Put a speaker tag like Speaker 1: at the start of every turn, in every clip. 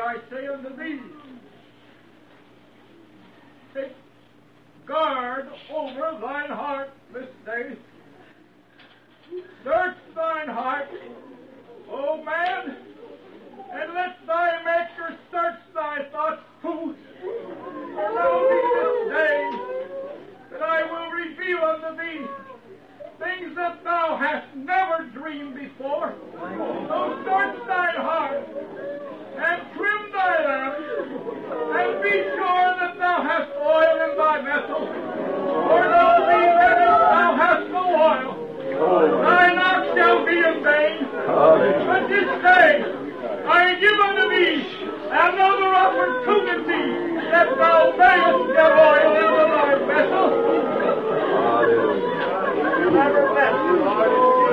Speaker 1: I say unto thee, take guard over thine heart this day. Search thine heart, O man, and let thy Maker search thy thoughts too. For know thee this day that I will reveal unto thee things that thou hast never dreamed before. So search thine heart, and trim thy lamps, and be sure that thou hast oil in thy vessel. For know thee that if thou hast no oil, thine ox shall be in vain. But this day I give unto thee another opportunity that thou mayest get oil into thy vessel. Never bless you, Lord.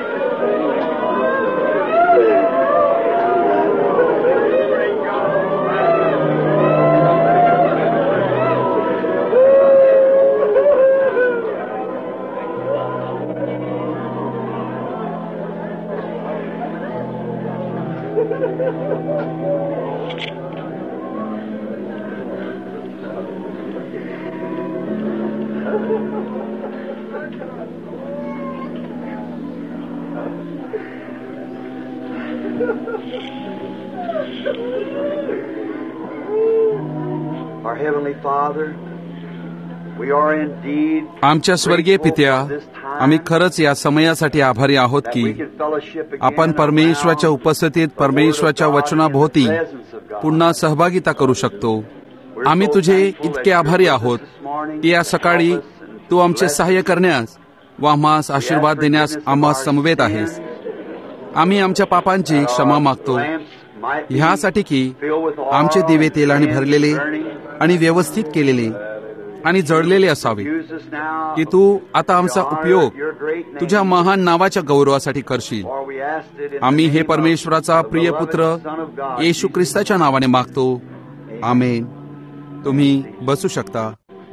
Speaker 2: Our Heavenly Father, we are indeed
Speaker 3: आमच्या स्वर्गीय पित्या, आम्ही खरंच या समयासाठी आभारी आहोत की आपण परमेश्वराच्या उपस्थितीत परमेश्वराच्या वचनाभोवती पुन्हा सहभागिता करू शकतो. आम्ही तुझे इतके आभारी आहोत की या सकाळी तू आमचे सहाय्य करण्यास व आम्हास आशीर्वाद देण्यास आम्हास समवेत आहेस. आम्ही आमच्या पापांची क्षमा मागतो ह्यासाठी की आमचे दिवे तेलाने भरलेले आणि व्यवस्थित केलेले आणि जळलेले असावे, की तू आता आमचा उपयोग तुझ्या महान नावाच्या गौरवासाठी करशील. आम्ही हे परमेश्वराचा प्रिय पुत्र येशू ख्रिस्ताच्या नावाने मागतो. आमेन. तुम्ही बसू शकता.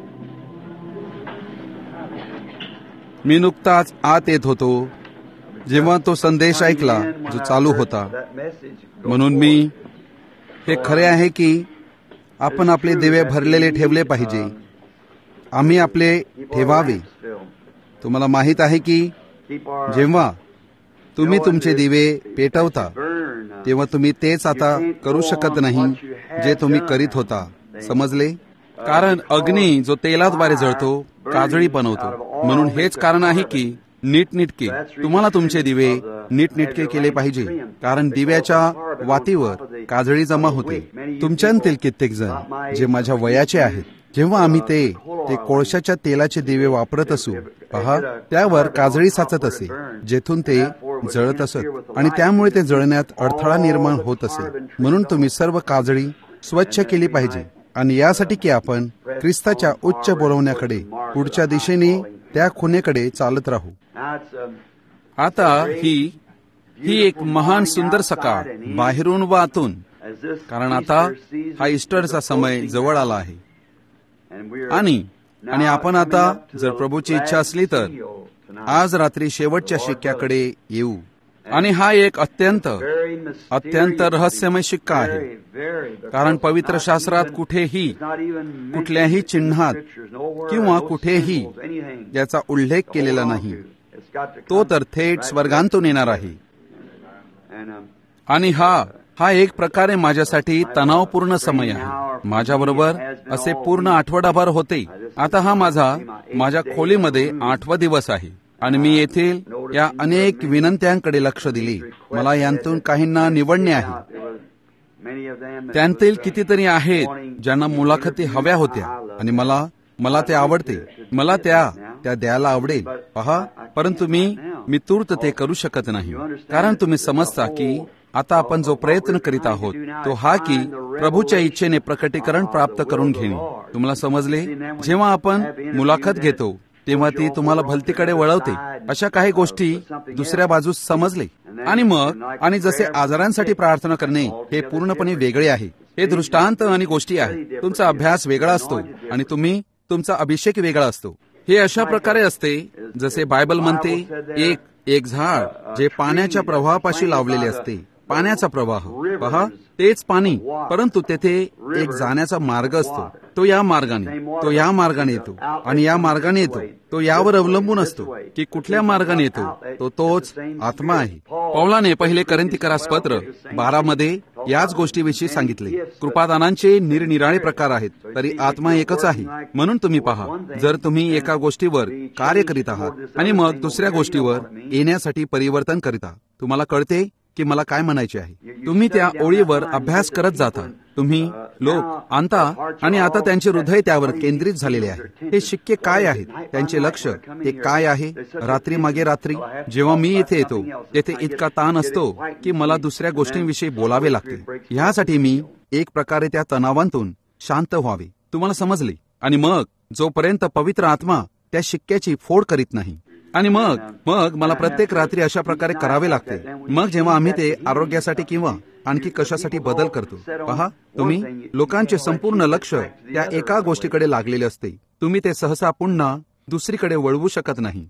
Speaker 3: मी नुकताच आत येत होतो जेव्हा तो संदेश ऐकला जो चालू होता. म्हणून मी हे खरे आहे की आपण आपले दिवे भरलेले ठेवले पाहिजे. आम्ही आपले ठेवावे. तुम्हाला माहित आहे की जेव्हा तुम्ही तुमचे दिवे पेटवता तेव्हा तुम्ही तेच आता करू शकत नाही जे तुम्ही करीत होता. समजले? कारण अग्नी जो तेलाद्वारे जळतो काजळी बनवतो. म्हणून हेच कारण आहे की नीटनेटके तुम्हाला तुमचे दिवे नीटनेटके केले पाहिजे, कारण दिव्याच्या वातीवर काजळी जमा होते. तुमच्यातील कित्येक जण जे माझ्या वयाचे आहेत, जेव्हा आम्ही ते कोळशाच्या तेलाचे दिवे वापरत असू पहा, त्यावर काजळी साचत असे जेथून ते जळत असत आणि त्यामुळे ते जळण्यात अडथळा निर्माण होत असे. म्हणून तुम्ही सर्व काजळी स्वच्छ केली पाहिजे आणि यासाठी की आपण ख्रिस्ताच्या उच्च बोलवण्याकडे पुढच्या दिशेने त्या खुणेकडे चालत राहू. आता ही एक महान सुंदर सकाळ बाहेरून व आतून, कारण आता हा ईस्टरचा समय जवळ आला आहे आणि आपण आता जर प्रभूची इच्छा असली तर आज रात्री शेवटच्या शिक्क्याकडे येऊ. आणि हा एक अत्यंत रहस्यमय शिक्का आहे, कारण पवित्र शास्त्रात कुठल्याही चिन्हात किंवा कुठेही याचा उल्लेख केलेला नाही. तो तर थेट स्वर्गांतून येणार आहे. आणि हा एक प्रकारे माझ्यासाठी तणावपूर्ण समय आहे. माझ्याबरोबर असे पूर्ण आठवडाभर होते. आता हा माझ्या खोलीमध्ये 8वा दिवस आहे आणि मी येथील या अनेक विनंत्यांकडे लक्ष दिले. मला यांतून काहींना निवडणे आहे. त्यांतील कितीतरी आहेत ज्यांना मुलाखती हव्या होत्या आणि मला ते आवडते. मला त्या द्यायला आवडेल पहा, परंतु मी तूर्त ते करू शकत नाही, कारण तुम्ही समजता की आता आपण जो प्रयत्न करीत आहोत तो हा की प्रभूच्या इच्छेने प्रकटीकरण प्राप्त करून घेणे. तुम्हाला समजले? जेव्हा आपण मुलाखत घेतो तेव्हा ती तुम्हाला भलतीकडे वळवते. अशा काही गोष्टी दुसऱ्या बाजूस समजले. आणि जसे आजारांसाठी प्रार्थना करणे हे पूर्णपणे वेगळे आहे. हे दृष्टांत आणि गोष्टी आहेत. तुमचा अभ्यास वेगळा असतो आणि तुमचा अभिषेक वेगळा असतो. हे अशा प्रकारे असते जसे बायबल म्हणते, एक झाड जे पाण्याच्या प्रवाहापाशी लावलेले असते पाण्याचा प्रवाह पहा, तेच पाणी, परंतु तेथे एक जाण्याचा मार्ग असतो. तो या मार्गाने येतो आणि या मार्गाने येतो. तो यावर अवलंबून असतो की कुठल्या मार्गाने येतो. तोच आत्मा आहे. पौलाने 1 कोरिंथियस पत्र 12 मध्ये याच गोष्टीविषयी सांगितले. कृपादानांचे निरनिराळे प्रकार आहेत, तरी आत्मा एकच आहे. म्हणून तुम्ही पहा, जर तुम्ही एका गोष्टीवर कार्य करीत आहात आणि मग दुसऱ्या गोष्टीवर येण्यासाठी परिवर्तन करीता, तुम्हाला कळते की मला काय म्हणायचे आहे. तुम्ही त्या ओळीवर अभ्यास करत जाता, तुम्ही लोक आणता आणि आता त्यांचे हृदय त्यावर केंद्रित झालेले आहे. हे शिक्के काय आहेत, त्यांचे लक्ष ते काय आहे. रात्री मागे रात्री जेव्हा मी इथे येतो, तेथे इतका ताण असतो की मला दुसऱ्या गोष्टींविषयी बोलावे लागते. ह्यासाठी मी एक प्रकारे त्या तणावांतून शांत व्हावे. तुम्हाला समजले? आणि मग जोपर्यंत पवित्र आत्मा त्या शिक्क्याची फोड करीत नाही, आणि मग मला प्रत्येक रात्री अशा प्रकारे करावे लागते. मग जेव्हा आम्ही ते आरोग्यासाठी किंवा आणखी कशासाठी बदल करतो, पहा, तुम्ही लोकांचे संपूर्ण लक्ष त्या एका गोष्टीकडे लागलेले असते. तुम्ही ते सहसा पुन्हा दुसरीकडे वळवू शकत नाही.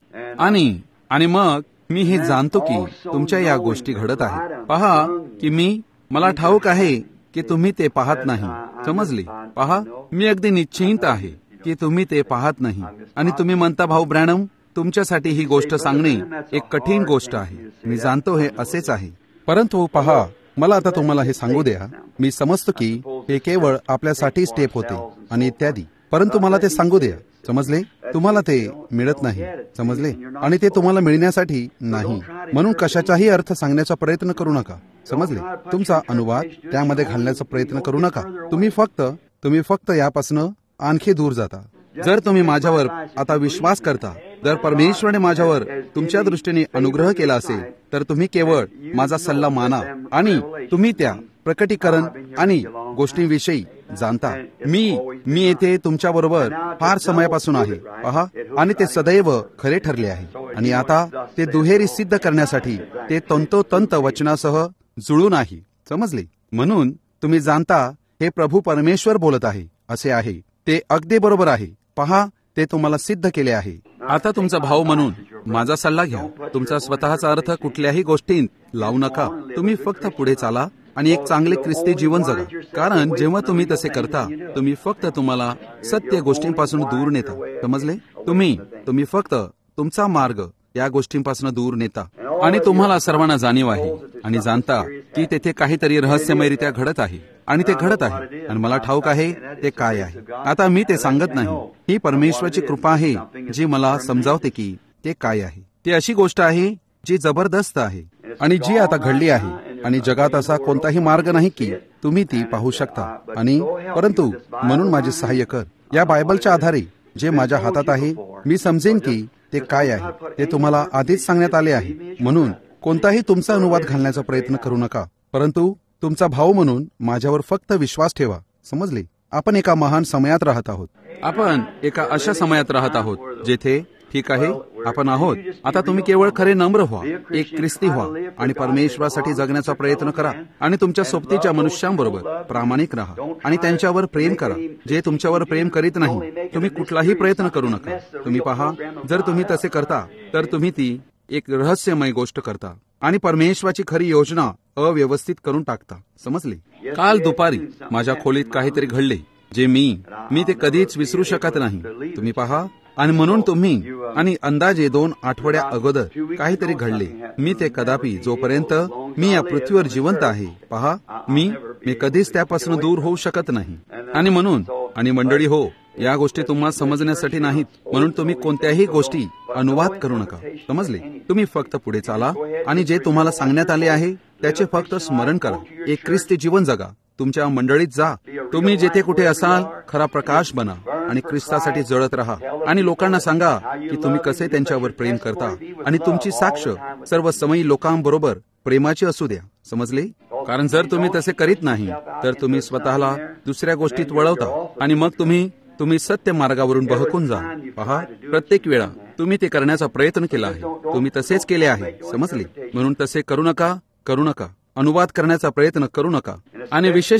Speaker 3: आणि मग मी हे जाणतो की तुमच्या या गोष्टी घडत आहेत. पहा की मला ठाऊक आहे की तुम्ही ते पाहत नाही. समजले? पहा, मी अगदी निश्चिंत आहे की तुम्ही ते पाहत नाही. आणि तुम्ही म्हणता, भाऊ ब्रॅनम, तुमच्यासाठी ही गोष्ट सांगणे एक कठीण गोष्ट आहे. मी जाणतो हे असेच आहे, परंतु पहा, मला आता तुम्हाला हे सांगू द्या. मी समजतो की हे केवळ आपल्यासाठी स्टेप होते आणि इत्यादी, परंतु मला ते सांगू द्या. समजले? तुम्हाला ते मिळत नाही. समजले? आणि ते तुम्हाला मिळण्यासाठी नाही. म्हणून कशाचाही अर्थ सांगण्याचा प्रयत्न करू नका. समजले? तुमचा अनुवाद त्यामध्ये घालण्याचा प्रयत्न करू नका. तुम्ही फक्त यापासून आणखी दूर जाता. जर तुम्ही माझ्यावर आता विश्वास करता, जर परमेश्वराने माझ्यावर तुमच्या दृष्टीने अनुग्रह केला असेल, तर तुम्ही केवळ माझा सल्ला माना आणि तुम्ही त्या प्रकटीकरण आणि गोष्टींविषयी जाणता. मी येथे तुमच्याबरोबर फार समयापासून आहे, पहा, आणि ते सदैव खरे ठरले आहे. आणि आता ते दुहेरी सिद्ध करण्यासाठी ते तंतोतंत वचनासह जुळून आहे. समजले? म्हणून तुम्ही जाणता हे प्रभू परमेश्वर बोलत आहे असे आहे. ते अगदी बरोबर आहे. पहा, ते तुम्हाला सिद्ध केले आहे. आता तुमचा भाऊ म्हणून माझा सल्ला घ्या. तुमचा स्वतःचा अर्थ कुठल्याही गोष्टीत लावू नका. तुम्ही फक्त पुढे चाला आणि एक चांगले ख्रिस्ती जीवन जगा. कारण जेव्हा तुम्ही तसे करता, तुम्ही फक्त तुम्हाला सत्य गोष्टींपासून दूर नेता. समजले? तुम्ही फक्त तुमचा मार्ग या गोष्टींपासून दूर नेता. आणि तुम्हाला सर्वांना जाणीव आहे आणि जाणता की तेथे काहीतरी रहस्यमयरित्या घडत आहे आणि ते घडत आहे. आणि मला ठाऊक आहे ते काय आहे. आता मी ते सांगत नाही. ही परमेश्वराची कृपा आहे जी मला समजावते की ते काय आहे. ती अशी गोष्ट आहे जी जबरदस्त आहे आणि जी आता घडली आहे. आणि जगात असा कोणताही मार्ग नाही की तुम्ही ती पाहू शकता. आणि परंतु म्हणून माझे सहाय्य कर. या बायबलच्या आधारे जे माझ्या हातात आहे, मी समजेन की ते काय आहे. ते तुम्हाला आधीच सांगण्यात आले आहे. म्हणून कोणताही तुमचा अनुवाद घालण्याचा प्रयत्न करू नका, परंतु तुमचा भाऊ म्हणून माझ्यावर फक्त विश्वास ठेवा. समजले? आपण एका महान समयात राहत आहोत. आपण एका अशा समयात राहत आहोत जेथे, ठीक आहे, आपण आहोत. आता तुम्ही केवळ खरे नम्र व्हा, एक ख्रिस्ती व्हा आणि परमेश्वरासाठी जगण्याचा प्रयत्न करा. आणि तुमच्या सोबतीच्या मनुष्यांबरोबर प्रामाणिक राहा आणि त्यांच्यावर प्रेम करा. जे तुमच्यावर प्रेम करीत नाही, तुम्ही कुठलाही प्रयत्न करू नका. तुम्ही पहा, जर तुम्ही तसे करता तर तुम्ही ती एक रहस्यमय गोष्ट करता आणि परमेश्वराची खरी योजना अव्यवस्थित करून टाकता. समजले? काल दुपारी माझ्या खोलीत काहीतरी घडले जे मी ते कधीच विसरू शकत नाही. तुम्ही पहा, आणि म्हणून तुम्ही आणि अंदाजे 2 आठवड्या अगोदर काहीतरी घडले. मी ते कदापि, जोपर्यंत मी या पृथ्वीवर जिवंत आहे, पहा, मी कधीच त्यापासून दूर होऊ शकत नाही. आणि म्हणून, आणि मंडळी हो, या गोष्टी तुम्हाला समजण्यासाठी नाहीत. म्हणून तुम्ही कोणत्याही गोष्टी अनुवाद करू नका. समजले? तुम्ही फक्त पुढे चाला आणि जे तुम्हाला सांगण्यात आले आहे त्याचे फक्त स्मरण करा. एक ख्रिस्ती जीवन जगा. तुमच्या मंडळीत जा. तुम्ही जेथे कुठे असाल, खरा प्रकाश बना आणि ख्रिस्तासाठी जळत राहा. आणि लोकांना सांगा की तुम्ही कसे त्यांच्यावर प्रेम करता. आणि तुमची साक्ष सर्व समयी लोकांबरोबर प्रेमाची असू द्या. समजले? कारण जर तुम्ही तसे करीत नाही तर तुम्ही स्वतःला दुसऱ्या गोष्टीत वळवता आणि मग तुम्ही सत्य मार्गावरून बहकून जा. पहा, प्रत्येक वेळा तुम्ही ते करण्याचा प्रयत्न केला आहे. तुम्ही तसेच केले आहे. समजले? म्हणून तसे करू नका. अनुवाद करण्याचा प्रयत्न करू नका. आणि विशेषतः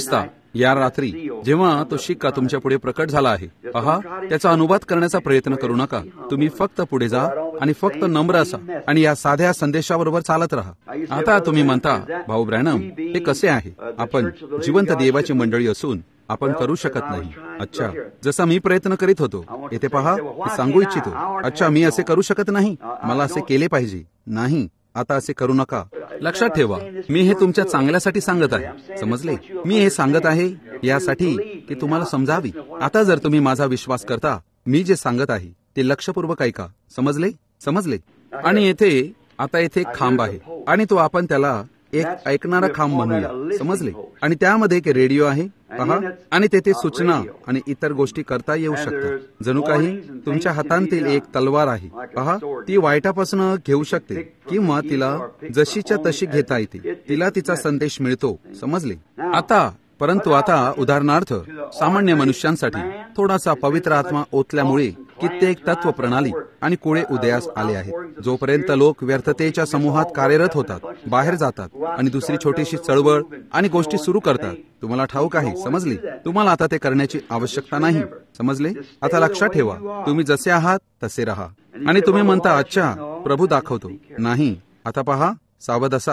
Speaker 3: या रात्री जेव्हा तो शिक्का तुमच्या पुढे प्रकट झाला आहे, पहा, त्याचा अनुवाद करण्याचा प्रयत्न करू नका. तुम्ही फक्त पुढे जा आणि फक्त नम्र असा आणि या साध्या संदेशाबरोबर चालत राहा. आता तुम्ही म्हणता, भाऊ ब्रॅनम, हे कसे आहे? आपण जिवंत देवाची मंडळी असून आपण करू शकत नाही. अच्छा, जसा मी प्रयत्न करीत होतो. येथे पहा, मी सांगू इच्छितो. अच्छा, मी असे करू शकत नाही, मला असे केले पाहिजे. नाही, आता असे करू नका. लक्षात ठेवा, मी हे तुमच्या चांगल्यासाठी सांगत आहे. समजले? मी हे सांगत आहे यासाठी की तुम्हाला समजावी. आता जर तुम्ही माझा विश्वास करता, मी जे सांगत आहे ते लक्षपूर्वक ऐका. समजले? आणि येथे आता येथे एक खांब आहे आणि तो आपण त्याला एक ऐकणारा खांब म्हणूया. समजले? आणि त्यामध्ये एक रेडिओ आहे, पहा, आणि तेथे सूचना आणि इतर गोष्टी करता येऊ शकतात. जणू काही तुमच्या हातांतील एक तलवार आहे. पहा, ती वाईटापासून घेऊ शकते किंवा तिला जशीच्या तशी घेता येते. तिला तिचा संदेश मिळतो. समजले? परंतु आता उदाहरणार्थ सामान्य मनुष्यांसाठी थोडासा पवित्र आत्मा ओतल्यामुळे कित्येक तत्व प्रणाली आणि कोडे उदयास आले आहेत. जोपर्यंत लोक व्यर्थतेच्या समूहात कार्यरत होतात, बाहेर जातात आणि दुसरी छोटीशी चळवळ आणि गोष्टी सुरू करतात. तुम्हाला ठाऊक आहे, समजली? तुम्हाला आता ते करण्याची आवश्यकता नाही. समजले? आता लक्षात ठेवा, तुम्ही जसे आहात तसे राहा. आणि तुम्ही म्हणता, अच्छा, प्रभू दाखवतो. नाही, आता पहा, सावध असा.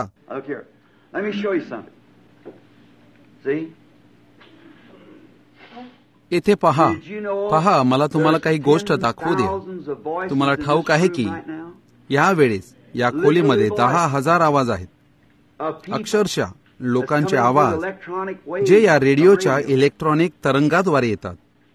Speaker 3: येथे पहा, मला तुम्हाला काही गोष्ट दाखवू द्या. तुम्हाला ठाऊक आहे की या वेळेस या खोलीमध्ये 10,000 आवाज आहेत. अक्षरशः लोकांचे आवाज जे या रेडिओच्या इलेक्ट्रॉनिक तरंगाद्वारे येतात.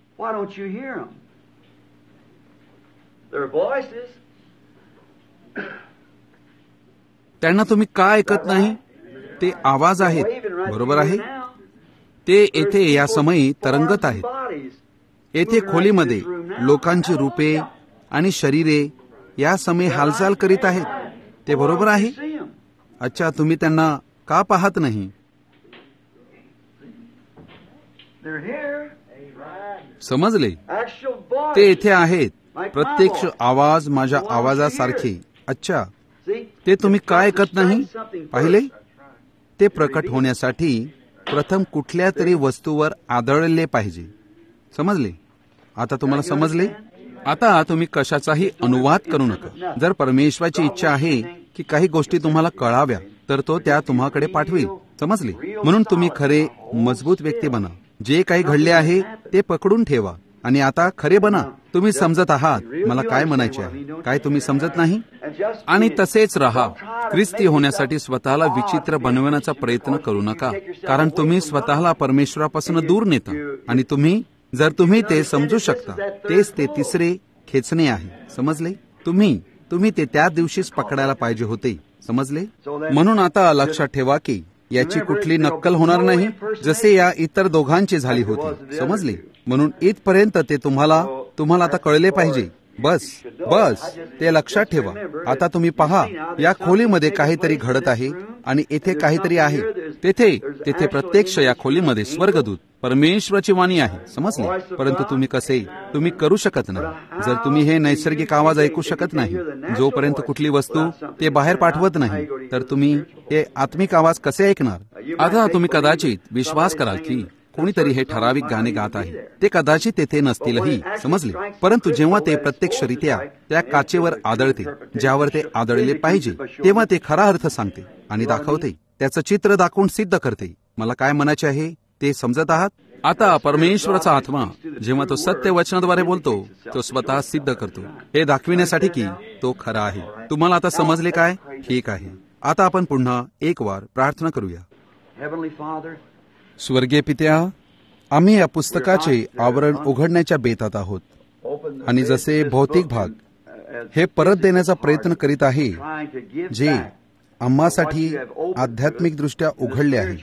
Speaker 3: त्यांना तुम्ही का ऐकत नाही? ते आवाज आहेत, बरोबर आहे? ते येथे या समयी तरंगत आहेत. येथे खोलीमध्ये लोकांची रूपे आणि शरीरे या समयी हालचाल करीत आहेत. ते बरोबर आहे? अच्छा, तुम्ही त्यांना का पाहत नाही? समजले? ते येथे आहेत. प्रत्यक्ष आवाज माझ्या आवाजासारखे. अच्छा, ते तुम्ही का ऐकत नाही? पाहिले? ते प्रकट होण्यासाठी प्रथम कुठल्या तरी वस्तूवर आदळले पाहिजे. समजले? आता तुम्हाला समजले? आता तुम्ही कशाचाही अनुवाद करू नका. जर परमेश्वराची इच्छा आहे की काही गोष्टी तुम्हाला कळाव्या तर तो त्या तुम्हाकडे पाठवेल. समजले? म्हणून तुम्ही खरे मजबूत व्यक्ती बना. जे काही घडले आहे ते पकडून ठेवा आणि आता खरे बना. तुम्ही समजत आहात मला काय म्हणायचे आहे? काय तुम्ही समजत नाही? आणि तसेच राहा. ख्रिस्ती होण्यासाठी स्वतःला विचित्र बनवण्याचा प्रयत्न करू नका, कारण तुम्ही स्वतःला परमेश्वरापासून दूर नेता. आणि जर तुम्ही ते समजू शकता, तेच ते तिसरे खेचणे आहे. समजले? तुम्ही ते त्या दिवशीच पकडायला पाहिजे होते. समजले? म्हणून आता लक्षात ठेवा की याची कुठली नक्कल होणार नाही, जसे या इतर दोघांची झाली होती. समजले? म्हणून इथपर्यंत ते तुम्हाला आता कळले पाहिजे. बस ते लक्षात ठेवा. आता तुम्ही पहा, या खोलीमध्ये काहीतरी घडत आहे आणि येथे काहीतरी आहे. तेथे प्रत्यक्ष या खोलीमध्ये स्वर्गदूत परमेश्वराची वाणी आहे. समजले? परंतु तुम्ही करू शकत नाही. जर तुम्ही हे नैसर्गिक आवाज ऐकू शकत नाही, जोपर्यंत कुठली वस्तू ते बाहेर पाठवत नाही, तर तुम्ही हे आत्मिक आवाज कसे ऐकणार? आता तुम्ही कदाचित विश्वास कराल की कोणीतरी हे ठराविक गाणे गात आहे. ते कदाचित तेथे नसतीलही. समजले? परंतु जेव्हा ते प्रत्यक्षरित्या त्या काचेवर आदळते ज्यावर ते आदळले पाहिजे, तेव्हा ते खरा अर्थ सांगते आणि दाखवते. त्याचं चित्र दाखवून सिद्ध करते. मला काय म्हणायचे आहे ते समजत आहात? आता परमेश्वराचा आत्मा जेव्हा तो सत्य वचनाद्वारे बोलतो, तो स्वतः सिद्ध करतो हे दाखविण्यासाठी की तो खरा आहे. तुम्हाला आता समजले काय? ठीक आहे. आता आपण पुन्हा एक वार प्रार्थना करूया. स्वर्गीय पित्या, आम्ही या पुस्तकाचे आवरण उघडण्याच्या बेतात आहोत आणि जसे भौतिक भाग हे परत देण्याचा प्रयत्न करीत आहे जे आम्हासाठी आध्यात्मिक दृष्ट्या उघडले आहे.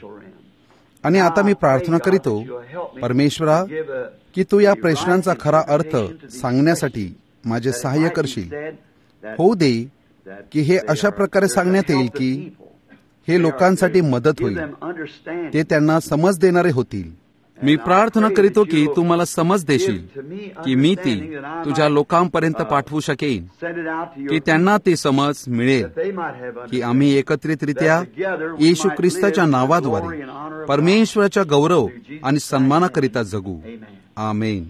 Speaker 3: आणि आता मी प्रार्थना करीतो परमेश्वरा की तू या प्रश्नांचा खरा अर्थ सांगण्यासाठी माझे सहाय्य करशील. होऊ दे की हे अशा प्रकारे सांगण्यात येईल की हे लोकांसाठी मदत होईल, ते त्यांना समज देणारे होतील मी प्रार्थना करीतो की तू मला समज देशील की मी ती तुझ्या लोकांपर्यंत पाठवू शकेन, की त्यांना ती समज मिळेल की आम्ही एकत्रितरित्या येशू ख्रिस्ताच्या नावाद्वारे परमेश्वराच्या गौरव आणि सन्मानाकरिता जगू. आमेन.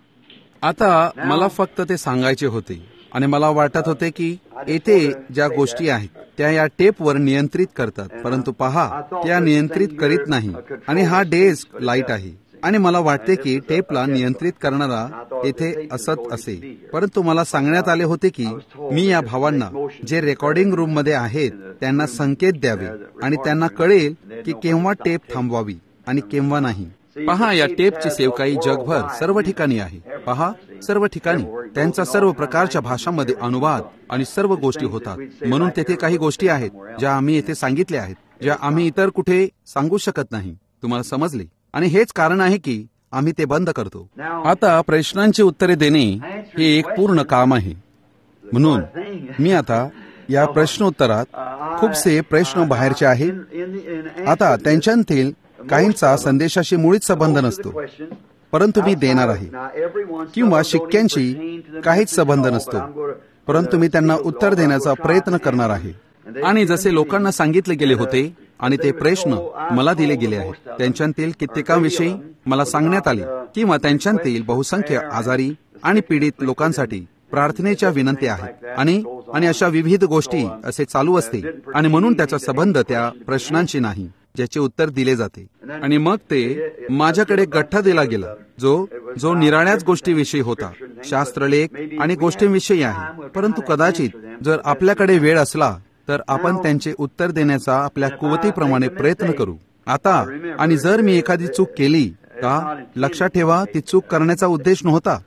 Speaker 3: आता मला फक्त ते सांगायचे होते आणि मला वाटत होते की येथे ज्या गोष्टी आहेत त्या या टेपवर नियंत्रित करतात, परंतु पहा त्या नियंत्रित करीत नाही. आणि हा डेस्क लाईट आहे आणि मला वाटते की टेपला नियंत्रित करणारा येथे असत असे, परंतु मला सांगण्यात आले होते की मी या भावांना जे रेकॉर्डिंग रूम मध्ये आहेत त्यांना संकेत द्यावे आणि त्यांना कळेल की केव्हा टेप थांबवावी आणि केव्हा नाही. पहा, या टेपची सेवकाई जगभर सर्व ठिकाणी आहे. पहा, सर्व ठिकाणी त्यांचा सर्व प्रकारच्या भाषांमध्ये अनुवाद आणि सर्व गोष्टी होतात. म्हणून तेथे काही गोष्टी आहेत ज्या आम्ही येथे सांगितल्या आहेत, ज्या आम्ही इतर कुठे सांगू शकत नाही. तुम्हाला समजले? आणि हेच कारण आहे की आम्ही ते बंद करतो. आता प्रश्नांची उत्तरे देणे हे एक पूर्ण काम आहे. म्हणून मी आता या प्रश्नोत्तरात खूपसे प्रश्न बाहेरचे आहेत. आता त्यांच्यातील काहींचा संदेशाशी मुळीच संबंध नसतो, परंतु मी देणार आहे, किंवा शिक्क्यांशी काहीच संबंध नसतो, परंतु मी त्यांना उत्तर देण्याचा प्रयत्न करणार आहे. आणि जसे लोकांना सांगितले गेले होते आणि ते प्रश्न मला दिले गेले आहेत, त्यांच्यातील कित्येकांविषयी मला सांगण्यात आले, किंवा त्यांच्यातील बहुसंख्य आजारी आणि पीडित लोकांसाठी प्रार्थनेच्या विनंती आहेत आणि अशा विविध गोष्टी असे चालू असते. आणि म्हणून त्याचा संबंध त्या प्रश्नांशी नाही ज्याचे उत्तर दिले जाते. आणि मग ते माझ्याकडे गठ्ठा दिला गेला जो निराळ्याच गोष्टीविषयी होता, शास्त्रलेख आणि गोष्टींविषयी आहे. परंतु कदाचित जर आपल्याकडे वेळ असला तर आपण त्यांचे उत्तर देण्याचा आपल्या कुवतीप्रमाणे प्रयत्न करू. आता आणि जर मी एखादी चूक केली का, लक्षात ठेवा ती चूक करण्याचा उद्देश नव्हता.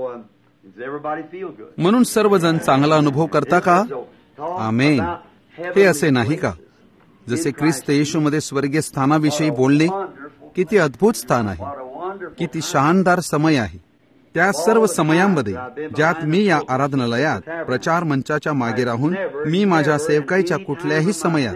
Speaker 3: म्हणून सर्वजण चांगला अनुभव करता का? आमेन. हे असे नाही का? जसे ख्रिस्त येशूमध्ये स्वर्गीय स्थानाविषयी बोलणे, किती अद्भुत स्थान आहे, किती शानदार समय आहे. त्या सर्व समयांमध्ये ज्यात मी या आराधनालयात प्रचार मंचाच्या मागे राहून मी माझ्या सेवकाईच्या कुठल्याही समयात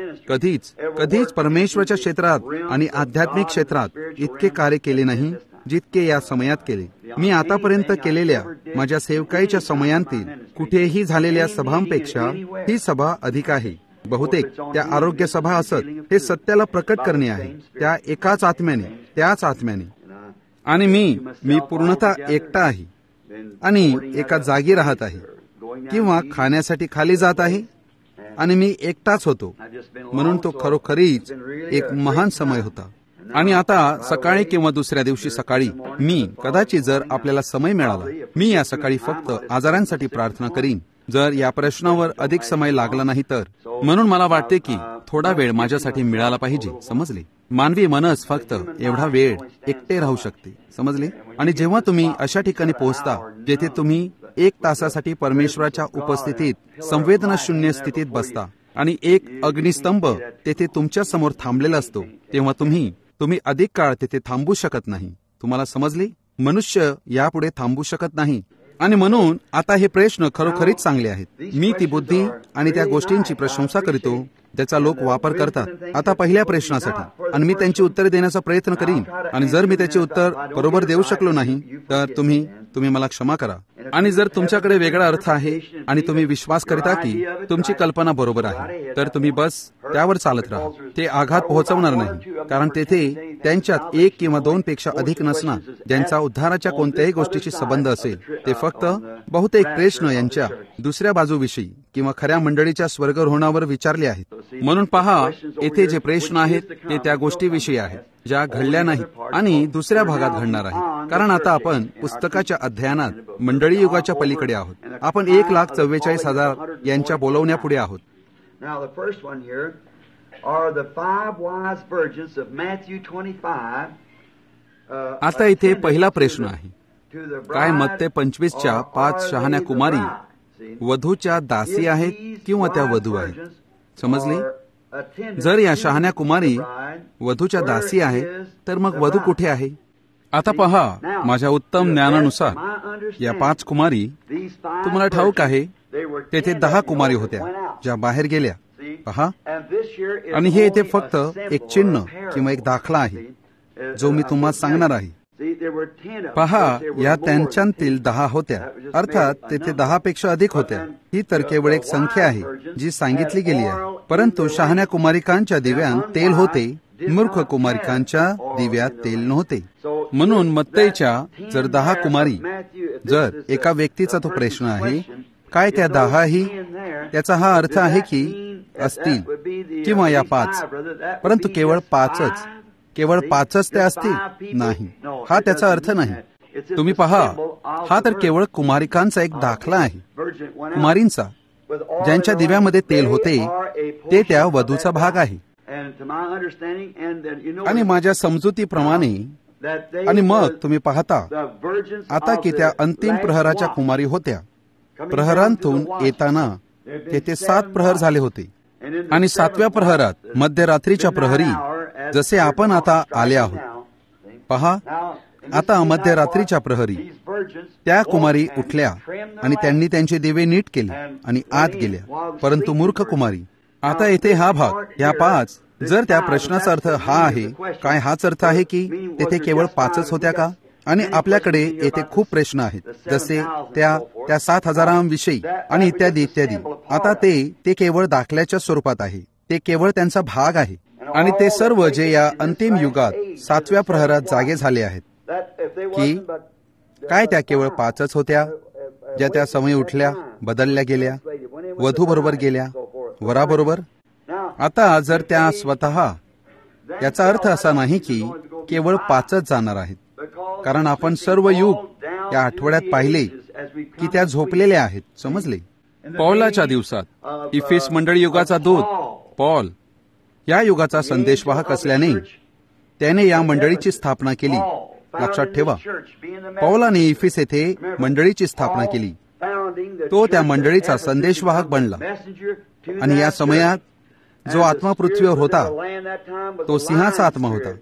Speaker 3: कधीच परमेश्वराच्या क्षेत्रात आणि आध्यात्मिक क्षेत्रात इतके कार्य केले नाही जितके या समयात केले. मी आतापर्यंत केलेल्या माझ्या सेवकाईच्या समयांतील कुठेही झालेल्या सभांपेक्षा ही सभा अधिक आहे. बहुतेक त्या आरोग्य सभा असत, हे सत्याला प्रकट करणे आहे, त्या एकाच त्याच आत्म्याने. आणि मी पूर्णतः एकटा आहे आणि एका जागी राहत आहे, किंवा खाण्यासाठी खाली जात आहे आणि मी एकटाच होतो. म्हणून तो खरोखरीच एक महान समय होता. आणि आता सकाळी किंवा दुसऱ्या दिवशी सकाळी मी कदाचित, जर आपल्याला समय मिळाला, मी या सकाळी फक्त आजारांसाठी प्रार्थना करीन, जर या प्रश्नावर अधिक समय लागला नाही तर. म्हणून मला वाटते की थोडा वेळ माझ्यासाठी मिळाला पाहिजे. समजले? मानवी मनच फक्त एवढा वेळ एकटे राहू शकते. समजले? आणि जेव्हा तुम्ही अशा ठिकाणी पोहोचता जेथे तुम्ही 1 तासासाठी परमेश्वराच्या उपस्थितीत संवेदनाशून्य स्थितीत बसता आणि एक अग्निस्तंभ तेथे तुमच्या समोर थांबलेला असतो, तेव्हा तुम्ही अधिक काळ तेथे थांबू शकत नाही. तुम्हाला समजले? मनुष्य यापुढे थांबू शकत नाही. आणि म्हणून आता हे प्रश्न खरोखरीच चांगले आहेत. मी ती बुद्धी आणि त्या गोष्टींची प्रशंसा करतो ज्याचा लोक वापर करतात आता पहिल्या प्रश्नासाठी, आणि मी त्यांची उत्तरे देण्याचा प्रयत्न करीन. आणि जर मी त्याचे उत्तर बरोबर देऊ शकलो नाही तर तुम्ही मला क्षमा करा. आणि जर तुमच्याकडे वेगळा अर्थ आहे आणि तुम्ही विश्वास करता की तुमची कल्पना बरोबर आहे, तर तुम्ही बस त्यावर चालत राहा. ते आघात पोहोचवणार नाही, कारण तेथे त्यांच्यात 1 किंवा 2 पेक्षा अधिक नसणार ज्यांचा उद्धाराच्या कोणत्याही गोष्टीशी संबंध असेल. ते फक्त बहुतेक प्रश्न यांच्या दुसऱ्या बाजूविषयी किंवा खऱ्या मंडळीच्या स्वर्गारोहणावर विचारले आहेत. म्हणून पहा, येथे जे प्रश्न आहेत ते त्या गोष्टीविषयी आहेत ज्या घडल्या नाहीत आणि दुसऱ्या भागात घडणार आहे. कारण आता आपण पुस्तकाच्या अध्ययनात मंडळी युगाच्या पलीकडे आहोत. आपण 1,44,000 यांच्या बोलवण्यापुढे आहोत. आता इथे पहिला प्रश्न आहे, काय मत्ते 25च्या 5 शहाण्या कुमारी वधूच्या दासी आहेत किंवा त्या वधू आहेत? समजले? जर या शहाण्या कुमारी वधूच्या दासी आहेत तर मग वधू कुठे आहे? आता पहा, माझ्या उत्तम ज्ञानानुसार या 5 कुमारी, तुम्हाला ठाऊक आहे तेथे 10 कुमारी होत्या ज्या बाहेर गेल्या. पहा, आणि हे येथे फक्त एक चिन्ह किंवा एक दाखला आहे जो मी तुम्हाला सांगणार आहे. पहा, या त्यांच्यातील 10 होत्या, अर्थात तेथे 10 पेक्षा अधिक होत्या. ही तर केवळ एक संख्या आहे जी सांगितली गेली आहे. परंतु शहाण्या कुमारिकांच्या दिव्यात तेल होते, मूर्ख कुमारिकांच्या दिव्यात तेल नव्हते. म्हणून मत्तईच्या जर 10 कुमारी, जर एका व्यक्तीचा तो प्रश्न आहे, काय त्या 10ही? त्याचा हा अर्थ आहे की असतील किंवा या 5, परंतु केवळ 5च त्या असतील नाही, हा त्याचा अर्थ नाही. तुम्ही पहा, हा तर केवळ कुमारिकांचा एक दाखला आहे, कुमारींचा ज्यांच्या दिव्यामध्ये तेल होते ते त्या वधूचा भाग आहे. आणि माझ्या समजुतीप्रमाणे, आणि मग तुम्ही पाहता आता की त्या अंतिम प्रहराच्या कुमारी होत्या. प्रहरांतून येताना तेथे 7 प्रहर झाले होते, आणि 7व्या प्रहरात मध्यरात्रीच्या प्रहरी जसे आपण आता आले आहोत. पहा, आता मध्यरात्रीच्या प्रहरी त्या कुमारी उठल्या आणि त्यांनी त्यांचे दिवे नीट केले आणि आत गेल्या. परंतु मूर्ख कुमारी, आता येथे हा भाग, या 5, जर त्या प्रश्नाचा अर्थ हा आहे, काय हाच अर्थ आहे की तेथे केवळ 5च होत्या का? आणि आपल्याकडे येथे खूप प्रश्न आहेत, जसे त्या 7,000 आणि इत्यादी इत्यादी. आता ते केवळ दाखल्याच्या स्वरूपात आहे, ते केवळ त्यांचा भाग आहे. आणि ते सर्व जे या अंतिम युगात 7व्या प्रहरात जागे झाले आहेत, की काय त्या केवळ 5च होत्या ज्या त्या समयी उठल्या, बदलल्या गेल्या, वधू बरोबर गेल्या, वराबरोबर? आता जर त्या स्वतः, याचा अर्थ असा नाही की केवळ 5च जाणार आहेत, कारण आपण सर्व युग या आठवड्यात पाहिले की त्या झोपलेल्या आहेत. समजले? पौलाच्या दिवसात इफिस मंडळी युगाचा दूत पौल या युगाचा संदेशवाहक असल्याने त्याने या मंडळीची स्थापना केली. लक्षात ठेवा, पौलाने इफिस येथे मंडळीची स्थापना केली. तो त्या मंडळीचा संदेशवाहक बनला. आणि या समयात जो आत्मा पृथ्वीवर होता तो सिंहाचा आत्मा होता.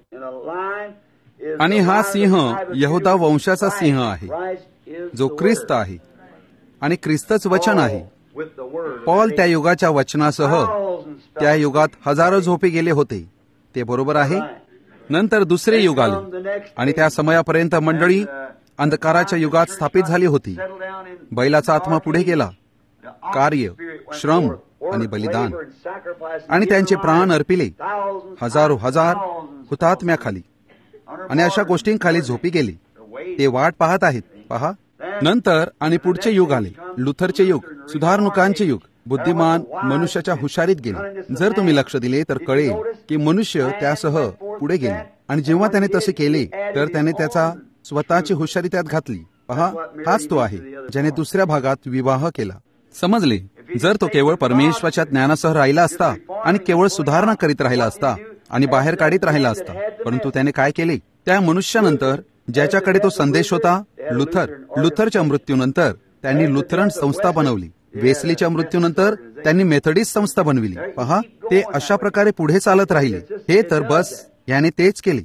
Speaker 3: आणि हा सिंह यहुदा वंशाचा सिंह आहे, जो ख्रिस्त आहे, आणि ख्रिस्तच वचन आहे. पौल त्या युगाच्या वचनासह त्या युगात हजारो झोपे गेले होते, ते बरोबर आहे. नंतर दुसरे युग आले आणि त्या समयापर्यंत मंडळी अंधकाराच्या युगात स्थापित झाली होती. बैलाचा आत्मा पुढे गेला, कार्य, श्रम आणि बलिदान, आणि त्यांचे प्राण अर्पिले. हजार हुतात्म्याखाली आणि अशा गोष्टींखाली झोपी गेले. ते वाट पाहत आहेत. पहा, नंतर आणि पुढचे युग आले, लुथरचे युग, सुधारणुकांचे युग. बुद्धिमान मनुष्याच्या हुशारीत गेले. जर तुम्ही लक्ष दिले तर कळेल की मनुष्य त्यासह पुढे गेले, आणि जेव्हा त्याने तसे केले तर त्याने त्याचा स्वतःची हुशारी त्यात घातली. पहा, हाच तो आहे ज्याने दुसऱ्या भागात विवाह केला. समजले? जर तो केवळ परमेश्वराच्या ज्ञानासह राहिला असता आणि केवळ सुधारणा करीत राहिला असता आणि बाहेर काढीत राहिला असता, परंतु त्याने काय केले? त्या मनुष्यानंतर ज्याच्याकडे तो संदेश होता, लुथरच्या मृत्यूनंतर त्यांनी लुथरन संस्था बनवली. वेस्लीच्या मृत्यूनंतर त्यांनी मेथडिस्ट संस्था बनविली. पहा, ते अशा प्रकारे पुढे चालत राहिले. हे तर बस याने तेच केले.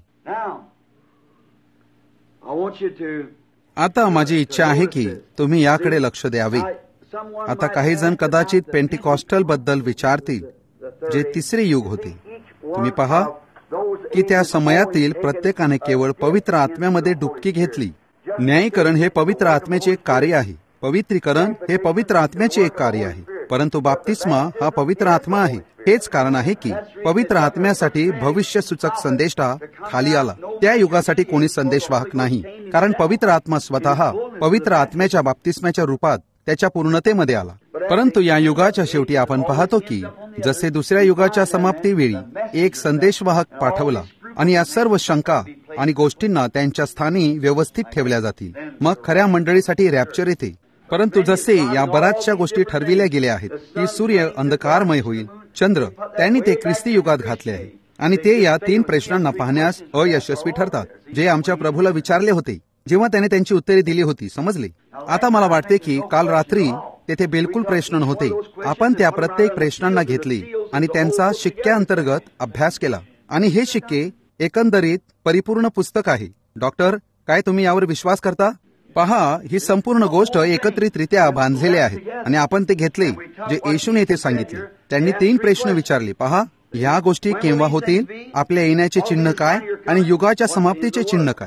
Speaker 3: आता माझी इच्छा आहे की तुम्ही याकडे लक्ष द्यावे. आता काही जण कदाचित पेंटिकॉस्टल बद्दल विचारतील, जे तिसरे युग होते. तुम्ही पहा की त्या समयातील प्रत्येकाने केवळ पवित्र आत्म्यामध्ये डुबकी घेतली. न्यायीकरण हे पवित्र आत्म्याचे एक कार्य आहे, पवित्रीकरण हे पवित्र आत्म्याचे एक कार्य आहे, परंतु बाप्तिस्मा हा पवित्र आत्मा आहे. हेच कारण आहे की पवित्र आत्म्यासाठी भविष्य सूचक संदेष्टा खाली आला. त्या युगासाठी कोणी संदेशवाहक नाही, कारण पवित्र आत्मा स्वतः पवित्र आत्म्याच्या बाप्तिस्म्याच्या रूपात त्याच्या पूर्णतेमध्ये आला. परंतु या युगाच्या शेवटी आपण पाहतो की जसे दुसऱ्या युगाच्या समाप्तीवेळी एक संदेशवाहक पाठवला आणि या सर्व शंका आणि गोष्टींना त्यांच्या स्थानी व्यवस्थित ठेवल्या जातील, मग खऱ्या मंडळीसाठी रॅप्चर येते. परंतु जसे या बऱ्याचशा गोष्टी ठरविल्या गेल्या आहेत की सूर्य अंधकारमय होईल, चंद्र त्यांनी ते ख्रिस्ती युगात घातले आहे, आणि ते या 3 प्रश्नांना पाहण्यास अयशस्वी ठरतात, जे आमच्या प्रभूला विचारले होते जेव्हा त्याने त्यांची उत्तरे दिली होती. समजले? आता मला वाटते की काल रात्री तेथे बिलकुल प्रश्न नव्हते. आपण त्या प्रत्येक प्रश्नांना घेतले आणि त्यांचा शिक्क्याअंतर्गत अभ्यास केला, आणि हे शिक्के एकंदरीत परिपूर्ण पुस्तक आहे. डॉक्टर, काय तुम्ही यावर विश्वास करता? पहा, ही संपूर्ण गोष्ट एकत्रितरित्या बांधलेले आहे, आणि आपण ते घेतले जे येशूने येथे सांगितले. त्यांनी 3 प्रश्न विचारले. पहा, ह्या गोष्टी केव्हा होतील, आपल्या येण्याचे चिन्ह काय, आणि युगाच्या समाप्तीचे चिन्ह काय.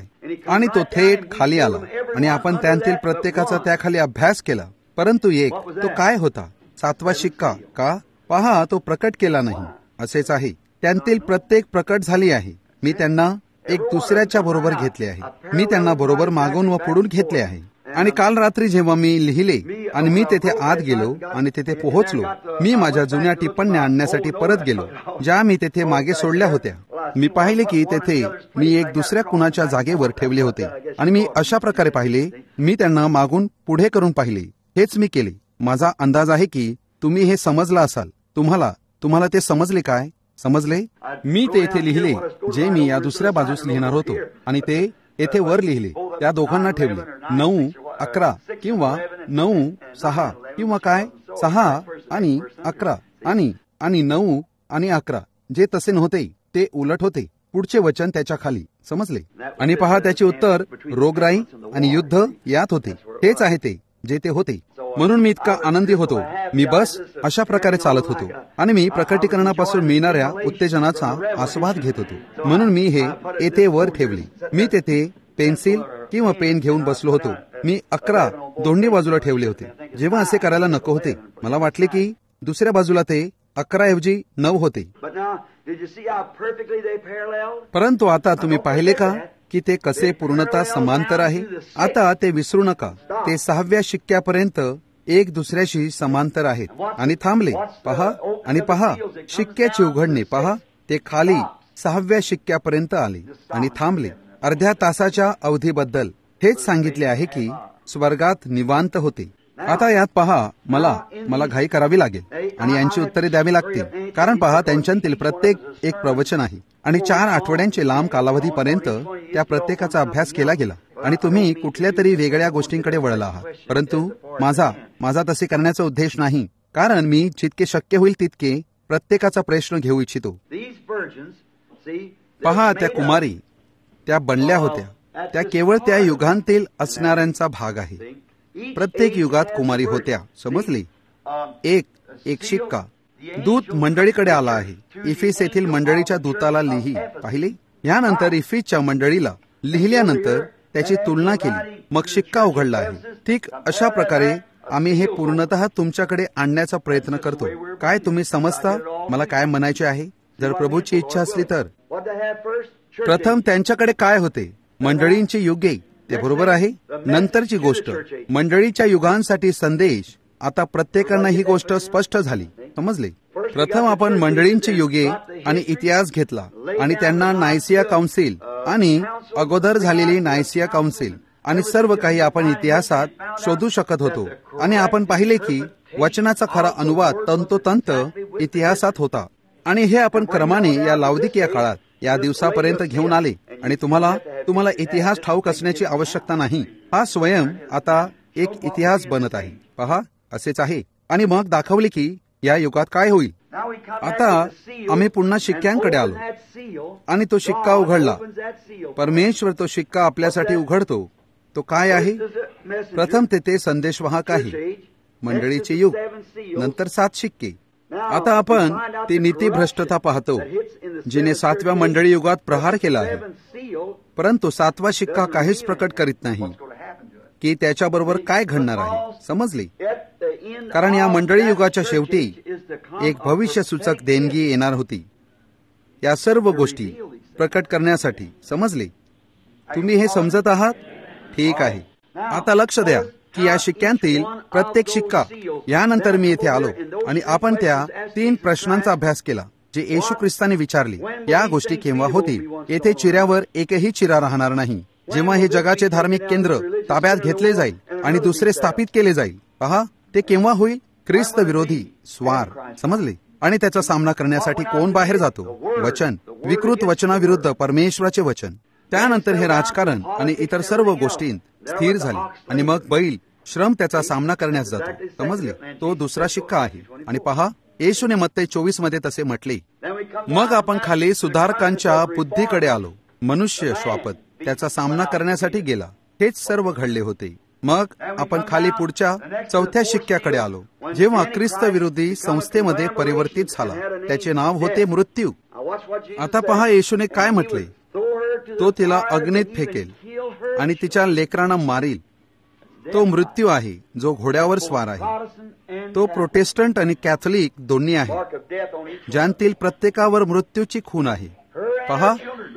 Speaker 3: आणि तो थेट खाली आला आणि आपण त्यांतील प्रत्येकाचा त्याखाली अभ्यास केला. परंतु एक तो काय होता? 7वा शिक्का. का? पहा, तो प्रकट केला नाही. असेच आहे, त्यांतील प्रत्येक प्रकट झाली आहे. मी त्यांना एक दुसऱ्याच्या बरोबर घेतले आहे. मी त्यांना बरोबर मागून व पुढून घेतले आहे. आणि काल रात्री जेव्हा मी लिहिले आणि मी तेथे आत गेलो आणि तेथे पोहोचलो, मी माझ्या जुन्या टिप्पण्या आणण्यासाठी परत गेलो, ज्या मी तेथे मागे सोडल्या होत्या. मी पाहिले की तेथे मी एक दुसऱ्या कुणाच्या जागेवर ठेवले होते आणि मी अशा प्रकारे पाहिले. मी त्यांना मागून पुढे करून पाहिले. हेच मी केले. माझा अंदाज आहे की तुम्ही हे समजला असाल. तुम्हाला ते समजले काय? समजले? मी ते येथे लिहिले जे मी या दुसऱ्या बाजूस लिहिणार होतो आणि ते येथे वर लिहिले. त्या दोघांना ठेवले. 9, 11 किंवा 9, 6 किंवा काय? 6 आणि 11 आणि 9 आणि 11 जे तसे नव्हते ते उलट होते. पुढचे वचन त्याच्या खाली. समजले? आणि पहा, त्याचे उत्तर रोगराई आणि युद्ध यात होते. हेच आहे ते जे ते होते. म्हणून मी इतका आनंदी होतो. मी बस अशा प्रकारे चालत होतो आणि मी प्रकटीकरणापासून मिळणाऱ्या उत्तेजनाचा आस्वाद घेत होतो. म्हणून मी हे येथे वर ठेवले. मी तेथे पेन्सिल किंवा पेन घेऊन बसलो होतो. मी 11 दोन्ही बाजूला ठेवले होते. जेव्हा असे करायला नको होते, मला वाटले की दुसऱ्या बाजूला ते 11 ऐवजी 9 होते. परंतु आता तुम्ही पाहिले का की ते कसे पूर्णतः समांतर आहे? आता ते विसरू नका. ते 6व्या शिक्क्यापर्यंत एक दुसऱ्याशी समांतर आहेत आणि थांबले. पहा आणि पहा, शिक्क्याचे उघडणे पहा, ते खाली 6व्या शिक्क्यापर्यंत आले आणि थांबले. अर्ध्या तासाच्या अवधीबद्दल हेच सांगितले आहे की स्वर्गात निवांत होते. आता यात पहा, मला घाई करावी लागेल आणि यांची उत्तरे द्यावी लागतील, कारण पहा, त्यांच्यातील प्रत्येक एक प्रवचन आहे आणि 4 आठवड्यांचे लांब कालावधीपर्यंत त्या प्रत्येकाचा अभ्यास केला गेला आणि तुम्ही कुठल्या तरी वेगळ्या गोष्टींकडे वळला आहात. परंतु माझा तसे करण्याचा उद्देश नाही, कारण मी जितके शक्य होईल तितके प्रत्येकाचा प्रश्न घेऊ इच्छितो. पहा, त्या कुमारी त्या बनल्या होत्या. त्या केवळ त्या युगांतील असणाऱ्यांचा भाग आहे. प्रत्येक युगात कुमारी होत्या. समजली? एक शिक्का. दूत मंडळीकडे आला आहे. इफिस येथील मंडळीच्या दूताला लिही. पाहिले? यानंतर इफिसच्या मंडळीला लिहिल्यानंतर त्याची तुलना केली, मग शिक्का उघडला आहे. ठीक अशा प्रकारे आम्ही हे पूर्णतः तुमच्याकडे आणण्याचा प्रयत्न करतो. काय तुम्ही समजता मला काय म्हणायचे आहे? जर प्रभूची इच्छा असली तर. प्रथम त्यांच्याकडे काय होते? मंडळींची युगे. ते बरोबर आहे. नंतरची गोष्ट मंडळीच्या युगांसाठी संदेश. आता प्रत्येकांना ही गोष्ट स्पष्ट झाली. समजले? प्रथम आपण मंडळींची युगे आणि इतिहास घेतला आणि त्यांना नायसिया काउन्सिल आणि अगोदर झालेली नायसिया काउन्सिल आणि सर्व काही आपण इतिहासात शोधू शकत होतो आणि आपण पाहिले की वचनाचा खरा अनुवाद तंतोतंत इतिहासात होता. आणि हे आपण क्रमाने या लाउदिकिया काळात या दिवसापर्यंत घेऊन आले आणि तुम्हाला इतिहास ठाऊक असण्याची आवश्यकता नाही. हा स्वयं आता एक इतिहास बनत आहे. पहा, असेच आहे. आणि मग दाखवले की या युगात काय होईल. आता आम्ही पुन्हा शिक्क्यांकडे आलो आणि तो शिक्का उघडला. परमेश्वर तो शिक्का आपल्यासाठी उघडतो. तो काय आहे? प्रथम ते संदेशवाहक आहे, मंडळीचे युग, नंतर 7 शिक्के. आता आपण ती नीतिभ्रष्टता पाहतो जिने 7व्या मंडळी युगात प्रहार केला आहे. परंतु 7वा शिक्का काहीच प्रकट करीत नाही की त्याच्याबरोबर काय घडणार आहे. समजले? कारण या मंडळी युगाच्या शेवटी एक भविष्यसूचक देणगी येणार होती या सर्व गोष्टी प्रकट करण्यासाठी. समजले? तुम्ही हे समजत आहात? ठीक आहे. आता लक्ष द्या की या शिक्क्यांतील प्रत्येक शिक्का. यानंतर मी येथे आलो आणि आपण त्या 3 प्रश्नांचा अभ्यास केला जे येशू ख्रिस्ताने विचारले. या गोष्टी केव्हा होतील? येथे चिऱ्यावर एकही चिरा राहणार नाही. जेव्हा हे जगाचे धार्मिक केंद्र ताब्यात घेतले जाईल आणि दुसरे स्थापित केले जाईल. पहा, ते केव्हा होईल? ख्रिस्त विरोधी स्वार. समजले? आणि त्याचा सामना करण्यासाठी कोण बाहेर जातो? वचन. विकृत वचनाविरुद्ध परमेश्वराचे वचन. त्यानंतर हे राजकारण आणि इतर सर्व गोष्टींत स्थिर झाले आणि मग बैल श्रम त्याचा सामना करण्यास जातो. समजले? तो दुसरा शिक्का आहे. आणि पहा, येशूने मत्ते 24 मध्ये तसे म्हटले. मग आपण खाली सुधारकांच्या बुद्धीकडे आलो. मनुष्य श्वापद त्याचा सामना करण्यासाठी गेला. हेच सर्व घडले होते. मग आपण खाली पुढच्या 4थ्या शिक्क्याकडे आलो, जेव्हा ख्रिस्त विरोधी संस्थेमध्ये परिवर्तित झाला. त्याचे नाव होते मृत्यू. आता पहा, येशूने काय म्हटले? तो तिला अग्नीत फेकेल आणि तिच्या लेकरांना मारील. तो मृत्यू आहे जो घोड्यावर स्वार आहे. तो प्रोटेस्टंट आणि कॅथलिक दोन्ही आहे, ज्यांतील प्रत्येकावर मृत्यूची खून आहे. पहा,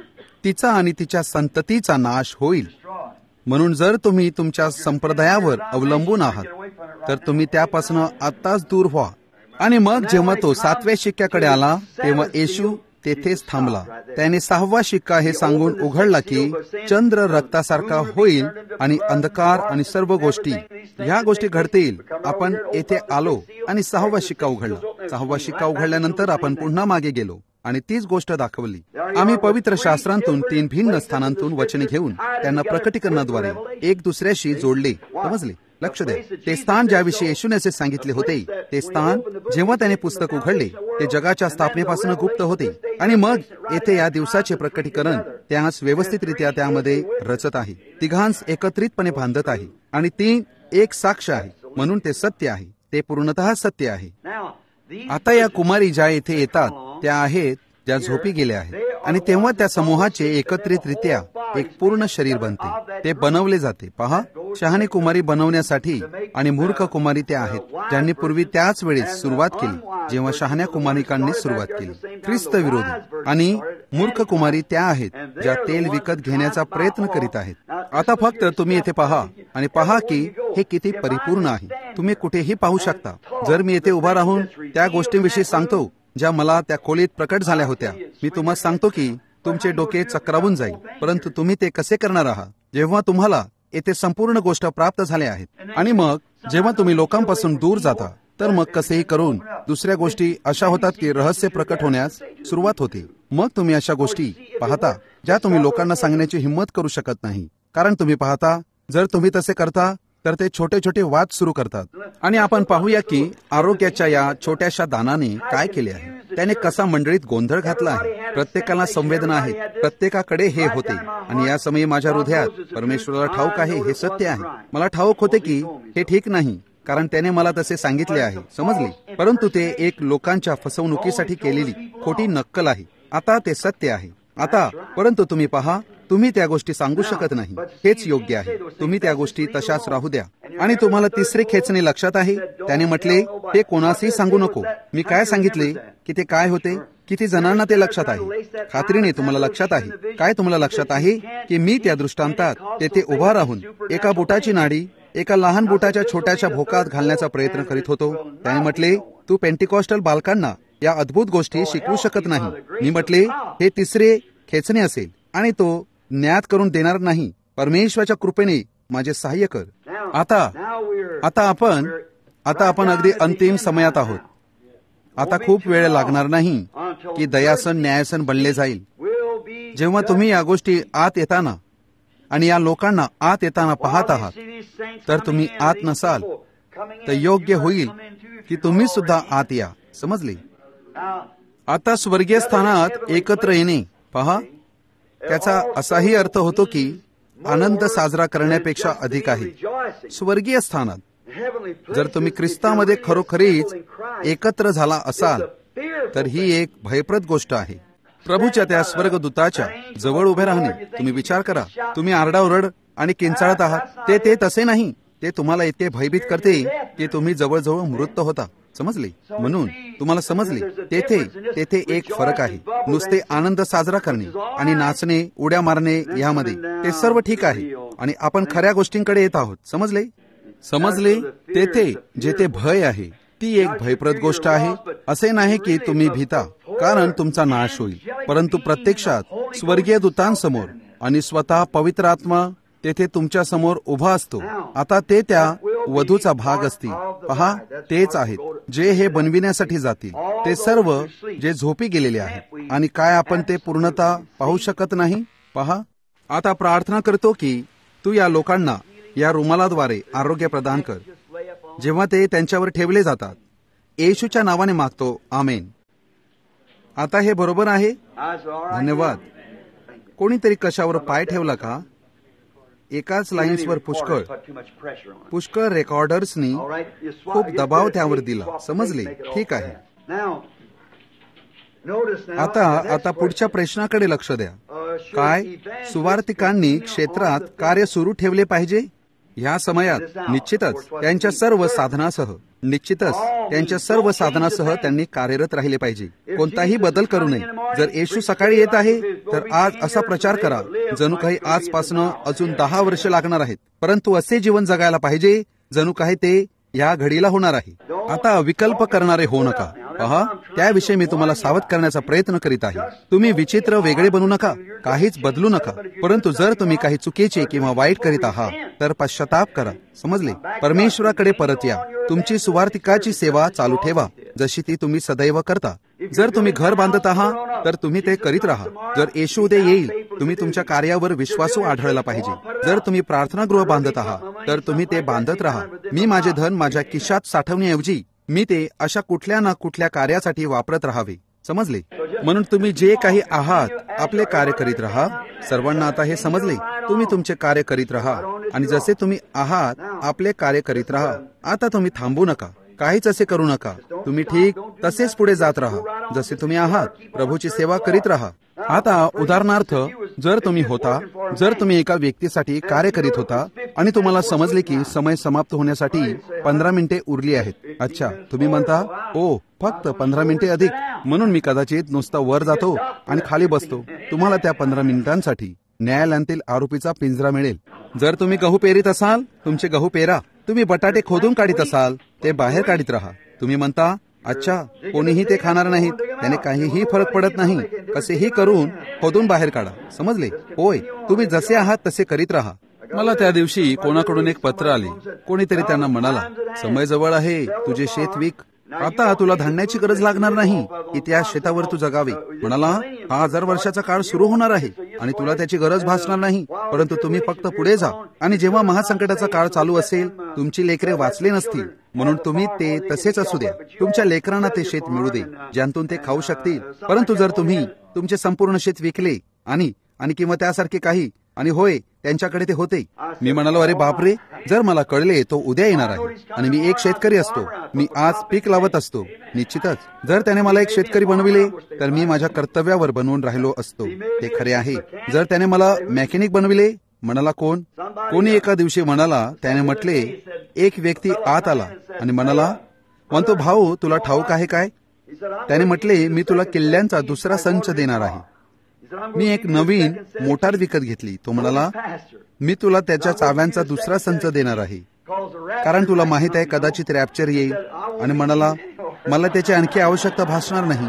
Speaker 3: तिचा आणि तिच्या संततीचा नाश होईल. म्हणून जर तुम्ही तुमच्या संप्रदायावर अवलंबून आहात तर तुम्ही त्यापासून आत्ताच दूर व्हा. आणि मग जेव्हा तो 7व्या शिक्क्याकडे आला तेव्हा येशू तेथेच थांबला. त्याने 6वा शिक्का हे सांगून उघडला की चंद्र रक्तासारखा होईल आणि अंधकार आणि सर्व गोष्टी, ह्या गोष्टी घडतील. आपण येथे आलो आणि 6वा शिक्का उघडला. 6वा शिक्का उघडल्यानंतर आपण पुन्हा मागे गेलो आणि तीच गोष्ट दाखवली. आम्ही पवित्र शास्त्रांतून 3 भिन्न स्थानांतून वचने घेऊन त्यांना प्रकटीकरणाद्वारे एक दुसऱ्याशी जोडले. समजले? लक्ष द्या, ते स्थान ज्याविषयी येशूने असे सांगितले होते, ते स्थान जेव्हा त्याने पुस्तक उघडले ते जगाच्या स्थापनेपासून गुप्त होते. आणि मग येथे या दिवसाचे प्रकटीकरण त्यास व्यवस्थितरित्या त्यामध्ये रचत आहे, तिघांस एकत्रितपणे बांधत आहे. आणि ती एक साक्ष आहे, म्हणून ते सत्य आहे, ते पूर्णतः सत्य आहे. आता या कुमारी ज्या येथे येतात त्या आहेत ज्या झोपी गेल्या आहेत. आणि तेव्हा त्या समूहाचे एकत्रितरित्या एक पूर्ण शरीर बनते, ते बनवले जाते. पहा, शहाणी कुमारी बनवण्यासाठी आणि मूर्ख कुमारी त्या आहेत ज्यांनी पूर्वी त्याच वेळेस सुरुवात केली जेव्हा शहाण्या कुमारिकांनी सुरुवात केली. ख्रिस्त विरोधी आणि मूर्ख कुमारी त्या आहेत ज्या तेल विकत घेण्याचा प्रयत्न करीत आहेत. आता फक्त तुम्ही येथे पहा आणि पहा की हे किती परिपूर्ण आहे. तुम्ही कुठेही पाहू शकता. जर मी येथे उभा राहून त्या गोष्टींविषयी सांगतो ज्या मला त्या खोलीत प्रकट झाल्या होत्या, मी तुम्हाला सांगतो की तुमचे डोके चक्रावून जाईल. परंतु तुम्ही ते कसे करणार आहात जेव्हा तुम्हाला येथे संपूर्ण गोष्ट प्राप्त झाल्या आहेत? आणि मग जेव्हा तुम्ही लोकांपासून दूर जाता तर मग कसेही करून दुसऱ्या गोष्टी अशा होतात की रहस्य प्रकट होण्यास सुरुवात होते. मग तुम्ही अशा गोष्टी पाहता ज्या तुम्ही लोकांना सांगण्याची हिंमत करू शकत नाही. कारण तुम्ही पाहता, जर तुम्ही तसे करता तर ते छोटे छोटे वाद सुरू करतात. आणि आपण पाहूया की आरोग्याच्या या छोट्याशा दानाने काय केले आहे. त्याने कसा मंडळीत गोंधळ घातला आहे. प्रत्येकाला संवेदना आहे, प्रत्येकाकडे हे होते. आणि या समयी माझ्या हृदयात परमेश्वराला ठाऊक आहे, हे सत्य आहे. मला ठाऊक होते की हे ठीक नाही, कारण त्याने मला तसे सांगितले आहे. समजले? परंतु ते एक लोकांच्या फसवणुकीसाठी केलेली खोटी नक्कल आहे. आता ते सत्य आहे. आता परंतु तुम्ही पहा, तुम्ही त्या गोष्टी सांगू शकत नाही. हेच योग्य आहे. तुम्ही त्या गोष्टी तशाच राहू द्या. आणि तुम्हाला तिसरे खेचणे लक्षात आहे. त्याने म्हटले, हे कोणासही सांगू नको. मी काय सांगितले की ते काय होते? किती जणांना ते लक्षात आहे? खात्रीने तुम्हाला लक्षात आहे. काय तुम्हाला लक्षात आहे की मी त्या दृष्टांतात तेथे उभा राहून एका बुटाची नाडी एका लहान बुटाच्या छोट्याशा भोकात घालण्याचा प्रयत्न करीत होतो. त्याने म्हटले, तू पेंटिकॉस्टल बालकांना या अद्भुत गोष्टी शिकवू शकत नाही. मी म्हटले, हे तिसरे खेचणे असेल आणि तो ज्ञात करून देणार नाही. परमेश्वराच्या कृपेने माझे सहाय्य कर. आता आपण अगदी अंतिम समयात आहोत. आता खूप वेळ लागणार नाही की दयासन न्यायासन बनले जाईल. जेव्हा तुम्ही या गोष्टी आत येताना आणि या लोकांना आत येताना पाहत आहात तर तुम्ही आत नसाल तर योग्य होईल की तुम्ही सुद्धा आत या. समजले? आता स्वर्गीय स्थानात एकत्र येणे, पहा, त्याचा असाही अर्थ होतो की आनंद साजरा करण्यापेक्षा अधिक आहे. स्वर्गीय स्थानात जर तुम्ही ख्रिस्तामध्ये खरोखरीच एकत्र झाला असाल तर ही एक भयप्रद गोष्ट आहे. प्रभूच्या त्या स्वर्गदूताच्या जवळ उभे राहणे. तुम्ही विचार करा, तुम्ही आरडाओरड आणि किंचाळत आहात. ते तसे नाही. ते तुम्हाला इतके भयभीत करते की तुम्ही जवळजवळ मृत होता. समजले? म्हणून तुम्हाला समजले, तेथे एक फरक आहे. नुसते आनंद साजरा करणे आणि नाचणे, उड्या मारणे यामध्ये ते सर्व ठीक आहे आणि आपण खऱ्या गोष्टींकडे येत आहोत. समजले? तेथे जेथे भय आहे ती एक भयप्रद गोष्ट आहे. असे नाही की तुम्ही भीता कारण तुमचा नाश होईल, परंतु प्रत्यक्षात स्वर्गीय दूतांसमोर आणि स्वतः पवित्र आत्मा तेथे तुमच्या समोर उभा असतो. आता ते त्या वधूचा भाग असतील. पहा, तेच आहेत जे हे बनविण्यासाठी जातील. ते सर्व जे झोपी गेलेले आहेत. आणि काय आपण ते पूर्णतः पाहू शकत नाही? पहा, आता प्रार्थना करतो की तू या लोकांना या रुमालाद्वारे आरोग्य प्रदान कर जेव्हा ते त्यांच्यावर ठेवले जातात. येशूच्या नावाने मागतो, आमेन. आता हे बरोबर आहे. धन्यवाद. कोणीतरी कशावर पाय ठेवला का? एकाच लाईन्सवर पुष्कळ रेकॉर्डर्सनी खूप दबाव त्यावर दिला. समजले? ठीक आहे. आता पुढच्या प्रश्नाकडे लक्ष द्या. काय सुवार्तिकांनी क्षेत्रात कार्य सुरू ठेवले पाहिजे? ह्या समयात निश्चितच त्यांच्या सर्व साधनासह त्यांनी कार्यरत राहिले पाहिजे. कोणताही बदल करू नये. जर येशू सकाळी येत आहे तर आज असा प्रचार करा जणू काही आजपासून अजून 10 वर्ष लागणार आहेत, परंतु असे जीवन जगायला पाहिजे जणू काही ते या घडीला होणार आहे. आता विकल्प करणारे होऊ नका. पहा, त्याविषयी मी तुम्हाला सावध करण्याचा प्रयत्न करीत आहे. तुम्ही विचित्र वेगळे बनू नका, काहीच बदलू नका. परंतु जर तुम्ही काही चुकीचे किंवा वाईट करीत आहात तर पश्चाताप करा. समजले? परमेश्वराकडे परत या. तुमची सुवार्तिकाची सेवा चालू ठेवा जशी ती तुम्ही सदैव करता. जर तुम्ही घर बांधत आहात तर तुम्ही ते करीत राहा. जर येशू उद्या येईल तुम्ही तुमच्या कार्यावर विश्वासू आढळला पाहिजे. जर तुम्ही प्रार्थनागृह बांधत आहात तर तुम्ही ते बांधत राहा. मी माझे धन माझ्या खिशात साठवण्याऐवजी मी ते अशा कुठल्या ना कुठल्या कार्यासाठी वापरत राहावे. समजले? म्हणून तुम्ही जे काही आहात आपले कार्य करीत राहा. सर्वांना आता हे समजले? तुम्ही तुमचे कार्य करीत राहा आणि जसे तुम्ही आहात आपले कार्य करीत राहा. आता तुम्ही थांबू नका, काहीच असे करू नका. तुम्ही ठीक तसेच पुढे जात राहा जसे तुम्ही आहात. प्रभूची सेवा करीत राहा. आता उदाहरणार्थ जर तुम्ही एका व्यक्तीसाठी कार्य करीत होता आणि तुम्हाला समजले की समय समाप्त होण्यासाठी 15 मिनिटे उरली आहेत. अच्छा, तुम्ही म्हणता ओ फक्त 15 मिनिटे अधिक, म्हणून मी कदाचित नुसता वर जातो आणि खाली बसतो. तुम्हाला त्या 15 मिनिटांसाठी न्यायालयातील आरोपीचा पिंजरा मिळेल. जर तुम्ही गहू पेरीत असाल तुमचे गहू पेरा. तुम्ही बटाटे खोदून काढीत असाल ते बाहेर काढीत राहा. तुम्ही म्हणता अच्छा, कोणीही ते खाणार नाहीत, त्याने काहीही फरक पडत नाही, कसेही करून खोदून बाहेर काढा. समजले? होय, तुम्ही जसे आहात तसे करीत राहा. मला त्या दिवशी कोणाकडून एक पत्र आले. कोणीतरी त्यांना म्हणाला, समय जवळ आहे, तुझे शेत विक. आता तुला धान्याची गरज लागणार नाही की त्या शेतावर तू जगावे. म्हणाला, हा 1000 वर्षाचा काळ सुरू होणार आहे आणि तुला त्याची गरज भासणार नाही, परंतु तुम्ही फक्त पुढे जा. आणि जेव्हा महासंकटाचा काळ चालू असेल तुमची लेकरे वाचले नसतील, म्हणून तुम्ही ते तसेच असू द्या. तुमच्या लेकरांना ते शेत मिळू दे ज्यातून ते खाऊ शकतील. परंतु जर तुम्ही तुमचे संपूर्ण शेत विकले आणि किंवा त्यासारखे काही, आणि होय त्यांच्याकडे ते होते. मी म्हणालो, अरे बापरे, जर मला कळले तो उद्या येणार आहे आणि मी एक शेतकरी असतो, मी आज पीक लावत असतो. निश्चितच जर त्याने मला एक शेतकरी बनविले तर मी माझ्या कर्तव्यावर बनवून राहिलो असतो. ते खरे आहे. जर त्याने मला मेकॅनिक बनविले, म्हणाला कोणी एका दिवशी म्हणाला, त्याने म्हटले, एक व्यक्ती आत आला आणि म्हणतो भाऊ तुला ठाऊक आहे काय? त्याने म्हटले, मी तुला किल्ल्यांचा दुसरा संच देणार आहे. मी एक नवीन मोटार विकत घेतली. तो म्हणाला, मी तुला त्याच्या चाव्यांचा दुसरा संच देणार आहे, कारण तुला माहित आहे कदाचित रॅप्चर येईल. आणि म्हणाला, मला त्याची आणखी आवश्यकता भासणार नाही.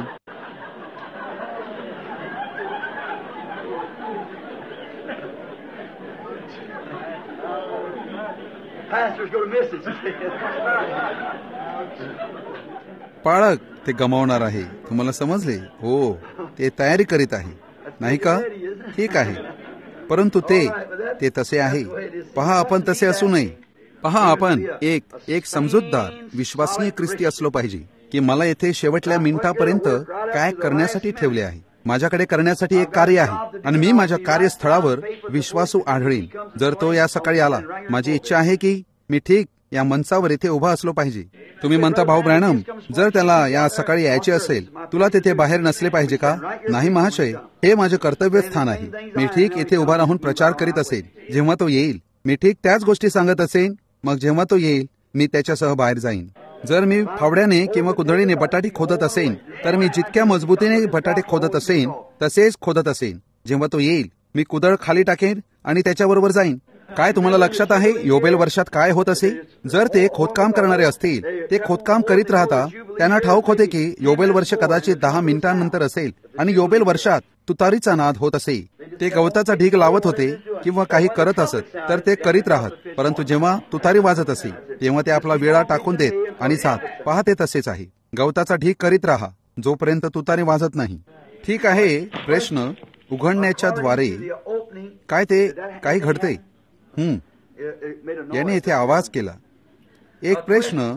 Speaker 3: पाळक ते गमावणार आहे. तुम्हाला समजले? हो, ते तयारी करीत आहे, नाही का? ठीक आहे, परंतु ते तसे आहे. पहा, आपण तसे असू नये. पहा, आपण एक समजूतदार विश्वासनीय ख्रिस्ती असलो पाहिजे की मला येथे शेवटल्या मिनिटापर्यंत काय करण्यासाठी ठेवले आहे. माझ्याकडे करण्यासाठी एक कार्य आहे आणि मी माझ्या कार्यस्थळावर विश्वासू आढळीन. जर तो या सकाळी आला, माझी इच्छा आहे की मी ठीक या मंचावर येथे उभा असलो पाहिजे. तुम्ही म्हणता, भाऊ ब्रॅनम, जर त्याला या सकाळी यायचे असेल तुला तेथे बाहेर नसले पाहिजे का? नाही महाशय, हे माझे कर्तव्य स्थान आहे. मी ठीक येथे उभा राहून प्रचार करीत असेल. जेव्हा तो येईल मी ठीक त्याच गोष्टी सांगत असेन. मग जेव्हा तो येईल मी त्याच्यासह बाहेर जाईन. जर मी फावड्याने किंवा कुदळीने बटाटे खोदत असेन तर मी जितक्या मजबूतीने बटाटे खोदत असेन तसेच खोदत असेन. जेव्हा तो येईल मी कुदळ खाली टाकेन आणि त्याच्याबरोबर जाईन. काय तुम्हाला लक्षात आहे योबेल वर्षात काय होत असे? जर ते खोदकाम करणारे असतील, ते खोदकाम करीत राहता. त्यांना ठाऊक होते की योबेल वर्ष कदाचित 10 मिनिटांनंतर असेल आणि योबेल वर्षात तुतारीचा नाद होत असे. ते गवताचा ढीग लावत होते किंवा काही करत असत तर ते करीत राहत. परंतु जेव्हा तुतारी वाजत असे तेव्हा ते आपला वेळा टाकून देत आणि जात. पहा, ते तसेच आहे. गवताचा ढीग करीत राहा जोपर्यंत तुतारी वाजत नाही. ठीक आहे. प्रश्न उघडण्याच्या द्वारे काय ते काही घडते? याने इथे आवाज केला. एक प्रश्न,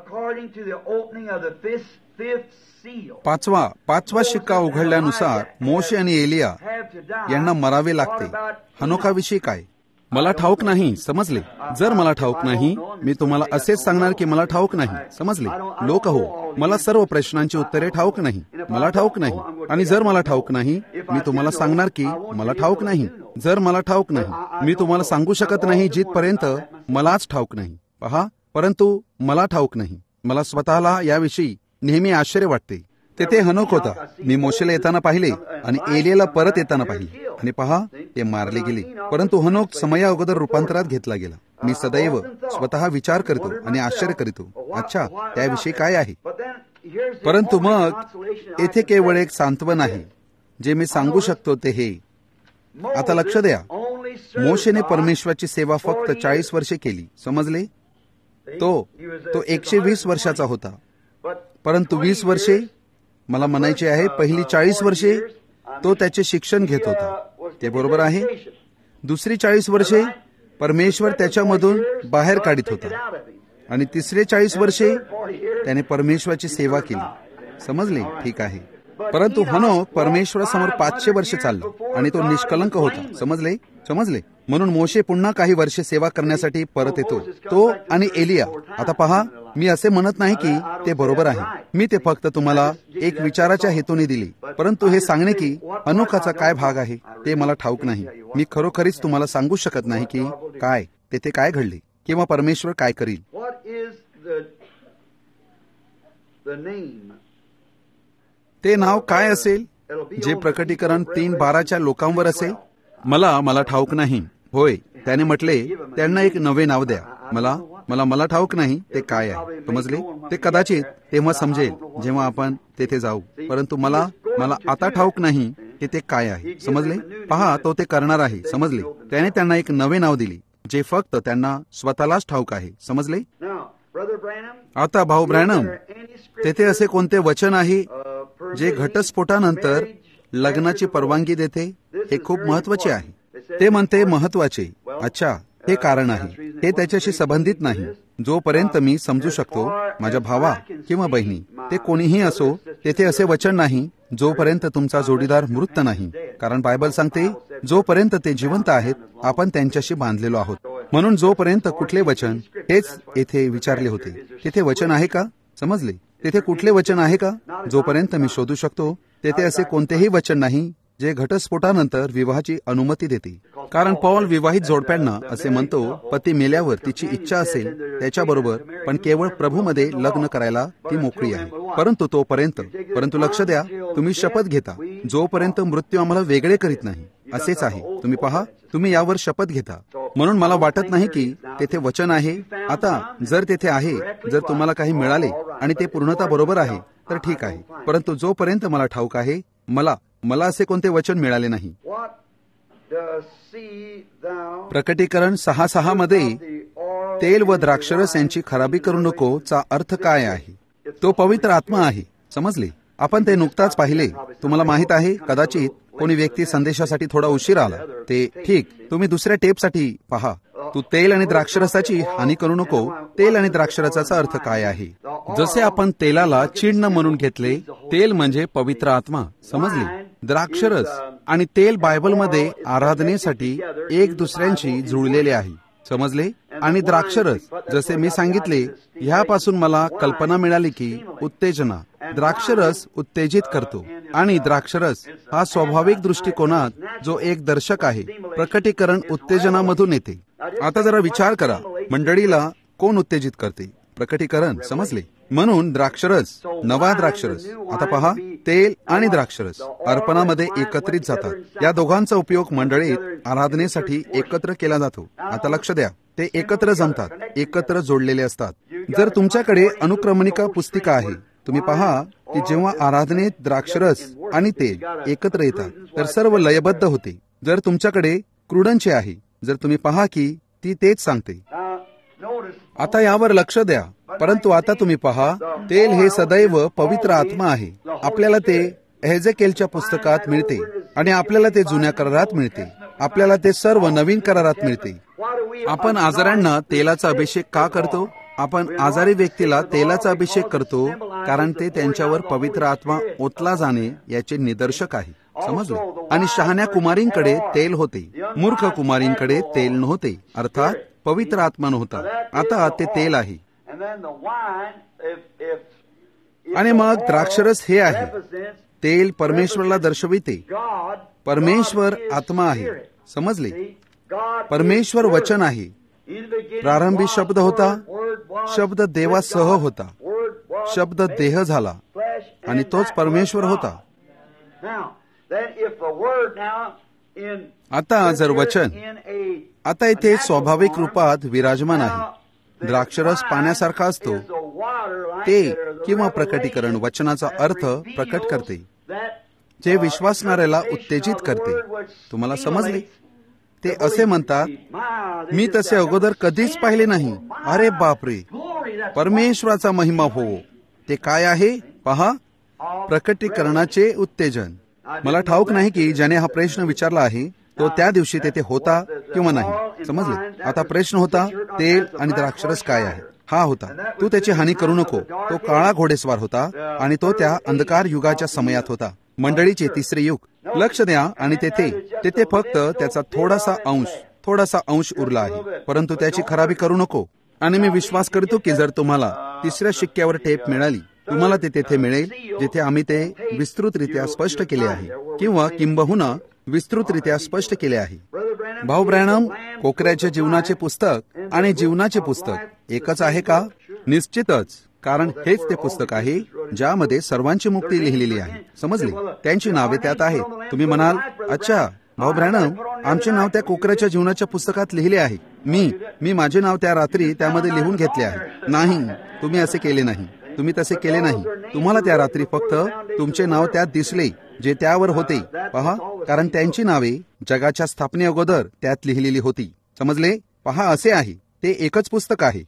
Speaker 3: पाचवा शिक्का उघडल्यानुसार मोशे आणि एलिया यांना मरावे लागते. हनोकाविषयी काय? मला ठाऊक नाही, समजले. जर मला ठाऊक नाही, मी तुम्हाला असेच सांगणार की मला ठाऊक नाही, समजले. लोक हो, मला सर्व प्रश्नांची उत्तरे ठाऊक नाही, मला ठाऊक नाही. आणि जर मला ठाऊक नाही, मी तुम्हाला सांगणार की मला ठाऊक नाही. जर मला ठाऊक नाही, मी तुम्हाला सांगू शकत नाही जिथपर्यंत मलाच ठाऊक नाही. पहा, परंतु मला ठाऊक नाही. मला स्वतःला याविषयी नेहमी आश्चर्य वाटते. तेथे हनोक होता. मी मोशेला येताना पाहिले आणि एलियाला परत येताना पाहिले, आणि पहा, ते मारले गेले. परंतु हनोक समया अगोदर रूपांतरात घेतला गेला. मी सदैव स्वतः विचार करतो आणि आश्चर्य करतो, अच्छा, त्याविषयी काय आहे. परंतु मग येथे केवळ एक सांत्वन आहे जे मी सांगू शकतो, ते हे. आता लक्ष द्या, मोशेने परमेश्वराची सेवा फक्त 40 वर्षे केली, समजले. तो 120 वर्षाचा होता. परंतु 20 वर्षे, मला म्हणायचे आहे पहिली 40 वर्षे तो त्याचे शिक्षण घेत होता. ते बरोबर आहे. दुसरी 40 वर्षे परमेश्वर त्याच्यामधून बाहेर काढित होता, आणि तिसरे 40 वर्षे त्याने परमेश्वराची सेवा केली, समजले. ठीक आहे. परंतु हनोक परमेश्वरासमोर 500 वर्षे चालला आणि तो निष्कलंक होता, समजले. म्हणून मोशे पुन्हा काही वर्षे सेवा करण्यासाठी परत येतो, तो आणि एलिया. आता पहा, मी असे म्हणत नाही की ते बरोबर आहे. मी ते फक्त तुम्हाला एक विचाराच्या हेतूने दिले. परंतु हे सांगणे की हनोकाचा काय भाग आहे ते मला ठाऊक नाही. मी खरोखरीच तुम्हाला सांगू शकत नाही की काय तेथे काय घडले किंवा परमेश्वर काय करील. ते नाव काय असेल जे प्रकटीकरण 3:12 लोकांवर असेल. मला ठाऊक नाही. होय, त्याने म्हटले त्यांना एक नवे नाव द्या. मला ठाऊक नाही ते काय आहे, समजले. ते कदाचित तेव्हा समजेल जेव्हा आपण तेथे जाऊ. परंतु मला आता ठाऊक नाही की ते काय आहे, समजले. पहा, तो ते करणार आहे, समजले. त्याने त्यांना एक नवे नाव दिले जे फक्त त्यांना स्वतःलाच ठाऊक आहे, समजले. आता भाऊ ब्रॅनम, तेथे असे कोणते वचन आहे जे घटस्फोटानंतर लग्नाची परवानगी देते? हे खूप महत्वाचे आहे. ते म्हणते महत्वाचे. अच्छा, हे कारण आहे. हे त्याच्याशी संबंधित नाही. जोपर्यंत मी समजू शकतो, माझ्या भावा किंवा बहिणी, ते कोणीही असो, तेथे असे वचन नाही जोपर्यंत तुमचा जोडीदार मृत नाही. कारण बायबल सांगते, जोपर्यंत ते जिवंत आहेत आपण त्यांच्याशी बांधलेलो आहोत. म्हणून जोपर्यंत कुठले वचन, हेच येथे विचारले होते, तिथे वचन आहे का, समजले. तेथे कुठले वचन आहे का? जोपर्यंत मी शोधू शकतो, तेथे असे कोणतेही वचन नाही जे घटस्फोटानंतर विवाहाची अनुमती देते. कारण पौल विवाहित जोडप्यांना असे म्हणतो, पती मेल्यावर तिची इच्छा असेल त्याच्याबरोबर, पण केवळ प्रभूमध्ये लग्न करायला ती मोकळी आहे. परंतु लक्ष द्या, तुम्ही शपथ घेता जोपर्यंत मृत्यू आम्हाला वेगळे करीत नाही, असेच आहे. तुम्ही पहा, तुम्ही यावर शपथ घेता. म्हणून मला वाटत नाही की तेथे वचन आहे. आता जर तेथे आहे, जर तुम्हाला काही मिळाले आणि ते पूर्णता बरोबर आहे तर ठीक आहे. परंतु जोपर्यंत मला ठाऊक आहे, मला असे कोणते वचन मिळाले नाही. प्रकटीकरण 6:6 मध्ये तेल व द्राक्षरस यांची खराबी करू नको चा अर्थ काय आहे? तो पवित्र आत्मा आहे, समजले. आपण ते नुकताच पाहिले. तुम्हाला माहित आहे, कदाचित कोणी व्यक्ती संदेशासाठी थोडा उशीर आला. ते ठीक, तुम्ही दुसऱ्या टेपसाठी पहा. तू तेल आणि द्राक्षरसाची हानी करू नको. तेल आणि द्राक्षरसाचा अर्थ काय आहे? जसे आपण तेलाला चिन्ह म्हणून घेतले, तेल म्हणजे पवित्र आत्मा, समजले. द्राक्षरस आणि तेल बायबलमध्ये आराधनेसाठी एक दुसऱ्यांशी जुळलेले आहे, समजले. आणि द्राक्षरस, जसे मी सांगितले, ह्यापासून मला कल्पना मिळाली की उत्तेजना, द्राक्षरस उत्तेजित करतो. आणि द्राक्षरस हा स्वाभाविक दृष्टिकोनात जो एक दर्शक आहे, प्रकटीकरण उत्तेजनामधून येते. आता जरा विचार करा, मंडळीला कोण उत्तेजित करते? प्रकटीकरण, समजले. म्हणून द्राक्षरस, नवा द्राक्षरस. आता पहा, तेल आणि द्राक्षरस अर्पणामध्ये एकत्रित जातात. या दोघांचा उपयोग मंडळीत आराधनेसाठी एकत्र केला जातो. आता लक्ष द्या, ते एकत्र जमतात, एकत्र जोडलेले असतात. जर तुमच्याकडे अनुक्रमणिका पुस्तिका आहे, तुम्ही पहा की जेव्हा आराधनेत द्राक्षरस आणि तेल एकत्र येतात तर सर्व लयबद्ध होते. जर तुमच्याकडे क्रूडनचे आहे, जर तुम्ही पहा की ती तेच सांगते. आता यावर लक्ष द्या. परंतु आता तुम्ही पहा, तेल हे सदैव पवित्र आत्मा आहे. आपल्याला ते एहेजेकेलच्या पुस्तकात मिळते आणि आपल्याला ते जुन्या करारात मिळते. आपल्याला ते सर्व नवीन करारात मिळते. आपण आजारांना तेलाचा अभिषेक का करतो? आपण आजारी व्यक्तीला तेलाचा अभिषेक करतो कारण ते त्यांच्यावर पवित्र आत्मा ओतला जाणे याचे निदर्शक आहे. समजलं? आणि शहाण्या कुमारींकडे तेल होते, मूर्ख कुमारींकडे तेल नव्हते, अर्थात पवित्र आत्मा नव्हता. आता ते तेल आहे. आणि मग द्राक्षरस हे आहे. तेल परमेश्वरला दर्शविते. परमेश्वर आत्मा आहे. समजले? परमेश्वर वचन आहे. प्रारंभी शब्द होता, शब्द देवासह होता, शब्द देह झाला आणि तोच परमेश्वर होता. आता जर वचन आता इथे स्वाभाविक रूपात विराजमान आहे. द्राक्षरस पाण्यासारखा असतो. ते किंवा प्रकटीकरण वचनाचा अर्थ प्रकट करते, जे विश्वासणाऱ्याला उत्तेजित करते. तुम्हाला समजले? ते असे म्हणतात, मी तसे अगोदर कधीच पाहिले नाही. अरे बापरे, परमेश्वराचा महिमा हो. ते काय आहे पहा, प्रकटीकरणाचे उत्तेजन. मला ठाऊक नाही की ज्याने हा प्रश्न विचारला आहे तो त्या दिवशी तेथे होता किंवा नाही. समजले? आता प्रश्न होता, तेल आणि द्राक्षरस काय आहे? हा होता. तू त्याची हानी करू नको. तो काळा घोडेस्वार होता आणि तो त्या अंधकार युगाच्या समयात होता, मंडळीचे तिसरे युग. लक्ष द्या. आणि तेथे फक्त त्याचा थोडासा अंश उरला आहे, परंतु त्याची खराबी करू नको. आणि मी विश्वास करतो की जर तुम्हाला तिसऱ्या शिक्क्यावर टेप मिळाली, तुम्हाला ते तेथे मिळेल जिथे आम्ही ते विस्तृतरित्या स्पष्ट केले आहे, किंवा किंबहुना विस्तृतरित्या स्पष्ट केले आहे. भाऊ ब्रॅनम, कोकऱ्याच्या जीवनाचे पुस्तक आणि जीवनाचे पुस्तक एकच आहे का? निश्चितच, कारण हेच ते पुस्तक आहे ज्यामध्ये सर्वांची मुक्ती लिहिलेली आहे. समजले? त्यांची नावे त्यात आहेत. तुम्ही म्हणाल, अच्छा भाऊ ब्रॅनम, आमचे नाव त्या कोकऱ्याच्या जीवनाच्या पुस्तकात लिहिले आहे. मी माझे नाव त्या रात्री त्यामध्ये लिहून घेतले आहे. नाही, तुम्ही असे केले नाही. तुम्ही तसे केले नाही. तुम्हाला त्या रात्री फक्त तुमचे नाव त्यात दिसले जे त्यावर होते. पहा, कारण त्यांची नावे जगाच्या स्थापने अगोदर त्यात लिहिलेली होती. समजले? पहा, असे आहे. ते एकच पुस्तक आहे.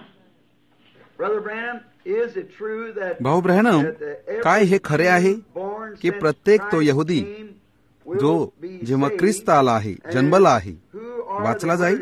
Speaker 3: भाऊ ब्रॅनम, काय हे खरे आहे की प्रत्येक तो यहुदी जो जेव्हा ख्रिस्त आला आहे, जन्मला आहे, वाचला जाईल?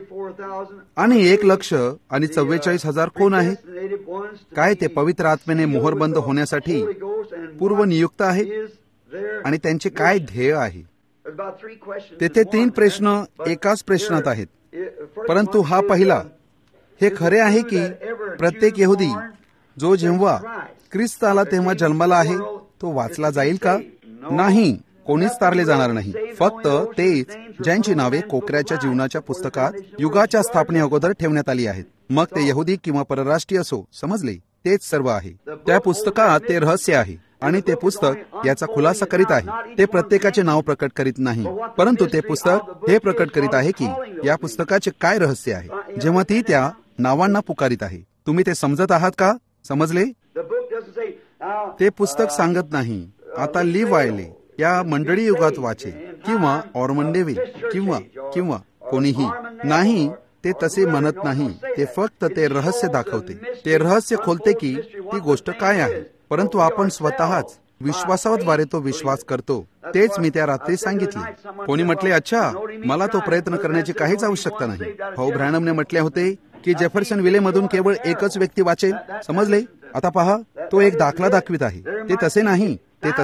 Speaker 3: आणि 1,44,000 कोण आहेत? काय ते पवित्र आत्म्याने मोहरबंद होण्यासाठी पूर्वनियुक्त आहे? आणि त्यांचे काय ध्येय आहे? तेथे 3 प्रश्न एकाच प्रश्नात आहेत, परंतु हा पहिला. हे खरे आहे की प्रत्येक यहुदी जो जेव्हा ख्रिस्त आला तेव्हा जन्माला आहे तो वाचला जाईल का? नाही, कोणीच तारले जाणार नाही. फक्त तेच ज्यांची नावे कोकऱ्याच्या जीवनाच्या पुस्तकात युगाच्या स्थापने अगोदर ठेवण्यात आली आहेत. मग ते यहुदी किंवा परराष्ट्रीय असो. समजले? तेच सर्व आहे. त्या पुस्तकात ते रहस्य आहे आणि ते पुस्तक याचा खुलासा करीत आहे. ते प्रत्येकाचे नाव प्रकट करीत नाही, परंतु ते पुस्तक हे प्रकट करीत आहे की या पुस्तकाचे काय रहस्य आहे जेव्हा ती त्या नावांना पुकारित आहे. तुम्ही ते समजत आहात का? समजले? ते पुस्तक सांगत नाही, आता लिव्हायले या मंडळी युगात वाचे किंवा ऑर्मंडेवे किंवा कोणीही नाही. ते तसे म्हणत नाही. ते फक्त ते रहस्य दाखवते. ते रहस्य खोलते की ती गोष्ट काय आहे, परंतु आपण स्वतःच विश्वासाद्वारे तो विश्वास करतो. तेच मी त्या रात्री सांगितले. कोणी म्हटले, अच्छा, मला तो प्रयत्न करण्याची काहीच आवश्यकता नाही. भाऊ ब्रॅनमने म्हटले होते की जेफरसन विलेमधून केवळ एकच व्यक्ती वाचेल. समजले? आता पहा, तो एक दाखला दाखवित आहे. ते तसे नाही.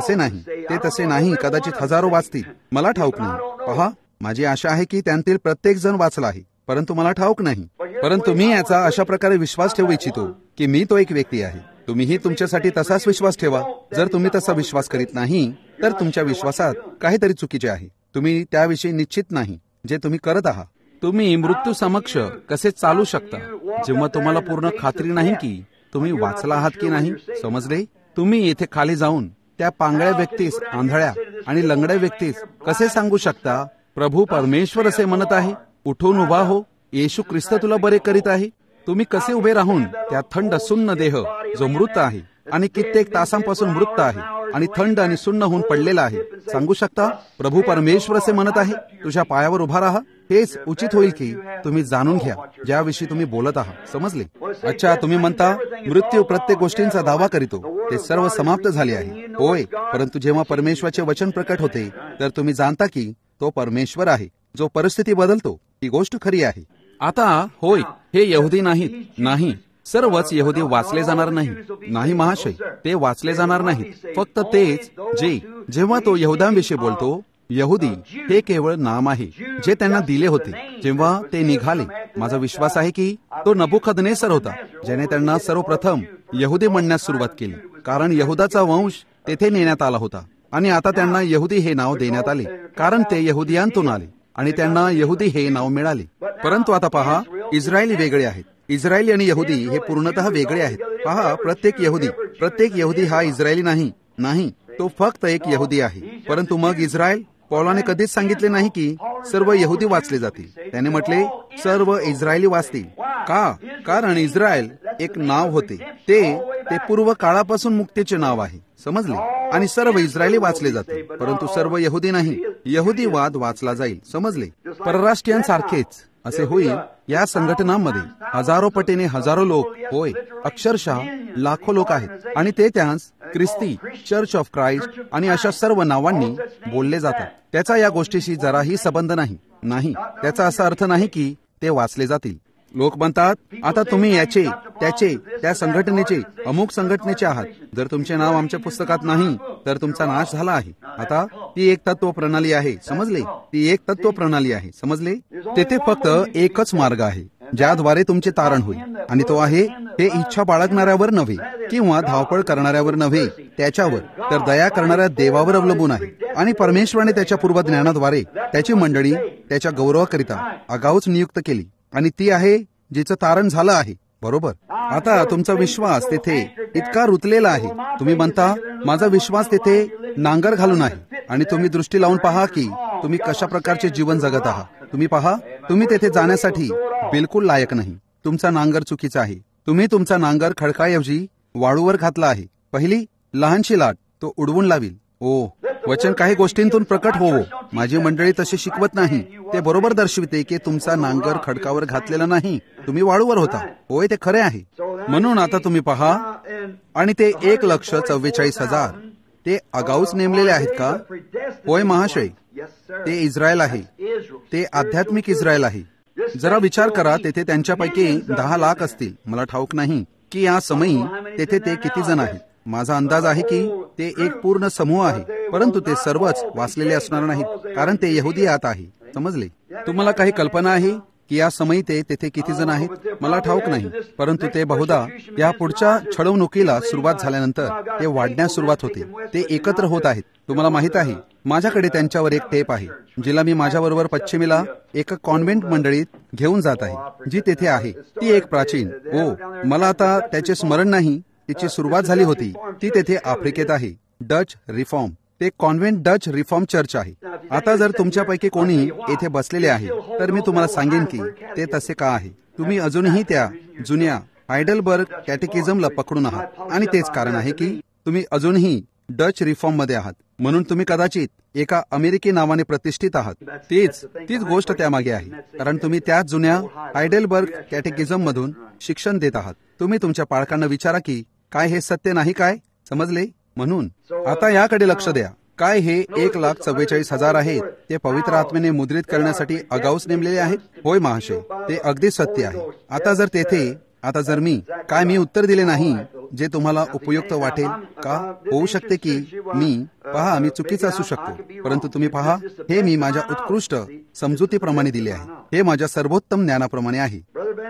Speaker 3: कदाचित हजारो वाचतील, मला ठाऊक नाही. पहा, माझी आशा आहे की त्यांतील प्रत्येक जण वाचला आहे, परंतु मला ठाऊक नाही. परंतु मी याचा अशा प्रकारे विश्वास ठेवू इच्छितो की मी तो एक व्यक्ती आहे. तुम्हीही तुमच्यासाठी तसाच विश्वास ठेवा. जर तुम्ही तसा विश्वास करीत नाही तर तुमच्या विश्वासात काहीतरी चुकीचे आहे. तुम्ही त्याविषयी निश्चित नाही जे तुम्ही करत आहात. तुम्ही मृत्यू समक्ष कसे चालू शकता जेव्हा तुम्हाला पूर्ण खात्री नाही की तुम्ही वाचला आहात की नाही? समजले? तुम्ही येथे खाली जाऊन त्या पांगळ्या व्यक्तीस, आंधळ्या आणि लंगड्या व्यक्तीस कसे सांगू शकता, प्रभू परमेश्वर असे म्हणत आहे, उठून उभा हो, येशू ख्रिस्त तुला बरे करीत आहे? तुम्ही कसे उभे राहून त्या थंड सुन्न देह जो मृत आहे आणि कित्येक तासांपासून मृत आहे आणि थंड आणि सुन्न होऊन पडलेला आहे सांगू शकता, प्रभू परमेश्वर असे म्हणत आहे, तुझ्या पायावर उभा राहा? हेच उचित होईल की तुम्ही जाणून घ्या ज्याविषयी तुम्ही बोलत आहात. समजले? अच्छा, तुम्ही म्हणता मृत्यू प्रत्येक गोष्टींचा दावा करीतो, ते सर्व समाप्त झाले आहे. होय, परंतु जेव्हा परमेश्वराचे वचन प्रकट होते तर तुम्ही जाणता की तो परमेश्वर आहे जो परिस्थिती बदलतो. ही गोष्ट खरी आहे. आता होय, हे यहुदी नाहीत. नाही, सर्वच यहुदी वाचले जाणार नाही. नाही महाशय, ते वाचले जाणार नाहीत. फक्त तेच जे, जेव्हा तो यहुदांविषयी बोलतो, यहुदी हे केवळ नाम आहे जे त्यांना दिले होते जेव्हा ते निघाले. माझा विश्वास आहे की तो नबुखदनेसर होता ज्याने त्यांना सर्वप्रथम यहुदी म्हणण्यास सुरुवात केली, कारण यहुदाचा वंश तेथे नेण्यात आला होता आणि आता त्यांना यहुदी हे नाव देण्यात आले कारण ते यहुदियांतून आले आणि त्यांना यहुदी हे नाव मिळाले. परंतु आता पहा, इस्रायली वेगळे आहेत. इस्रायली आणि यहुदी हे पूर्णतः वेगळे आहेत. पहा, प्रत्येक यहुदी हा इस्रायली नाही, तो फक्त एक यहुदी आहे. परंतु मग इस्रायल, पौलाने कधीच सांगितले नाही की सर्व यहुदी वाचले जातील. त्याने म्हटले सर्व इस्रायली वाचतील. का? कारण इस्रायल एक नाव होते, ते पूर्व काळापासून मुक्तीचे नाव आहे. समजले? आणि सर्व इस्रायली वाचले जातील, परंतु सर्व यहुदी नाही. यहुदीवाद वाचला जाईल. समजले? परराष्ट्रीयांसारखेच असे होईल या संघटनांमध्ये. हजारो पटीने हजारो लोक, होय अक्षरशः लाखो लोक आहेत आणि ते त्यास ख्रिस्ती, चर्च ऑफ क्राइस्ट आणि अशा सर्व नावांनी बोलले जातात. त्याचा या गोष्टीशी जराही संबंध नाही. त्याचा असा अर्थ नाही की ते वाचले जातील. लोक म्हणतात, आता तुम्ही याचे, त्याचे, त्या संघटनेचे, अमुक संघटनेचे आहात. जर तुमचे नाव आमच्या पुस्तकात नाही तर तुमचा नाश झाला आहे. आता ती एक तत्व प्रणाली आहे. समजले? ती एक तत्व प्रणाली आहे. समजले? तेथे फक्त एकच मार्ग आहे ज्याद्वारे तुमचे तारण होईल आणि तो आहे हे इच्छा बाळगणाऱ्यावर नव्हे किंवा धावपळ करणाऱ्यावर नव्हे, त्याच्यावर, तर दया करणाऱ्या देवावर अवलंबून आहे. आणि परमेश्वराने त्याच्या पूर्व ज्ञानाद्वारे त्याची मंडळी त्याच्या गौरवाकरिता आगाऊच नियुक्त केली आणि ती आहे जिचं तारण झालं आहे. बरोबर? आता तुमचा विश्वास तेथे इतका रुतलेला आहे. तुम्ही म्हणता माझा विश्वास तेथे नांगर घालून आहे आणि तुम्ही दृष्टी लावून पहा की तुम्ही कशा प्रकारचे जीवन जगत आहात. तुम्ही पहा, तुम्ही तेथे जाण्यासाठी बिलकुल लायक नाही. तुमचा नांगर चुकीचा आहे. तुम्ही तुमचा नांगर खडकाऐवजी वाळूवर घातला आहे. पहिली लहानशी लाट तो उडवून लावील. ओ, वचन काही गोष्टींतून प्रकट होवो. माझी मंडळी तशी शिकवत नाही. ते बरोबर दर्शविते की तुमचा नांगर खडकावर घातलेला नाही, तुम्ही वाळूवर होता. होय, ते खरे आहे. म्हणून आता तुम्ही पहा, आणि ते 1,44,000 ते आगाऊच नेमलेले आहेत का? होय महाशय, ते इस्रायल आहे. ते आध्यात्मिक इस्रायल आहे. जरा विचार करा, तेथे त्यांच्यापैकी 10 लाख असतील. मला ठाऊक नाही की या समयी तेथे ते किती जण आहेत. माझा अंदाज आहे की ते एक पूर्ण समूह आहे, परंतु ते सर्वच वाचलेले असणार नाहीत कारण ते यहुदी आत आहे. समजले? तुम्हाला काही कल्पना आहे की या समयी तेथे किती जण आहेत? मला ठाऊक नाही, परंतु ते बहुधा या पुढच्या छळवणुकीला सुरुवात झाल्यानंतर ते वाढण्यास सुरुवात होते. ते एकत्र होत आहेत. तुम्हाला माहित आहे, माझ्याकडे त्यांच्यावर एक टेप आहे जिला मी माझ्याबरोबर पश्चिमेला एका कॉन्व्हेंट मंडळीत घेऊन जात आहे जी तेथे आहे. ती एक प्राचीन, मला आता त्याचे स्मरण नाही, तिची सुरुवात झाली होती. ती तेथे आफ्रिकेत आहे. डच रिफॉर्म, ते कॉन्व्हेंट डच रिफॉर्म चर्च आहे. आता जर तुमच्यापैकी कोणी येथे बसलेले आहे तर मी तुम्हाला सांगेन की ते तसे का आहे. तुम्ही अजूनही त्या जुन्या हायडलबर्ग कॅटेकिझमला पकडून आहात आणि तेच कारण आहे की तुम्ही अजूनही डच रिफॉर्म मध्ये आहात. म्हणून तुम्ही कदाचित एका अमेरिकी नावाने प्रतिष्ठित आहात. तीच गोष्ट त्यामागे आहे, कारण तुम्ही त्याच जुन्या हायडलबर्ग कॅटेकिझम मधून शिक्षण देत आहात. तुम्ही तुमच्या पालकांना विचारा की काय हे सत्य नाही काय? समजले? म्हणून आता याकडे लक्ष द्या. काय हे 1,44,000 आहेत ते पवित्र आत्म्याने मुद्रित करण्यासाठी आगाऊच नेमलेले आहेत? होय महाशय, ते अगदी सत्य आहे. आता जर मी उत्तर दिले नाही जे तुम्हाला उपयुक्त वाटेल का? होऊ शकते की मी चुकीचा असू शकतो, परंतु तुम्ही पहा, हे मी माझ्या उत्कृष्ट समजुतीप्रमाणे दिले आहे. हे माझ्या सर्वोत्तम ज्ञानाप्रमाणे आहे.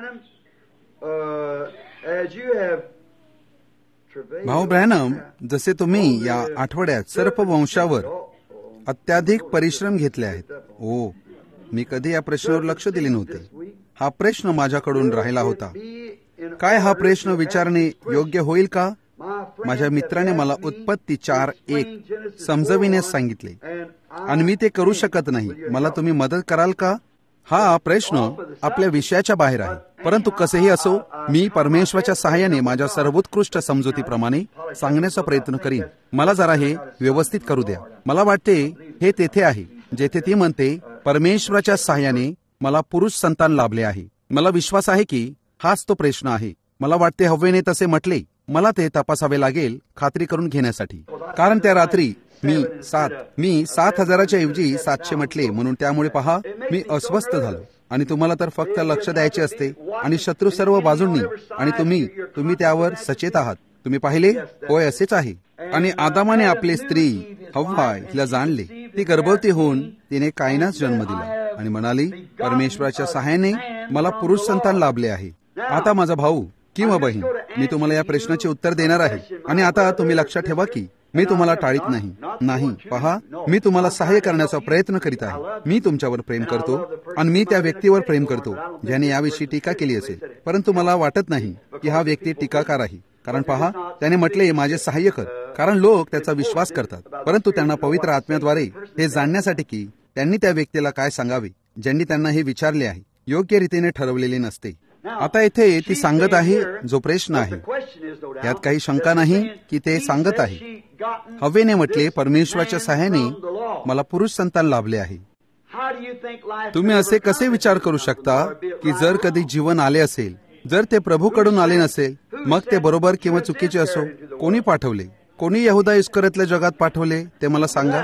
Speaker 3: भाऊ ब्रॅनम, जसे तुम्ही या आठवड्यात सर्पवंशावर अत्याधिक परिश्रम घेतले आहेत. मी कधी या प्रश्नावर लक्ष दिले नव्हते. हा प्रश्न माझ्याकडून राहिला होता. काय हा प्रश्न विचारणे योग्य होईल का? माझ्या मित्राने मला उत्पत्ती 4:1 समजविण्यास सांगितले आणि मी ते करू शकत नाही. मला तुम्ही मदत कराल का? हा प्रश्न आपल्या विषयाच्या बाहेर आहे, परंतु कसेही असो, मी परमेश्वराच्या सहाय्याने माझ्या सर्वोत्कृष्ट समजुतीप्रमाणे सांगण्याचा प्रयत्न करीन. मला जरा हे व्यवस्थित करू द्या. मला वाटते हे तेथे आहे जेथे ती म्हणते, परमेश्वराच्या सहाय्याने मला पुरुष संतान लाभले आहे. मला विश्वास आहे की हाच तो प्रश्न आहे. मला वाटते हव्वेने तसे म्हटले. मला ते तपासावे लागेल खात्री करून घेण्यासाठी, कारण त्या रात्री मी 7,000च्या ऐवजी 700 म्हटले, म्हणून त्यामुळे पहा, मी अस्वस्थ झालो. आणि तुम्हाला तर फक्त लक्ष द्यायचे असते आणि शत्रू सर्व बाजूंनी, आणि तुम्ही त्यावर सचेत आहात. तुम्ही पाहिले? होय, असेच आहे. आणि आदामाने आपली स्त्री हव्वा हिला जाणले. ती गर्भवती होऊन तिने कायनास जन्म दिला आणि म्हणाली, परमेश्वराच्या सहाय्याने मला पुरुष संतान लाभले आहे. आता माझा भाऊ किंवा बहीण, मी तुम्हाला या प्रश्नाचे उत्तर देणार आहे. आणि आता तुम्ही लक्षात ठेवा की मी तुम्हाला टाळीत नाही. पहा, मी तुम्हाला सहाय्य करण्याचा प्रयत्न करीत आहे. मी तुमच्यावर प्रेम करतो आणि मी त्या व्यक्तीवर प्रेम करतो ज्याने याविषयी टीका केली असेल. परंतु मला वाटत नाही की हा व्यक्ती टीकाकार आहे. कारण पहा, त्याने म्हटले, माझे सहाय्य कर. कारण लोक त्याचा विश्वास करतात, परंतु त्यांना पवित्र आत्म्याद्वारे हे जाणण्यासाठी की त्यांनी त्या व्यक्तीला काय सांगावे ज्यांनी त्यांना हे विचारले आहे, योग्य रीतीने ठरवलेले नसते. आता इथे ती सांगत आहे जो प्रश्न आहे, यात काही शंका नाही की ते सांगत आहे. हव्वेने म्हटले, परमेश्वराच्या सहाय्याने मला पुरुष संतान लाभले आहे. तुम्ही असे कसे विचार करू शकता की जर कधी जीवन आले असेल, जर ते प्रभूकडून आले नसेल, मग ते बरोबर किंवा चुकीचे असो, कोणी पाठवले? कोणी यहुदा इस्करियोतला जगात पाठवले ते मला सांगा.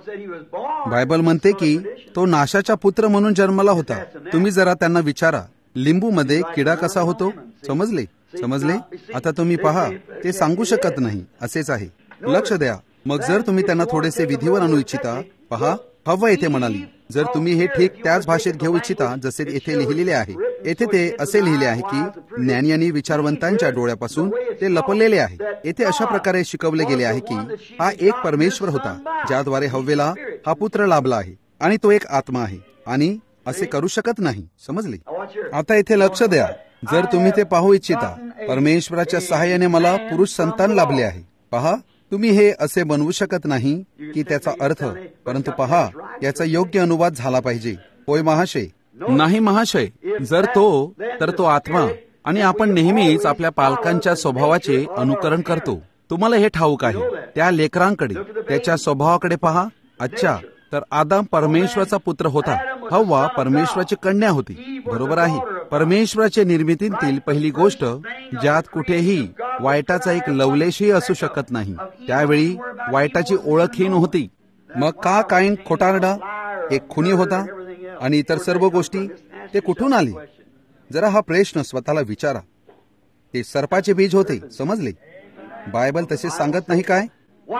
Speaker 3: बायबल म्हणते की तो नाशाचा पुत्र म्हणून जन्मला होता. तुम्ही जरा त्यांना विचारा, लिंबूमध्ये किडा कसा होतो? समजले? आता तुम्ही पहा, ते सांगू शकत नाही. असेच आहे. लक्ष द्या. मग जर तुम्ही त्यांना थोडेसे विधीवर आणू इच्छिता, पहा, हव्वा येथे म्हणाली, जर तुम्ही हे ठीक त्याच भाषेत घेऊ इच्छिता जसे येथे लिहिलेले आहे. येथे ते असे लिहिले आहे की ज्ञानी आणि विचारवंतांच्या डोळ्यापासून ते लपलेले आहे. येथे अशा प्रकारे शिकवले गेले आहे की हा एक परमेश्वर होता ज्याद्वारे हव्वेला हा पुत्र लाभला आहे, आणि तो एक आत्मा आहे, आणि असे करू शकत नाही. समजले? आता इथे लक्ष द्या. जर तुम्ही ते पाहू इच्छिता, परमेश्वराच्या सहाय्याने मला पुरुष संतान लाभले आहे. पहा, तुम्ही हे असे बनवू शकत नाही की त्याचा अर्थ, परंतु पहा, याचा योग्य अनुवाद झाला पाहिजे. होय महाशय? नाही महाशय. जर तो, तर तो आत्मा. आणि आपण नेहमीच आपल्या पालकांच्या स्वभावाचे अनुकरण करतो. तुम्हाला हे ठाऊक आहे. त्या लेकरांकडे, त्याच्या स्वभावाकडे पहा. अच्छा, तर आदाम परमेश्वराचा पुत्र होता, हव्वा परमेश्वराची कन्या होती. बरोबर आहे. परमेश्वराच्या निर्मितीतील पहिली गोष्ट ज्यात कुठेही वाईटाचा एक लवलेशही असू शकत नाही. त्यावेळी वाईटाची ओळखही नव्हती. मग का काईन खोटारडा, एक खुनी होता, आणि इतर सर्व गोष्टी ते कुठून आले? जरा हा प्रश्न स्वतःला विचारा. ते सर्पाचे बीज होते. समजले? बायबल तसे सांगत नाही काय?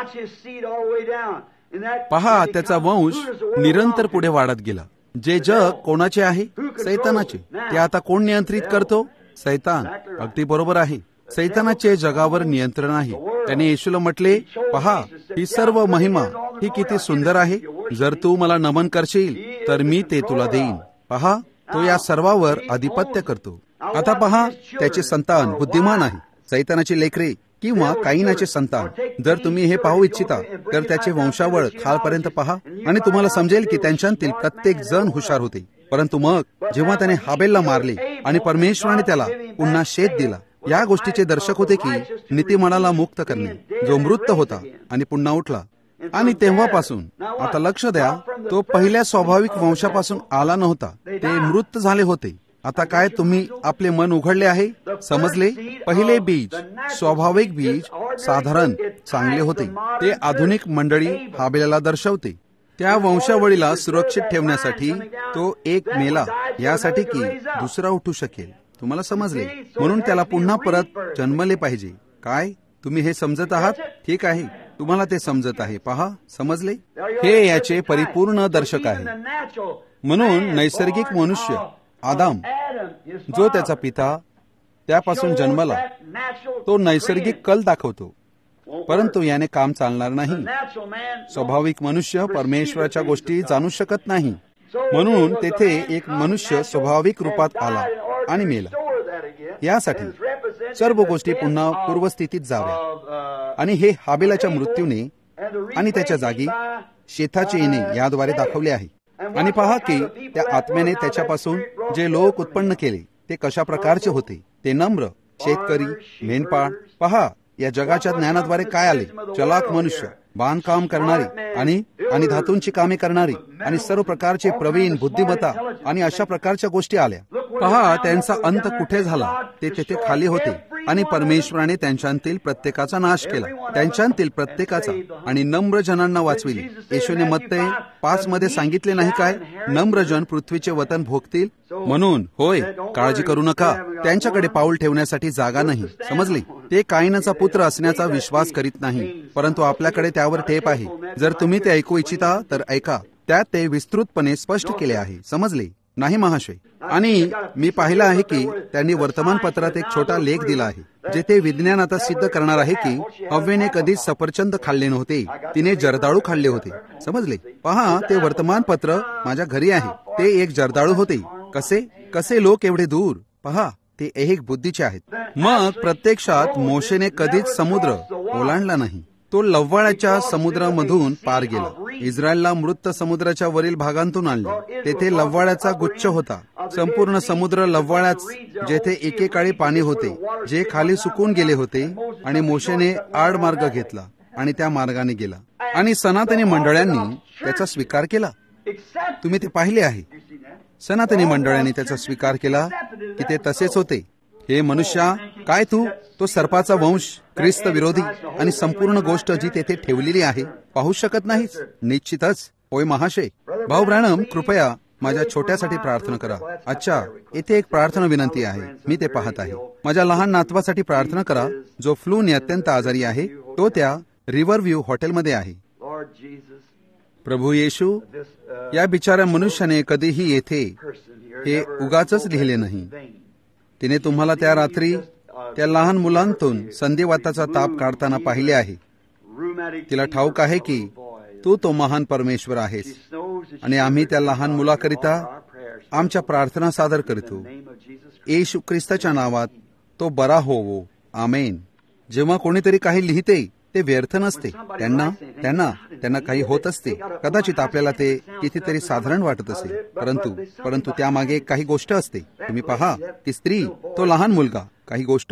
Speaker 3: पहा, त्याचा वंश निरंतर पुढे वाढत गेला. जे जग कोणाचे आहे? सैतानाचे. ते आता कोण नियंत्रित करतो? सैतान. अगदी बरोबर आहे. सैतानाचे जगावर नियंत्रण आहे. त्याने येशूला म्हटले, पहा, ही सर्व महिमा ही किती सुंदर आहे. जर तू मला नमन करशील तर मी ते तुला देईन. पहा, तो या सर्वावर अधिपत्य करतो. आता पहा, त्याचे संतान बुद्धिमान आहे. सैतानाची लेकरे किंवा काईनाचे संतान. जर तुम्ही हे पाहू इच्छिता तर त्याचे वंशावळ खालपर्यंत पहा, आणि तुम्हाला समजेल की त्यांच्यातील प्रत्येक जण हुशार होते. परंतु मग जेव्हा त्याने हाबेलला मारले आणि परमेश्वराने त्याला पुन्हा शेत दिला, या गोष्टीचे दर्शक होते की नीतिमनाला मुक्त करणे, जो मृत होता आणि पुन्हा उठला. आणि तेव्हापासून, आता लक्ष द्या, तो पहिल्या स्वाभाविक वंशापासून आला नव्हता. ते मृत झाले होते. आता काय तुम्ही आपले मन उघडले आहे? समजले? पहिले बीज, स्वाभाविक बीज, साधारण चांगले होते. ते आधुनिक मंडळी हाबेलला दर्शवते. त्या वंशावळीला सुरक्षित ठेवण्यासाठी तो एक मेला, यासाठी की दुसरा उठू शकेल. तुम्हाला समजले? म्हणून त्याला पुन्हा परत जन्मले पाहिजे. काय तुम्ही हे समजत आहात? ठीक आहे, तुम्हाला ते समजत आहे. पहा, समजले? हे याचे परिपूर्ण दर्शक आहे. म्हणून नैसर्गिक मनुष्य आदाम, जो त्याचा पिता त्यापासून जन्मला, तो नैसर्गिक कल दाखवतो, परंतु याने काम चालणार नाही. स्वाभाविक मनुष्य परमेश्वराच्या गोष्टी जाणू शकत नाही. म्हणून तेथे एक मनुष्य स्वाभाविक रूपात आला आणि मेला, यासाठी सर्व गोष्टी पुन्हा पूर्वस्थितीत जाव्या. आणि हे हाबेलाच्या मृत्यूने आणि त्याच्या जागी शेताचे येणे याद्वारे दाखवले आहे. आणि पहा की त्या आत्म्याने त्याच्यापासून जे लोक उत्पन्न केले ते कशा प्रकारचे होते. ते नम्र, शेतकरी, मेंढपाळ. पहा, या जगाच्या ज्ञानाद्वारे काय आले? चलाक मनुष्य, बांधकाम करणारे आणि धातूंची कामे करणारी, आणि सर्व प्रकारचे प्रवीण, बुद्धिमत्ता आणि अशा प्रकारच्या गोष्टी आल्या. पहा, त्यांचा अंत कुठे झाला, ते तेथे खाली होते आणि परमेश्वराने त्यांच्यातील प्रत्येकाचा नाश केला, त्यांच्यातील प्रत्येकाचा, आणि नम्र जनांना वाचविले. येशूने मत्ते 5 मध्ये सांगितले नाही काय, नम्र जन पृथ्वीचे वतन भोगतील. म्हणून होय, काळजी करू नका, त्यांच्याकडे पाऊल ठेवण्यासाठी जागा नाही. समजले? ते कायनाचा पुत्र असण्याचा विश्वास करीत नाही, परंतु आपल्याकडे त्यावर टेप आहे. जर तुम्ही ते ऐकू इच्छिता तर ऐका, त्यात ते विस्तृतपणे स्पष्ट केले आहे. समजले नाही महाशय? आणि मी पाहिलं आहे की त्यांनी वर्तमानपत्रात एक छोटा लेख दिला आहे, जेथे विज्ञान आता सिद्ध करणार आहे की हव्वेने कधीच सफरचंद खाल्ले नव्हते, तिने जर्दाळू खाल्ले होते. समजले? पहा, ते वर्तमानपत्र माझ्या घरी आहे. ते एक जर्दाळू होते. कसे लोक एवढे दूर? पहा, ते एक बुद्धीचे आहेत. मग प्रत्यक्षात मोशेने कधीच समुद्र ओलांडला नाही. तो लव्वाळ्याच्या समुद्रामधून पार गेला. इस्रायलला मृत समुद्राच्या वरील भागांतून आणले. तेथे लव्वाळ्याचा गुच्छ होता. संपूर्ण समुद्र लव्वाळ्याच, जेथे एकेकाळी पाणी होते, जे खाली सुकून गेले होते. आणि मोशेने आडमार्ग घेतला आणि त्या मार्गाने गेला, आणि सनातनी मंडळांनी त्याचा स्वीकार केला. तुम्ही ते पाहिले आहे. सनातनी मंडळांनी त्याचा स्वीकार केला की ते तसेच होते. हे मनुष्या, काय तू तो सर्पाचा वंश, ख्रिस्त विरोधी आणि संपूर्ण गोष्ट जी तेथे ठेवलेली आहे पाहू शकत नाहीस? निश्चितच. होय महाशय. भाऊ ब्रॅनम, कृपया माझ्या छोट्यासाठी प्रार्थना करा. अच्छा, येथे एक प्रार्थना विनंती आहे. मी ते पाहत आहे. माझ्या लहान नातवासाठी प्रार्थना करा, जो फ्लूने अत्यंत आजारी आहे. तो त्या रिव्हर व्ह्यू हॉटेलमध्ये आहे. प्रभू येशू, या बिचाऱ्या मनुष्याने कधीही येथे हे उगाचच लिहिले नाही. तिने तुम्हाला त्या रात्री त्या लहान मुलांतून संधिवाताचा ताप काढताना पाहिले आहे. तिला ठाऊक आहे की तू तो महान परमेश्वर आहेस, आणि आम्ही त्या लहान मुलाकरिता आमच्या प्रार्थना सादर करतो. येशू ख्रिस्ताच्या नावात तो बरा होवो. आमेन. जेव्हा कोणीतरी काही लिहिते ते व्यर्थ नसते. त्यांना काही होत असते. कदाचित आपल्याला ते कितीतरी साधारण वाटत असेल, परंतु त्यामागे काही गोष्ट असते. तुम्ही पहा, ती स्त्री, तो लहान मुलगा, काही गोष्ट.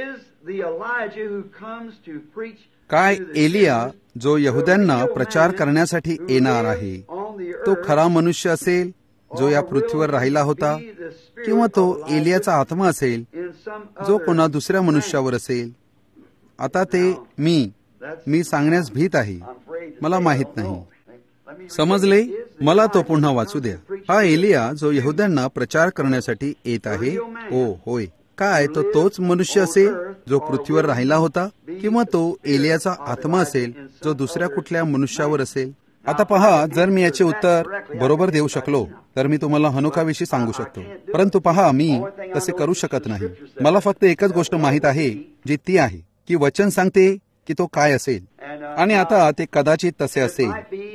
Speaker 3: काय एलिया, जो यहुद्यांना प्रचार करण्यासाठी येणार आहे, तो खरा मनुष्य असेल जो या पृथ्वीवर राहिला होता, किंवा तो एलियाचा आत्मा असेल जो कोणा दुसऱ्या मनुष्यावर असेल? आता ते मी सांगण्यास भीत आहे. मला माहित नाही. समजले? मला तो पुन्हा वाचू द्या. हा एलिया जो यहुद्यांना प्रचार करण्यासाठी येत आहे, ओ होय, काय तो तोच मनुष्य असेल जो पृथ्वीवर राहिला होता, किंवा तो एलियाचा आत्मा असेल जो दुसऱ्या कुठल्या मनुष्यावर असेल? आता पहा, जर मी याचे उत्तर बरोबर देऊ शकलो तर मी तुम्हाला हनुकाविषयी सांगू शकतो, परंतु पहा, मी तसे करू शकत नाही. मला फक्त एकच गोष्ट माहित आहे, जी ती आहे की वचन सांगते की तो काय असेल, आणि आता ते कदाचित तसे असेल.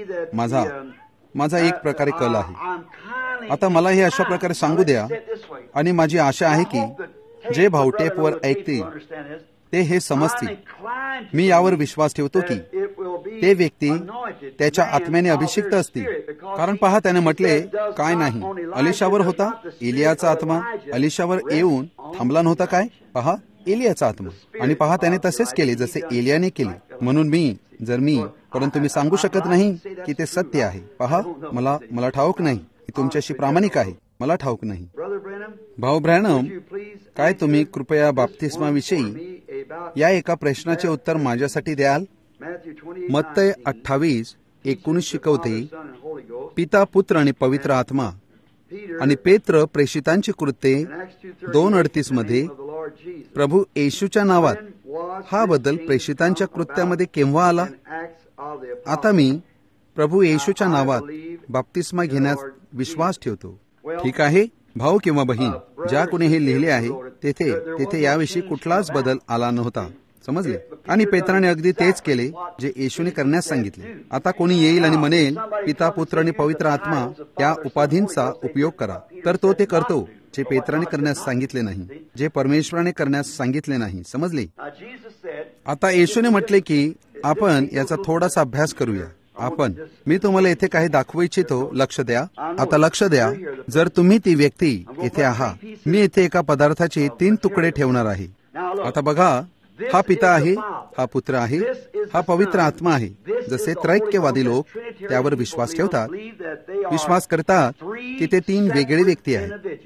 Speaker 3: माझा एक प्रकारे कल आहे. आता मला हे अशा प्रकारे सांगू द्या, आणि माझी आशा आहे की जे भाऊ टेपवर ऐकतील ते हे समजतील. मी यावर विश्वास ठेवतो की ते व्यक्ती त्याच्या आत्म्याने अभिषिक्त असतील. कारण पहा, त्याने म्हटले काय नाही, अलिशावर होता एलियाचा आत्मा, अलिशावर येऊन थांबला नव्हता काय? पहा, एलियाचा आत्मा. आणि पहा, त्याने तसेच केले जसे एलियाने केले. म्हणून परंतु मी सांगू शकत नाही की ते सत्य आहे. पहा, मला ठाऊक नाही की तुमच्याशी प्रामाणिक आहे. मला ठाऊक नाही. भाऊ ब्रॅनम, काय तुम्ही कृपया बाप्तिस्माविषयी या एका प्रश्नाचे उत्तर माझ्यासाठी द्याल? मत्तय 28:19 शिकवते, पिता, पुत्र आणि पवित्र आत्मा. आणि पेत्र प्रेषितांची कृत्ये 2:38 मध्ये प्रभू येशूच्या नावात हा बदल प्रेषितांच्या कृत्यामध्ये केव्हा आला? आता मी प्रभू येशूच्या नावात बाप्तिस्मा घेण्यास विश्वास ठेवतो. ठीक आहे भाऊ किंवा बहीण, ज्या कोणी हे लिहिले आहे तेथे याविषयी कुठलाच बदल आला नव्हता. समजले? आणि पेत्राने अगदी तेच केले जे येशूने करण्यास सांगितले. आता कोणी येईल आणि म्हणेल पिता, पुत्र आणि पवित्र आत्मा या उपाधींचा उपयोग करा, तर तो ते करतो जे पेत्राने करण्यास सांगितले नाही, जे परमेश्वराने करण्यास सांगितले नाही. समजले? आता येशूने म्हटले की आपण याचा थोडासा अभ्यास करूया. मी तुम्हाला येथे काही दाखवू इच्छितो. लक्ष द्या. आता लक्ष द्या. जर तुम्ही ती व्यक्ती येथे आहात, मी येथे एका पदार्थाचे 3 तुकडे ठेवणार आहे. आता बघा, हा पिता आहे, हा पुत्र आहे, हा पवित्र आत्मा आहे. जसे त्रैक्यवादी लोक त्यावर विश्वास ठेवतात, विश्वास करतात की ते 3 वेगळे व्यक्ती आहेत.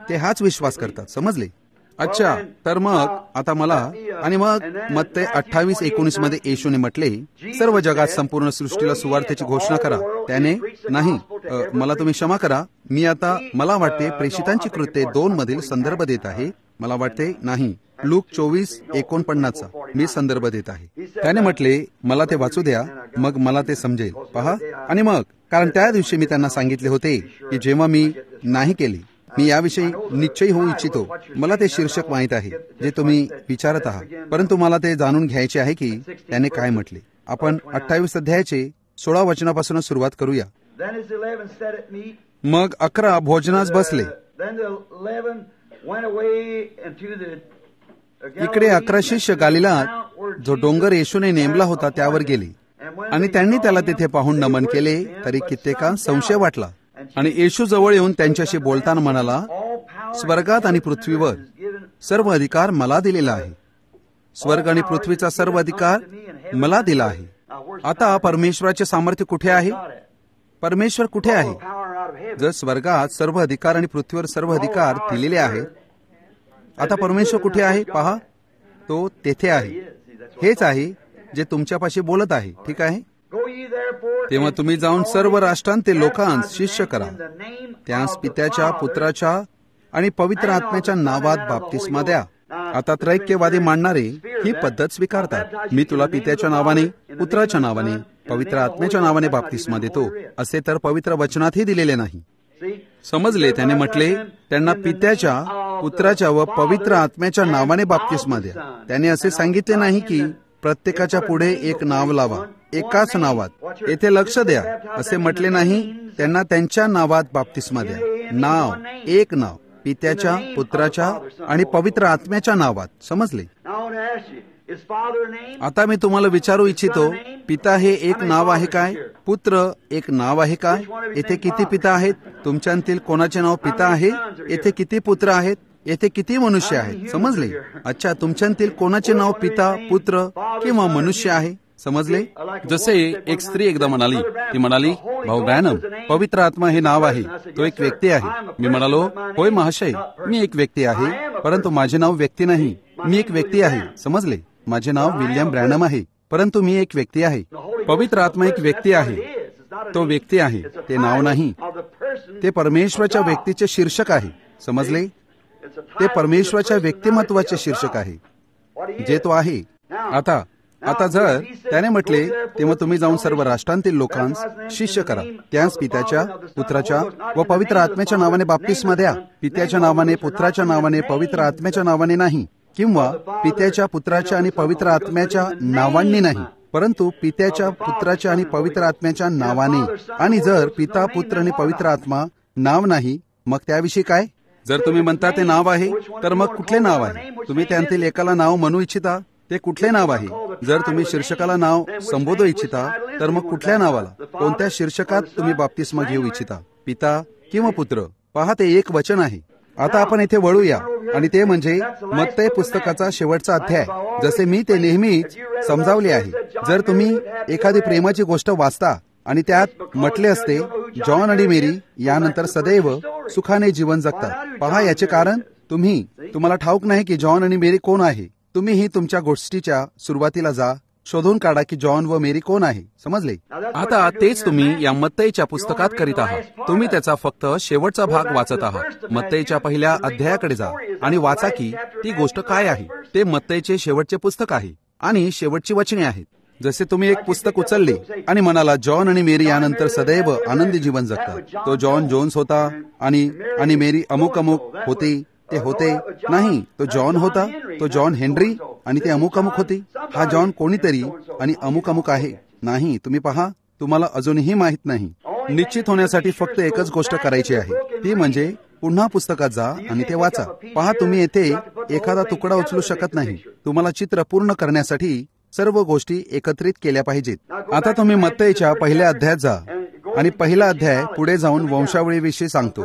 Speaker 3: ते हाच विश्वास करतात. समजले? अच्छा, तर मग आता मला आणि मग मत्ते 28:19 मध्ये येशूने म्हटले, सर्व जगात संपूर्ण सृष्टीला सुवार्तेची घोषणा करा. त्याने नाही, मला तुम्ही क्षमा करा, मी आता मला वाटते प्रेषितांची कृत्ये 2 मधील संदर्भ देत आहे. मला वाटते नाही, लूक 24:49 मी संदर्भ देत आहे. त्याने म्हटले, मला ते वाचू द्या, मग मला ते समजेल. पहा, आणि मग कारण त्या दिवशी मी त्यांना सांगितले होते की जेव्हा मी नाही केले, मी याविषयी निश्चयी होऊ इच्छितो. मला ते शीर्षक माहीत आहे जे तुम्ही विचारत आहात, परंतु मला ते जाणून घ्यायचे आहे की त्याने काय म्हटले. आपण 28 अध्यायाचे 16 वचनापासून सुरुवात करूया. मग 11 भोजनास बसले. इकडे 11 शिष्य गालिलात जो डोंगर येशूने नेमला होता त्यावर गेले, आणि त्यांनी त्याला तिथे पाहून नमन केले. तरी कित्येका संशय वाटला, आणि येशू जवळ येऊन त्यांच्याशी बोलताना म्हणाला, स्वर्गात आणि पृथ्वीवर सर्व अधिकार मला दिलेला आहे. स्वर्ग आणि पृथ्वीचा सर्व अधिकार मला दिला आहे. आता परमेश्वराचे सामर्थ्य कुठे आहे? परमेश्वर कुठे आहे? जर स्वर्गात सर्व अधिकार आणि पृथ्वीवर सर्व अधिकार दिलेले आहेत, आता परमेश्वर कुठे आहे? पहा, तो तेथे आहे. हेच आहे जे तुमच्यापाशी बोलत आहे. ठीक आहे? तेव्हा तुम्ही जाऊन सर्व राष्ट्रांतील लोकांस शिष्य करा, त्यास पित्याच्या, पुत्राच्या आणि पवित्र आत्म्याच्या नावात बाप्तिस्मा द्या. आता त्रैक्यवादी मांडणारे ही पद्धत स्वीकारतात. मी तुला पित्याच्या नावाने, पुत्राच्या नावाने, पवित्र आत्म्याच्या नावाने बाप्तिस्मा देतो, असे तर पवित्र वचनातही दिलेले नाही. समजले? त्याने म्हटले, त्यांना पित्याच्या, पुत्राच्या व पवित्र आत्म्याच्या नावाने बाप्तिस्मा द्या. त्याने असे सांगितले नाही की प्रत्येकाच्या पुढे एक नाव लावा, एकाच नावात. येथे लक्ष द्या, असे म्हटले नाही. त्यांना त्यांच्या नावात बाप्तिस्मा द्या. नाव, एक नाव, पित्याच्या, पुत्राच्या आणि पवित्र आत्म्याच्या नावात. समजले? आता मी तुम्हाला विचारू इच्छितो, पिता हे एक नाव आहे काय? पुत्र एक नाव आहे काय? येथे किती पिता आहेत? तुमच्यातील कोणाचे नाव पिता आहे? येथे किती पुत्र आहेत? येथे किती मनुष्य आहेत? समजले? अच्छा, तुमच्यातील कोणाचे नाव पिता, पुत्र किंवा मनुष्य आहे? समजले? जसे एक स्त्री एकदा म्हणाली, ती म्हणाली, भाऊ ब्रॅनम, पवित्र आत्मा हे नाव आहे, तो एक व्यक्ती आहे. मी म्हणालो, होय महाशय, मी एक व्यक्ती आहे, परंतु माझे नाव व्यक्ती नाही. मी एक व्यक्ती आहे. समजले? माझे नाव विल्यम ब्रॅनम आहे, परंतु मी एक व्यक्ती आहे. पवित्र आत्मा एक व्यक्ती आहे, तो व्यक्ती आहे, ते नाव नाही. ते परमेश्वराच्या व्यक्तीचे शीर्षक आहे. समजले? ते परमेश्वराच्या व्यक्तिमत्वाचे शीर्षक आहे, जे तो आहे. आता जर त्याने म्हटले, तेव्हा तुम्ही जाऊन सर्व राष्ट्रांतील लोकांस शिष्य करा, त्यास पित्याच्या, पुत्राच्या व पवित्र आत्म्याच्या नावाने बाप्तिस्मा द्या. पित्याच्या नावाने, पुत्राच्या नावाने, पवित्र आत्म्याच्या नावाने नाही, किंवा पित्याच्या, पुत्राच्या आणि पवित्र आत्म्याच्या नावांनी नाही, परंतु पित्याच्या, पुत्राच्या आणि पवित्र आत्म्याच्या नावाने. आणि जर पिता, पुत्र आणि पवित्र आत्मा नाव नाही, मग त्याविषयी काय? जर तुम्ही म्हणता ते नाव आहे, तर मग कुठले नाव आहे? तुम्ही त्यांतील एकाला नाव म्हणू इच्छिता, ते कुठले नाव आहे? जर तुम्ही शीर्षकाला नाव संबोधू इच्छिता, तर मग कुठल्या नावाला, कोणत्या शीर्षकात तुम्ही बाप्तिस्मा घेऊ इच्छिता? पिता किंवा पुत्र? पहा, ते एक वचन आहे. आता आपण येथे वळूया, आणि ते म्हणजे मत्ते पुस्तकाचा शेवटचा अध्याय. जसे मी ते नेहमीच समजावले आहे. जर तुम्ही एखादी प्रेमाची गोष्ट वाचता आणि त्यात म्हटले असते, जॉन आणि मेरी यानंतर सदैव सुखाने जीवन जगतात. पहा, याचे कारण तुम्हाला ठाऊक नाही की जॉन आणि मेरी कोण आहे. तुम्हीही तुमच्या गोष्टीच्या सुरुवातीला जा, शोधून काढा की जॉन व मेरी कोण आहे. समजले? आता तेच तुम्ही या मत्तेच्या पुस्तकात करीत आहात. तुम्ही त्याचा फक्त शेवटचा भाग वाचत आहात. मत्तेच्या पहिल्या अध्यायाकडे जा आणि वाचा की ती गोष्ट काय आहे. ते मत्तेचे शेवटचे पुस्तक आहे आणि शेवटची वचने आहेत. जसे तुम्ही एक पुस्तक उचलले आणि म्हणाला, जॉन आणि मेरी यानंतर सदैव आनंदी जीवन जगतात. तो जॉन जोन्स होता आणि मेरी अमुक अमुक होती. ते होते नाही, तो जॉन होता, तो जॉन हेनरी, आणि ते अमुक अमुक होते. हा जॉन कोणीतरी आणि अमुक अमुक आहे. नाही, तुम्ही पहा, तुम्हाला अजूनही माहित नाही. निश्चित होण्यासाठी फक्त एकच गोष्ट करायची आहे, ती म्हणजे पुन्हा पुस्तकात जा आणि ते वाचा. पहा, तुम्ही येथे एखादा तुकडा उचलू शकत नाही. तुम्हाला चित्र पूर्ण करण्यासाठी सर्व गोष्टी एकत्रित केल्या पाहिजेत. आता तुम्ही मत्तेच्या पहिल्या अध्यायात जा, आणि पहिला अध्याय पुढे जाऊन वंशावळीविषयी सांगतो.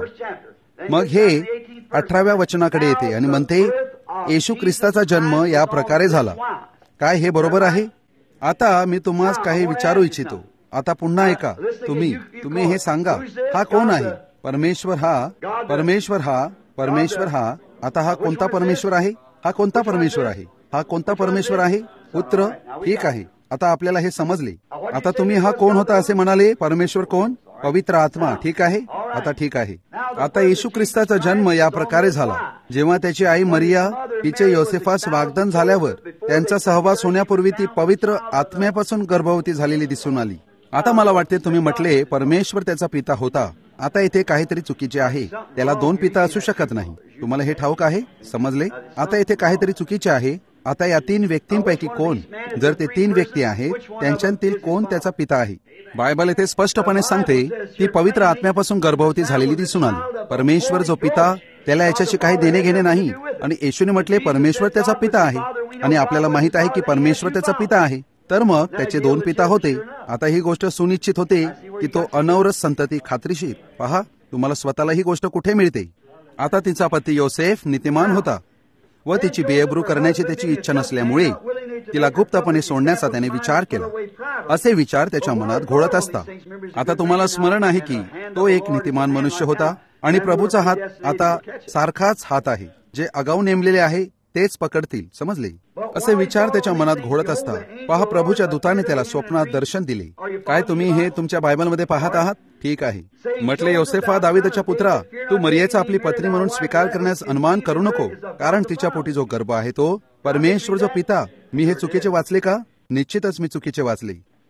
Speaker 3: मग हे 18व्या वचनाकडे येते आणि म्हणते, येशू ख्रिस्ताचा जन्म या प्रकारे झाला. काय हे बरोबर आहे? आता मी तुम्हाला काही विचारू इच्छितो. आता पुन्हा ऐका. तुम्ही हे सांगा, हा कोण आहे? परमेश्वर हा परमेश्वर हा कोणता परमेश्वर आहे? हा कोणता परमेश्वर आहे? हा कोणता परमेश्वर आहे? पुत्र. ठीक आहे, आता आपल्याला हे समजले. आता तुम्ही हा कोण होता असे म्हणाले? परमेश्वर कोण? पवित्र आत्मा. ठीक आहे, आता ठीक आहे. आता येशू ख्रिस्ताचा जन्म या प्रकारे झाला. जेव्हा त्याची आई मरिया तिचे योसेफास वाग्दान झाल्यावर त्यांचा सहवास होण्यापूर्वी ती पवित्र आत्म्यापासून गर्भवती झालेली दिसून आली. आता मला वाटते तुम्ही म्हटले परमेश्वर त्याचा पिता होता. आता इथे काहीतरी चुकीचे आहे. त्याला 2 पिता असू शकत नाही. तुम्हाला हे ठाऊक आहे? समजले? आता इथे काहीतरी चुकीचे आहे. आता या 3 व्यक्तींपैकी कोण, जर ते 3 व्यक्ती आहेत, त्यांच्यातील कोण त्याचा पिता आहे? बायबल येथे स्पष्टपणे सांगते ती पवित्र आत्म्यापासून गर्भवती झालेली दिसून आली. परमेश्वर जो पिता, त्याला याच्याशी काही देणे घेणे नाही. आणि येशूने म्हटले परमेश्वर त्याचा पिता आहे. आणि आपल्याला माहित आहे की परमेश्वर त्याचा पिता आहे. तर मग त्याचे 2 पिता होते. आता ही गोष्ट सुनिश्चित होते की तो अनवरत संतती खात्रीशीर. पहा, तुम्हाला स्वतःला ही गोष्ट कुठे मिळते? आता तिचा पती योसेफ नीतिमान होता व तिची बेअब्रू करण्याची त्याची इच्छा नसल्यामुळे तिला गुप्तपणे सोडण्याचा त्याने विचार केला. असे विचार त्याच्या मनात घोळत असता. आता तुम्हाला स्मरण आहे की तो एक नीतिमान मनुष्य होता आणि प्रभूचा हात आता सारखाच हात आहे. जे आगाऊ नेमलेले आहे तेच पकडतील. समजले? असे विचार त्याच्या मनात घोळत असता पहा, प्रभूच्या दूताने त्याला स्वप्नात दर्शन दिले. काय तुम्ही हे तुमच्या बायबलमध्ये पाहत आहात? ठीक आहे. म्हटले, योसेफा, दाविदाच्या पुत्रा, तू मरियेचा आपली पत्नी म्हणून स्वीकार करण्यास अनुमान करू नको, कारण तिच्या पोटी जो गर्भ आहे तो परमेश्वर जो पिता. मी हे चुकीचे वाचले का? निश्चितच मी चुकीचे वाचले.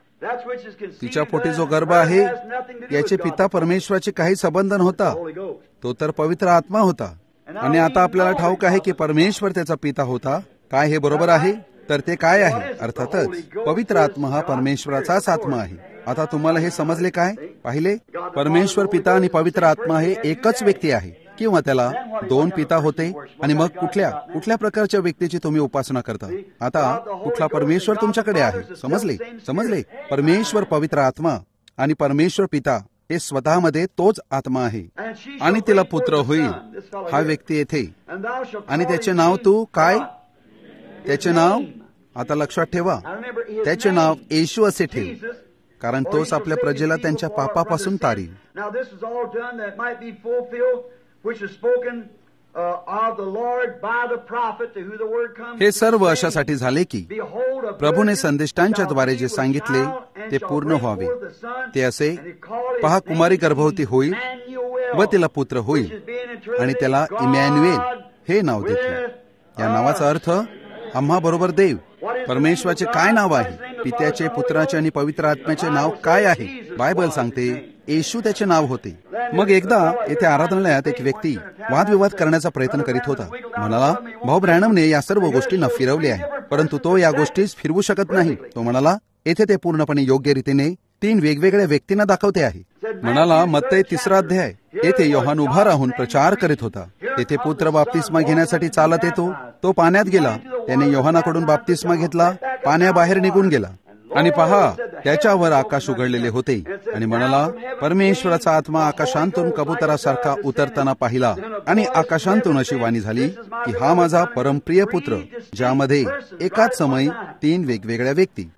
Speaker 3: तिच्या पोटी जो गर्भ आहे याचे पिता परमेश्वराचे काही संबंध नव्हता. तो तर पवित्र आत्मा होता. आणि आता आपल्याला ठाऊक आहे की परमेश्वर त्याचा पिता होता. काय हे बरोबर आहे? तर ते काय आहे? अर्थातच पवित्र आत्मा हा परमेश्वराचाच आत्मा आहे. आता तुम्हाला हे समजले काय? पाहिले, परमेश्वर पिता आणि पवित्र आत्मा हे एकच व्यक्ती आहे. किंवा त्याला 2 पिता होते. आणि मग कुठल्या प्रकारच्या व्यक्तीची तुम्ही उपासना करता? आता कुठला परमेश्वर तुमच्याकडे आहे? समजले? परमेश्वर पवित्र आत्मा आणि परमेश्वर पिता हे स्वतःमध्ये तोच आत्मा आहे. आणि तिला पुत्र होईल. हा व्यक्ती येथे. आणि त्याचे नाव तू काय? त्याचे नाव, आता लक्षात ठेवा, त्याचे नाव येशू असे ठेव, कारण तोच आपल्या प्रजेला त्यांच्या पापापासून तारील. हे सर्व अशासाठी झाले की प्रभूने संदेष्टांच्या द्वारे जे सांगितले ते पूर्ण व्हावे. ते असे, पहा, कुमारी गर्भवती होईल व तिला पुत्र होईल आणि त्याला इमॅन्युएल हे नाव देतील. या नावाचा अर्थ आम्हा बरोबर देव. परमेश्वराचे काय नाव आहे? पित्याचे, पुत्राचे आणि पवित्र आत्म्याचे नाव काय आहे? बायबल सांगते येशू त्याचे नाव होते. मग एकदा येथे आराधनालयात एक व्यक्ती वादविवाद करण्याचा प्रयत्न करीत होता. म्हणाला, भाऊ ब्रॅनमने या सर्व गोष्टींना फिरवले आहे, परंतु तो या गोष्टीस फिरवू शकत नाही. तो म्हणाला, येथे ते पूर्णपणे योग्य रीतीने 3 वेगवेगळ्या व्यक्तींना दाखवते आहे. म्हणाला, मत्तई 3 अध्याय, येथे योहान उभा राहून प्रचार करीत होता. तेथे पुत्र बाप्तिस्मा घेण्यासाठी चालत येतो. तो पाण्यात गेला. त्याने योहानाकडून बाप्तिस्मा घेतला. पाण्याबाहेर निघून गेला. आणि पहा, त्याच्यावर आकाश उघडलेले होते. आणि म्हणाला, परमेश्वराचा आत्मा आकाशांतून कबुतरासारखा उतरताना पाहिला. आणि आकाशांतून अशी वाणी झाली की हा माझा परमप्रिय पुत्र, ज्यामध्ये एकाच समयी 3 वेगवेगळ्या व्यक्ती.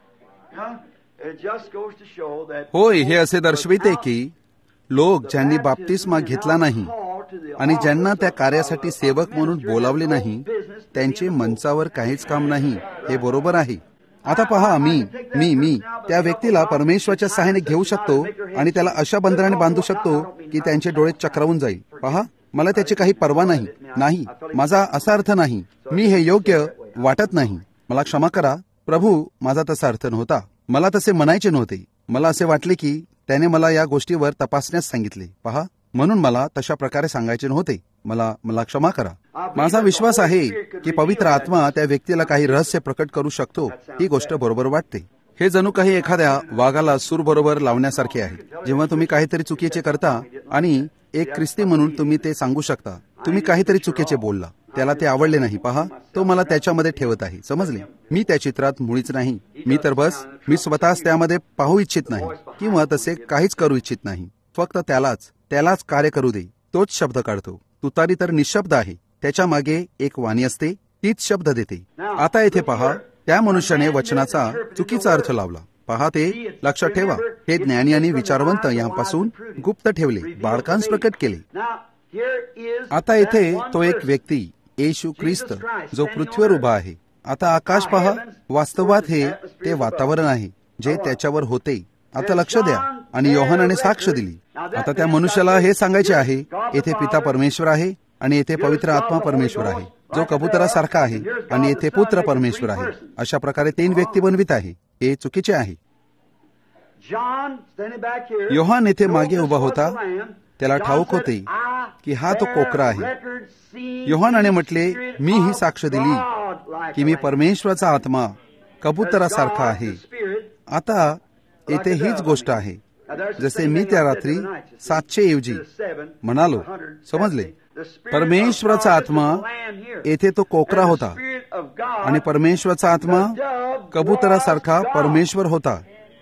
Speaker 3: होय, हे असे दर्शविते की लोक ज्यांनी बाप्तिस्मा घेतला नाही आणि ज्यांना त्या कार्यासाठी सेवक म्हणून बोलावले नाही, त्यांचे मंचावर काहीच काम नाही. हे बरोबर आहे. आता पहा, मी त्या व्यक्तीला परमेश्वराच्या सहाय्याने घेऊ शकतो आणि त्याला अशा बंधनाने बांधू शकतो की त्यांचे डोळे चक्रावून जाईल. पहा, मला त्याची काही पर्वा नाही. माझा असा अर्थ नाही. मी हे योग्य वाटत नाही. मला क्षमा करा प्रभू, माझा तसा अर्थ नव्हता. मला तसे म्हणायचे नव्हते. मला असे वाटले की त्याने मला या गोष्टीवर तपासण्यास सांगितले. पहा, म्हणून मला तशा प्रकारे सांगायचे नव्हते. मला क्षमा करा. माझा विश्वास आहे की पवित्र आत्मा त्या व्यक्तीला काही रहस्य प्रकट करू शकतो. ही गोष्ट बरोबर वाटते. हे जणू काही एखाद्या वाघाला सूर बरोबर लावण्यासारखे आहे. जेव्हा तुम्ही काहीतरी चुकीचे करता आणि एक ख्रिस्ती म्हणून तुम्ही ते सांगू शकता, तुम्ही काहीतरी चुकीचे बोलला, त्याला ते आवडले नाही. पहा, तो मला त्याच्यामध्ये ठेवत आहे. समजले? मी त्या चित्रात मुळीच नाही. मी स्वतःच त्यामध्ये पाहू इच्छित नाही किंवा तसे काहीच करू इच्छित नाही. फक्त त्यालाच कार्य करू दे. तोच शब्द काढतो. तुतारी तर निशब्द आहे. त्याच्या मागे एक वाणी असते, तीच शब्द देते. आता येथे पहा, त्या मनुष्याने वचनाचा चुकीचा अर्थ लावला. पहा, ते लक्षात ठेवा. हे ज्ञानी आणि विचारवंत यांपासून गुप्त ठेवले, बाळकांस प्रकट केले. आता येथे तो एक व्यक्ती येशू ख्रिस्त जो पृथ्वीवर उभा आहे. आता आकाश पहा, वास्तवात हे ते वातावरण आहे जे त्याच्यावर होते. आता लक्ष द्या. आणि योहानाने साक्ष दिली. आता त्या मनुष्याला हे सांगायचे आहे, येथे पिता परमेश्वर आहे आणि येथे पवित्र आत्मा परमेश्वर आहे जो कबुतरासारखा आहे आणि येथे पुत्र परमेश्वर आहे. अशा प्रकारे 3 व्यक्ती बनवित आहे. हे चुकीचे आहे. योहान येथे मागे उभा होता. त्याला ठाऊक होते की हा तो कोकरा आहे. योहानाने म्हटले, मी ही साक्ष दिली की मी परमेश्वराचा आत्मा कबुतरासारखा आहे. आता येथे हीच गोष्ट आहे जसे मी त्या रात्री 700 ऐवजी म्हणालो. समजले? परमेश्वराचा आत्मा येथे तो कोकरा होता आणि परमेश्वराचा आत्मा कबुतरासारखा परमेश्वर होता.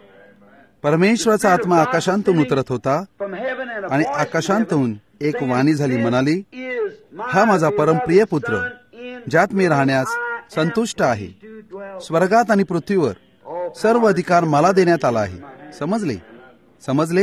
Speaker 3: परमेश्वराचा आत्मा आकाशांतून उतरत होता आणि आकाशांतून एक वाणी झाली, म्हणाली, हा माझा परमप्रिय पुत्र ज्यात मी राहण्यास संतुष्ट आहे. स्वर्गात आणि पृथ्वीवर सर्व अधिकार मला देण्यात आला आहे. समजले? समजले?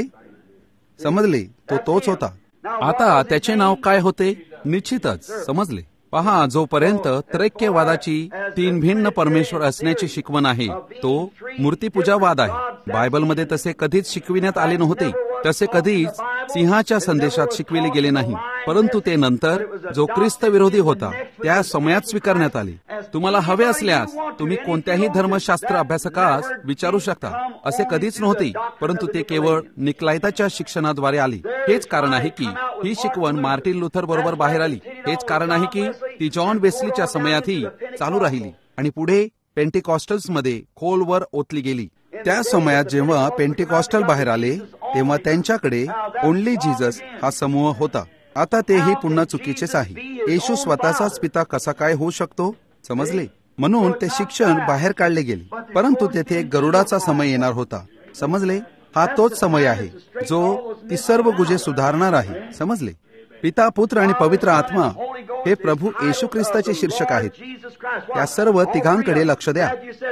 Speaker 3: समजले? तो तोच होता. आता त्याचे नाव काय होते? निश्चितच. समजले? पहा, जोपर्यंत त्रैक्यवादाची 3 भिन्न परमेश्वर असण्याची शिकवण आहे तो मूर्तिपूजावाद आहे. बायबलमध्ये तसे कधीच शिकविण्यात आले नव्हते. तसे कधीच सिंहाच्या संदेशात शिकविले गेले नाही. परंतु ते नंतर जो ख्रिस्त विरोधी होता त्या समयात स्वीकारण्यात आले. तुम्हाला हवे असल्यास तुम्ही कोणत्याही धर्मशास्त्र अभ्यासकास विचारू शकता. असे कधीच नव्हते, परंतु ते केवळ निकलायताच्या शिक्षणाद्वारे आले. हेच कारण आहे की ही शिकवण मार्टिन लुथर बरोबर बाहेर आली. हेच कारण आहे की ती जॉन वेस्लीच्या समयातही चालू राहिली आणि पुढे पेंटिकॉस्टल्समध्ये खोलवर ओतली गेली. त्या समयात जेव्हा पेंटिकॉस्टल बाहेर आले तेव्हा त्यांच्याकडे ओन्ली जीसस हा समूह होता. आता तेही पुन्हा चुकीचेच आहे. येशू स्वतःचाच पिता कसा काय होऊ शकतो? समजले? म्हणून ते शिक्षण बाहेर काढले गेले. परंतु तेथे एक गरुडाचा समय येणार होता. समजले? हा तोच समय आहे जो ती सर्व गुजे सुधारणार आहे. समजले? पिता, पुत्र आणि पवित्र आत्मा हे प्रभू येशू ख्रिस्ताचे शीर्षक आहेत. त्या सर्व तिघांकडे लक्ष द्या.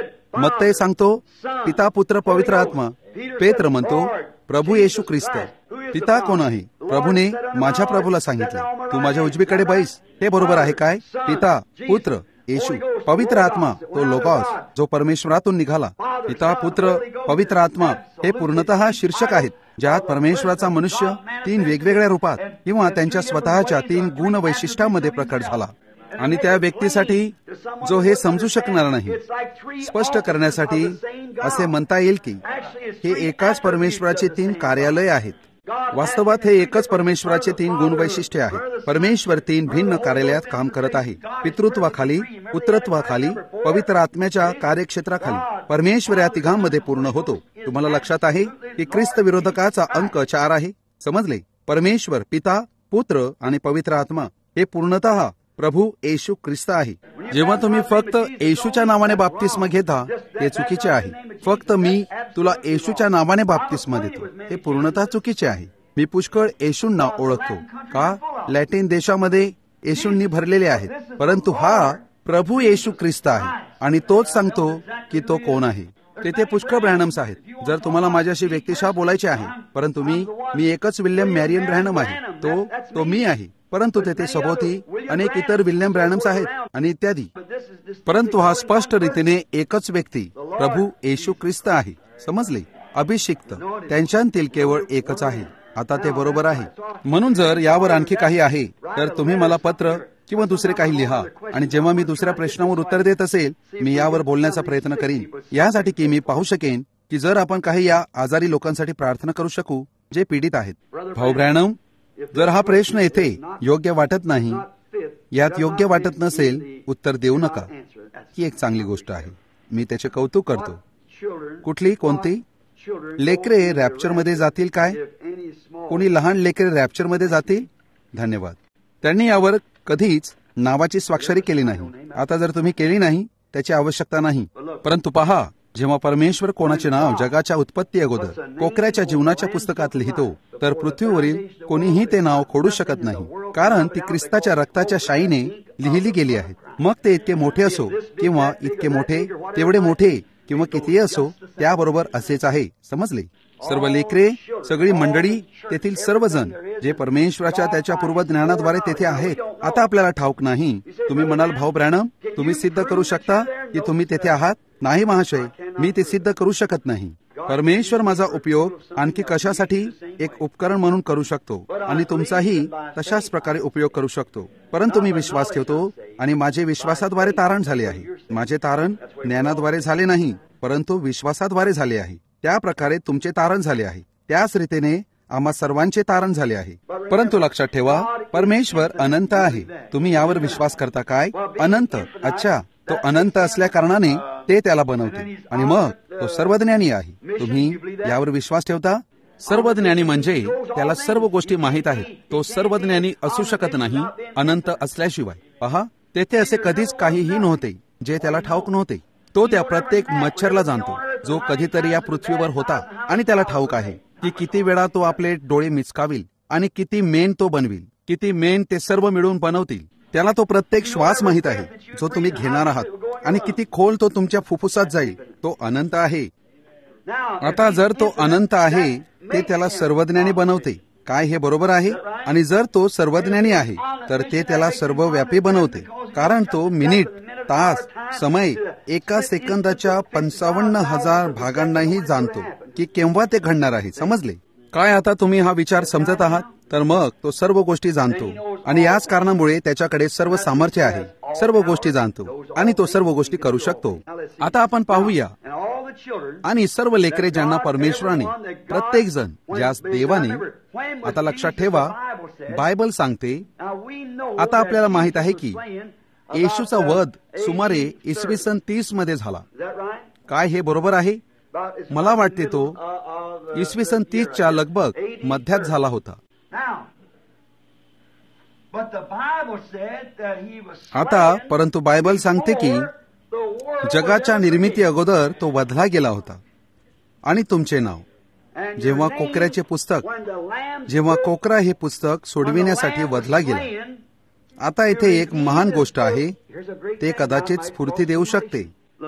Speaker 3: मत्तई सांगतो पिता, पुत्र, पवित्र आत्मा. पेत्र म्हणतो प्रभू येशू ख्रिस्त. पिता कोण आहे? प्रभूने माझ्या प्रभूला सांगितले, तू माझ्या उजवीकडे बैस. हे बरोबर आहे काय? पिता, पुत्र, येशू, पवित्र आत्मा तो लोगॉस जो परमेश्वरातून निघाला. पिता, पुत्र, पवित्र आत्मा हे पूर्णतः शीर्षक आहेत ज्यात परमेश्वराचा मनुष्य 3 वेगवेगळ्या रूपात किंवा त्यांच्या स्वतःच्या 3 गुण वैशिष्ट्यांमध्ये प्रकट झाला. आणि त्या व्यक्तीसाठी जो हे समजू शकणार नाही, स्पष्ट करण्यासाठी असे म्हणता येईल की हे एकाच परमेश्वराचे 3 कार्यालय आहेत. वास्तवात हे एकच परमेश्वराचे 3 गुण वैशिष्ट्ये आहेत. परमेश्वर 3 भिन्न कार्यालयात काम करत आहे. पितृत्वाखाली, पुत्रत्वाखाली, पवित्र आत्म्याच्या कार्यक्षेत्राखाली. परमेश्वर या तिघांमध्ये पूर्ण होतो. तुम्हाला लक्षात आहे की ख्रिस्त विरोधकाचा अंक 4 आहे. समजले? परमेश्वर, पिता, पुत्र आणि पवित्र आत्मा हे पूर्णतः प्रभू येशू ख्रिस्त आहे. जेव्हा तुम्ही फक्त येशूच्या नावाने बाप्तिस्म घेता ते चुकीचे आहे. फक्त मी तुला येशूच्या नावाने बाप्तिस्म देतो हे पूर्णतः चुकीचे आहे. मी पुष्कळ येशूंना ओळखतो का? लॅटिन देशामध्ये येशूंनी भरलेले आहेत. परंतु हा प्रभू येशू ख्रिस्त आहे आणि तोच सांगतो की तो कोण आहे. तेथे पुष्कळ ब्रॅनम्स आहेत. जर तुम्हाला माझ्याशी व्यक्तिशः बोलायचे आहे, परंतु मी एकच विल्यम मॅरियन ब्रॅनम आहे. तो मी आहे. परंतु तेथे सभोवती अनेक इतर विल्यम ब्रॅनम्स आहेत आणि इत्यादी. परंतु हा स्पष्ट रीतीने एकच व्यक्ती प्रभू येशू ख्रिस्त आहे. समजले? अभिषिक्त त्यांच्यातील केवळ एकच आहे. आता ते बरोबर आहे. म्हणून जर यावर आणखी काही आहे तर तुम्ही मला पत्र किंवा दुसरे काही लिहा आणि जेव्हा मी दुसऱ्या प्रश्नावर उत्तर देत असेल मी यावर बोलण्याचा प्रयत्न करीन, यासाठी की मी पाहू शकेन की जर आपण काही या आजारी लोकांसाठी प्रार्थना करू शकू जे पीडित आहेत. भाऊ ब्रॅनम, जर हा प्रश्न येथे योग्य वाटत नाही, यात योग्य वाटत नसेल, उत्तर देऊ नका. ही एक चांगली गोष्ट आहे. मी त्याचे कौतुक करतो. कुठली? कोणती? लेकरे रॅप्चरमध्ये जातील काय? कोणी लहान लेकरे रॅप्चरमध्ये जातील? धन्यवाद. त्यांनी यावर कधीच नावाची स्वाक्षरी केली नाही. आता जर तुम्ही केली नाही त्याची आवश्यकता नाही. परंतु पहा, जेव्हा परमेश्वर कोणाचे नाव जगाच्या उत्पत्ती अगोदर कोकऱ्याच्या जीवनाच्या पुस्तकात लिहितो तर पृथ्वीवरील कोणीही ते नाव खोडू शकत नाही, कारण ती ख्रिस्ताच्या रक्ताच्या शाईने लिहिली गेली आहेत. मग ते इतके मोठे असो किंवा इतके मोठे, तेवढे मोठे किंवा कितीही असो, त्याबरोबर असेच आहे. समजले? सर्व लेकरे, सगळी मंडळी, तेथील सर्वजण जे परमेश्वराच्या त्याच्या पूर्वज्ञानाद्वारे तेथे आहेत, आता आपल्याला ठाऊक नाही. तुम्ही म्हणाल, भाऊ ब्रॅनम, तुम्ही सिद्ध करू शकता की तुम्ही तेथे आहात? नाही महाशय, मी ते सिद्ध करू शकत नाही. परमेश्वर माझा उपयोग आणखी कशासाठी एक उपकरण म्हणून करू शकतो आणि तुमचाही तशाच प्रकारे उपयोग करू शकतो. परंतु मी विश्वास ठेवतो आणि माझे विश्वासाद्वारे तारण झाले आहे. माझे तारण ज्ञानाद्वारे झाले नाही, परंतु विश्वासाद्वारे झाले आहे. त्या प्रकारे तुमचे तारण झाले आहे. त्याच रीतीने आम्हा सर्वांचे तारण झाले आहे. परंतु लक्षात ठेवा, परमेश्वर अनंत आहे. तुम्ही यावर विश्वास करता काय? अनंत. अच्छा, तो अनंत असल्या कारणाने ते त्याला बनवते आणि मग तो सर्वज्ञानी आहे. तुम्ही यावर विश्वास ठेवता? सर्वज्ञानी म्हणजे त्याला सर्व गोष्टी माहीत आहेत. तो सर्वज्ञानी असू शकत नाही अनंत असल्याशिवाय. पहा, तेथे असे कधीच काहीही नव्हते जे त्याला ठाऊक नव्हते. तो त्या प्रत्येक मच्छरला जाणतो जो कधीतरी या पृथ्वीवर होता आणि त्याला ठाऊक आहे की किती वेळा तो आपले डोळे मिचकावील आणि किती मेण तो बनविल, किती मेण ते सर्व मिळून बनवतील. त्याला तो प्रत्येक श्वास माहीत आहे जो तुम्ही घेणार आहात आणि किती खोल तो तुमच्या फुफ्फुसात जाईल. तो अनंत आहे. आता जर तो अनंत आहे, ते त्याला सर्वज्ञानी बनवते. काय हे बरोबर आहे? आणि जर तो सर्वज्ञानी आहे तर ते त्याला सर्वव्यापी बनवते, कारण तो मिनिट, तास, समय एका सेकंदाच्या 55,000 भागांनाही जाणतो की केव्हा ते घडणार आहे. समजले काय? आता तुम्ही हा विचार समजत आहात? तर मग तो सर्व गोष्टी जाणतो आणि याच कारणामुळे त्याच्याकडे सर्व सामर्थ्य आहे. सर्व गोष्टी जाणतो आणि तो सर्व गोष्टी करू शकतो. आता आपण पाहूया, आणि सर्व लेकरे ज्यांना परमेश्वराने, प्रत्येक जण ज्यास देवाने, आता लक्षात ठेवा, बायबल सांगते. आता आपल्याला माहित आहे की येशूचा वध सुमारे इसवी सन 30 मध्ये झाला. काय हे बरोबर आहे? मला वाटते तो इसवी सन 30च्या लगभग मध्यात झाला होता. आता परंतु बायबल सांगते की जगाच्या निर्मिती अगोदर तो वधला गेला होता. आणि तुमचे नाव, जेव्हा कोकऱ्याचे पुस्तक, जेव्हा कोकरा हे पुस्तक सोडविण्यासाठी वधला गेला. आता इथे एक महान गोष्ट आहे, ते कदाचित स्फूर्ती देऊ शकते.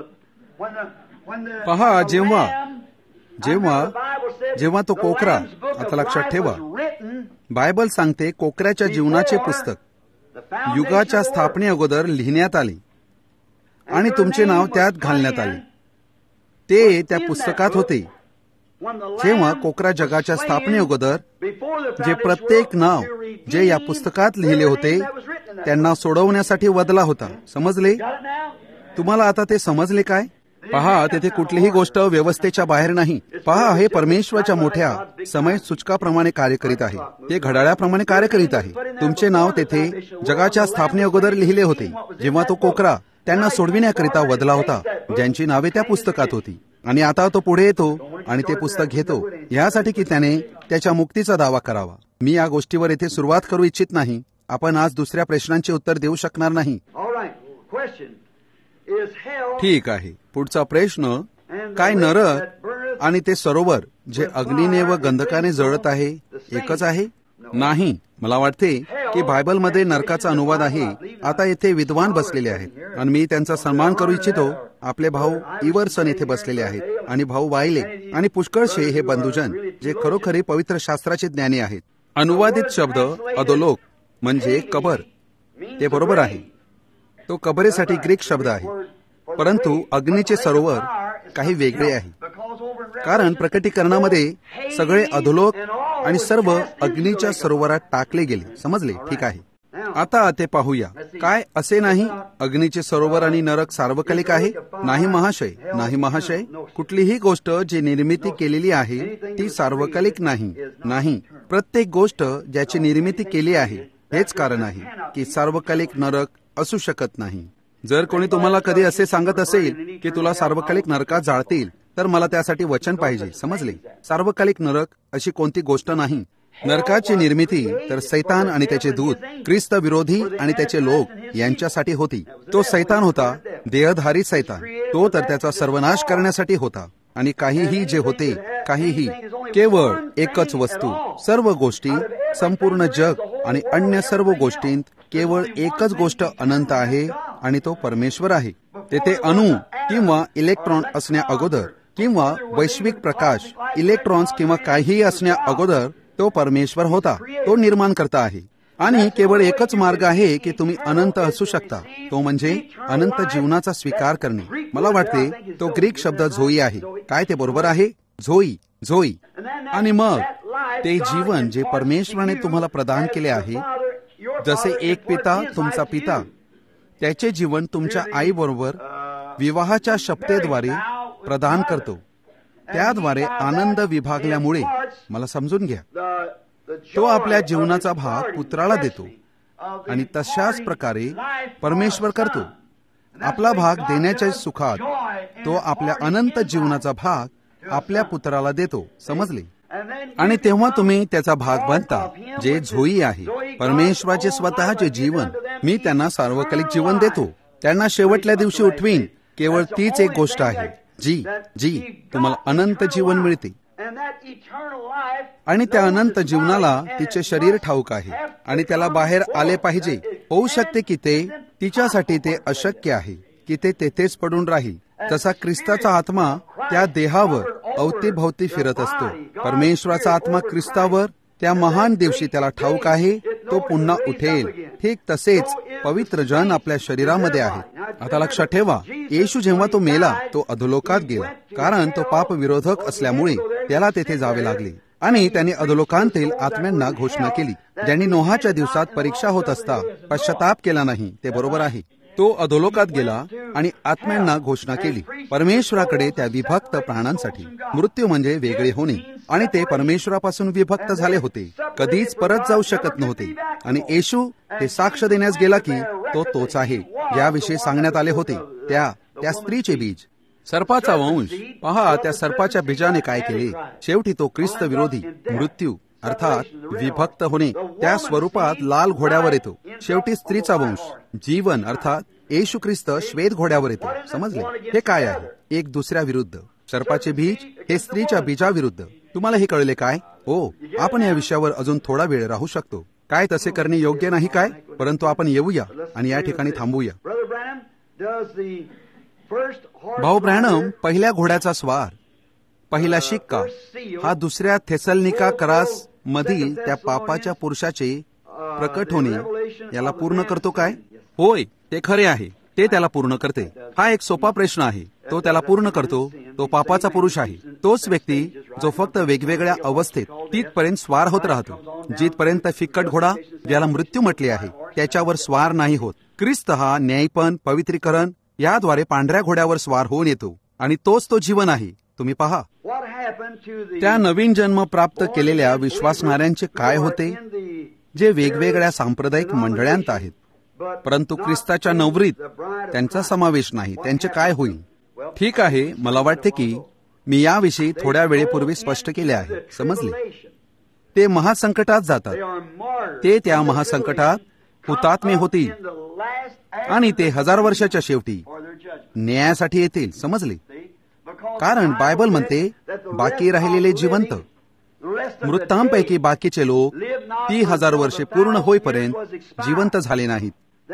Speaker 3: पहा, जेव्हा जेव्हा जेव्हा तो कोकरा, आता लक्षात ठेवा, बायबल सांगते कोकऱ्याच्या जीवनाचे पुस्तक युगाच्या स्थापने अगोदर लिहिण्यात आले आणि तुमचे नाव त्यात घालण्यात आले. ते त्या पुस्तकात होते. जेव्हा कोकरा जगाच्या स्थापने अगोदर जे प्रत्येक नाव जे या पुस्तकात लिहिले होते त्यांना सोडवण्यासाठी वधला होता. समजले तुम्हाला? आता ते समजले काय? पहा, तेथे कुठलीही गोष्ट व्यवस्थेच्या बाहेर नाही. पहा, हे परमेश्वराच्या मोठ्या समय सूचकाप्रमाणे कार्य करीत आहे. ते घड्याळाप्रमाणे कार्य करीत आहे. तुमचे नाव तेथे जगाच्या स्थापने अगोदर लिहिले होते, जेव्हा तो कोकरा त्यांना सोडविण्याकरिता वधला होता, ज्यांची नावे त्या पुस्तकात होती. आणि आता तो पुढे येतो आणि ते पुस्तक घेतो यासाठी की त्याने त्याच्या मुक्तीचा दावा करावा. मी या गोष्टीवर येथे सुरुवात करू इच्छित नाही. आपण आज दुसऱ्या प्रश्नांचे उत्तर देऊ शकणार नाही. ठीक आहे. पुढचा प्रश्न, काय नरक आणि ते सरोवर जे अग्नीने व गंधकाने जळत आहे एकच आहे? नाही. मला वाटते की बायबलमध्ये नरकाचा अनुवाद आहे. आता येथे विद्वान बसलेले आहेत आणि मी त्यांचा सन्मान करू इच्छितो. आपले भाऊ इवरसन येथे बसलेले आहेत आणि भाऊ वायले आणि पुष्कळशे हे बंधुजन जे खरोखरी पवित्र शास्त्राचे ज्ञानी आहेत. अनुवादित शब्द अधोलोक म्हणजे कबर. ते बरोबर आहे. तो कबरेसाठी ग्रीक शब्द आहे. परंतु अग्नीचे सरोवर काही वेगळे आहे, कारण प्रकटीकरणामध्ये सगळे अधोलोक आणि सर्व अग्नीच्या सरोवरात टाकले गेले. समजले? ठीक आहे. आता ते पाहूया. काय असे नाही अग्नीचे सरोवर आणि नरक सार्वकालिक आहे? नाही महाशय, नाही महाशय. कुठलीही गोष्ट जी निर्मिती केलेली आहे ती सार्वकालिक नाही. नाही. प्रत्येक गोष्ट ज्याची निर्मिती केली आहे हेच कारण आहे की सार्वकालिक नरक असू शकत नाही. जर कोणी तुम्हाला कधी असे सांगत असेल की तुला सार्वकालिक नरकात जाळतील, तर मला त्यासाठी वचन पाहिजे. समजले? सार्वकालिक नरक अशी कोणती गोष्ट नाही. नरकाची निर्मिती तर सैतान आणि त्याचे दूत, ख्रिस्त विरोधी आणि त्याचे लोक यांच्यासाठी होती. तो सैतान होता, देहधारी सैतान. तो तर त्याचा सर्वनाश करण्यासाठी होता. आणि काहीही जे होते, काहीही, केवळ एकच वस्तू, सर्व गोष्टी, संपूर्ण जग आणि अन्य सर्व गोष्टींत केवळ एकच गोष्ट अनंत आहे आणि तो परमेश्वर आहे. तेथे अणू किंवा इलेक्ट्रॉन असण्या अगोदर किंवा वैश्विक प्रकाश, इलेक्ट्रॉन्स किंवा काहीही असण्या अगोदर तो परमेश्वर होता. तो निर्माण करता आहे. आणि केवळ एकच मार्ग आहे की तुम्ही अनंत असू शकता, तो म्हणजे अनंत जीवनाचा स्वीकार करणे. मला वाटते तो ग्रीक शब्द झोई आहे. काय ते बरोबर आहे? झोई, झोई. आणि मग ते जीवन जे परमेश्वराने तुम्हाला प्रदान केले आहे, जसे एक पिता तुमचा पिता त्याचे जीवन तुमच्या आईबरोबर विवाहाच्या शपथेद्वारे प्रदान करतो, त्याद्वारे आनंद विभागल्यामुळे, मला समजून घ्या, तो आपल्या जीवनाचा भाग पुत्राला देतो. आणि तशाच प्रकारे परमेश्वर करतो. आपला भाग देण्याच्या सुखात तो आपल्या अनंत जीवनाचा भाग आपल्या पुत्राला देतो. समजले? आणि तेव्हा तुम्ही त्याचा भाग बनता, जे झोई आहे, परमेश्वराचे स्वतःचे जीवन. मी त्यांना सार्वकालिक जीवन देतो, त्यांना शेवटल्या दिवशी उठवीन. केवळ तीच एक गोष्ट आहे जी तुम्हाला अनंत जीवन मिळते. आणि त्या अनंत जीवनाला तिचे शरीर ठाऊक आहे आणि त्याला बाहेर आले पाहिजे. होऊ शकते की ते तिच्यासाठी ते अशक्य आहे की ते तेथेच पडून राहील. तसा ख्रिस्ताचा आत्मा त्या देहावर अवतीभवती फिरत असतो. परमेश्वराचा आत्मा ख्रिस्तावर त्या महान दिवशी त्याला ठाऊक आहे, तो पुन्हा उठेल. ठीक तसेच पवित्र जन आपल्या शरीरामध्ये आहे. आता लक्षात ठेवा, येशू जेव्हा तो मेला तो अधोलोकात गेला, कारण तो पाप विरोधक असल्यामुळे त्याला तेथे जावे लागले. आणि त्याने अधोलोकांतील आत्म्यांना घोषणा केली, ज्यांनी नोहाच्या दिवसात परीक्षा होत असता पश्चाताप केला नाही. ते बरोबर आहे. तो अधोलोकात गेला आणि आत्म्यांना घोषणा केली परमेश्वराकडे त्या विभक्त प्राणांसाठी. मृत्यू म्हणजे वेगळे होणे, आणि ते परमेश्वरापासून विभक्त झाले होते, कधीच परत जाऊ शकत नव्हते. आणि येशू ते साक्ष देण्यास गेला की तो तोच आहे याविषयी सांगण्यात आले होते. त्या स्त्रीचे बीज, सर्पाचा वंश. पहा, त्या सर्पाच्या बीजाने काय केले. शेवटी तो ख्रिस्त विरोधी मृत्यू अर्थात विभक्त होणे त्या स्वरूपात लाल घोड्यावर येतो. शेवटी स्त्रीचा वंश जीवन अर्थात येशू ख्रिस्त श्वेत घोड्यावर येतो. समजले? हे काय आहे? एक दुसऱ्या विरुद्ध. सर्पाचे बीज हे स्त्रीच्या बीजाविरुद्ध. तुम्हाला हे कळले काय? हो, आपण या विषयावर अजून थोडा वेळ राहू शकतो. काय तसे करणे योग्य नाही काय? परंतु आपण येऊया आणि या ठिकाणी थांबूया. भाऊ ब्रॅनम पहिल्या घोड्याचा स्वार, पहिला शिक्का हा दुसऱ्या थेसलनिका करास मधील त्या पापाच्या पुरुषाचे प्रकट होणे याला पूर्ण करतो काय? होय, ते खरे आहे. ते त्याला पूर्ण करते. हा एक सोपा प्रश्न आहे. तो त्याला पूर्ण करतो. तो पापाचा पुरुष आहे. तोच व्यक्ती जो फक्त वेगवेगळ्या अवस्थेत तिथपर्यंत स्वार होत राहतो, जिथपर्यंत फिक्कट घोडा ज्याला मृत्यू म्हटले आहे त्याच्यावर स्वार नाही होत. ख्रिस्त हा न्यायपण, पवित्रीकरण याद्वारे पांढऱ्या घोड्यावर स्वार होऊन येतो, आणि तोच तो जीवन आहे. तुम्ही पहा, त्या नवीन जन्म प्राप्त केलेल्या विश्वासणाऱ्यांचे काय होते, जे वेगवेगळ्या सांप्रदायिक मंडळांत आहेत, परंतु ख्रिस्ताच्या नवरीत त्यांचा समावेश नाही. त्यांचे काय होईल? ठीक आहे, मला वाटते की मी याविषयी थोड्या वेळेपूर्वी स्पष्ट केले आहे. समजले? ते महासंकटात जातात. ते त्या महासंकटात हुतात्मे होतील आणि ते 1000 वर्षाच्या शेवटी न्यायासाठी येतील. समजले? कारण बायबल म्हणते बाकी राहिलेले जिवंत, मृतांपैकी बाकीचे लोक 3000 वर्षे पूर्ण होईपर्यंत जिवंत झाले नाहीत.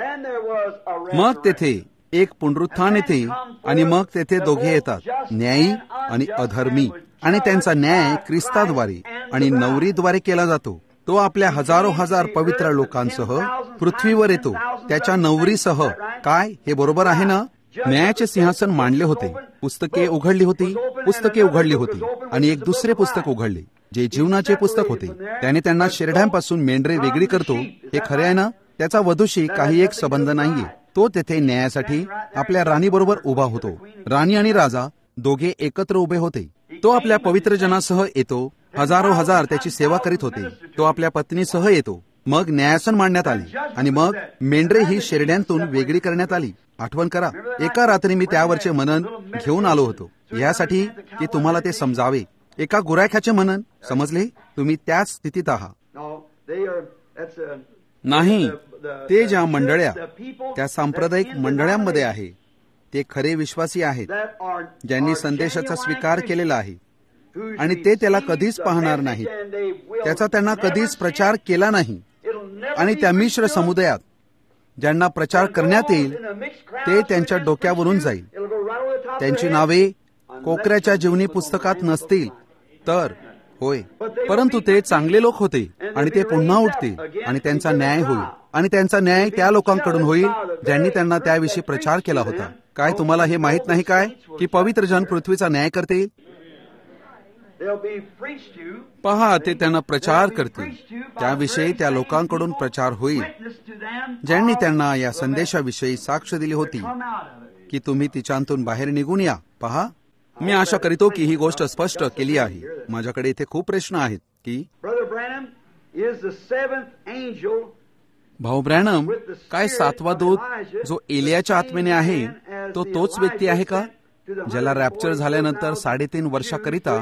Speaker 3: मग तेथे एक पुनरुत्थान येते आणि मग तेथे दोघे येतात, न्यायी आणि अधर्मी. आणि त्यांचा न्याय ख्रिस्ताद्वारे आणि नवरीद्वारे केला जातो. तो आपल्या हजार पवित्र लोकांसह पृथ्वीवर येतो, त्याच्या नवरीसह. काय हे बरोबर आहे ना? न्यायाचे सिंहासन मांडले होते, पुस्तके उघडली होती आणि एक दुसरे पुस्तक उघडले जे जीवनाचे पुस्तक होते. त्याने त्यांना शेरड्यांपासून मेंढरे वेगळी करतो. हे खरे आहे ना? त्याचा वधूशी काही एक संबंध नाहीये. तो तेथे न्यायासाठी आपल्या राणीबरोबर उभा होतो. राणी आणि राजा दोघे एकत्र उभे होते. तो आपल्या पवित्र जनासह येतो. हजार त्याची सेवा करीत होते. तो आपल्या पत्नीसह येतो. मग न्यायासन मांडण्यात आली आणि मग मेंढरे ही शेरड्यांतून वेगळी करण्यात आली. आठवण करा, एका रात्री मी त्यावरचे मनन घेऊन आलो होतो यासाठी की तुम्हाला ते समजावे. एका गुराख्याचे मनन. समजले? तुम्ही त्याच स्थितीत आहात. नाही, ते ज्या मंडळ्या त्या सांप्रदायिक मंडळांमध्ये आहे ते खरे विश्वासी आहेत, ज्यांनी संदेशाचा स्वीकार केलेला आहे आणि ते त्याला कधीच पाहणार नाहीत. त्याचा त्यांना कधीच प्रचार केला नाही. आणि त्या मिश्र समुदायात ज्यांना प्रचार करण्यात येईल ते त्यांच्या डोक्यावरून जाईल. त्यांची नावे कोकऱ्याच्या जीवनी पुस्तकात नसतील तर होय, परंतु ते चांगले लोक होते आणि ते पुन्हा उठतील आणि त्यांचा न्याय होईल आणि त्यांचा न्याय त्या लोकांकडून होईल ज्यांनी त्यांना त्याविषयी प्रचार केला होता. काय तुम्हाला हे माहित नाही काय की पवित्र जन पृथ्वीचा न्याय करतील? पहा, ते त्यांना प्रचार करतील. त्याविषयी त्या लोकांकडून प्रचार होईल ज्यांनी त्यांना या संदेशाविषयी साक्ष दिली होती की तुम्ही तिच्यातून बाहेर निघून या. पहा, मी आशा करीतो की ही गोष्ट स्पष्ट केली आहे. माझ्याकडे इथे खूप प्रश्न आहेत की भाऊ ब्रॅनम काय 7वा दूत जो एलियाच्या आत्मेने आहे तो तोच व्यक्ती आहे का ज्याला रॅप्चर झाल्यानंतर 3.5 वर्षाकरिता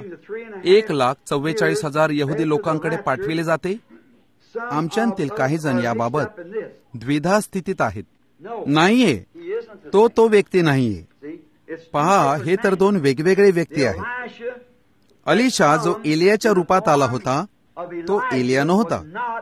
Speaker 3: 1,44,000 यहुदी लोकांकडे पाठविले जाते? आमच्यातील काही जण याबाबत द्विधा स्थितीत आहेत. नाहीये, तो व्यक्ती नाहीये. पहा, हे तर 2 वेगवेगळे व्यक्ती आहेत. अलिशा जो एलियाच्या रूपात आला होता तो एलिया नव्हता,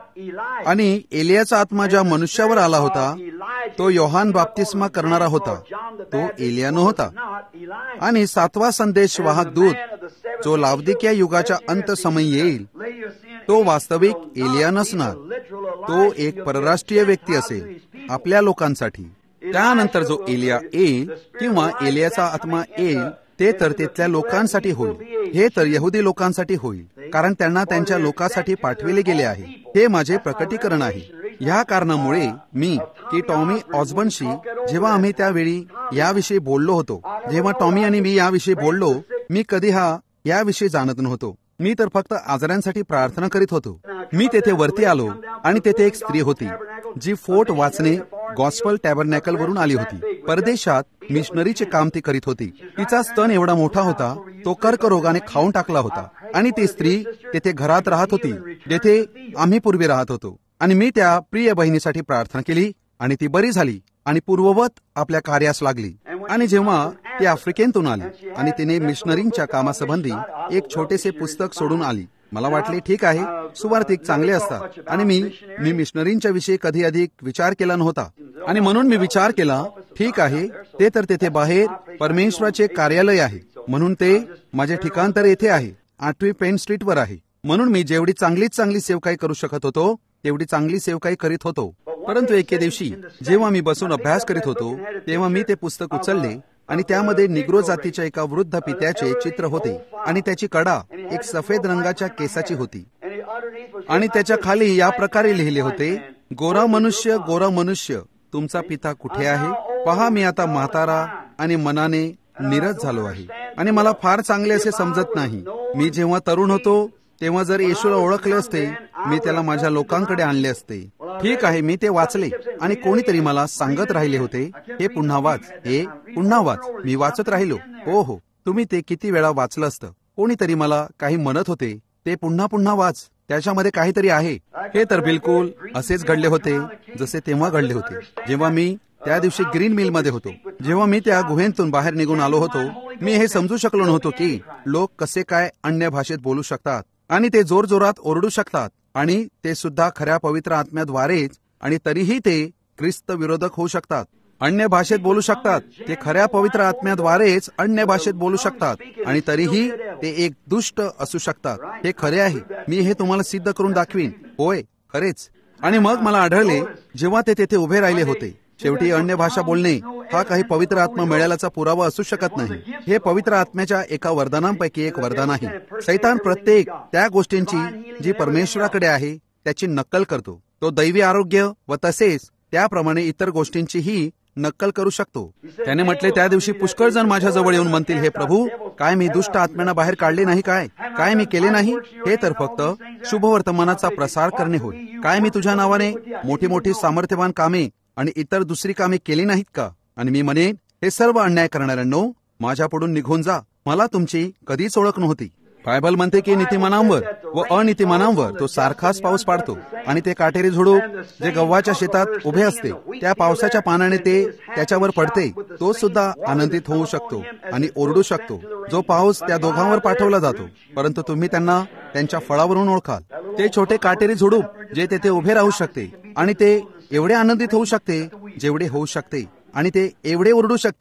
Speaker 3: आणि एलियाचा आत्मा ज्या मनुष्यावर आला होता तो योहान बाप्तिस्मा करणारा होता, तो एलिया नव्हता. आणि 7वा संदेश वाहक दूत जो लावदिकिया युगाच्या अंत समय येईल तो वास्तविक एलिया नसणार, तो एक परराष्ट्रीय व्यक्ती असेल आपल्या लोकांसाठी. त्यानंतर जो एलिया येईल किंवा एलियाचा आत्मा येईल ते तर तिथल्या लोकांसाठी होईल. हे तर यहुदी लोकांसाठी होईल, कारण त्यांना त्यांच्या लोकांसाठी पाठविले गेले आहे. हे माझे प्रकटीकरण आहे. ह्या कारणामुळे मी की टॉमी ऑसबर्नशी जेव्हा आम्ही त्यावेळी याविषयी बोललो होतो, जेव्हा टॉमी आणि मी याविषयी बोललो, मी कधी याविषयी जाणत नव्हतो. मी तर फक्त आजारांसाठी प्रार्थना करीत होतो. मी तेथे वरती आलो आणि तेथे एक स्त्री होती जी फोर्ट वाचने गॉस्पल टॅबरनॅकल वरून आली होती. परदेशात मिशनरीचे काम ती करीत होती. तिचा स्तन एवढा मोठा होता तो कर्करोगाने खाऊन टाकला होता, आणि ती स्त्री तेथे घरात राहत होती जेथे आम्ही पूर्वी राहत होतो. आणि मी त्या प्रिय बहिणीसाठी प्रार्थना केली आणि ती बरी झाली आणि पूर्ववत आपल्या कार्यास लागली. आणि जेव्हा ती आफ्रिकेतून आली आणि तिने मिशनरींच्या कामासंबंधी एक छोटेसे पुस्तक सोडून आली, मला वाटले ठीक आहे, सुवार्थिक चांगले असतात. आणि मी मिशनरींच्या विषयी कधी अधिक विचार केला नव्हता, आणि म्हणून मी विचार केला ठीक आहे, ते तर तेथे बाहेर परमेश्वराचे कार्यालय आहे, म्हणून ते माझे ठिकाण तर येथे आहे, 8वी पेन स्ट्रीटवर आहे. म्हणून मी जेवढी चांगली सेवकाई करू शकत होतो तेवढी चांगली सेवकाई करीत होतो. परंतु एके दिवशी जेव्हा मी बसून अभ्यास करीत होतो तेव्हा मी ते पुस्तक उचलले आणि त्यामध्ये निग्रो जातीच्या एका वृद्ध पित्याचे चित्र होते, आणि त्याची कडा एक सफेद रंगाच्या केसाची होती, आणि त्याच्या खाली या प्रकारे लिहिले होते, गोरा मनुष्य तुमचा पिता कुठे आहे? पहा, मी आता म्हातारा आणि मनाने नीरस झालो आहे आणि मला फार चांगले असे समजत नाही. मी जेव्हा तरुण होतो तेव्हा जर येशूला ओळखले असते मी त्याला माझ्या लोकांकडे आणले असते. ठीक आहे, मी ते वाचले आणि कोणीतरी मला सांगत राहिले होते, हे पुन्हा वाच, हे पुन्हा वाच. मी वाचत राहिलो. हो, तुम्ही ते किती वेळा वाचलं असतं. कोणीतरी मला काही म्हणत होते, ते पुन्हा वाच, त्याच्यामध्ये काहीतरी आहे. हे तर बिलकुल असेच घडले होते जसे तेव्हा घडले होते जेव्हा मी त्या दिवशी ग्रीन मिल मध्ये होतो. जेव्हा मी त्या गुहेतून बाहेर निघून आलो होतो, मी हे समजू शकलो नव्हतो की लोक कसे काय अन्य भाषेत बोलू शकतात आणि ते जोरजोरात ओरडू शकतात, आणि ते सुद्धा खऱ्या पवित्र आत्म्याद्वारेच, आणि तरीही ते ख्रिस्त विरोधक होऊ शकतात. अन्य भाषेत बोलू शकतात, ते खऱ्या पवित्र आत्म्याद्वारेच अन्य भाषेत बोलू शकतात, आणि तरीही ते एक दुष्ट असू शकतात. हे खरे आहे, मी हे तुम्हाला सिद्ध करून दाखवीन. होय, खरेच. आणि मग मला आढळले जेव्हा ते तेथे उभे राहिले होते, शेवटी अन्य भाषा बोलणे हा काही पवित्र आत्मा मिळाल्याचा पुरावा असू शकत नाही. हे पवित्र आत्म्याच्या एका वरदानांपैकी एक वरदान आहे. शैतान प्रत्येक त्या गोष्टींची जी परमेश्वराकडे आहे त्याची नक्कल करतो. तो दैवी आरोग्य व तसेच त्याप्रमाणे इतर गोष्टींचीही नक्कल करू शकतो. त्याने म्हटले, त्या दिवशी पुष्कळ जण माझ्याजवळ येऊन म्हणतील, हे प्रभू, काय मी दुष्ट आत्म्यांना बाहेर काढले नाही? काय मी केले नाही? हे तर फक्त शुभवर्तमानाचा प्रसार करणे होय. काय मी तुझ्या नावाने मोठी मोठी सामर्थ्यवान कामे आणि इतर दुसरी कामे केली नाहीत का? आणि मी म्हणेन, हे सर्व अन्याय करणाऱ्यांनो, माझ्यापुढून निघून जा, मला तुमची कधीच ओळख नव्हती. बायबल म्हणते की नीतिमानांवर व अनितिमानांवर तो सारखाच पाऊस पाडतो, आणि ते काटेरी झुडूप जे गव्हाच्या शेतात उभे असते त्या पावसाच्या पानाने ते त्याच्यावर पडते, तो सुद्धा आनंदित होऊ शकतो आणि ओरडू शकतो. जो पाऊस त्या दोघांवर पाठवला जातो, परंतु तुम्ही त्यांना त्यांच्या फळावरून ओळखाल. ते छोटे काटेरी झुडूप जे तेथे उभे राहू शकते, आणि ते एवढे आनंदित होऊ शकते जेवढे होऊ शकते, आणि ते एवढे ओरडू शकते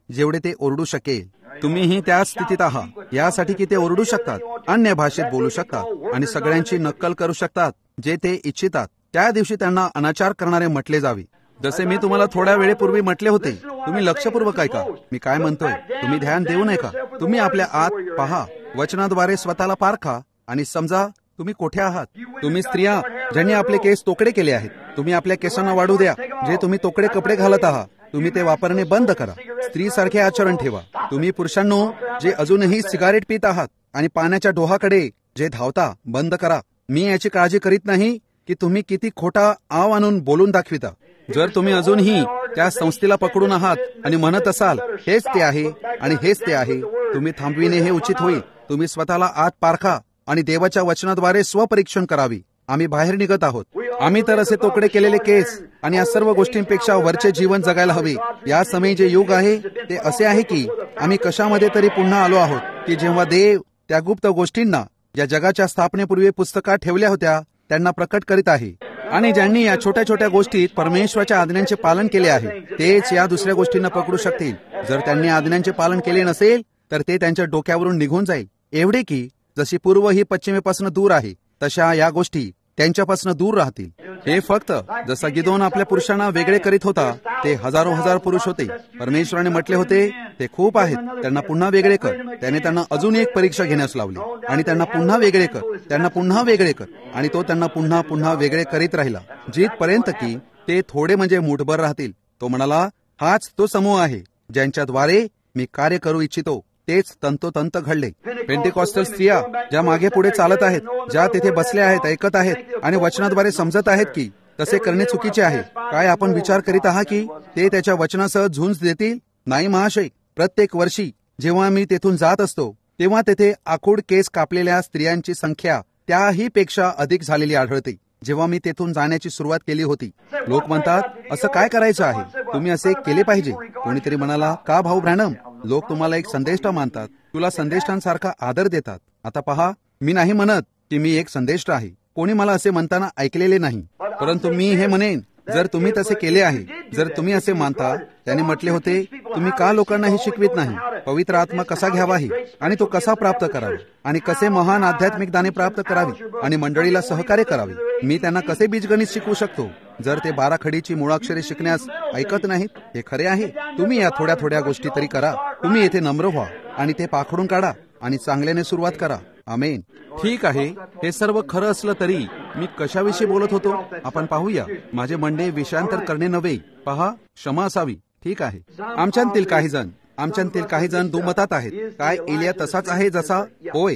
Speaker 3: जेवढे ते ओरडू शकेल. तुम्हीही त्याच स्थितीत आहात यासाठी की ते ओरडू शकतात, अन्य भाषेत बोलू शकतात आणि सगळ्यांची नक्कल करू शकतात जे ते इच्छितात. त्या दिवशी त्यांना अनाचार करणारे म्हटले जावे. जसे मी तुम्हाला थोड्या वेळेपूर्वी म्हटले होते, तुम्ही लक्षपूर्वक ऐका. मी काय म्हणतोय तुम्ही ध्यान देऊ नये का? तुम्ही आपल्या आत पहा, वचनाद्वारे स्वतःला पारखा आणि समजा तुम्ही कोठे आहात. तुम्ही स्त्रिया ज्यांनी आपले केस तोकडे केले आहेत, तुम्ही आपल्या केसांना वाढू द्या. जे तुम्ही तोकडे कपडे घालत आहात तुम्ही ते वापरणे बंद करा. स्त्रीसारखे आचरण ठेवा. तुम्ही पुरुषांनो जे अजूनही सिगारेट पित आहात आणि पाण्याच्या डोहाकडे जे धावता, बंद करा. मी याची काळजी करीत नाही की तुम्ही किती खोटा आव आणून बोलून दाखविता. जर तुम्ही अजूनही त्या संस्थेला पकडून आहात आणि म्हणत असाल हेच ते आहे आणि हेच ते आहे, तुम्ही थांबविणे हे उचित होईल. तुम्ही स्वतःला आत पारखा आणि देवाच्या वचनाद्वारे स्वपरीक्षण करावी. आम्ही बाहेर निघत आहोत. आम्ही तर असे तोकडे केलेले केस आणि या सर्व गोष्टींपेक्षा वरचे जीवन जगायला हवे. या समयी जे युग आहे ते असे आहे की आम्ही कशामध्ये तरी पुन्हा आलो आहोत की जेव्हा देव त्या गुप्त गोष्टींना ज्या जगाच्या स्थापनेपूर्वी पुस्तकात ठेवल्या होत्या त्यांना प्रकट करीत आहे. आणि ज्यांनी या छोट्या छोट्या गोष्टीत परमेश्वराच्या आज्ञांचे पालन केले आहे तेच या दुसऱ्या गोष्टींना पकडू शकतील. जर त्यांनी आज्ञांचे पालन केले नसेल तर ते त्यांच्या डोक्यावरून निघून जाईल. एवढे की जशी पूर्व ही पश्चिमेपासून दूर आहे तशा या गोष्टी त्यांच्यापासून दूर राहतील. हे फक्त जसा गिदोन आपल्या पुरुषांना वेगळे करीत होता, ते हजारो हजार पुरुष होते. परमेश्वराने म्हटले होते ते खूप आहेत, त्यांना पुन्हा वेगळे कर. त्याने त्यांना अजून एक परीक्षा घेण्यास लावली आणि त्यांना पुन्हा वेगळे कर, त्यांना पुन्हा वेगळे कर. आणि तो त्यांना पुन्हा पुन्हा वेगळे करीत राहिला जिथपर्यंत की ते थोडे म्हणजे मूठभर राहतील. तो म्हणाला हाच तो समूह आहे ज्यांच्याद्वारे मी कार्य करू इच्छितो. तेच तंतोतंत घडले. पेंटिकॉस्टल स्त्रिया ज्या मागे पुढे चालत आहेत, ज्या तेथे बसल्या आहेत, ऐकत आहेत आणि वचनाद्वारे समजत आहेत की तसे करणे चुकीचे आहे. काय आपण विचार करीत आहात की ते त्याच्या वचनासह झुंज देतील? नाही महाशय. प्रत्येक वर्षी जेव्हा मी तेथून जात असतो तेव्हा तेथे आखूड केस कापलेल्या स्त्रियांची संख्या त्याही पेक्षा अधिक झालेली आढळते जेव्हा मी तेथून जाण्याची सुरुवात केली होती. लोक म्हणतात असं काय करायचं आहे, तुम्ही असे केले पाहिजे. कोणीतरी म्हणाला का भाऊ ब्रॅनम, लोक तुम्हाला एक संदेष्टा मानतात, तुला संदेष्टांसारखा आदर देतात. आता पहा, मी नाही म्हणत की मी एक संदेष्टा आहे. कोणी मला असे म्हणताना ऐकलेले नाही. परंतु मी हे म्हणेन जर तुम्ही तसे केले आहे, जर तुम्ही असे मानता. त्याने म्हटले होते तुम्ही का लोकांना हे शिकवित नाही पवित्र आत्मा कसा घ्यावाही आणि तो कसा प्राप्त करावा आणि कसे महान आध्यात्मिक दाने प्राप्त करावी आणि मंडळीला सहकार्य करावे. मी त्यांना कसे बीजगणित शिकवू शकतो जर ते 12 खडीची मुळाक्षरे शिकण्यास ऐकत नाहीत. हे खरे आहे. तुम्ही या थोड्या थोड्या गोष्टी तरी करा. तुम्ही येथे नम्र व्हा आणि ते पाखडून काढा आणि चांगल्याने सुरुवात करा. आमेन. ठीक आहे, हे सर्व खरं असलं तरी मी कशाविषयी बोलत होतो आपण पाहूया. माझे म्हणणे विषयांतर करणे नव्हे. पहा, क्षमा असावी. ठीक आहे. आमच्यातील काही जण दुमतात आहेत. काय एलिया तसाच आहे जसा? होय.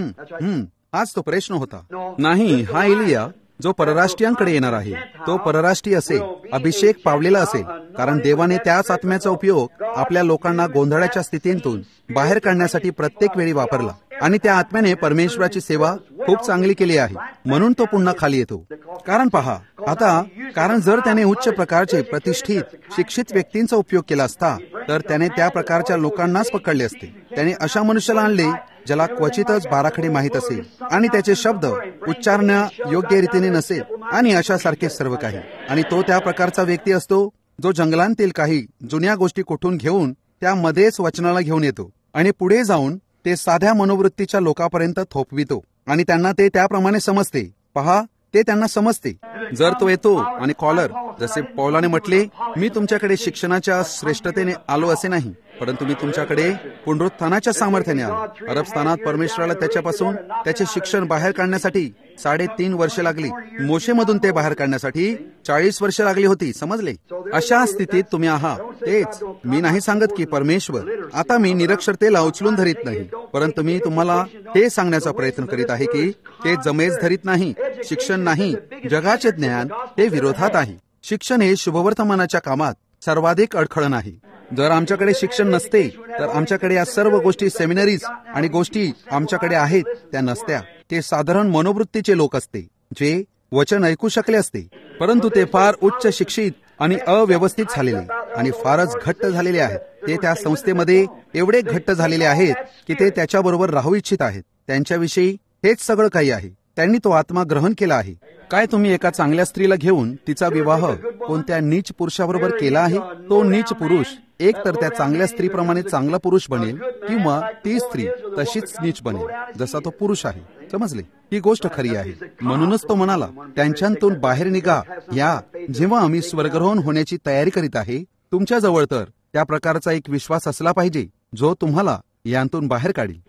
Speaker 3: हाच तो प्रश्न होता. नाही, हा एलिया जो परराष्ट्रीयांकडे येणार आहे तो परराष्ट्रीय असेल, अभिषेक पावलेला असेल. कारण देवाने त्याच आत्म्याचा उपयोग आपल्या लोकांना गोंधळाच्या स्थितीतून बाहेर काढण्यासाठी प्रत्येक वेळी वापरला आणि त्या आत्म्याने परमेश्वराची सेवा खूप चांगली केली आहे. म्हणून तो पुन्हा खाली येतो. कारण पहा कारण जर त्याने उच्च प्रकारचे प्रतिष्ठित शिक्षित व्यक्तींचा उपयोग केला असता तर त्याने त्या प्रकारच्या लोकांनाच पकडले असते. त्याने अशा मनुष्याला आणले ज्याला क्वचितच 12 खडी माहीत असेल आणि त्याचे शब्द उच्चारण्या योग्य रीतीने नसेल आणि अशासारखे सर्व काही. आणि तो त्या प्रकारचा व्यक्ती असतो जो जंगलांतील काही जुन्या गोष्टी कुठून घेऊन त्यामध्येच वचनाला घेऊन येतो आणि पुढे जाऊन ते साध्या मनोवृत्तीच्या लोकांपर्यंत थोपवितो आणि त्यांना ते त्याप्रमाणे समजते. पहा, ते त्यांना समजते. जर तो येतो आणि कॉलर, जसे पौलाने म्हटले, मी तुमच्याकडे शिक्षणाच्या श्रेष्ठतेने आलो असे नाही, परंतु मी तुमच्याकडे पुनरुत्थानाच्या सामर्थ्याने आलो. अरब स्थानात परमेश्वराला त्याच्यापासून त्याचे शिक्षण बाहेर काढण्यासाठी 3.5 वर्षे लागली. मोशेमधून ते बाहेर काढण्यासाठी 40 वर्षे लागली होती. समजले? अशा स्थितीत तुम्ही आहात. तेच मी नाही सांगत की परमेश्वर आता मी निरक्षरतेला उचलून धरीत नाही, परंतु मी तुम्हाला हे सांगण्याचा प्रयत्न करीत आहे की ते जमेच धरीत नाही. शिक्षण नाही, जगाचे ज्ञान हे विरोधात आहे. शिक्षण हे शुभवर्तमानाच्या कामात सर्वाधिक अडखळण आहे. जर आमच्याकडे शिक्षण नसते तर आमच्याकडे या सर्व गोष्टी, सेमिनरीज आणि गोष्टी आमच्याकडे आहेत त्या नसत्या. ते साधारण मनोवृत्तीचे लोक असते जे वचन ऐकू शकले असते, परंतु ते फार उच्च शिक्षित आणि अव्यवस्थित झालेले आणि फारच घट्ट झालेले आहेत. ते त्या संस्थेमध्ये एवढे घट्ट झालेले आहेत की ते त्याच्याबरोबर राहू इच्छित आहेत. त्यांच्याविषयी हेच सगळं काही आहे. त्यांनी तो आत्मा ग्रहण केला आहे. काय तुम्ही एका चांगल्या स्त्रीला घेऊन तिचा विवाह कोणत्या नीच पुरुषाबरोबर केला आहे? तो नीच पुरुष एक तर त्या चांगल्या स्त्रीप्रमाणे चांगला पुरुष बनेल, किंवा ती स्त्री तशीच नीच बनेल जसा तो पुरुष आहे. समजले? ही गोष्ट खरी आहे. म्हणूनच तो म्हणाला, त्यांच्यातून बाहेर निघा. या जेव्हा आम्ही स्वर्गारोहण होण्याची तयारी करीत आहे, तुमच्याजवळ तर त्या प्रकारचा एक विश्वास असला पाहिजे जो तुम्हाला यांतून बाहेर काढील.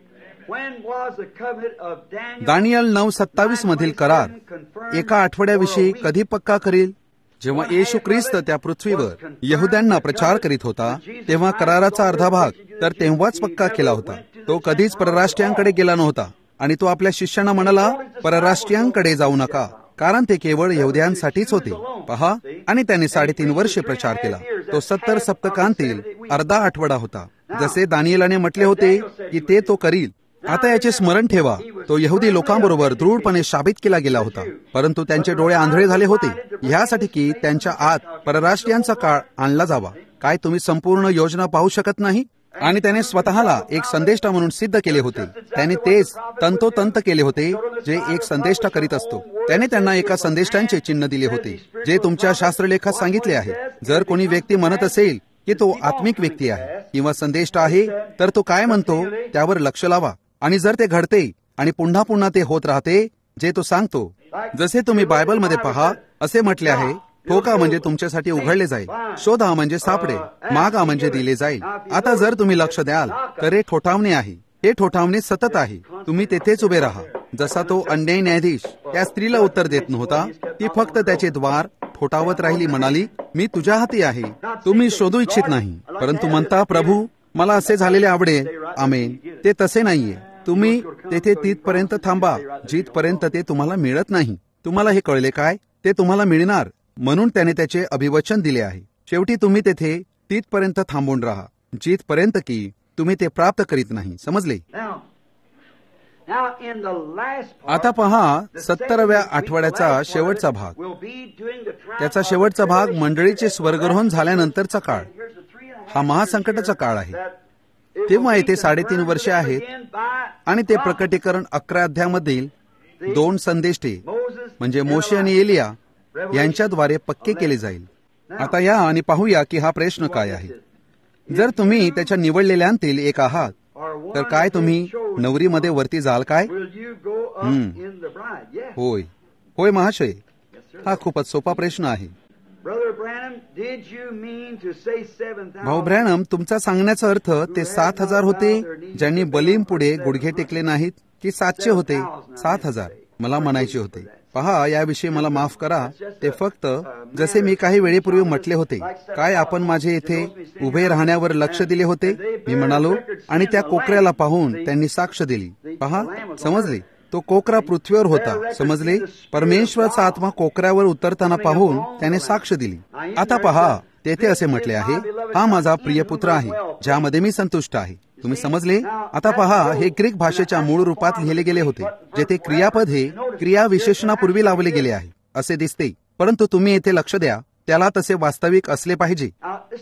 Speaker 3: दानियल 9:27 मधील करार एका आठवड्याविषयी कधी पक्का करील? जेव्हा येशू ख्रिस्त त्या पृथ्वीवर यहुद्यांना प्रचार करीत होता, तेव्हा कराराचा अर्धा भाग तर तेव्हाच पक्का केला होता. तो कधीच परराष्ट्रीयांकडे गेला नव्हता, आणि तो आपल्या शिष्यांना म्हणाला, परराष्ट्रीयांकडे जाऊ नका, कारण ते केवळ यहुद्यांसाठीच होते. पहा, आणि त्याने 3.5 वर्षे प्रचार केला. तो 70 सप्तकांतील अर्धा आठवडा होता, जसे दानिएलाने म्हटले होते की ते तो करील. आता याचे स्मरण ठेवा, तो यहुदी लोकांबरोबर दृढपणे शाबित केला गेला होता, परंतु त्यांचे डोळे आंधळे झाले होते ह्यासाठी की त्यांच्या आत परराष्ट्रीयांचा काळ आणला जावा. काय तुम्ही संपूर्ण योजना पाहू शकत नाही? आणि त्याने स्वतःला एक संदेष्टा म्हणून सिद्ध केले होते. त्याने तेच तंतोतंत केले होते जे एक संदेष्टा करीत असतो. त्याने त्यांना एका संदेष्टांचे चिन्ह दिले होते जे तुमच्या शास्त्रलेखात सांगितले आहे. जर कोणी व्यक्ती म्हणत असेल की तो आत्मिक व्यक्ती आहे किंवा संदेष्टा आहे, तर तो काय म्हणतो त्यावर लक्ष लावा. आणि जर ते घडते आणि पुन्हा पुन्हा ते होत राहते जे तो सांगतो, जसे तुम्ही बायबलमध्ये पहा, असे म्हटले आहे, ठोका म्हणजे तुमच्यासाठी उघडले जाईल, शोधा म्हणजे सापडेल, मागा म्हणजे दिले जाईल. आता जर तुम्ही लक्ष द्याल तर हे ठोठावणे आहे. हे ठोठावणे सतत आहे. तुम्ही तेथेच उभे राहा. जसा तो अन्यायी न्यायाधीश त्या स्त्रीला उत्तर देत नव्हता, ती फक्त त्याचे द्वार ठोठावत राहिली, म्हणाली, मी तुझ्या हाती आहे. तुम्ही शोधू इच्छित नाही, परंतु म्हणता, प्रभू मला असे झालेले आवडेल. आमेन. ते तसे नाहीये. तुम्ही तेथे तिथपर्यंत थांबा जिथपर्यंत ते तुम्हाला मिळत नाही. तुम्हाला हे कळले काय? ते तुम्हाला मिळणार, म्हणून त्याने त्याचे अभिवचन दिले आहे. शेवटी तुम्ही तेथे तिथपर्यंत थांबून राहा जिथपर्यंत की तुम्ही ते प्राप्त करीत नाही. समजले? आता पहा, 70व्या आठवड्याचा शेवटचा भाग, त्याचा शेवटचा भाग मंडळीचे स्वर्गारोहण झाल्यानंतरचा काळ. हा महासंकटाचा काळ आहे. तेव्हा येथे 3.5 वर्षे आहेत, आणि ते प्रकटीकरण 11 अध्यायामधील 2 संदेष्टे म्हणजे मोशे आणि एलिया यांच्याद्वारे पक्के केले जाईल. आता या आणि पाहूया की हा प्रश्न काय आहे. जर तुम्ही त्याच्या निवडलेल्यांतील एक आहात, तर काय तुम्ही नवरीमध्ये वरती जाल काय? होय होय महाशय, हा खूपच सोपा प्रश्न आहे. भाऊ ब्रॅनम, तुमचा सांगण्याचा अर्थ ते 7,000 होते ज्यांनी बलीम पुढे गुडघे टेकले नाहीत, की 700 होते? 7,000 मला म्हणायचे होते. पहा, याविषयी मला माफ करा. ते फक्त जसे मी काही वेळेपूर्वी म्हटले होते, काय आपण माझे येथे उभे राहण्यावर लक्ष दिले होते? मी म्हणालो, आणि त्या कोकऱ्याला पाहून त्यांनी साक्ष दिली. पहा, समजले? तो कोकरा पृथ्वीवर होता. समजले? परमेश्वराचा आत्मा कोकऱ्यावर उतरताना पाहून त्याने साक्ष दिली. आता पहा, तेथे असे म्हटले आहे, हा माझा प्रिय पुत्र आहे ज्यामध्ये मी संतुष्ट आहे. तुम्ही समजले? आता पहा, हे ग्रीक भाषेच्या मूळ रूपात लिहिले गेले होते, जेथे क्रियापद हे क्रिया विशेषणापूर्वी लावले गेले आहे असे दिसते. परंतु तुम्ही येथे लक्ष द्या, त्याला तसे वास्तविक असले पाहिजे.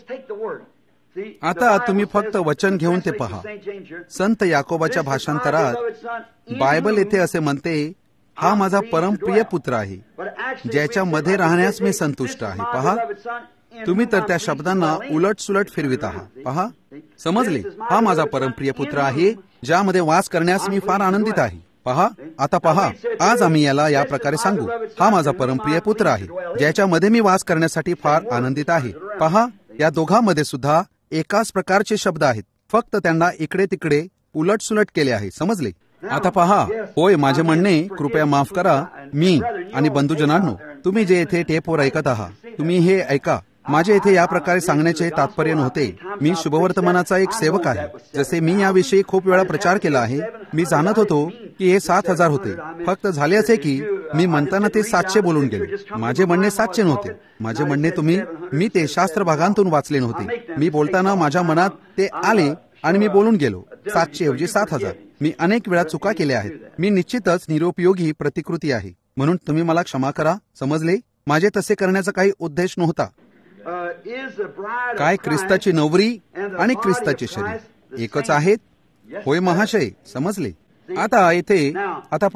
Speaker 3: आता तुम्ही फक्त वचन घेऊन ते पहा. संत याकोबाच्या भाषांतरात बायबल येथे असे म्हणते, हा माझा परमप्रिय पुत्र आहे ज्याच्यामध्ये राहण्यास मी संतुष्ट आहे. पहा, तुम्ही तर त्या शब्दांना उलट सुलट फिरवित आहात. पहा, समजले? हा माझा परमप्रिय पुत्र आहे ज्यामध्ये वास करण्यास मी फार आनंदित आहे. पहा, आता पहा, आज आम्ही याला या प्रकारे सांगू, हा माझा परमप्रिय पुत्र आहे ज्याच्यामध्ये मी वास करण्यासाठी फार आनंदित आहे. पहा, या दोघांमध्ये सुद्धा एकाच प्रकारचे शब्द आहेत, फक्त त्यांना इकडे तिकडे उलट सुलट केले आहे. समजले? आता पहा, होय, माझे म्हणणे कृपया माफ करा. मी आणि बंधुजनांनो, तुम्ही जे येथे टेपवर ऐकत आहात, तुम्ही हे ऐका. माझे येथे या प्रकारे सांगण्याचे तात्पर्य नव्हते. मी शुभवर्तमानाचा एक सेवक आहे. जसे मी याविषयी खूप वेळा प्रचार केला आहे, मी जाणत होतो की हे 7,000 होते. फक्त झाले असे की मी म्हणताना ते 700 बोलून गेले. माझे म्हणणे 700 नव्हते. माझे म्हणणे मी ते शास्त्र भागांतून वाचले नव्हते. मी बोलताना माझ्या मनात ते आले आणि मी बोलून गेलो 700 ऐवजी 7,000. मी अनेक वेळा चुका केल्या आहेत. मी निश्चितच निरुपयोगी प्रतिकृती आहे, म्हणून तुम्ही मला क्षमा करा. समजले? माझे तसे करण्याचा काही उद्देश नव्हता. काय ख्रिस्ताची नवरी आणि ख्रिस्ताचे शरीर एकच आहेत? होय महाशय, समजले? आता येथे आता पहा,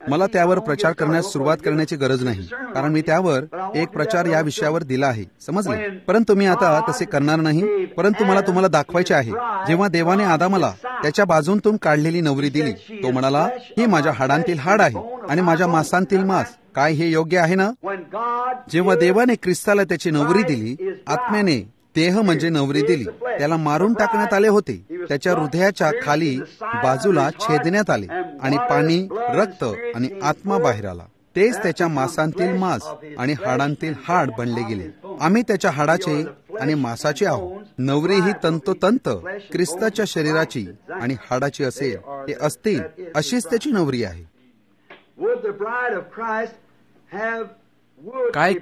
Speaker 3: मला त्यावर प्रचार करण्यास सुरुवात करण्याची गरज नाही, कारण मी त्यावर एक प्रचार या विषयावर दिला आहे, समजले. परंतु मी आता तसे करणार नाही. परंतु मला तुम्हाला दाखवायचे आहे, जेव्हा देवाने आदामाला त्याच्या बाजूंतून काढलेली नवरी दिली, तो म्हणाला, ही माझ्या हाडांतील हाड आहे आणि माझ्या मांसांतील मांस. काय हे योग्य आहे ना? जेव्हा देवाने ख्रिस्ताला त्याची नवरी दिली, आत्म्याने देह म्हणजे नवरी दिली, त्याला मारून टाकण्यात आले होते. त्याच्या हृदयाच्या खाली बाजूला छेदण्यात आले आणि पाणी, रक्त आणि आत्मा बाहेर आला. तेच त्याच्या मांसांतील मांस आणि हाडांतील हाड बनले गेले. आम्ही त्याच्या हाडाचे आणि मांसाचे आहोत. नवरी ही तंतोतंत ख्रिस्ताच्या शरीराची आणि हाडाची असेल, हे असतील अशीच त्याची नवरी आहे. काय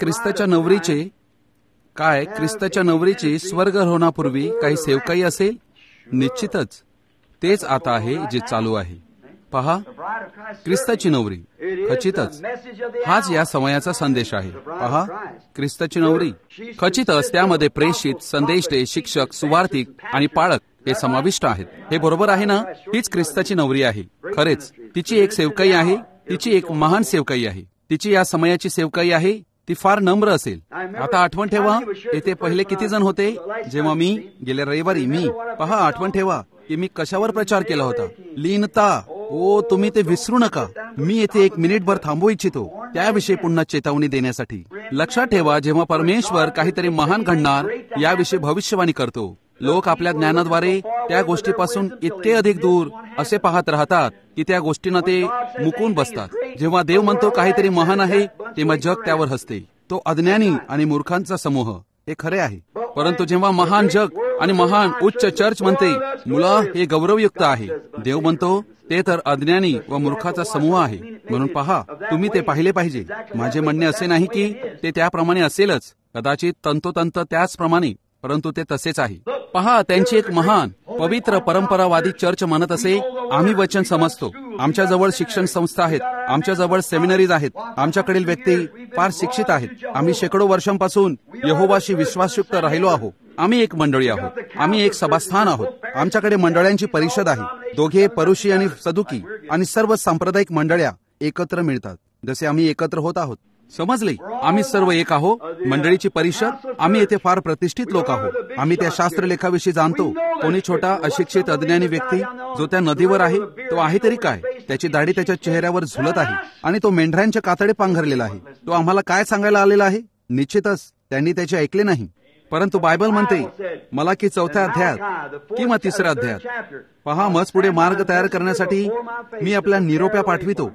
Speaker 3: ख्रिस्ताच्या नवरीची स्वर्गारोहणापूर्वी काही सेवकाई असेल? निश्चितच. तेच आता आहे जे चालू आहे. पहा, ख्रिस्ताची नवरी, खचितच हाच या समयाचा संदेश आहे. पहा, ख्रिस्ताची नवरी खचितच, त्यामध्ये प्रेषित, संदेशदे, शिक्षक, सुवार्तिक आणि पाळक हे समाविष्ट आहेत. हे बरोबर आहे ना? हीच ख्रिस्ताची नवरी आहे. खरेच तिची एक सेवकाई आहे, तिची एक महान सेवकाई आहे. तिची या समयाची सेवकाई आहे, ती फार नम्र असेल. आता आठवण ठेवा, येथे पहिले किती जण होते जेव्हा मी गेल्या रविवारी पहा, आठवण ठेवा की मी कशावर प्रचार केला होता? लीनता. ओ, तुम्ही ते विसरू नका. मी येथे एक मिनिटभर थांबू इच्छितो त्याविषयी पुन्हा चेतावणी देण्यासाठी. लक्षात ठेवा, जेव्हा परमेश्वर काहीतरी महान घडणार याविषयी भविष्यवाणी करतो, लोक आपल्या ज्ञानाद्वारे त्या गोष्टीपासून इतके अधिक दूर असे पाहत राहतात की त्या गोष्टींना ते मुकून बसतात. जेव्हा देव म्हणतो काहीतरी महान आहे, तेव्हा जग त्यावर हसते. तो अज्ञानी आणि मूर्खांचा समूह, हे खरे आहे. परंतु जेव्हा महान जग आणि महान उच्च चर्च म्हणते, मुला, हे गौरवयुक्त आहे, देव म्हणतो ते तर अज्ञानी व मूर्खाचा समूह आहे. म्हणून पहा, तुम्ही ते पाहिले पाहिजे. माझे म्हणणे असे नाही की ते त्याप्रमाणे असेलच, कदाचित तंतोतंत त्याचप्रमाणे, परंतु ते तसेच आहे. पहा, त्यांची एक महान पवित्र परंपरावादी चर्च म्हणत असे, आम्ही वचन समजतो, आमच्याजवळ शिक्षण संस्था आहेत, आमच्याजवळ सेमिनरीज आहेत, आमच्याकडील व्यक्ती फार शिक्षित आहेत, आम्ही शेकडो वर्षांपासून यहोवाशी विश्वासयुक्त राहिलो आहोत, आम्ही एक मंडळी आहोत, आम्ही एक सभास्थान आहोत, आमच्याकडे मंडळ्यांची परिषद आहे, दोघे परुषी आणि सदुकी आणि सर्व सांप्रदायिक मंडळ्या एकत्र मिळतात, जसे आम्ही एकत्र होत आहोत. समजले? आम्ही सर्व एक आहोत, मंडळीची परिषद. आम्ही येथे फार प्रतिष्ठित लोक आहोत. आम्ही त्या शास्त्रलेखाविषयी जाणतो. कोणी छोटा अशिक्षित अज्ञानी व्यक्ती जो त्या नदीवर आहे, तो आहे तरी काय, त्याची दाढी त्याच्या चेहऱ्यावर झुलत आहे आणि तो मेंढरांचे कातडे पांघरलेला आहे. तो आम्हाला काय सांगायला आलेला आहे? निश्चितच त्यांनी त्याचे ऐकले नाही. परंतु बायबल म्हणते मला की 4थ्या अध्यायात किंवा 3ऱ्या अध्यायात, पहा, मज पुढे मार्ग तयार करण्यासाठी मी आपल्या निरोप्या पाठवितो.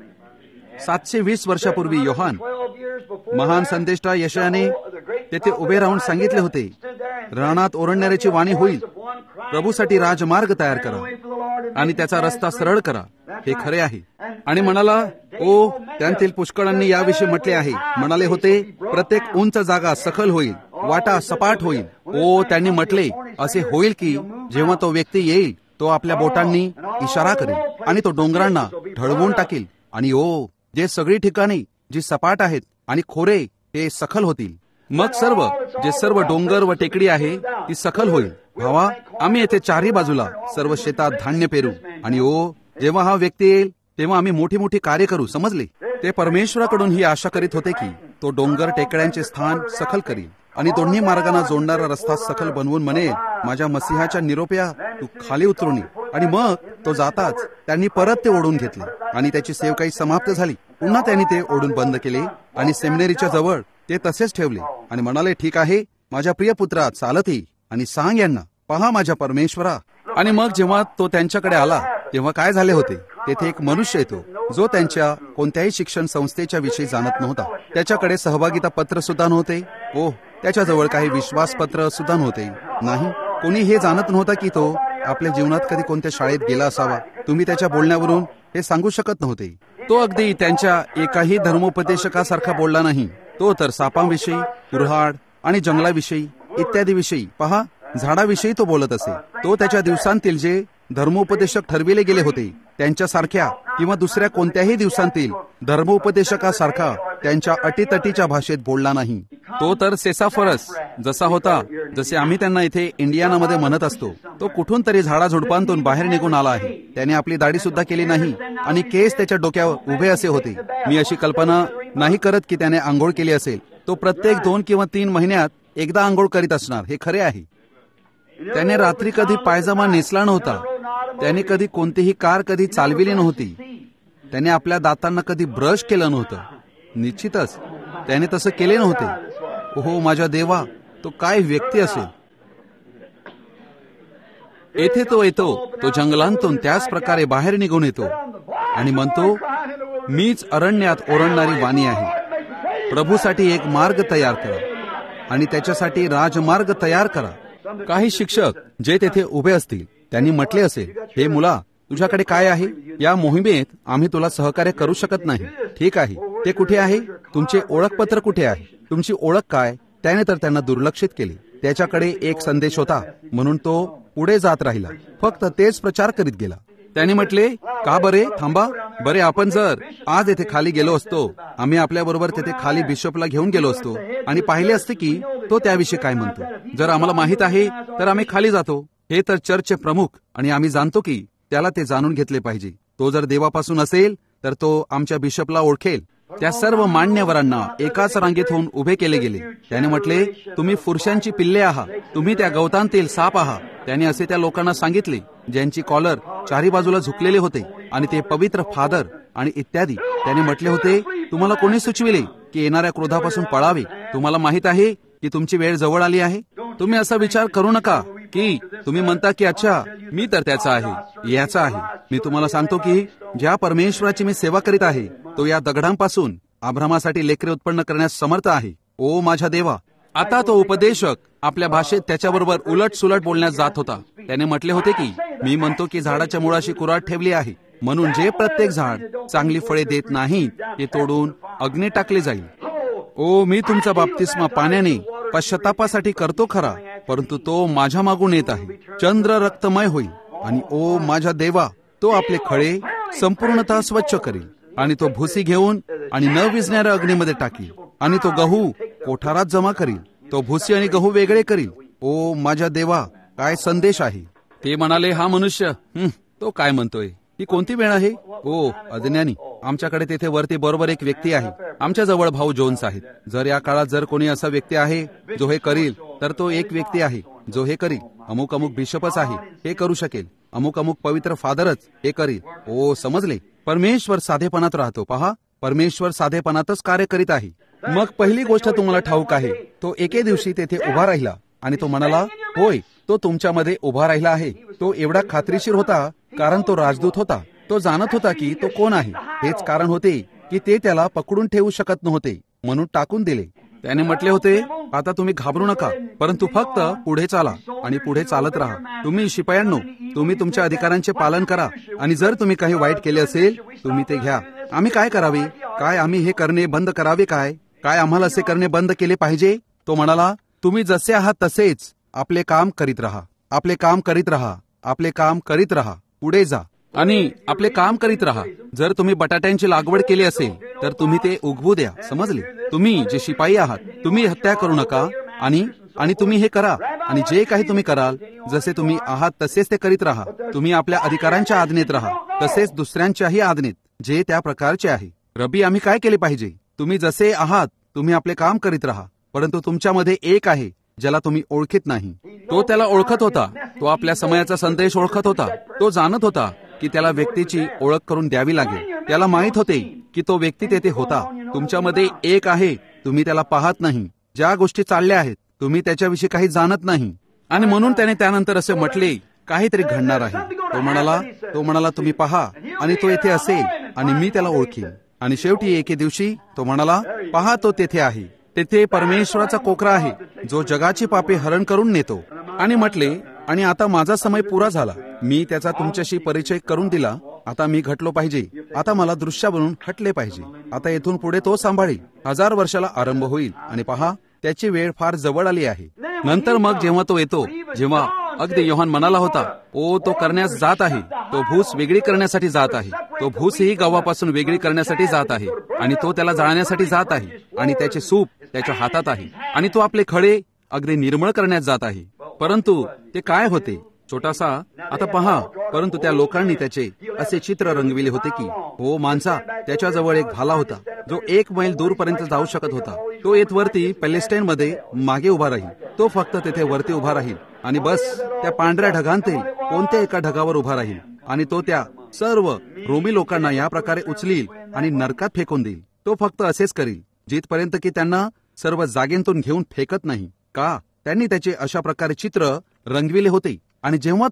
Speaker 3: 720 वर्षापूर्वी योहान, महान संदेष्टा यशायाने तेथे उभे राहून सांगितले होते, रानात ओरडणाऱ्याची वाणी होईल, प्रभूसाठी राजमार्ग तयार करा आणि त्याचा रस्ता सरळ करा. हे खरे आहे. आणि म्हणाला, ओ, त्यांतील पुष्कळांनी याविषयी म्हटले आहे. म्हणाले होते, प्रत्येक उंच जागा सखल होईल, वाटा सपाट होईल. ओ, त्यांनी म्हटले, असे होईल की जेव्हा तो व्यक्ती येईल, तो आपल्या बोटांनी इशारा करेल आणि तो डोंगरांना ढळवून टाकील. आणि ओ, जे सगळी ठिकाणी जी सपाट आहेत आणि खोरे ते सखल होतील. मग जे सर्व डोंगर व टेकडी आहे ती सखल होईल. भावा, आम्ही येथे चारही बाजूला सर्व शेतात धान्य पेरू. आणि ओ, जेव्हा हा व्यक्ती येईल तेव्हा आम्ही मोठी मोठी कार्य करू. समजले? ते परमेश्वराकडून ही आशा करीत होते की तो डोंगर टेकड्यांचे स्थान सखल करील आणि दोन्ही मार्गांना जोडणारा रस्ता सखल बनवून म्हणेल, माझ्या मसीहाच्या निरोप्या, तू खाली उतरून ये. आणि मग तो जाताच त्यांनी परत ते ओढून घेतले आणि त्याची सेवकाई समाप्त झाली. पुन्हा त्यांनी ते ओढून बंद केले आणि सेमिनरीच्या जवळ ते तसेच ठेवले आणि म्हणाले, ठीक आहे, माझ्या प्रिय पुत्रा, चालत ये आणि सांग यांना, पहा माझ्या परमेश्वरा. आणि मग जेव्हा तो त्यांच्याकडे आला तेव्हा काय झाले होते? तेथे एक मनुष्य येतो जो त्यांच्या कोणत्याही शिक्षण संस्थेच्या विषयी जाणत नव्हता. त्याच्याकडे सहभागिता पत्र सुद्धा नव्हते. ओ, त्याच्याजवळ काही विश्वासपत्र सुद्धा नव्हते. नाही, कोणी हे जाणत नव्हता की तो आपल्या जीवनात कधी कोणत्या शाळेत गेला असावा. तुम्ही त्याच्या बोलण्यावरून हे सांगू शकत नव्हते. तो अगदी त्यांच्या एकाही धर्मोपदेशकासारखा बोलला नाही. तो तर सापांविषयी, कुऱ्हाड आणि जंगलाविषयी इत्यादी विषयी, पहा, झाडाविषयी तो बोलत असे. तो त्याच्या दिवसांतील जे धर्मोपदेशक ठरविले गेले होते त्यांच्यासारख्या किंवा दुसऱ्या कोणत्याही दिवसांतील धर्मोपदेशकासारखा त्यांच्या अटीतटीच्या भाषेत बोलला नाही. तो तर सेसाफरस जसा होता, जसे आम्ही त्यांना इथे इंडियानामध्ये म्हणत असतो, तो कुठून तरी झाडाझुडपांतून बाहेर निघून आला आहे. त्याने आपली दाढी सुद्धा केली नाही आणि केस त्याच्या डोक्यावर उभे असे होते. मी अशी कल्पना नाही करत की त्याने आंघोळ केली असेल. तो प्रत्येक 2 किंवा 3 महिन्यात एकदा आंघोळ करीत असणार, हे खरे आहे. त्याने रात्री कधी पायजमा नेसला नव्हता. त्याने कधी कोणतीही कार कधी चालविली नव्हती. त्याने आपल्या दातांना कधी ब्रश केलं नव्हतं. निश्चितच त्याने तसं केले नव्हते. ओहो माझ्या देवा, तो काय व्यक्ती असेल. येथे तो येतो, तो जंगलांतून त्याच प्रकारे बाहेर निघून येतो आणि म्हणतो, मीच अरण्यात ओरडणारी वाणी आहे. प्रभूसाठी एक मार्ग तयार करा आणि त्याच्यासाठी राजमार्ग तयार करा. काही शिक्षक जे तेथे उभे असतील त्यांनी म्हटले असेल, हे मुला, तुझ्याकडे काय आहे? या मोहिमेत आम्ही तुला सहकार्य करू शकत नाही. ठीक आहे, ते कुठे आहे? तुमचे ओळखपत्र कुठे आहे? तुमची ओळख काय? त्याने तर त्यांना दुर्लक्षित केले. त्याच्याकडे एक संदेश होता म्हणून तो पुढे जात राहिला, फक्त तेच प्रचार करीत गेला. त्याने म्हटले, का बरे थांबा, बरे आपण जर आज येथे खाली गेलो असतो, आम्ही आपल्याबरोबर तेथे खाली बिशपला घेऊन गेलो असतो आणि पाहिले असते की तो त्याविषयी काय म्हणतो. जर आम्हाला माहित आहे तर आम्ही खाली जातो. हे तर चर्चचे प्रमुख आणि आम्ही जाणतो की त्याला ते जाणून घेतले पाहिजे. तो जर देवापासून असेल तर तो आमच्या बिशपला ओळखेल. त्या सर्व मान्यवरांना एकाच रांगेत होऊन उभे केले गेले. त्याने म्हटले, तुम्ही पुरुषांची पिल्ले आहात, तुम्ही त्या गवतांतील साप आहात. त्याने असे त्या लोकांना सांगितले ज्यांची कॉलर चारी बाजूला झुकलेले होते आणि ते पवित्र फादर आणि इत्यादी. त्याने म्हटले होते, तुम्हाला कोणी सुचविले की येणाऱ्या क्रोधापासून पळावे? तुम्हाला माहित आहे की तुमची वेळ जवळ आली आहे. तुम्ही असा विचार करू नका की तुम्ही म्हणता की अच्छा मी तर त्याचा आहे, याचा आहे. मी तुम्हाला सांगतो की ज्या परमेश्वराची मी सेवा करीत आहे तो या दगडांपासून अब्रामासाठी लेकरे उत्पन्न करण्यास समर्थ आहे. ओ माझ्या देवा. आता तो उपदेशक आपल्या भाषेत त्याच्याबरोबर उलट सुलट बोलण्यास जात होता. त्याने म्हटले होते की मी म्हणतो की झाडाच्या मुळाशी कुऱ्हाड ठेवली आहे, म्हणून जे प्रत्येक झाड चांगली फळे देत नाही ते तोडून अग्नी टाकले जाईल. ओ मी तुमचा बाप्तिस्मा पाण्याने पश्चातापासाठी करतो खरा, परंतु तो माझ्या मागून येत आहे. चंद्र रक्तमय होईल आणि ओ माझ्या देवा, तो आपले खळे संपूर्णतः स्वच्छ करेल आणि तो भुसी घेऊन आणि न विझणाऱ्या अग्नीमध्ये टाकील आणि तो गहू कोठारात जमा करील. तो भुसी आणि गहू वेगळे करील. ओ माझ्या देवा, काय संदेश आहे. ते म्हणाले, हा मनुष्य तो काय म्हणतोय? ही कोणती वेळ आहे? ओ अज्ञानी, आमच्याकडे तेथे वरती बरोबर एक व्यक्ती आहे. आमच्या जवळ भाऊ जोन्स आहेत. जर या काळात जर कोणी असा व्यक्ती आहे जो हे करील तर तो एक व्यक्ती आहे जो हे करील. अमुक अमुक बिशपच आहे, हे करू शकेल. अमुक अमुक पवित्र फादरच हे करील. ओ समजले. परमेश्वर साधेपणात राहतो. पहा, परमेश्वर साधेपणातच कार्य करीत आहे. मग पहिली गोष्ट तुम्हाला ठाऊक आहे, तो एके दिवशी तेथे उभा राहिला आणि तो म्हणाला, होय, तो तुमच्यामध्ये उभा राहिला आहे. तो एवढा खात्रीशीर होता कारण तो राजदूत होता. तो जाणत होता की तो कोण आहे. हेच कारण होते की ते त्याला पकडून ठेवू शकत नव्हते, म्हणून टाकून दिले. त्याने म्हटले होते, आता तुम्ही घाबरू नका, परंतु फक्त पुढे चाला आणि पुढे चालत राहा. तुम्ही शिपायांनो, तुम्ही तुमच्या अधिकारांचे पालन करा आणि जर तुम्ही काही वाईट केले असेल तुम्ही ते घ्या. आम्ही काय करावे? काय आम्ही हे करणे बंद करावे? काय आम्हाला असे करणे बंद केले पाहिजे? तो म्हणाला, तुम्ही जसे आहात तसेच आपले काम करीत राहा, आपले काम करीत राहा, आपले काम करीत राहा. पुढे जा आणि आपले काम करीत राहा. जर तुम्ही बटाट्यांची लागवड केली असेल तर तुम्ही ते उगवू द्या. समजले? तुम्ही जे शिपाई आहात तुम्ही हत्या करू नका आणि तुम्ही हे करा आणि जे काही तुम्ही कराल जसे तुम्ही आहात तसेच ते करीत राहा. तुम्ही आपल्या अधिकारांच्या आज्ञेत राहा, तसेच दुसऱ्यांच्याही आज्ञेत जे त्या प्रकारचे आहे. रबी, आम्ही काय केले पाहिजे? तुम्ही जसे आहात तुम्ही आपले काम करीत राहा, परंतु तुमच्यामध्ये एक आहे ज्याला तुम्ही ओळखीत नाही. तो त्याला ओळखत होता. तो आपल्या समयाचा संदेश ओळखत होता. तो जाणत होता की त्याला व्यक्तीची ओळख करून द्यावी लागेल. त्याला माहित होते की तो व्यक्ती तेथे होता. तुमच्यामध्ये एक आहे, तुम्ही त्याला पाहत नाही. ज्या गोष्टी चालल्या आहेत तुम्ही त्याच्याविषयी काही जाणत नाही. आणि म्हणून त्याने त्यानंतर असे म्हटले, काहीतरी घडणार आहे. तो म्हणाला तुम्ही पहा आणि तो येथे असेल आणि मी त्याला ओळखीन. आणि शेवटी एके दिवशी तो म्हणाला, पहा तो तेथे आहे. तेथे परमेश्वराचा कोकरा आहे जो जगाची पापे हरण करून नेतो. आणि म्हटले, आणि आता माझा समय पुरा झाला. मी त्याचा तुमच्याशी परिचय करून दिला. आता मी घटलो पाहिजे. आता मला दृश्य बनून हटले पाहिजे. आता येथून पुढे तो सांभाळील. 1000 वर्षाला आरंभ होईल आणि पहा त्याची वेळ फार जवळ आली आहे. नंतर मग जेव्हा तो येतो, जेव्हा अगदी योहान म्हणाला होता, ओ तो करण्यास जात आहे, तो भूस वेगळी करण्यासाठी जात आहे, तो भूस ही गव्हापासून वेगळी करण्यासाठी जात आहे आणि तो त्याला जाळण्यासाठी जात आहे आणि त्याचे सूप त्याच्या हातात आहे आणि तो आपले खडे अगदी निर्मळ करण्यात जात आहे. परंतु ते काय होते? छोटासा. आता पहा, परंतु त्या लोकांनी त्याचे असे चित्र रंगविले होते की हो माणसा, त्याच्याजवळ एक भाला होता जो 1 मैल दूरपर्यंत जाऊ शकत होता. तो येथवरती पॅलेस्टाईनमध्ये मागे उभा राहील. तो फक्त तेथे वरती उभा राहील आणि बस त्या पांढऱ्या ढगांतील कोणत्या एका ढगावर उभा राहील आणि तो त्या सर्व रोमी लोकांना या प्रकारे उचलील आणि नरकात फेकून देईल. तो फक्त असेच करील जिथपर्यंत की त्यांना सर्व जागेतून घेऊन फेकत नाही. का? त्यांनी त्याचे अशा प्रकारे चित्र रंगविले होते. आणि जेव्हा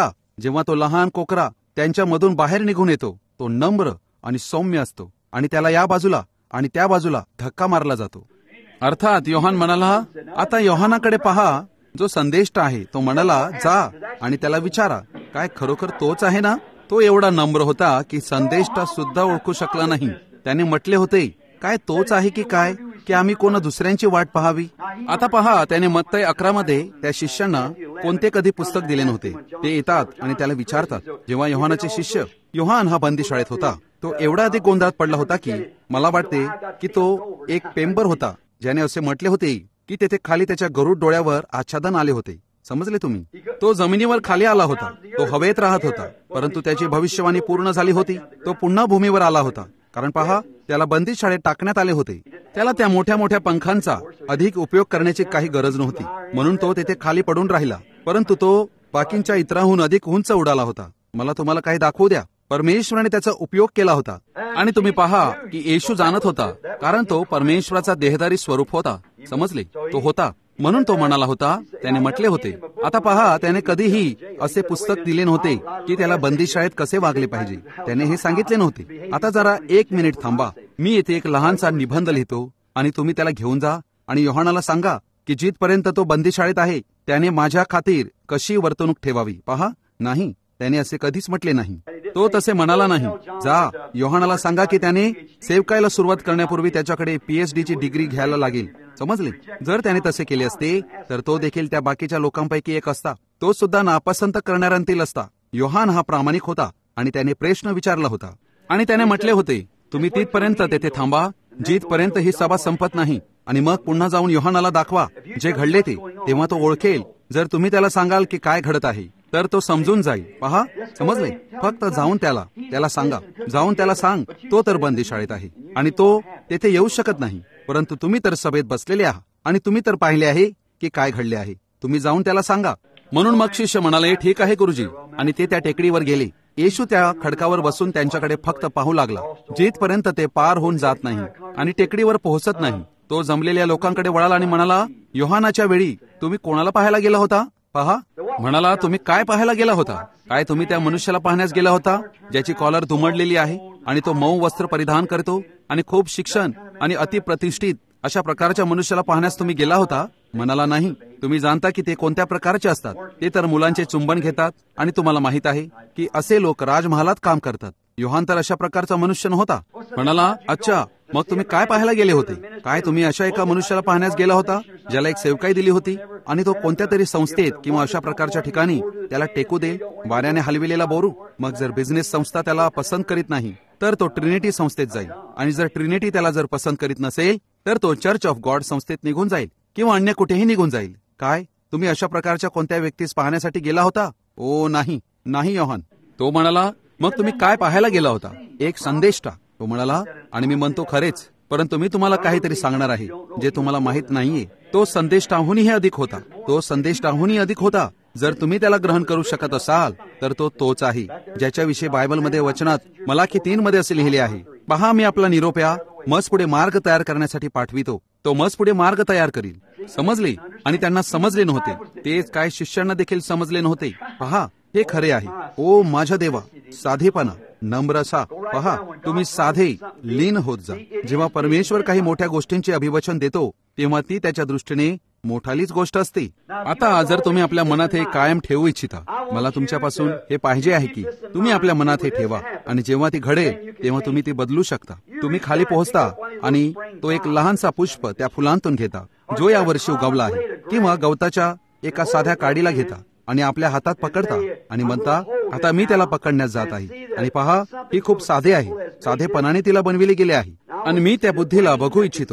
Speaker 3: तो लहान कोकरा त्यांच्यामधून बाहेर निघून येतो, तो नम्र आणि सौम्य असतो आणि त्याला या बाजूला आणि त्या बाजूला धक्का मारला जातो. अर्थात योहान म्हणाला, आता योहानाकडे पहा जो संदेष्ट आहे. तो म्हणाला, जा आणि त्याला विचारा काय खरोखर तोच आहे ना? तो एवढा नम्र होता की संदेष्टा सुद्धा ओळखू शकला नाही. त्याने म्हटले होते, काय तोच आहे की काय, की आम्ही कोण दुसऱ्यांची वाट पाहावी? आता पहा, त्याने मत्तई 11 मध्ये त्या शिष्यांना कोणते कधी पुस्तक दिले नव्हते. ते येतात आणि त्याला विचारतात. जेव्हा योहानाचे शिष्य, योहान हा बंदीशाळेत होता, तो एवढा अधिक गोंधळात पडला होता की मला वाटते की तो एक पेंबर होता, ज्याने असे म्हटले होते की तेथे खाली त्याच्या गरुड डोळ्यावर आच्छादन आले होते. समजले तुम्ही? तो जमिनीवर खाली आला होता, तो हवेत राहत होता, परंतु त्याची भविष्यवाणी पूर्ण झाली होती. तो पुन्हा भूमीवर आला होता, कारण पहा, त्याला बंदीशाळेत टाकण्यात आले होते. त्याला त्या मोठ्या मोठ्या पंखांचा अधिक उपयोग करण्याची काही गरज नव्हती, म्हणून तो तेथे खाली पडून राहिला. परंतु तो बाकींच्या इतरांहून अधिक उंच उडाला होता. मला तुम्हाला काही दाखवू द्या. परमेश्वराने त्याचा उपयोग केला होता. आणि तुम्ही पहा की येशू जाणत होता, कारण तो परमेश्वराचा देहधारी स्वरूप होता. समजले? तो होता म्हणून तो म्हणाला होता. त्याने म्हटले होते. आता पहा, त्याने कधीही असे पुस्तक दिले नव्हते की त्याला बंदीशाळेत कसे वागले पाहिजे. त्याने हे सांगितले नव्हते. आता जरा 1 मिनिट थांबा, मी येथे एक लहानसा निबंध लिहितो आणि तुम्ही त्याला घेऊन जा आणि योहानाला सांगा की जिथपर्यंत तो बंदीशाळेत आहे त्याने माझ्या खातीर कशी वर्तणूक ठेवावी. पहा, नाही, त्याने असे कधीच म्हटले नाही. तो तसे म्हणाला नाही. जा, योहानाला सांगा की त्याने सेवकायला सुरुवात करण्यापूर्वी त्याच्याकडे PhD ची डिग्री घ्यायला लागेल. समजले? जर त्याने तसे केले असते तर तो देखील त्या बाकीच्या लोकांपैकी एक असता. तो सुद्धा नापसंत करणाऱ्यांतील असता. योहान हा प्रामाणिक होता आणि त्याने प्रश्न विचारला होता आणि त्याने म्हटले होते, तुम्ही तिथपर्यंत तेथे थांबा जिथपर्यंत ही सभा संपत नाही आणि मग पुन्हा जाऊन योहानाला दाखवा जे घडले ते. तेव्हा तो ओळखेल. जर तुम्ही त्याला सांगाल की काय घडत आहे तर तो समजून जाईल. पहा, समजले? फक्त जाऊन त्याला सांगा. जाऊन त्याला सांग, तो तर बंदीशाळेत आहे आणि तो तेथे येऊ शकत नाही, परंतु तुम्ही तर सभेत बसलेले आहात आणि तुम्ही तर पाहिले आहे की काय घडले आहे. तुम्ही जाऊन त्याला सांगा. म्हणून मग शिष्य म्हणाले, ठीक आहे गुरुजी, आणि ते त्या टेकडीवर गेले. येशू त्या खडकावर बसून त्यांच्याकडे फक्त पाहू लागला जिथपर्यंत ते पार होऊन जात नाही आणि टेकडीवर पोहोचत नाही. तो जमलेल्या लोकांकडे वळाला आणि म्हणाला, योहानाच्या वेळी तुम्ही कोणाला पाहायला गेला होता? पहा, म्हणाला, तुम्ही काय पाहायला गेला होता? काय तुम्ही त्या मनुष्याला पाहण्यास गेला होता ज्याची कॉलर दुमडलेली आहे आणि तो मऊ वस्त्र परिधान करतो आणि खूप शिक्षण आणि अतिप्रतिष्ठित अशा प्रकारच्या मनुष्याला पाहण्यास तुम्ही गेला होता? म्हणाला, नाही. तुम्ही जाणता की ते कोणत्या प्रकारचे असतात. ते तर मुलांचे चुंबन घेतात आणि तुम्हाला माहित आहे की असे लोक राजमहालात काम करतात. योहान तर अशा प्रकारचा मनुष्य नव्हता. म्हणाला, अच्छा, मग तुम्ही काय पाहायला गेले होते? काय तुम्ही अशा एका मनुष्याला पाहण्यास गेला होता ज्याला एक सेवकाई दिली होती आणि तो कोणत्या तरी संस्थेत किंवा अशा प्रकारच्या ठिकाणी त्याला टेकू देईल, वाऱ्याने हलविलेला बोरू? मग जर बिझनेस संस्था त्याला पसंत करीत नाही तर तो ट्रिनिटी संस्थेत जाईल, आणि जर ट्रिनिटी त्याला जर पसंत करीत नसेल तर तो चर्च ऑफ गॉड संस्थेत निघून जाईल किंवा अन्य कुठेही निघून जाईल. काय तुम्ही अशा प्रकारच्या कोणत्या व्यक्तीस पाहण्यासाठी गेला होता? ओ नाही, नाही योहान. तो म्हणाला, मग तुम्ही काय पाहायला गेला होता? एक संदेष्टा. तो म्हणाला, आणि मी म्हणतो खरेच, परंतु मी तुम्हाला काहीतरी सांगणार आहे जे तुम्हाला माहित नाहीये. तो संदेष्टाहूनही अधिक होता. तो संदेष्टाहूनही अधिक होता. जर तुम्ही त्याला ग्रहण करू शकत असाल तर तो तोच आहे ज्याच्याविषयी बायबलमध्ये वचनात मलाकी 3 मध्ये असे लिहिले आहे, पहा, मी आपला निरोप्या मज पुढे मार्ग तयार करण्यासाठी पाठवितो. तो मज पुढे मार्ग तयार करील. समजले? आणि त्यांना समजले नव्हते. तेच काय शिष्यांना देखील समजले नव्हते. पहा, हे खरे आहे. ओ माझ्या देवा, साधेपणा, नम्र असा. पहा, तुम्ही साधे लीन होत जा. जेव्हा परमेश्वर काही मोठ्या गोष्टींचे अभिवचन देतो तेव्हा ती त्याच्या दृष्टीने मोठालीच गोष्ट असते. आता जर तुम्ही आपल्या मनात हे कायम ठेवू इच्छिता, मला तुमच्यापासून हे पाहिजे आहे की तुम्ही आपल्या मनात हे ठेवा, आणि जेव्हा ती घडेल तेव्हा तुम्ही ती बदलू शकता. तुम्ही खाली पोहोचता आणि तो एक लहानसा पुष्प त्या फुलांतून घेता जो या वर्षी उगवला आहे, किंवा गवताच्या एका साध्या काडीला घेता आणि आपल्या हातात पकडता आणि म्हणता, आता मी त्याला पकडण्यास जात आहे. आणि पहा, ही खूप साधे आहे. साधेपणाने तिला बनविले गेले आहे आणि मी त्या बुद्धीला बघू इच्छितो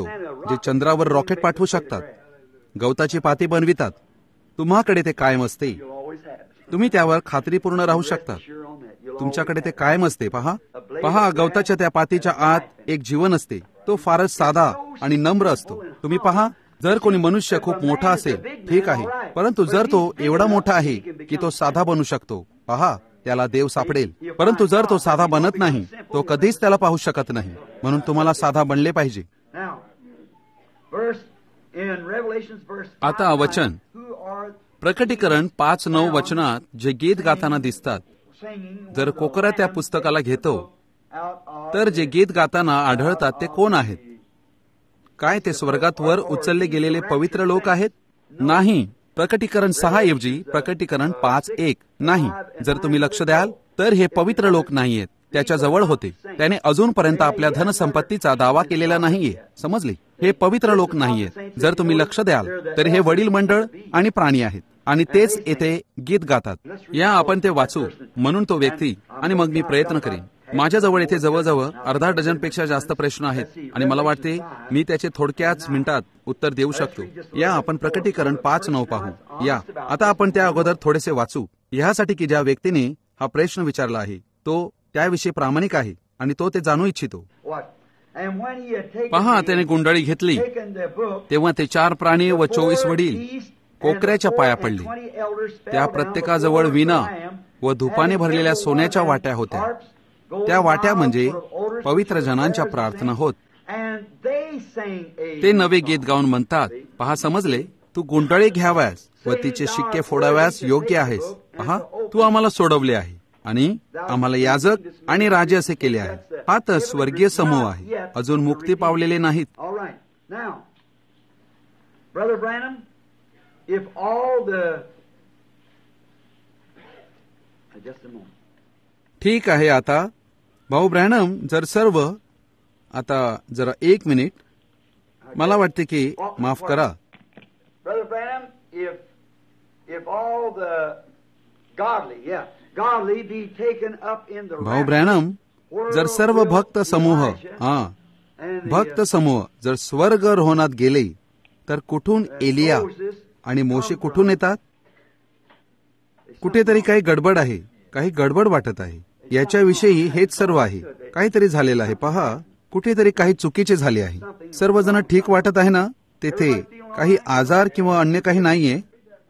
Speaker 3: जे चंद्रावर रॉकेट पाठवू शकतात, गवताची पाती बनवितात. तुम्हाकडे ते कायम असते. तुम्ही त्यावर खात्रीपूर्ण राहू शकता. तुमच्याकडे ते कायम असते. पहा, गवताच्या त्या पातीच्या आत एक जीवन असते. तो फारच साधा आणि नम्र असतो. तुम्ही पहा, जर कोणी मनुष्य खूप मोठा असेल, ठीक आहे, परंतु जर तो एवढा मोठा आहे की तो साधा बनू शकतो, पहा, त्याला देव सापडेल. परंतु जर तो साधा बनत नाही, तो कधीच त्याला पाहू शकत नाही. म्हणून तुम्हाला साधा बनले पाहिजे. आता वचन, प्रकटीकरण 5:9 वचनात जे गीत गाताना दिसतात, जर कोकरा त्या पुस्तकाला घेतो, तर जे गीत गाताना आढळतात ते कोण आहेत? काय ते स्वर्गात वर उचलले गेलेले पवित्र लोक आहेत? नाही. प्रकटीकरण 6 ऐवजी प्रकटीकरण 5:1 नाही. जर तुम्ही लक्ष द्याल तर हे पवित्र लोक नाहीयेत. त्याच्या जवळ होते. त्याने अजूनपर्यंत आपल्या धनसंपत्तीचा दावा केलेला नाहीये. समजले? हे पवित्र लोक नाहीयेत. जर तुम्ही लक्ष द्याल तर हे वडील मंडळ आणि प्राणी आहेत, आणि तेच येथे गीत गातात. या आपण ते वाचू. म्हणून तो व्यक्ती, आणि मग मी प्रयत्न करेन. माझ्याजवळ येथे जवळजवळ अर्धा डझनपेक्षा जास्त प्रश्न आहेत, आणि मला वाटते मी त्याचे थोडक्याच मिनिटात उत्तर देऊ शकतो. या आपण प्रकटीकरण 5:9 पाहू. या आता आपण त्या अगोदर थोडेसे वाचू, ह्यासाठी की ज्या व्यक्तीने हा प्रश्न विचारला आहे तो त्याविषयी प्रामाणिक आहे आणि तो ते जाणू इच्छितो. पहा, त्याने गुंडाळी घेतली तेव्हा ते 4 प्राणी व 24 वडील कोकऱ्याच्या पाया पडले. त्या प्रत्येकाजवळ विणा व धुपाने भरलेल्या सोन्याच्या वाट्या होत्या. त्या वाट्या म्हणजे पवित्र जनांच्या प्रार्थना होत. ते नवे गीत गाऊन म्हणतात, पहा, समजले, तू गुंडाळी घ्याव्यास व तिचे शिक्के फोडाव्यास योग्य आहेस. पहा, तू आम्हाला सोडवले आहे आणि आम्हाला याजक आणि राजे असे केले आहे. हा तर स्वर्गीय समूह आहे, अजून मुक्ती पावलेले नाहीत. ठीक आहे. आता भाऊ ब्रॅनम, जर सर्व, आता जरा 1 मिनिट, मला वाटते की माफ करा. भाऊ ब्रॅनम, जर सर्व भक्त समूह जर स्वर्गारोहणात गेले, तर कुठून एलिया आणि मोशे कुठून येतात? कुठेतरी काही गडबड आहे, काही गडबड वाटत आहे. याच्याविषयी हेच सर्व आहे. काहीतरी झालेलं आहे. पहा, कुठेतरी काही चुकीचे झाले आहे. सर्वजण ठीक वाटत आहे ना? तेथे काही आजार किंवा अन्य काही नाहीये.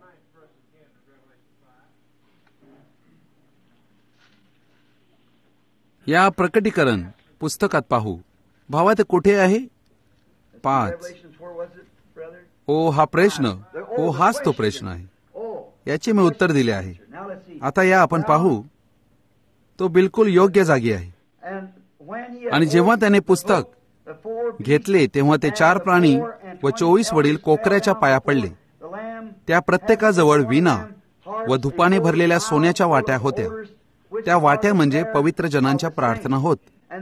Speaker 3: या प्रकटीकरण पुस्तकात पाहू. भावा, ते कुठे आहे? 5. ओ, हा प्रश्न, ओ, हाच तो प्रश्न आहे. याचे मी उत्तर दिले आहे. आता या आपण पाहू. तो बिलकुल योग्य जागी आहे. आणि जेव्हा त्याने पुस्तक घेतले तेव्हा ते 4 प्राणी व 24 वडील कोकऱ्याच्या पाया पडले. त्या प्रत्येकाजवळ विणा व धुपाने भरलेल्या सोन्याच्या वाट्या होत्या. त्या वाट्या म्हणजे पवित्र जनांच्या प्रार्थना होत.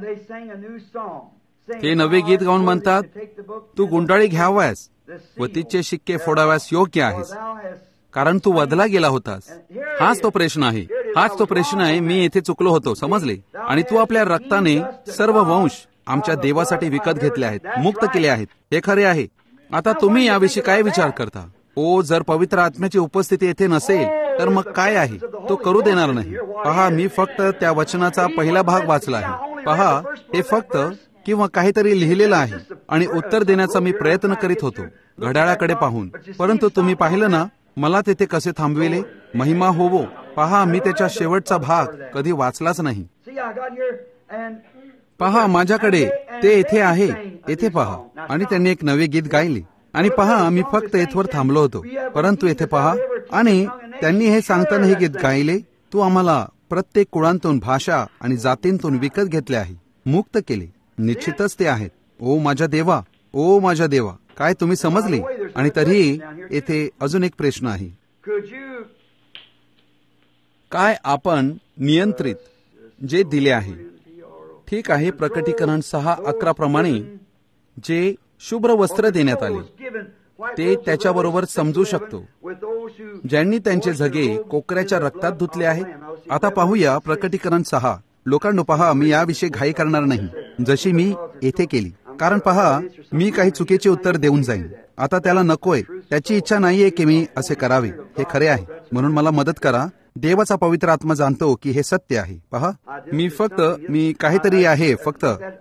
Speaker 3: ते नवे गीत गाऊन म्हणतात, तू गुंडाळी घ्याव्यास व तिचे शिक्के फोडाव्यास योग्य आहेस, कारण तू वधला गेला होतास. हाच तो प्रश्न आहे. हाच तो प्रश्न आहे. मी येथे चुकलो होतो, समजले? आणि तू आपल्या रक्ताने सर्व वंश आमच्या देवासाठी विकत घेतले आहेत, मुक्त केले आहेत. हे खरे आहे. आता तुम्ही याविषयी काय विचार करता? ओ, जर पवित्र आत्म्याची उपस्थिती येथे नसेल तर मग काय आहे? तो करू देणार नाही. पहा, मी फक्त त्या वचनाचा पहिला भाग वाचला आहे. पहा, हे फक्त किंवा काहीतरी लिहिलेलं आहे आणि उत्तर देण्याचा मी प्रयत्न करीत होतो घड्याळाकडे पाहून. परंतु तुम्ही पाहिलं ना मला तेथे कसे थांबविले? महिमा होवो. पहा, मी त्याच्या शेवटचा भाग कधी वाचलाच नाही. पहा, माझ्याकडे ते येथे आहे. येथे पहा. आणि त्यांनी एक नवे गीत गायले. आणि पहा, मी फक्त येथवर थांबलो होतो. परंतु येथे पहा, आणि त्यांनी हे सांगताना हे गीत गायले, तू आम्हाला प्रत्येक कुळांतून, भाषा आणि जातींतून विकत घेतले आहे, मुक्त केले. निश्चितच ते आहेत. ओ माझ्या देवा, ओ माझ्या देवा, काय तुम्ही समजले? आणि तरीही येथे अजून एक प्रश्न आहे. काय आपण नियंत्रित जे दिले आहे, ठीक आहे, प्रकटीकरण 6:11 प्रमाणे जे शुभ्र वस्त्र देण्यात आले ते त्याच्याबरोबर समजू शकतो, ज्यांनी त्यांचे झगे कोकऱ्याच्या रक्तात धुतले आहे. आता पाहूया प्रकटीकरण 6. लोकांनो, पहा, मी याविषयी घाई करणार नाही, जशी मी येथे केली. कारण पहा, मी काही चुकीचे उत्तर देऊन जाईन. आता त्याला नकोय, त्याची इच्छा नाहीये की मी असे करावे. हे खरे आहे, म्हणून मला मदत करा. देवाचा पवित्र आत्मा जाणतो की हे सत्य आहे. पहा, मी काहीतरी आहे. फक्त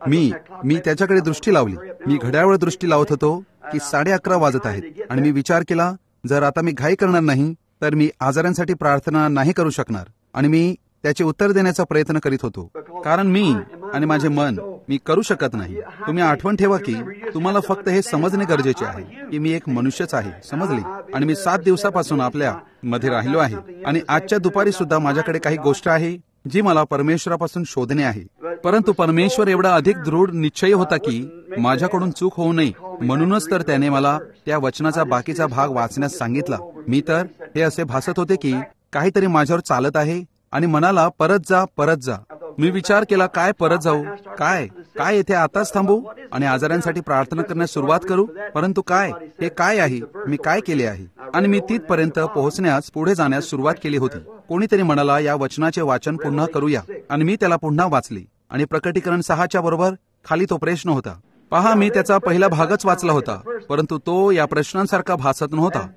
Speaker 3: मी त्याच्याकडे दृष्टी लावली. मी घड्याळावर दृष्टी लावत होतो की 11:30 वाजत आहेत, आणि मी विचार केला, जर आता मी घाई करणार नाही तर मी आजारांसाठी प्रार्थना नाही करू शकणार. आणि मी त्याचे उत्तर देण्याचा प्रयत्न करीत होतो, कारण मी आणि माझे मन मी करू शकत नाही. तुम्ही आठवण ठेवा की तुम्हाला फक्त हे समजणे गरजेचे आहे की मी एक मनुष्यच आहे, समजले. आणि मी 7 दिवसापासून आपल्या मध्ये राहिलो आहे, आणि आजच्या दुपारी सुद्धा माझ्याकडे काही गोष्ट आहे जी मला परमेश्वरापासून शोधणे आहे. परंतु परमेश्वर एवढा अधिक दृढ निश्चय होता की माझ्याकडून चूक होऊ नये, म्हणूनच तर त्याने मला त्या वचनाचा बाकीचा भाग वाचण्यास सांगितला. मी तर हे असे भासत होते की काहीतरी माझ्यावर चालत आहे आणि मनाला परत जा. मी विचार केला, काय परत जाऊ, काय येथे आताच थांबू आणि आजारांसाठी प्रार्थना करण्यास सुरुवात करू. परंतु हे काय आहे, मी काय केले आहे. आणि मी तिथपर्यंत पोहोचण्यास पुढे जाण्यास सुरुवात केली होती. कोणीतरी म्हणाला, या वचनाचे वाचन पुन्हा करूया, आणि मी त्याला पुन्हा वाचले. आणि प्रकटीकरण 6च्या बरोबर खाली तो प्रश्न होता. पहा, मी त्याचा पहिला भागच वाचला होता, परंतु तो या प्रश्नांसारखा भासत नव्हता.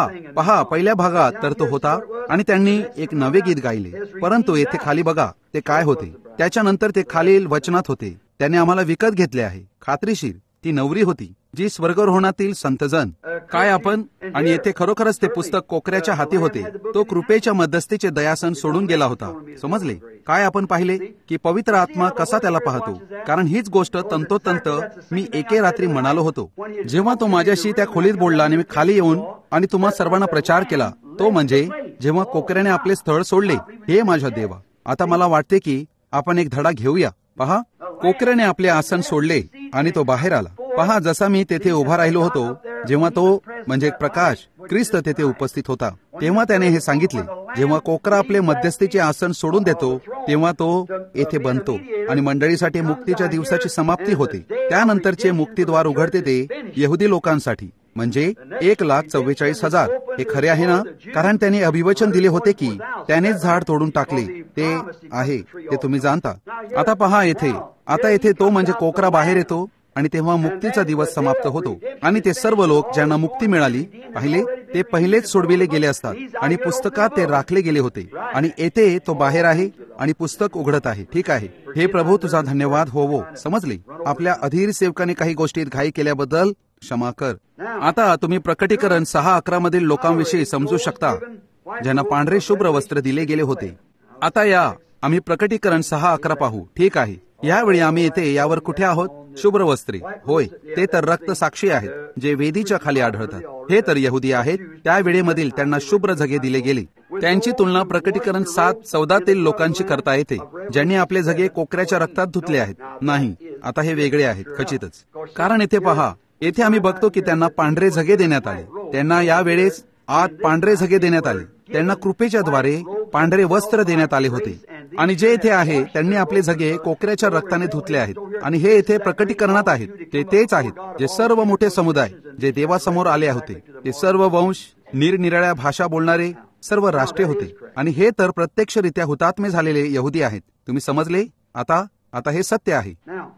Speaker 3: पहा पहिल्या भागात तर तो होता, आणि त्यांनी एक नवे गीत गायले. परंतु येथे खाली बघा ते काय होते. त्याच्यानंतर ते खालील वचनात होते, त्याने आम्हाला विकत घेतले आहे. खात्रीशीर ती नवरी होती जी स्वर्गरोहणातील संतजन. काय आपण, आणि येथे खरोखरच ते पुस्तक कोकऱ्याच्या हाती होते. तो कृपेच्या मध्यस्थीचे दयासन सोडून गेला होता, समजले. काय आपण पाहिले की पवित्र आत्मा कसा त्याला पाहतो. कारण हीच गोष्ट तंतोतंत मी एके रात्री म्हणालो होतो, जेव्हा तो माझ्याशी त्या खोलीत बोलला आणि मी खाली येऊन आणि तुम्हा सर्वांना प्रचार केला. तो म्हणजे जेव्हा कोकऱ्याने आपले स्थळ सोडले. हे माझ्या देवा, आता मला वाटते की आपण एक धडा घेऊया. पहा, कोकऱ्याने आपले आसन सोडले आणि तो बाहेर आला. पहा, जसा मी तेथे उभा राहिलो होतो, जेव्हा तो म्हणजे प्रकाश ख्रिस्त तेथे उपस्थित होता, तेव्हा त्याने हे सांगितले, जेव्हा कोकरा आपले मध्यस्थीचे आसन सोडून देतो तेव्हा तो येथे बनतो आणि मंडळीसाठी मुक्तीच्या दिवसाची समाप्ती होते. त्यानंतरचे मुक्तीद्वार उघडते ते यहुदी लोकांसाठी, म्हणजे 1,44,000. हे खरे आहे ना, कारण त्याने अभिवचन दिले होते की त्यानेच झाड तोडून टाकले. ते आहे ते तुम्ही जाणता. आता पहा, येथे तो म्हणजे कोकरा बाहेर येतो, आणि तेव्हा मुक्तीचा दिवस समाप्त होतो. आणि ते सर्व लोक ज्यांना मुक्ती मिळाली, पाहिले, ते पहिलेच सोडविले गेले असतात आणि पुस्तकात ते राखले गेले होते. आणि येथे तो बाहेर आहे आणि पुस्तक उघडत आहे. ठीक आहे, हे प्रभू तुझा धन्यवाद होवो. समजले. आपल्या अधीर सेवकाने काही गोष्टीत घाई केल्याबद्दल क्षमा कर. आता तुम्ही प्रकटीकरण 6:11 लोकांविषयी समजू शकता ज्यांना पांढरे शुभ्र वस्त्र दिले गेले होते. आता आम्ही प्रकटीकरण 6:11 पाहू. ठीक आहे, यावेळी आम्ही येथे यावर कुठे आहोत? शुभ्र वस्त्रे. होय, ते तर रक्त साक्षी आहेत जे वेदीच्या खाली आढळतात. हे तर यहुदी आहेत. त्या वेळेमधील त्यांना शुभ्र झगे दिले गेले. त्यांची तुलना प्रकटीकरण 7:14 लोकांची करता येते, ज्यांनी आपले झगे कोकऱ्याच्या रक्तात धुतले आहेत. नाही, आता हे वेगळे आहेत खचितच. कारण येथे पहा, येथे आम्ही बघतो की त्यांना पांढरे झगे देण्यात आले. त्यांना यावेळेस आत पांढरे झगे देण्यात आले. त्यांना कृपेच्या द्वारे पांढरे वस्त्र देण्यात आले होते. आणि जे येथे आहे त्यांनी आपले झगे कोकऱ्याच्या रक्ताने धुतले आहेत. आणि हे येथे प्रकटीकरणात आहेत. ते तेच आहेत जे सर्व मोठे समुदाय जे देवासमोर आले होते. ते सर्व वंश, निरनिराळ्या भाषा बोलणारे सर्व राष्ट्रे होते. आणि हे तर प्रत्यक्षरित्या हुतात्मे झालेले यहुदी आहेत. तुम्ही समजले. आता हे सत्य आहे.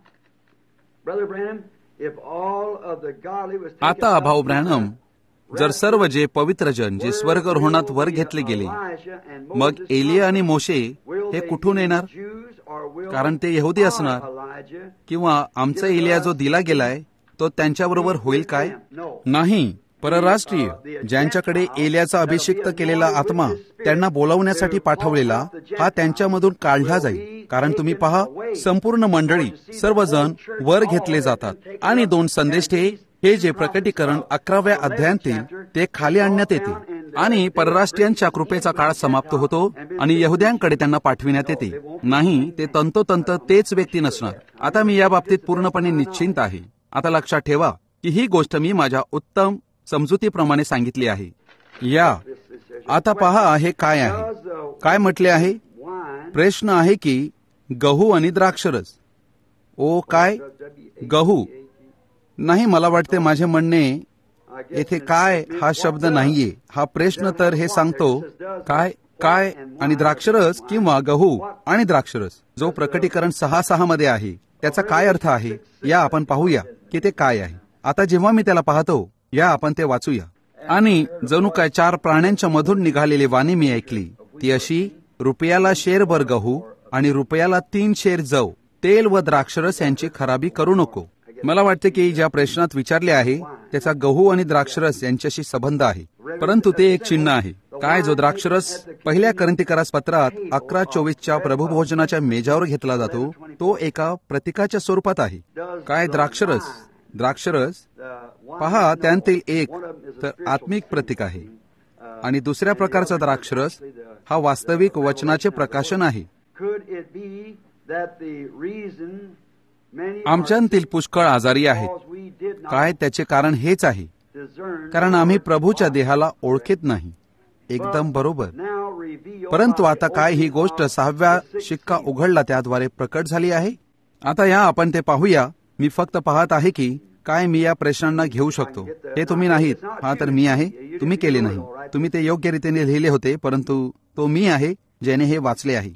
Speaker 3: आता भाऊ ब्रॅनम, जर सर्व जे पवित्र जन जे स्वर्गरोहणात वर घेतले गेले, मग एलिया आणि मोशे हे कुठून येणार? कारण ते यहुदी असणार. किंवा आमचा एलिया जो दिला गेलाय तो त्यांच्याबरोबर होईल काय? नाही, परराष्ट्रीय ज्यांच्याकडे एलियाचा अभिषिक्त केलेला आत्मा त्यांना बोलावण्यासाठी पाठवलेला हा त्यांच्यामधून काढला जाईल. कारण तुम्ही पहा, संपूर्ण मंडळी सर्वजण वर घेतले जातात. आणि 2 संदेष्टे हे जे प्रकटीकरण 11व्या अध्यायातील ते खाली आणण्यात येते. आणि परराष्ट्रीयांच्या कृपेचा काळ समाप्त होतो आणि यहुद्यांकडे त्यांना पाठविण्यात येते. नाही, ते तंतोतंत तेच व्यक्ती नसणार. आता मी या बाबतीत पूर्णपणे निश्चिंत आहे. आता लक्षात ठेवा की ही गोष्ट मी माझ्या उत्तम समजुतीप्रमाणे सांगितली आहे. आता पहा, हे काय आहे, काय म्हटले आहे. प्रश्न आहे की गहू आणि द्राक्षरस. ओ काय गहू? नाही, मला वाटते माझे म्हणणे येथे काय हा शब्द नाहीये. हा प्रश्न तर हे सांगतो काय आणि द्राक्षरस किंवा गहू आणि द्राक्षरस, जो प्रकटीकरण 6:6 मध्ये आहे. त्याचा काय अर्थ आहे या आपण पाहूया की ते काय आहे. आता जेव्हा मी त्याला पाहतो या आपण ते वाचूया. आणि जणू काय 4 प्राण्यांच्या मधून निघालेली वाणी मी ऐकली. ती अशी, रुपयाला शेरभर गहू आणि रुपयाला 3 शेर जव, तेल व द्राक्षरस यांची खराबी करू नको. मला वाटते की ज्या प्रश्नात विचारले आहे त्याचा गहू आणि द्राक्षरस यांच्याशी संबंध आहे, परंतु ते एक चिन्ह आहे. काय जो द्राक्षरस 1 कोरिंथियरास पत्रात 11:24 प्रभुभोजनाच्या मेजावर घेतला जातो तो एका प्रतीकाच्या स्वरूपात आहे. काय द्राक्षरस पहा, त्यांतील एक तर आत्मिक प्रतीक आहे आणि दुसऱ्या प्रकारचा द्राक्षरस हा वास्तविक वचनाचे प्रकाशन आहे. आमच्यातील पुष्कळ आजारी आहेत. काय त्याचे कारण हेच आहे, कारण आम्ही प्रभूच्या देहाला ओळखीत नाही. एकदम बरोबर. परंतु आता काय ही गोष्ट 6व्या शिक्का उघडला त्याद्वारे प्रकट झाली आहे. आता या आपण ते पाहूया. मी फक्त पाहत आहे की काय मी या प्रश्नांना घेऊ शकतो. हे तुम्ही नाहीत, हा तर मी आहे. तुम्ही केले नाही, तुम्ही ते योग्य रीतीने लिहिले होते, परंतु तो मी आहे ज्याने हे वाचले आहे.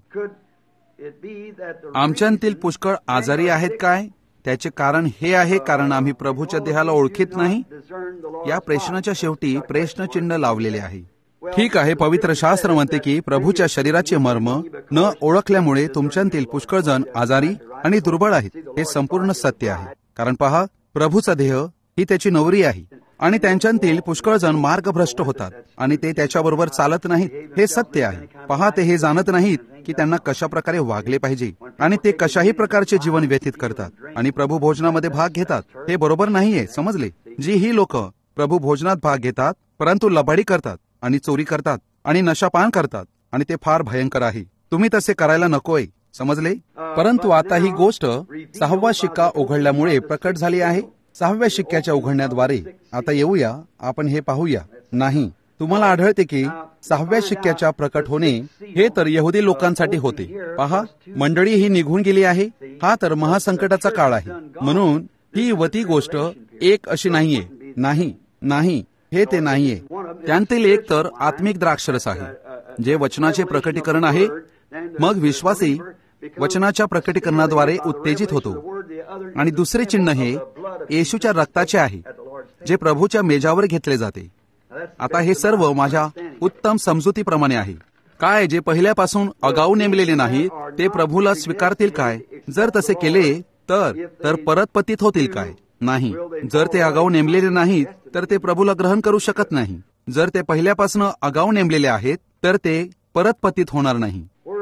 Speaker 3: आमच्यातील पुष्कळ आजारी आहेत. काय त्याचे कारण हे आहे, कारण आम्ही प्रभूच्या देहाला ओळखीत नाही. या प्रश्नाच्या शेवटी प्रश्नचिन्ह लावलेले आहे. ठीक आहे, पवित्र शास्त्र म्हणते की प्रभूच्या शरीराचे मर्म न ओळखल्यामुळे तुमच्यातील पुष्कळ जण आजारी आणि दुर्बळ आहेत. हे संपूर्ण सत्य आहे. कारण पहा, प्रभूचा देह ही त्याची नवरी आहे आणि त्यांच्यातील पुष्कळ जण मार्गभ्रष्ट होतात आणि ते त्याच्याबरोबर चालत नाहीत. हे सत्य आहे. पहा, ते हे जाणत नाहीत की त्यांना कशा प्रकारे वागले पाहिजे आणि ते कशाही प्रकारचे जीवन व्यतीत करतात आणि प्रभू भोजनामध्ये भाग घेतात. हे बरोबर नाहीये, समजले. जी ही लोक प्रभू भोजनात भाग घेतात परंतु लबाडी करतात आणि चोरी करतात आणि नशापान करतात आणि ते फार भयंकर आहे. तुम्ही तसे करायला नकोय, समजले. परंतु आता ही गोष्ट 6वा शिक्का उघडल्यामुळे प्रकट झाली आहे. 6व्या शिक्क्याच्या उघडण्याद्वारे आता येऊया, आपण हे पाहूया. नाही, तुम्हाला आढळते की 6व्या शिक्क्याच्या प्रकट होणे हे तर यहुदी लोकांसाठी होते. पहा, मंडळी ही निघून गेली आहे. हा तर महासंकटाचा काळ आहे. म्हणून ही व ती गोष्ट एक अशी नाहीये. नाही, हे ते नाहीये. त्यांतील एक तर आत्मिक द्राक्षरस आहे, जे वचनाचे प्रकटीकरण आहे. मग विश्वासी वचनाच्या प्रकटीकरणाद्वारे उत्तेजित होतो. आणि दुसरे चिन्ह हे येशूच्या रक्ताचे आहे, जे प्रभूच्या मेजावर घेतले जाते. आता हे सर्व माझ्या उत्तम समजुतीप्रमाणे आहे. काय जे पहिल्यापासून अगाऊ नेमलेले नाहीत ते प्रभूला स्वीकारतील काय? जर तसे केले तर परत पतित होतील काय? नाही. जर ते अगाऊ नेमलेले नाहीत तर ते प्रभूला ग्रहण करू शकत नाही. जर ते पहिल्यापासून अगाऊ नेमलेले आहेत तर ते परत पतित होणार नाही.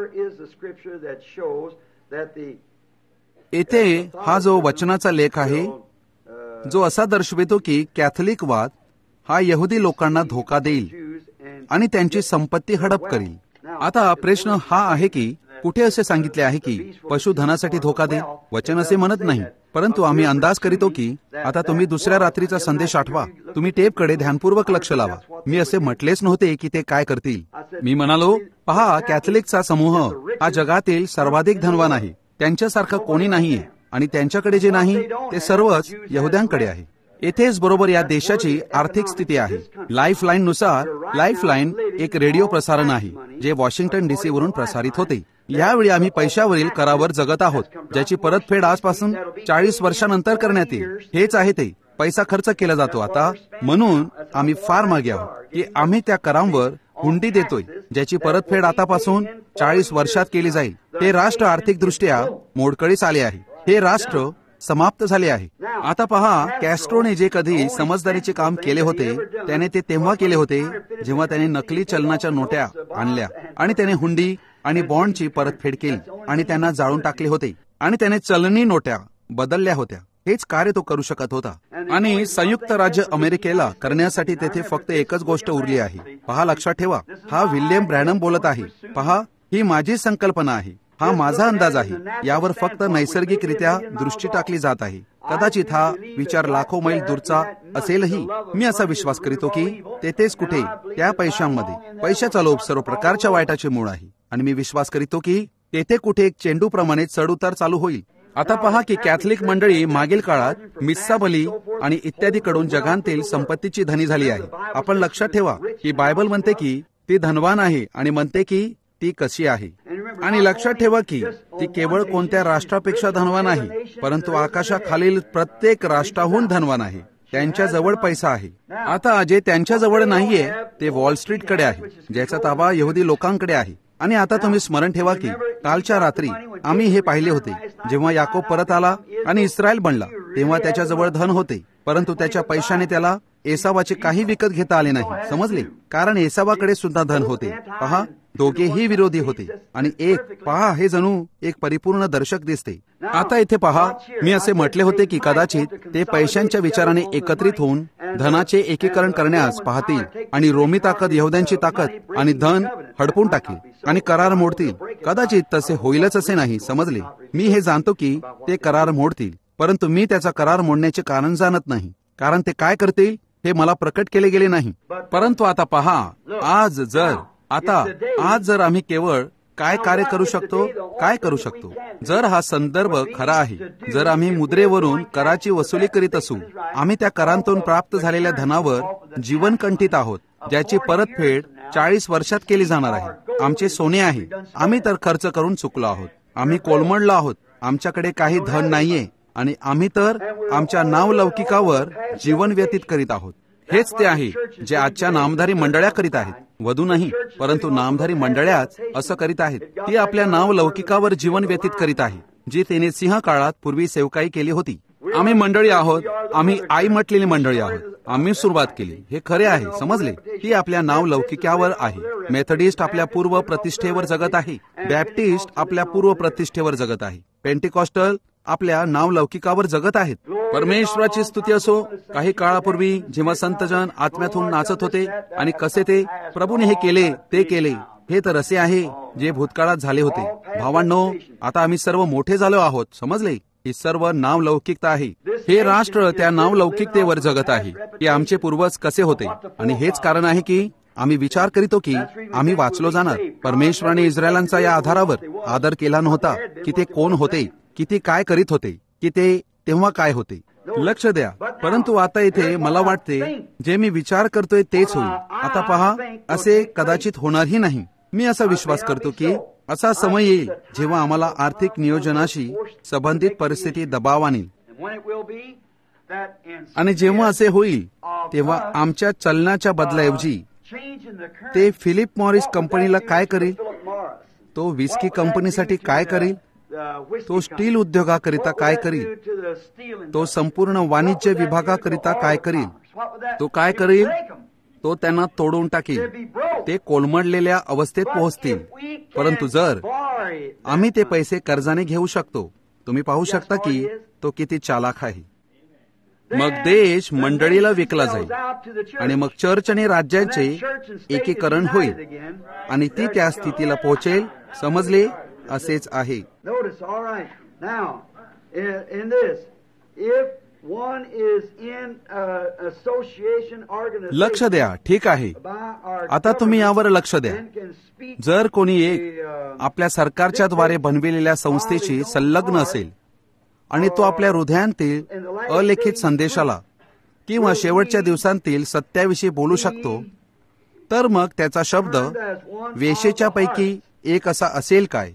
Speaker 3: येथे हा जो वचनाचा लेख आहे, जो असा दर्शवितो की कॅथलिकवाद हा यहुदी लोकांना धोका देईल आणि त्यांची संपत्ती हडप करील. आता प्रश्न हा आहे की कुठे असे सांगितले आहे की पशुधनासाठी धोका देईल? वचन असे म्हणत नाही, परंतु आम्ही अंदाज करीतो की आता तुम्ही दुसऱ्या रात्रीचा संदेश आठवा, तुम्ही टेपकडे ध्यानपूर्वक लक्ष लावा. मी असे म्हटलेच नव्हते की ते काय करतील. मी म्हणालो, पहा, कॅथलिकचा समूह हा जगातील सर्वाधिक धनवान आहे. त्यांच्यासारखं कोणी नाहीये आणि त्यांच्याकडे जे नाही ते सर्वच यहुद्यांकडे आहे. येथेच बरोबर या देशाची आर्थिक स्थिती आहे. लाईफलाईन नुसार लाईफलाईन एक रेडिओ प्रसारण आहे जे वॉशिंग्टन DC वरून प्रसारित होते. यावेळी आम्ही पैशावरील करावर जगत आहोत, ज्याची परतफेड आजपासून 40 वर्षानंतर करण्यात येईल. हेच आहे ते. पैसा खर्च केला जातो आता, म्हणून आम्ही फार मागे आहोत की आम्ही त्या करांवर हुंडी देतोय, ज्याची परतफेड आतापासून 40 वर्षात केली जाईल. हे राष्ट्र आर्थिकदृष्ट्या मोडकळीस आले आहे. हे राष्ट्र समाप्त झाले आहे. आता पहा, कॅस्ट्रोने जे कधी समजदारीचे काम केले होते त्याने ते तेव्हा केले होते जेव्हा त्याने नकली चलनाच्या नोट्या आणल्या आणि त्याने हुंडी आणि बॉन्डची परतफेड केली आणि त्यांना जाळून टाकले होते आणि त्याने चलनी नोट्या बदलल्या होत्या. हेच कार्य तो करू शकत होता. आणि संयुक्त राज्य अमेरिकेला करण्यासाठी तेथे फक्त एकच गोष्ट उरली आहे. पहा, लक्षात ठेवा, हा विल्यम ब्रॅनम बोलत आहे. पहा, ही माझी संकल्पना आहे, हा माझा अंदाज आहे. यावर फक्त नैसर्गिकरित्या दृष्टी टाकली जात आहे. कदाचित हा विचार लाखो मैल दूरचा असेलही. मी असा विश्वास करीतो की तेथेच कुठे त्या पैशांमध्ये पैशाचा लोभ सर्व प्रकारच्या वाईटाचे मूळ आहे. आणि मी विश्वास करीतो की तेथे कुठे एक चेंडूप्रमाणे चढउतार चालू होईल. आता पहा की कॅथलिक मंडळी मागील काळात मिस्साबली आणि इत्यादीकडून जगांतील संपत्तीची धनी झाली आहे. आपण लक्षात ठेवा की बायबल म्हणते की ती धनवान आहे आणि म्हणते की ती कशी आहे. आणि लक्षात ठेवा की ती केवळ कोणत्या राष्ट्रापेक्षा धनवान आहे, परंतु आकाशाखालील प्रत्येक राष्ट्राहून धनवान आहे. त्यांच्याजवळ पैसा आहे. आता जे त्यांच्याजवळ नाहीये ते वॉल स्ट्रीटकडे आहे, ज्याचा ताबा यहुदी लोकांकडे आहे. आणि आता तुम्ही स्मरण ठेवा की कालच्या रात्री आम्ही हे पाहिले होते, जेव्हा याकोब परत आला आणि इस्रायल बनला, तेव्हा त्याच्याजवळ धन होते, परंतु त्याच्या पैशाने त्याला एसावाचे काही विकत घेता आले नाही. समजले? कारण एसावाकडे सुद्धा धन होते. पहा, दोघेही विरोधी होते. आणि पहा, हे जणू एक परिपूर्ण दर्शक दिसते. आता इथे पहा, मी असे म्हटले होते की कदाचित ते पैशांच्या विचाराने एकत्रित होऊन धनाचे एकीकरण करण्यास पाहतील आणि रोमी ताकद यहुद्यांची ताकद आणि धन हडपून टाकील आणि करार मोडतील. कदाचित तसे होईलच असे नाही. समजले? मी हे जाणतो की ते करार मोडतील, परंतु मी त्याचा करार मोडण्याचे कारण जाणत नाही, कारण ते काय करतील हे मला प्रकट केले गेले नाही. परंतु आता पहा, आज जर आम्ही केवळ काय कार्य करू शकतो, काय करू शकतो, जर हा संदर्भ खरा आहे, जर आम्ही मुद्रेवरून कराची वसुली करीत असू, आम्ही त्या करांतून प्राप्त झालेल्या धनावर जीवन कंठित आहोत, ज्याची परतफेड 40 वर्षात केली जाणार आहे. आमचे सोने आहे. आम्ही तर खर्च करून चुकलो आहोत. आम्ही कोलमडलो आहोत. आमच्याकडे काही धन नाहीये आणि आम्ही तर आमच्या नावलौकिकावर जीवन व्यतीत करीत आहोत. हेच ते आहे जे आजच्या नामधारी मंडळ्या करीत आहेत. वधू नाही, परंतु नामधारी मंडळ्याच असं करीत आहेत. ती आपल्या नावलौकिकावर जीवन व्यतीत करीत आहे, जी तिने सिंह काळात पूर्वी सेवकाई केली होती. आम्ही मंडळी आहोत. आम्ही आई म्हटलेली मंडळी आहोत. आम्ही सुरुवात केली. हे खरे आहे. समजले? ती आपल्या नावलौकिकावर आहे. मेथडिस्ट आपल्या पूर्व प्रतिष्ठेवर जगत आहे. बॅप्टिस्ट आपल्या पूर्व प्रतिष्ठेवर जगत आहे. पेंटिकॉस्टल आपल्या नावलौकिकावर जगत आहेत. परमेश्वराची स्तुती असो. काही काळापूर्वी जेव्हा संतजन आत्म्यातून नाचत होते आणि कसे ते प्रभूने हे केले, ते केले, हे तर असे आहे जे भूतकाळात झाले होते. भावांनो, आता आम्ही सर्व मोठे झालो आहोत. समजले? ही सर्व नावलौकिकता आहे. हे राष्ट्र त्या नावलौकिकतेवर जगत आहे की आमचे पूर्वज कसे होते. आणि हेच कारण आहे की आम्ही विचार करीतो की आम्ही वाचलो जाणार. परमेश्वराने इस्रायलांचा या आधारावर आदर केला नव्हता की ते कोण होते, की ते काय करीत होते, की ते तेव्हा काय होते. लक्ष द्या. परंतु आता इथे मला वाटते जे मी विचार करतोय तेच होईल. आता पहा, असे कदाचित होणारही नाही. मी असा विश्वास करतो की असा समय येईल जेव्हा आम्हाला आर्थिक नियोजनाशी संबंधित परिस्थिती दबाव आणेल. आणि जेव्हा असे होईल तेव्हा आमच्या चलनाच्या बदलाऐवजी ते फिलिप मॉरिस कंपनीला काय करेल, तो विस्की कंपनीसाठी काय करेल, तो स्टील उद्योगाकरिता काय करील, तो संपूर्ण वाणिज्य विभागाकरिता काय करील, तो काय करेल, तो त्यांना तोडून टाकेल. ते कोलमडलेल्या अवस्थेत पोहोचतील. परंतु जर आम्ही ते पैसे कर्जाने घेऊ शकतो, तुम्ही पाहू शकता की तो किती चालाख आहे. मग देश मंडळीला विकला जाईल आणि मग चर्च आणि राज्याचे एकीकरण होईल आणि ती त्या स्थितीला पोहोचेल. समजले? असेच आहे. लक्ष द्या. ठीक आहे. आता तुम्ही यावर लक्ष द्या. जर कोणी एक आपल्या सरकारच्या द्वारे बनविलेल्या संस्थेशी संलग्न असेल आणि तो आपल्या हृदयांतील अलिखित संदेशाला किंवा शेवटच्या दिवसांतील सत्याविषयी बोलू शकतो, तर मग त्याचा शब्द वेशेच्या पैकी एक असा असेल काय?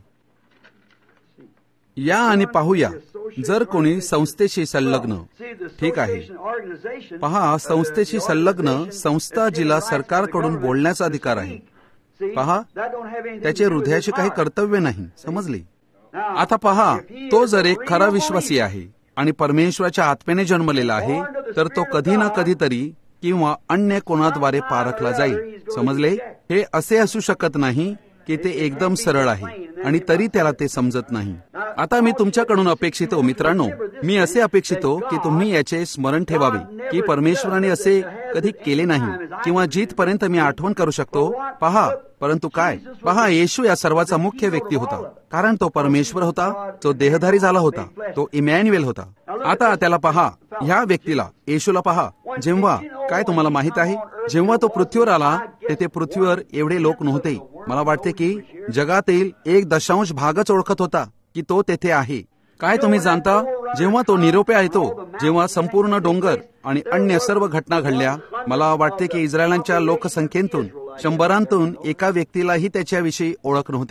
Speaker 3: या आणि पाहूया. जर कोणी संस्थेशी संलग्न, ठीक आहे. पहा, संस्थेशी संलग्न संस्था जिला सरकारकडून बोलण्याचा अधिकार आहे. पहा, त्याचे हृदयाचे काही कर्तव्य नाही. समजले? आता पहा, तो जर एक खरा विश्वासी आहे आणि परमेश्वराच्या आत्म्याने जन्मलेला आहे, तर तो कधी ना कधीतरी किंवा अन्य कोणाद्वारे पारखला जाईल. समजले? हे असे असू शकत नाही की ते एकदम सरळ आहे आणि तरी त्याला ते समजत नाही. आता मी तुमच्याकडून अपेक्षितो, मित्रांनो, मी असे अपेक्षितो की तुम्ही याचे स्मरण ठेवावे की परमेश्वराने असे कधी केले नाही किंवा जिथपर्यंत मी आठवण करू शकतो. पहा, परंतु काय? पहा, येशू या सर्वाचा मुख्य व्यक्ती होता, कारण तो परमेश्वर होता, तो देहधारी झाला होता, तो इमॅन्युएल होता. आता त्याला पहा, ह्या व्यक्तीला, येशूला पहा. जेव्हा, काय तुम्हाला माहित आहे, जेव्हा तो पृथ्वीवर आला तेथे पृथ्वीवर एवढे लोक नव्हते. मला वाटते की जगातील 1.5 ओळखत होता की तो तेथे आहे. काय तुम्ही जाणता, जेव्हा तो निरोप्या येतो, जेव्हा संपूर्ण डोंगर आणि अन्य सर्व घटना घडल्या, मला वाटते की इस्रायलांच्या लोकसंख्येतून 100 एका व्यक्तीलाही त्याच्याविषयी ओळख नव्हती.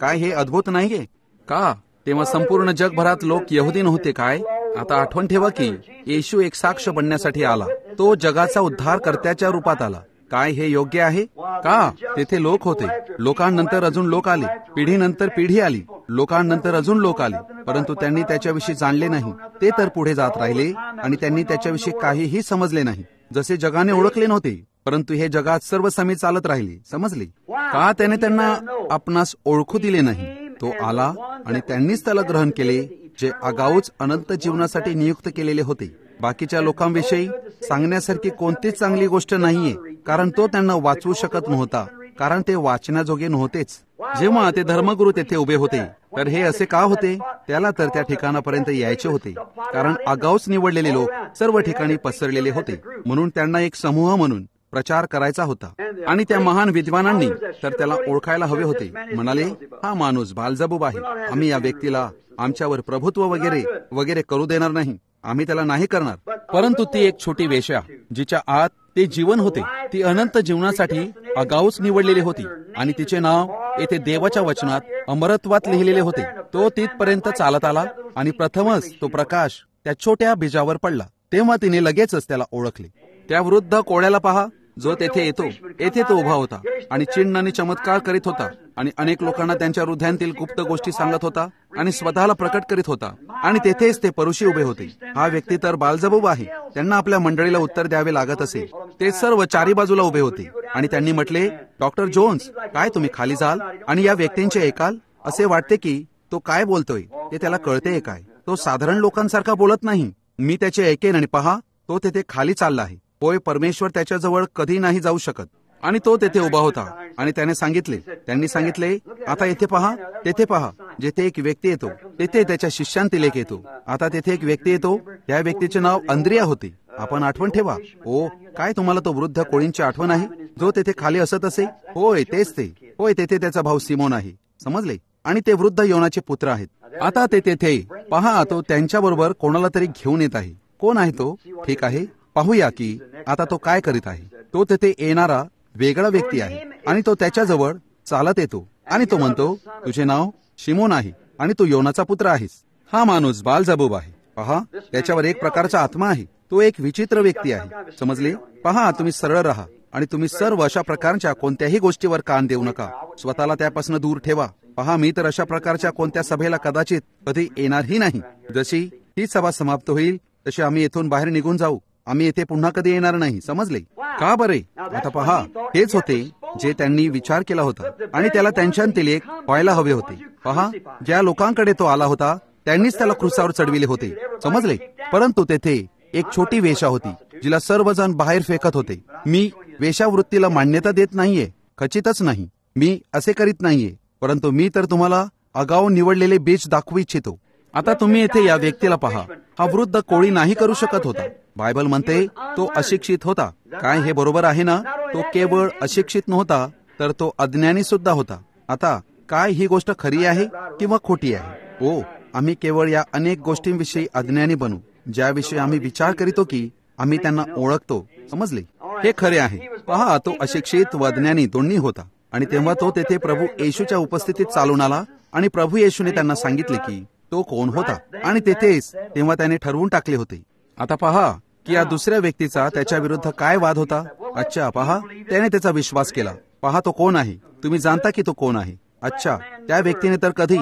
Speaker 3: काय हे अद्भुत नाहीये का? तेव्हा संपूर्ण जगभरात लोक यहुदी नव्हते काय? आता आठवण ठेवा की येशू एक साक्ष बनण्यासाठी आला. तो जगाचा उद्धारकर्त्याच्या रूपात आला. काय हे योग्य आहे का? तेथे लोक होते, लोकांनंतर अजून लोक आले, पिढीनंतर पिढी आली, लोकांनंतर अजून लोक आले, परंतु त्यांनी त्याच्याविषयी जाणले नाही. ते तर पुढे जात राहिले आणि त्यांनी त्याच्याविषयी काहीही समजले नाही. जसे जगाने ओळखले नव्हते, परंतु हे जगात सर्व समी चालत राहिले. समजले का? त्याने त्यांना आपणास ओळखू दिले नाही. तो आला आणि त्यांनीच त्याला ग्रहण केले, जे आगाऊच अनंत जीवनासाठी नियुक्त केलेले होते. बाकीच्या लोकांविषयी सांगण्यासारखी कोणतीच चांगली गोष्ट नाहीये, कारण तो त्यांना वाचवू शकत नव्हता, कारण ते वाचण्याजोगे नव्हतेच. जेव्हा ते धर्मगुरू तेथे उभे होते, तर हे असे का होते? त्याला तर त्या ठिकाणापर्यंत यायचे होते, कारण आगाऊच निवडलेले लोक सर्व ठिकाणी पसरलेले होते, म्हणून त्यांना एक समूह म्हणून प्रचार करायचा होता. आणि त्या महान विद्वानांनी तर त्याला ओळखायला हवे होते. म्हणाले, हा माणूस बालजबूब आहे. आम्ही या व्यक्तीला आमच्यावर प्रभुत्व वगैरे वगैरे करू देणार नाही. आम्ही त्याला नाही करणार. परंतु ती एक छोटी वेश्या, जिच्या आत ते जीवन होते, ती अनंत जीवनासाठी आगाऊच निवडलेली होती, आणि तिचे नाव येथे देवाच्या वचनात अमरत्वात लिहिलेले होते. तो तिथपर्यंत चालत आला आणि प्रथमच तो प्रकाश त्या छोट्या बीजावर पडला. तेव्हा तिने लगेचच त्याला ओळखले. त्या वृद्ध कोळ्याला पहा, जो तेथे येतो. येथे तो उभा होता आणि चिन्ह आणि चमत्कार करीत होता, आणि अनेक लोकांना त्यांच्या हृदयातील गुप्त गोष्टी सांगत होता आणि स्वतःला प्रकट करीत होता. आणि तेथेच ते परुषी उभे होते. हा व्यक्ती तर बालजबूब आहे. त्यांना आपल्या मंडळीला उत्तर द्यावे लागत असे. ते सर्व चारी बाजूला उभे होते आणि त्यांनी म्हटले, डॉक्टर जोन्स, काय तुम्ही खाली जाल आणि या व्यक्तींचे ऐकाल? असे वाटते की तो काय बोलतोय ते त्याला कळतेय काय? तो साधारण लोकांसारखा बोलत नाही. मी त्याचे ऐकेन. आणि पहा, तो तेथे खाली चालला आहे. होय, परमेश्वर त्याच्याजवळ कधी नाही जाऊ शकत. आणि तो तेथे उभा होता आणि त्यांनी सांगितले, आता येथे पहा, तेथे पहा, जेथे एक व्यक्ती येतो, तेथे त्याच्या शिष्यांतील एक येतो. आता तेथे एक व्यक्ती येतो. त्या व्यक्तीचे नाव अंद्रिया होते. आपण आठवण ठेवा. ओ, काय तुम्हाला तो वृद्ध कोळींची आठवण आहे, जो तेथे खाली असत असे? होय, तेच ते. होय, तेथे त्याचा भाऊ सिमोन आहे. समजले? आणि ते वृद्ध योनाचे पुत्र आहेत. आता ते तेथे पहा, तो त्यांच्याबरोबर कोणाला तरी घेऊन येत आहे. कोण आहे तो? ठीक आहे, पाहूया की आता तो काय करीत आहे. तो तेथे येणारा वेगळा व्यक्ती आहे आणि तो त्याच्याजवळ चालत येतो आणि तो म्हणतो, तुझे नाव शिमोन आहे आणि तू योनाचा पुत्र आहेस. हा माणूस बालजबूब आहे. पहा, त्याच्यावर एक प्रकारचा आत्मा आहे. तो एक विचित्र व्यक्ती आहे. समजले? पहा, तुम्ही सरळ राहा आणि तुम्ही सर्व अशा प्रकारच्या कोणत्याही गोष्टीवर कान देऊ नका. स्वतःला त्यापासून दूर ठेवा. पहा, मी तर अशा प्रकारच्या कोणत्या सभेला कदाचित कधी येणारही नाही. जशी ही सभा समाप्त होईल तशी आम्ही येथून बाहेर निघून जाऊ. आम्ही येथे पुन्हा कधी येणार नाही. समजले का बरे? आता पहा, हेच होते जे त्यांनी विचार केला होता आणि त्याला त्यांच्यातील एक व्हायला हवे होते. पहा, ज्या लोकांकडे तो आला होता त्यांनीच त्याला क्रुसावर चढविले होते. समजले? परंतु तेथे एक छोटी वेश्या होती, जिला सर्वजण बाहेर फेकत होते. मी वेश्यावृत्तीला मान्यता देत नाहीये, खचितच नाही. मी असे करीत नाहीये, परंतु मी तर तुम्हाला आगाऊ निवडलेले बीज दाखवू इच्छितो. आता तुम्ही येथे या व्यक्तीला पहा. हा वृद्ध कोळी नाही करू शकत होता. बायबल म्हणते तो अशिक्षित होता. काय हे बरोबर आहे ना? तो केवळ अशिक्षित नव्हता, तर तो अज्ञानी सुद्धा होता. आता काय ही गोष्ट खरी आहे किंवा खोटी आहे? ओ, आम्ही केवळ या अनेक गोष्टींविषयी अज्ञानी बनू, ज्याविषयी आम्ही विचार करीतो की आम्ही त्यांना ओळखतो. समजले? हे खरे आहे. पहा, तो अशिक्षित व अज्ञानी दोन्ही होता. आणि तेव्हा तो तेथे प्रभू येशूच्या उपस्थितीत चालून आला आणि प्रभू येशूने त्यांना सांगितले की तो कोण होता, आणि तेथेच तेव्हा त्याने ठरवून टाकले होते. आता पहा की या दुसऱ्या व्यक्तीचा त्याच्या विरुद्ध काय वाद होता. अच्छा, पहा, त्याने त्याचा विश्वास केला. पहा, तो कोण आहे? तुम्ही जाणता की तो कोण आहे? अच्छा, त्या व्यक्तीने तर कधी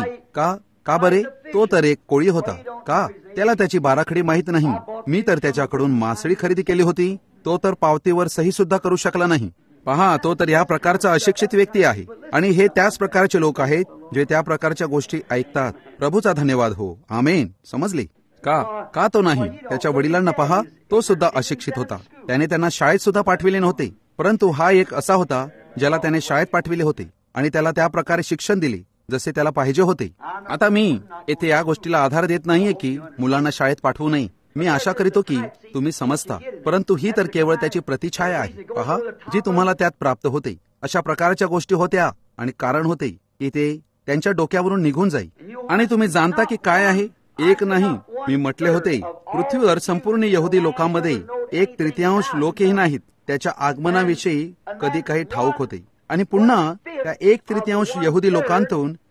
Speaker 3: का बरे? तो तर एक कोळी होता. का त्याला त्याची बाराखडी माहीत नाही? मी तर त्याच्याकडून मासळी खरेदी केली होती. तो तर पावतीवर सही सुद्धा करू शकला नाही. पहा, तो तर या प्रकारचा अशिक्षित व्यक्ती आहे. आणि हे त्याच प्रकारचे लोक आहेत जे त्या प्रकारच्या गोष्टी ऐकतात. प्रभूचा धन्यवाद हो. आमेन. समजले का तो नाही? त्याच्या वडिलांना पहा, तो सुद्धा अशिक्षित होता. त्याने त्यांना शाळेत सुद्धा पाठविले नव्हते. परंतु हा एक असा होता ज्याला त्याने शाळेत पाठविले होते आणि त्याला त्या प्रकारे शिक्षण दिले जसे त्याला पाहिजे होते. आता मी येथे या गोष्टीला आधार देत नाहीये की मुलांना शाळेत पाठवू नये. मी आशा करीतो की तुम्ही समजता. परंतु ही तर केवळ त्याची प्रतिछाया आहे. पहा, जी तुम्हाला त्यात प्राप्त होते. अशा प्रकारच्या गोष्टी होत्या आणि कारण होते की ते त्यांच्या डोक्यावरून निघून जाई. आणि तुम्ही जाणता की काय आहे? एक नाही, मी म्हटले होते, पृथ्वीवर संपूर्ण यहुदी लोकांमध्ये 1/3 लोकही नाहीत त्याच्या आगमनाविषयी कधी काही ठाऊक होते. आणि पुन्हा त्या 1/3 यहुदी लोकांतून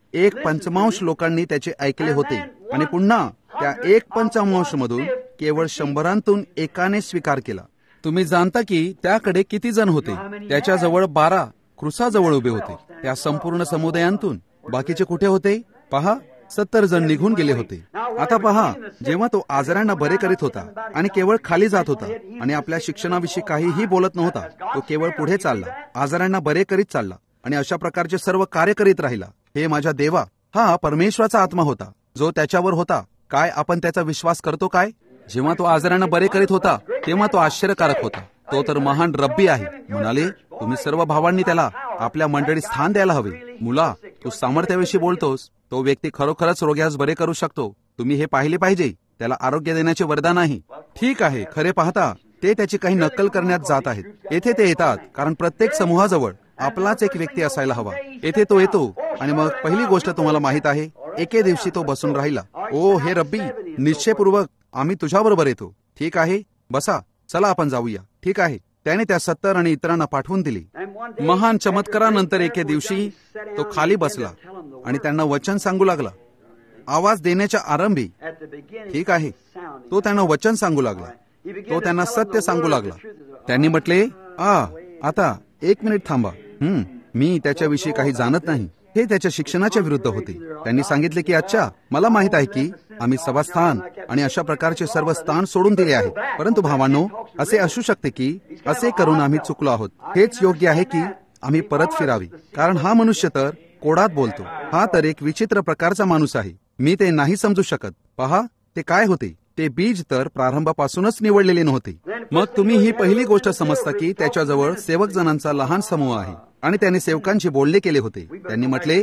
Speaker 3: 1/5 लोकांनी त्याचे ऐकले होते आणि पुन्हा त्या 1/5 मधून केवळ 100तून एकाने स्वीकार केला. तुम्ही जाणता की त्याकडे किती जण होते? त्याच्याजवळ 12 क्रुसाजवळ उभे होते. त्या संपूर्ण समुदायांतून बाकीचे कुठे होते? पहा, 70 जण निघून गेले होते. आता पहा, जेव्हा तो आजारांना बरे करीत होता आणि केवळ खाली जात होता आणि आपल्या शिक्षणाविषयी काहीही बोलत नव्हता, तो केवळ पुढे चालला, आजारांना बरे करीत चालला आणि अशा प्रकारचे सर्व कार्य करीत राहिला. हे माझ्या देवा, हा परमेश्वराचा आत्मा होता जो त्याच्यावर होता. काय आपण त्याचा विश्वास करतो काय? जेव्हा तो आजारांना बरे करीत होता तेव्हा तो आश्चर्यकारक होता. तो तर महान रब्बी आहे. म्हणाले, तुम्ही सर्व भावांनी त्याला आपल्या मंडळीत स्थान द्यायला हवे. मुला, तू सामर्थ्याविषयी बोलतोस. तो व्यक्ती खरोखरच रोग्यास बरे करू शकतो. तुम्ही हे पाहिले पाहिजे. त्याला आरोग्य देण्याचे वरदान आहे. ठीक आहे, खरे पाहता ते त्याची काही नक्कल करण्यात जात आहेत. येथे ते येतात कारण प्रत्येक समूहाजवळ आपलाच एक व्यक्ती असायला हवा. येथे तो येतो आणि मग पहिली गोष्ट तुम्हाला माहित आहे, एके दिवशी तो बसून राहिला. ओ हे रब्बी, निश्चयपूर्वक आम्ही तुझ्याबरोबर येतो. ठीक आहे, बसा, चला आपण जाऊया. ठीक आहे. त्याने त्या 70 आणि इतरांना पाठवून दिली. महान चमत्कारानंतर एके दिवशी तो खाली बसला आणि त्यांना वचन सांगू लागला. आवाज देण्याच्या आरंभी, ठीक आहे, तो त्यांना वचन सांगू लागला. तो त्यांना सत्य सांगू लागला. त्यांनी म्हटले, आता 1 मिनिट थांबा. मी त्याच्याविषयी काही जाणत नाही. हे त्याच्या शिक्षणाच्या विरुद्ध होते. त्यांनी सांगितले की अच्छा, मला माहित आहे की आम्ही सभास्थान आणि अशा प्रकारचे सर्व स्थान सोडून दिले आहे. परंतु भावांनो, असे असू शकते की असे करून आम्ही चुकलो आहोत. हेच योग्य आहे की आम्ही परत फिरावे, कारण हा मनुष्य तर कोडात बोलतो. हा तर एक विचित्र प्रकारचा माणूस आहे. मी ते नाही समजू शकत. पहा, ते काय होते? ते बीज तर प्रारंभापासूनच निवडलेले नव्हते. मग तुम्ही ही पहिली गोष्ट समजता की त्याच्याजवळ सेवक जणांचा लहान समूह आहे आणि त्याने सेवकांशी बोलणे केले होते. त्यांनी म्हटले,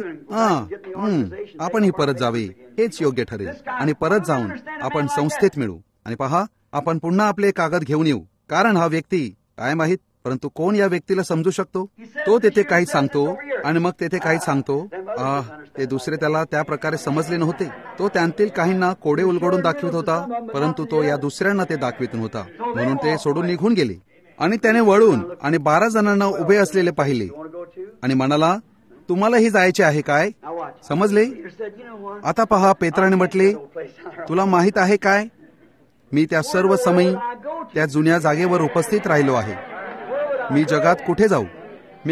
Speaker 3: आपण ही परत जावे, हेच योग्य ठरेल आणि परत जाऊन आपण संस्थेत मिळू. आणि पहा, आपण पुन्हा आपले कागद घेऊन येऊ, कारण हा व्यक्ती काय माहित, परंतु कोण या व्यक्तीला समजू शकतो? तो तेथे काही सांगतो आणि मग तेथे काही सांगतो. ते दुसरे त्याला त्या प्रकारे समजले नव्हते. तो त्यांतील काहींना कोडे उलगडून दाखवित होता, परंतु तो या दुसऱ्यांना ते दाखवित नव्हता. म्हणून ते सोडून निघून गेले. आणि त्याने वळून आणि 12 जणांना उभे असलेले पाहिले आणि म्हणाला, तुम्हालाही जायचे आहे काय? समजले? आता पहा, पेत्राने म्हटले, तुला माहित आहे काय, मी त्या सर्व समयी त्या जुन्या जागेवर उपस्थित राहिलो आहे. मी जगात कुठे जाऊ? मी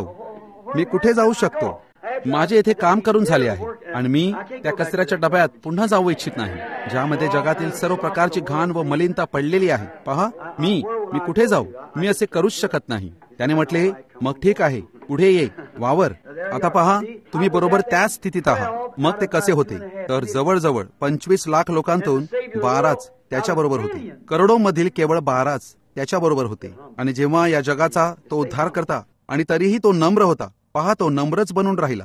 Speaker 3: कुठे जाऊ शकतो? माझे येथे काम करून झाले आहे आणि मी त्या कचऱ्याच्या डब्यात पुन्हा जाऊ इच्छित नाही, ज्यामध्ये जगातील सर्व प्रकारची घाण व मलिनता पडलेली आहे. पहा, मी कुठे जाऊ? मी असे करूच शकत नाही. त्याने म्हटले, मग ठीक आहे, पुढे ये, वावर. आता पहा, तुम्ही बरोबर त्याच स्थितीत आहात. मग ते कसे होते? तर जवळजवळ 25 लाख लोकांतून 12च त्याच्याबरोबर होते. करोडोंमधील केवळ 12च त्याच्याबरोबर होते. आणि जेव्हा या जगाचा तो उद्धार करता आणि तरीही तो नम्र होता. पहा, तो नम्रच बनून राहिला.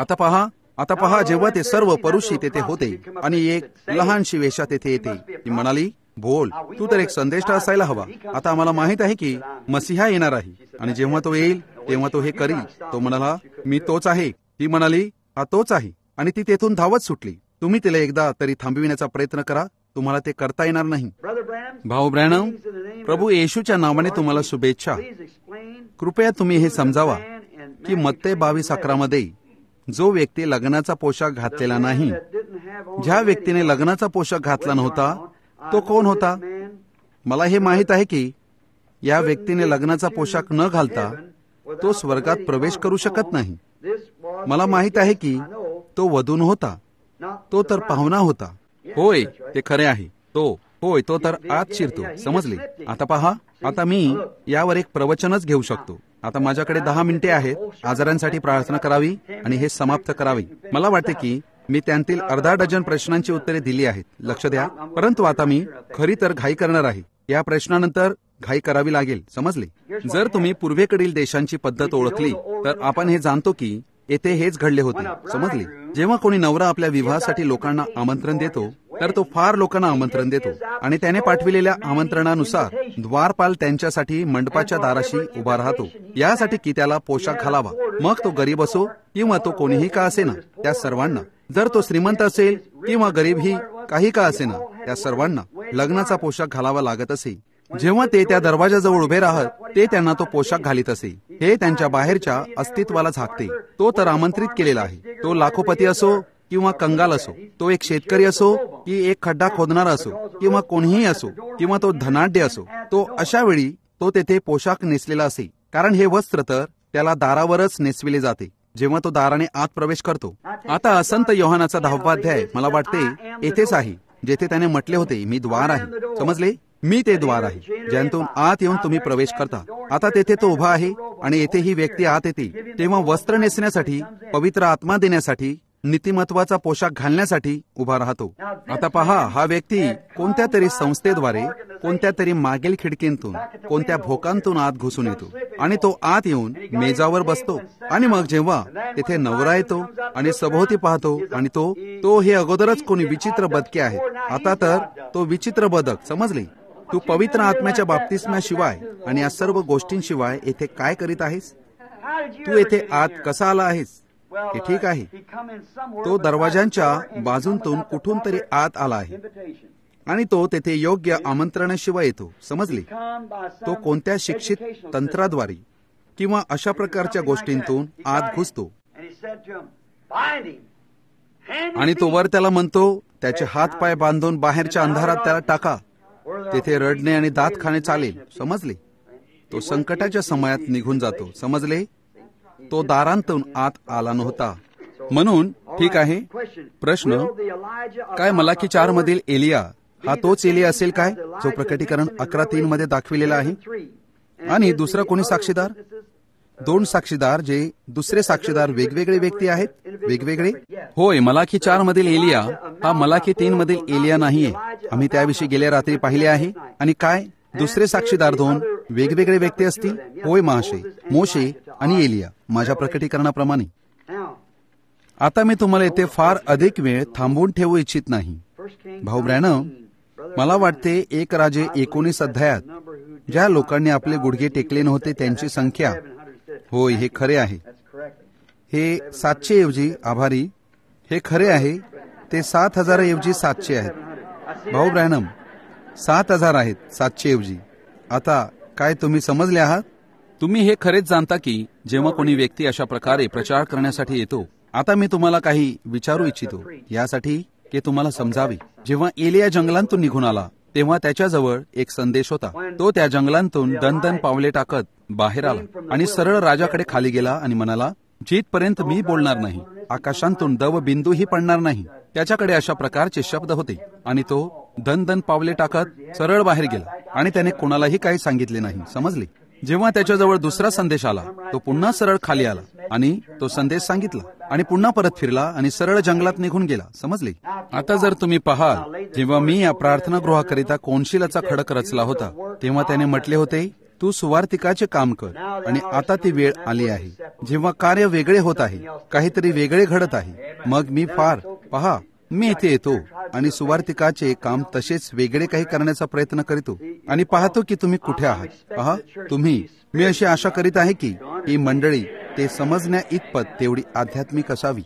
Speaker 3: आता पहा, जेव्हा ते सर्व परुषी तेथे होते आणि एक लहानशी वेश्या तेथे येते. ती म्हणाली, बोल, तू तर एक संदेष्टा असायला हवा. आता आम्हाला माहित आहे की मसीहा येणार आहे आणि जेव्हा तो येईल तेव्हा तो हे करील. तो म्हणाला, मी तोच आहे. ती म्हणाली, हा तोच आहे. आणि ती तेथून धावत सुटली. तुम्ही तिला एकदा तरी थांबविण्याचा प्रयत्न करा, तुम्हाला ते करता येणार नाही. भाऊ ब्रॅनम, प्रभू येशूच्या नावाने तुम्हाला शुभेच्छा. कृपया तुम्ही हे समजावा की मत्ते 22:11 जो व्यक्ती लग्नाचा पोशाख घातलेला नाही, ज्या व्यक्तीने लग्नाचा पोशाख घातला नव्हता, तो कोण होता? मला हे माहित आहे की या व्यक्तीने लग्नाचा पोशाख न घालता तो स्वर्गात प्रवेश करू शकत नाही. मला माहित आहे की तो वधू नव्हता, तो तर पाहुणा होता. होय, ते खरे आहे. तो तर आत शिरतो. समजले? आता पहा, आता मी यावर एक प्रवचनच घेऊ शकतो. आता माझ्याकडे 10 मिनिटे आहेत. आजारांसाठी प्रार्थना करावी आणि हे समाप्त करावे. मला वाटते की मी त्यांतील अर्धा डझन प्रश्नांची उत्तरे दिली आहेत. लक्ष द्या. परंतु आता मी खरी तर घाई करणार आहे. या प्रश्नानंतर घाई करावी लागेल. समजले? जर तुम्ही पूर्वेकडील देशांची पद्धत ओळखली तर आपण हे जाणतो की येथे हेच घडले होते. समजले? जेव्हा कोणी नवरा आपल्या विवाहासाठी लोकांना आमंत्रण देतो तर तो फार लोकांना आमंत्रण देतो आणि त्याने पाठविलेल्या आमंत्रणानुसार द्वारपाल त्यांच्यासाठी मंडपाच्या दाराशी उभा राहतो, यासाठी की त्याला पोशाख घालावा. मग तो गरीब असो किंवा तो कोणीही का असेना, त्या सर्वांना, जर तो श्रीमंत असेल किंवा गरीबही काही का असेना, त्या सर्वांना लग्नाचा पोशाख घालावा लागत असे. जेव्हा ते त्या दरवाजाजवळ उभे राहत ते त्यांना तो पोशाख घालीत असे. हे त्यांच्या बाहेरच्या अस्तित्वाला झाकते. तो तर आमंत्रित केलेला आहे. तो लाखोपती असो किंवा कंगाल असो, तो एक शेतकरी असो की एक खड्डा खोदणारा असो किंवा कोणीही असो, किंवा तो धनाढ्य असो, तो अशा वेळी तो तेथे पोशाख नेसलेला असे. कारण हे वस्त्र तर त्याला दारावरच नेसविले जाते जेव्हा तो दाराने आत प्रवेश करतो. आता संत योहानाचा 10वा अध्याय मला वाटते येथेच आहे, जेथे त्याने म्हटले होते, मी द्वार आहे. समजले? मी ते द्वार आहे ज्यातून आत येऊन तुम्ही प्रवेश करता. आता तेथे तो उभा आहे आणि येथे ही व्यक्ती आत येते तेव्हा वस्त्र नेसण्यासाठी, पवित्र आत्मा देण्यासाठी, नीतिमत्वाचा पोशाख घालण्यासाठी उभा राहतो. आता पहा, हा व्यक्ती कोणत्या तरी संस्थेद्वारे कोणत्या तरी मागील खिडकीतून, कोणत्या भोकांतून आत घुसून येतो आणि तो आत येऊन मेजावर बसतो. आणि मग जेव्हा तिथे नवरा येतो आणि सभोवती पाहतो आणि तो हे अगोदरच कोणी विचित्र बदके आहे. आता तर तो विचित्र बदक, समजले? तू पवित्र आत्म्याच्या बाप्तिस्म्याशिवाय आणि या सर्व गोष्टींशिवाय येथे काय करीत आहेस? तू येथे आत कसा आला आहेस? हे ठीक आहे, तो दरवाजांच्या बाजूंतून कुठून तरी आत आला आहे आणि तो तेथे योग्य आमंत्रणाशिवाय येतो. समजले? तो कोणत्या शिक्षित तंत्राद्वारे किंवा अशा प्रकारच्या गोष्टींतून आत घुसतो आणि तो वर त्याला म्हणतो, त्याचे हात पाय बांधून बाहेरच्या अंधारात त्याला टाका. तेथे रडणे आणि दात खाणे चालेल. समजले? तो संकटाच्या समयात निघून जातो. समजले? तो दारांतून आत आला नव्हता. म्हणून ठीक आहे. प्रश्न, काय मलाकी 4 मधील एलिया हा तोच एलिया असेल काय, जो प्रकटीकरण 11:3 मध्ये दाखविलेला आहे? आणि दुसरा कोणी साक्षीदार? 2 साक्षीदार, जे दुसरे साक्षीदार वेगवेगळे व्यक्ती आहेत. वेगवेगळे? होय, मलाकी 4 मधील एलिया हा मलाकी 3 मधील एलिया नाहीये. आम्ही त्याविषयी गेल्या रात्री पाहिले आहे. आणि काय दुसरे साक्षीदार 2 वेगवेगळे व्यक्ती असतील? होय महाशय, मोशे आणि एलिया, माझ्या प्रकटीकरणाप्रमाणे. आता मी तुम्हाला येथे फार अधिक वेळ थांबवून ठेवू इच्छित नाही. भाऊ ब्रॅनम, मला वाटते 1 राजे 19 अध्यायात ज्या लोकांनी आपले गुडघे टेकले नव्हते त्यांची संख्या, होय हे खरे आहे, हे 700 ऐवजी, आभारी, हे खरे आहे, ते 7000 ऐवजी 700 आहेत. भाऊ ब्रॅनम, 7000 आहेत 700 ऐवजी. आता काय तुम्ही समजले आहात? तुम्ही हे खरेच जाणता की जेव्हा कोणी व्यक्ती अशा प्रकारे प्रचार करण्यासाठी येतो. आता मी तुम्हाला काही विचारू इच्छितो यासाठी की तुम्हाला समजावे. जेव्हा एलिया जंगलांतून निघून आला तेव्हा त्याच्याजवळ एक संदेश होता. तो त्या जंगलांतून दणदण पावले टाकत बाहेर आला आणि सरळ राजाकडे खाली गेला आणि म्हणाला, जिथपर्यंत मी बोलणार नाही आकाशांतून दव बिंदूही पडणार नाही. त्याच्याकडे अशा प्रकारचे शब्द होते आणि तो दणदण पावले टाकत सरळ बाहेर गेला आणि त्याने कोणालाही काही सांगितले नाही. समजले? जेव्हा त्याच्याजवळ दुसरा संदेश आला तो पुन्हा सरळ खाली आला आणि तो संदेश सांगितला आणि पुन्हा परत फिरला आणि सरळ जंगलात निघून गेला. समजले? आता जर तुम्ही पाहाल, जेव्हा मी या प्रार्थनागृहाकरिता कौन्सिलचा खडक रचला होता तेव्हा त्याने म्हटले होते, तू सुवार्तिकाचे काम कर. आणि आता ती वेळ आली आहे जेव्हा कार्य वेगळे होत आहे, काहीतरी वेगळे घडत आहे. मग मी पहा, मी इथे येतो आणि सुवार्तिकाचे काम तसेच वेगळे काही करण्याचा प्रयत्न करतो आणि पाहतो की तुम्ही कुठे आहात. पहा तुम्ही, मी अशी आशा करीत आहे की ही मंडळी ते समजण्या इतपत तेवढी आध्यात्मिक असावी.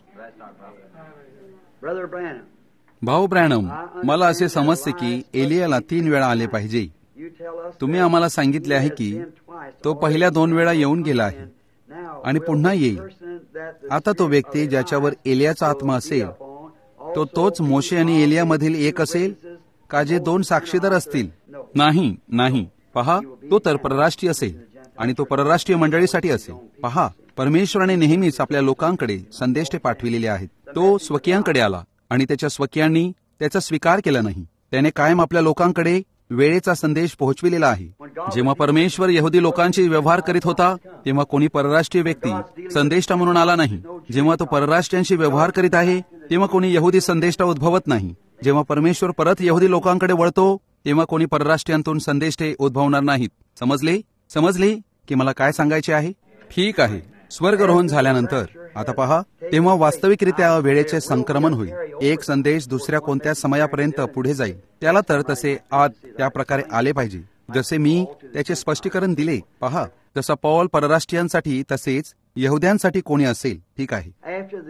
Speaker 3: भाऊ ब्रॅनम, मला असे समजते की एलियाला 3 वेळा आले पाहिजे. तुम्ही आम्हाला सांगितले आहे की तो पहिल्या 2 वेळा येऊन गेला आहे आणि पुन्हा येईल. आता तो व्यक्ती ज्याच्यावर एलियाचा आत्मा असेल तो तोच मोशे आणि एलिया मधील एक असेल का, जे 2 साक्षीदार असतील? नाही. पहा, तो तर परराष्ट्रीय असेल आणि तो परराष्ट्रीय मंडळीसाठी असेल. पहा, परमेश्वराने नेहमीच आपल्या लोकांकडे संदेश पाठविलेले आहेत. तो स्वकीयांकडे आला आणि त्याच्या स्वकीयांनी त्याचा स्वीकार केला नाही. त्याने कायम आपल्या लोकांकडे वेळेचा संदेश पोहोचविलेला आहे. जेव्हा परमेश्वर यहुदी लोकांशी व्यवहार करीत होता तेव्हा कोणी परराष्ट्रीय व्यक्ती संदेष्टा म्हणून आला नाही. जेव्हा तो परराष्ट्रीयांशी व्यवहार करीत आहे तेव्हा कोणी यहुदी संदेष्टा उद्भवत नाही. जेव्हा परमेश्वर परत यहुदी लोकांकडे वळतो तेव्हा कोणी परराष्ट्रीयांतून संदेष्टे उद्भवणार नाहीत. समजले की मला काय सांगायचे आहे? ठीक आहे. स्वर्गरोहण झाल्यानंतर आता पहा, तेव्हा वास्तविकरित्या वेळेचे संक्रमण होईल. एक संदेश दुसऱ्या कोणत्या समयापर्यंत पुढे जाईल. त्याला तर तसे आत त्या प्रकारे आले पाहिजे जसे मी त्याचे स्पष्टीकरण दिले. पहा, जसा पौल परराष्ट्रीयांसाठी तसेच यहुद्यांसाठी कोणी असेल. ठीक आहे.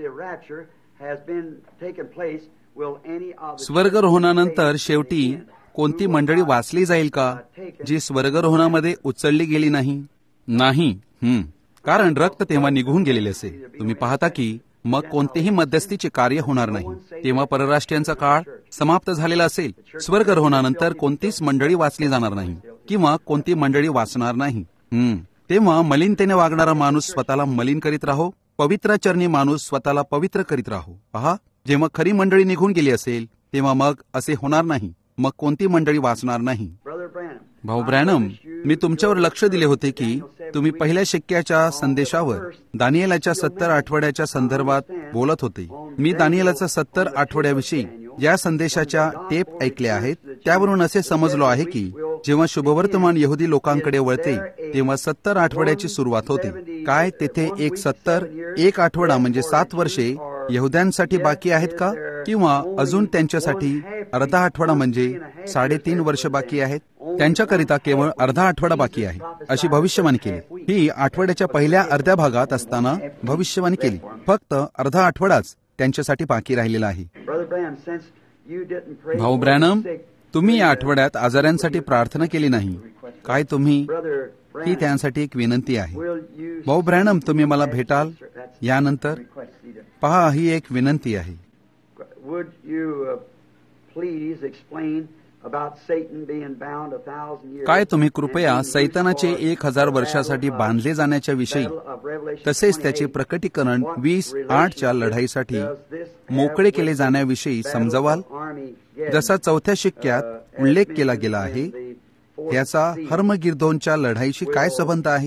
Speaker 3: स्वर्गरोहणानंतर शेवटी कोणती मंडळी वाचली जाईल का जी स्वर्गारोहणामध्ये उचलली गेली नाही? नाही. कारण रक्त तेव्हा निघून गेलेले असेल. तुम्ही पाहता की मग कोणतेही मध्यस्थीचे कार्य होणार नाही. तेव्हा परराष्ट्रीयांचा काळ समाप्त झालेला असेल. स्वर्गारोहणानंतर कोणतीच मंडळी वाचली जाणार नाही किंवा कोणती मंडळी वाचणार नाही. तेव्हा मलिनतेने वागणारा माणूस स्वतःला मलिन करीत राहो, पवित्राचरणी माणूस स्वतःला पवित्र करीत राहो. पहा, जेव्हा खरी मंडळी निघून गेली असेल तेव्हा मग असे होणार नाही. मग कोणती मंडळी वाचणार नाही. भाऊ ब्रॅनम, मी तुमच्यावर लक्ष दिले होते की तुम्ही पहिल्या शिक्क्याच्या संदेशावर दानिएलाच्या 70 आठवड्याच्या संदर्भात बोलत होते. मी दानिएलाच्या 70 आठवड्याविषयी या संदेशाच्या टेप ऐकल्या आहेत. त्यावरून असे समजलो आहे की जेव्हा शुभवर्तमान यहुदी लोकांकडे वळते तेव्हा 70 आठवड्याची सुरुवात होते. काय तेथे एक आठवडा म्हणजे 7 वर्षे यहुद्यांसाठी बाकी आहेत का, किंवा अजून त्यांच्यासाठी अर्धा आठवडा म्हणजे 3.5 वर्ष बाकी आहेत? त्यांच्याकरिता केवळ अर्धा आठवडा बाकी आहे अशी भविष्यवाणी केली. ही आठवड्याच्या पहिल्या अर्ध्या भागात असताना भविष्यवाणी केली. फक्त अर्धा आठवडाच त्यांच्यासाठी बाकी राहिलेला आहे. भाऊ ब्रॅनम, तुम्ही या आठवड्यात आजारांसाठी प्रार्थना केली नाही. काय तुम्ही? ही त्यांसाठी एक विनंती आहे. भाऊ ब्रॅनम, तुम्ही मला भेटाल यानंतर? पहा, ही एक विनंती आहे. काय तुम्ही कृपया सैतानाचे 1000 वर्षासाठी बांधले जाण्याच्या विषयी तसेच त्याचे प्रकटीकरण 20:8च्या लढाईसाठी मोकळे केले जाण्याविषयी समजावाल? जसा 4थ्या शिक्क्यात उल्लेख केला गेला आहे, याचा हर्मगिद्दोनच्या लढाईशी काय संबंध आहे?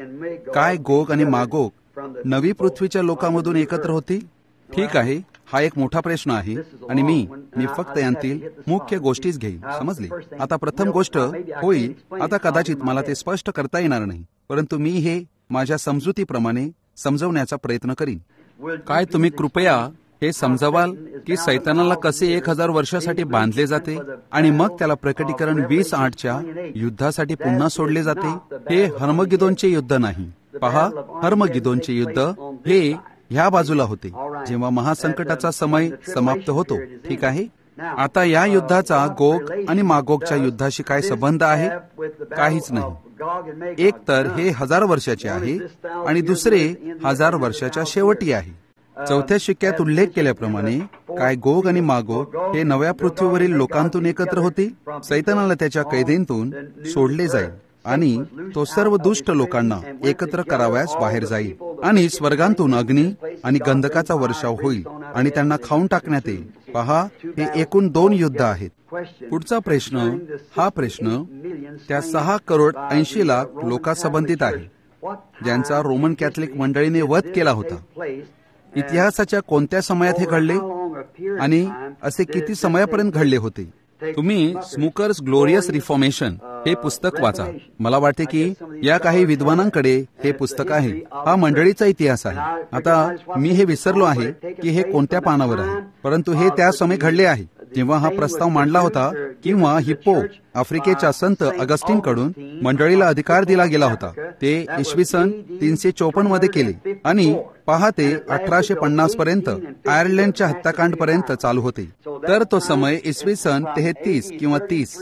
Speaker 3: काय गोग आणि मागोग नवी पृथ्वीच्या लोकांमधून एकत्र होतील? ठीक आहे, हा एक मोठा प्रश्न आहे आणि मी फक्त यांतील मुख्य गोष्टीच घेईन. समजले? आता प्रथम गोष्ट होईल. आता कदाचित मला ते स्पष्ट करता येणार नाही, परंतु मी हे माझ्या समजुतीप्रमाणे समजवण्याचा प्रयत्न करीन. काय तुम्ही कृपया हे समजावाल की सैतानाला कसे 1000 वर्षासाठी बांधले जाते आणि मग त्याला प्रकटीकरण 20:8च्या युद्धासाठी पुन्हा सोडले जाते? हे हर्मगिद्दोनचे युद्ध नाही. पहा, हर्मगिद्दोनचे युद्ध हे ह्या बाजूला होते जेव्हा महासंकटाचा समय समाप्त होतो. ठीक आहे. आता या युद्धाचा गोग आणि मागोगच्या युद्धाशी काय संबंध आहे? काहीच नाही. एक तर हे 1000 वर्षाचे आहे आणि दुसरे 1000 वर्षाच्या शेवटी आहे. 4थ्या शिक्क्यात उल्लेख केल्याप्रमाणे काय गोग आणि मागोग हे नव्या पृथ्वीवरील लोकांतून एकत्र होतील. सैतानाला त्याच्या कैदेंतून सोडले जाईल आणि तो सर्व दुष्ट लोकांना एकत्र करावयास बाहेर जाईल आणि स्वर्गांतून अग्नी आणि गंधकाचा वर्षाव होईल आणि त्यांना खाऊन टाकण्यात येईल. पहा, हे एकूण 2 युद्ध आहेत. पुढचा प्रश्न, हा प्रश्न त्या 6,80,00,000 लोकांसंबंधित आहे ज्यांचा रोमन कॅथलिक मंडळीने वध केला होता. इतिहासाच्या कोणत्या समयात हे घडले आणि असे किती समयापर्यंत घडले होते? तुम्ही स्मूकर्स ग्लोरियस रिफॉर्मेशन हे पुस्तक वाचा. मला वाटते की या काही विद्वानांकडे हे पुस्तक आहे. हा मंडळीचा इतिहास आहे. आता मी हे विसरलो आहे की हे कोणत्या पानावर आहे, परंतु हे त्या समय घडले आहे जेव्हा हा प्रस्ताव मांडला होता किंवा हिप्पो आफ्रिकेच्या संत अगस्टिन कडून मंडळीला अधिकार दिला गेला होता. ते इसवी सन 354 मध्ये केले आणि पहा, ते 1850 पर्यंत आयर्लंडच्या हत्याकांड पर्यंत चालू होते. तर तो समय इसवी सन 33 किंवा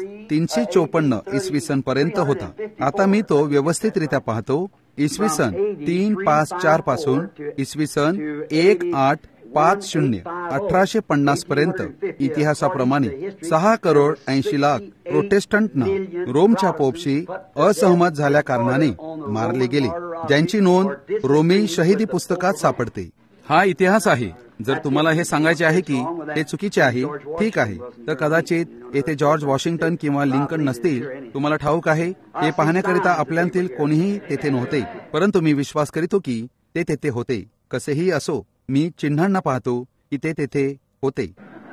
Speaker 3: 354 इसवी सन पर्यंत होता. आता मी तो व्यवस्थितरित्या पाहतो. इसवी सन 354 पासून इसवी सन 1850 1850 पर्यंत इतिहासाप्रमाणे 6,80,00,000 प्रोटेस्टंटना रोमच्या पोपशी असहमत झाल्या कारणाने मारले गेले, ज्यांची नोंद रोमी शहीदी पुस्तकात सापडते. हा इतिहास आहे. जर तुम्हाला हे सांगायचे आहे की ते चुकीचे आहे, ठीक आहे, तर कदाचित येथे जॉर्ज वॉशिंग्टन किंवा लिंकन नसतील. तुम्हाला ठाऊक आहे, हे पाहण्याकरिता आपल्यातील कोणीही तेथे नव्हते, परंतु मी विश्वास करीतो की ते तेथे होते. कसेही असो, मी चिन्हांना पाहतो की ते तेथे होते.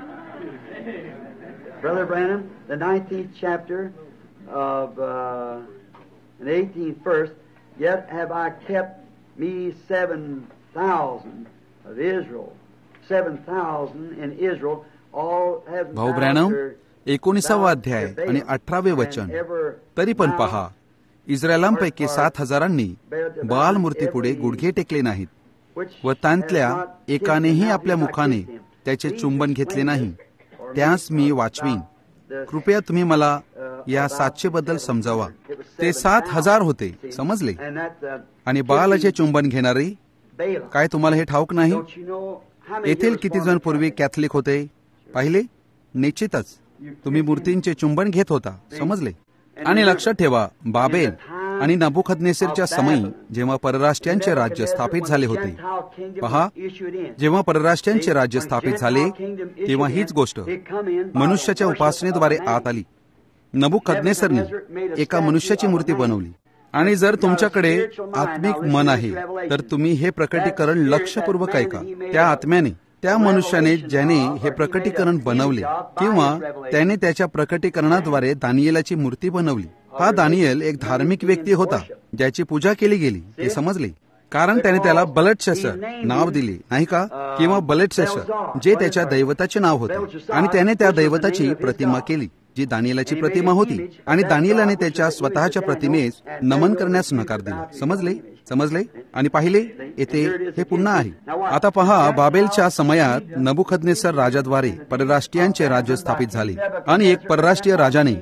Speaker 2: Brother Branham, the 19th chapter of the 18th verse, yet have I kept me 7,000 of Israel, 7,000 in Israel, all have
Speaker 3: भाऊ ब्रॅनम, 19वा अध्याय आणि 18वे वचन. तरी पण पहा, इस्रायलांपैकी 7,000 बाल मूर्तीपुढे गुडघे टेकले नाहीत व त्यांतल्या एकानेही आपल्या मुखाने त्याचे चुंबन घेतले नाही. त्यास मी वाचवीन. कृपया तुम्ही मला या 700 बद्दल समजावा. ते 7,000 होते, समजले. आणि बालाचे चुंबन घेणारी, काय तुम्हाला हे ठाऊक नाही? येथील किती जण पूर्वी कॅथलिक होते पाहिले? निश्चितच तुम्ही मूर्तींचे चुंबन घेत होता, समजले. आणि लक्षात ठेवा, बाबेल आणि नबुखदनेसरच्या समयी जेव्हा परराष्ट्रांचे राज्य स्थापित झाले होते, पहा, जेव्हा परराष्ट्रांचे राज्य स्थापित झाले तेव्हा हीच गोष्ट मनुष्याच्या उपासनेद्वारे आत आली. नबुखदनेसरने एका मनुष्याची मूर्ती बनवली. आणि जर तुमच्याकडे आत्मिक मन आहे तर तुम्ही हे प्रकटीकरण लक्षपूर्वक ऐका. त्या आत्म्याने, त्या मनुष्याने ज्याने हे प्रकटीकरण बनवले किंवा त्याने त्याच्या प्रकटीकरणाद्वारे दानियेलाची मूर्ती बनवली, हा दानियल एक धार्मिक व्यक्ती होता ज्याची पूजा केली गेली, हे समजले. कारण त्याने त्याला बलटशस्त्र नाव दिले, नाही का? किंवा बलटशस्त्र जे त्याच्या दैवताचे नाव होते. आणि त्याने त्या दैवताची प्रतिमा केली जी दानियेलाची प्रतिमा होती. आणि दानियेलाने त्याच्या स्वतःच्या प्रतिमेस नमन करण्यास नकार दिला, समजले. आणि पाहिले, येथे हे पुन्हा आहे. आता पहा, बाबेलच्या समयात नबुखदनेसर राजाद्वारे परराष्ट्रीयांचे राज्य स्थापित झाले. आणि एक परराष्ट्रीय राजाने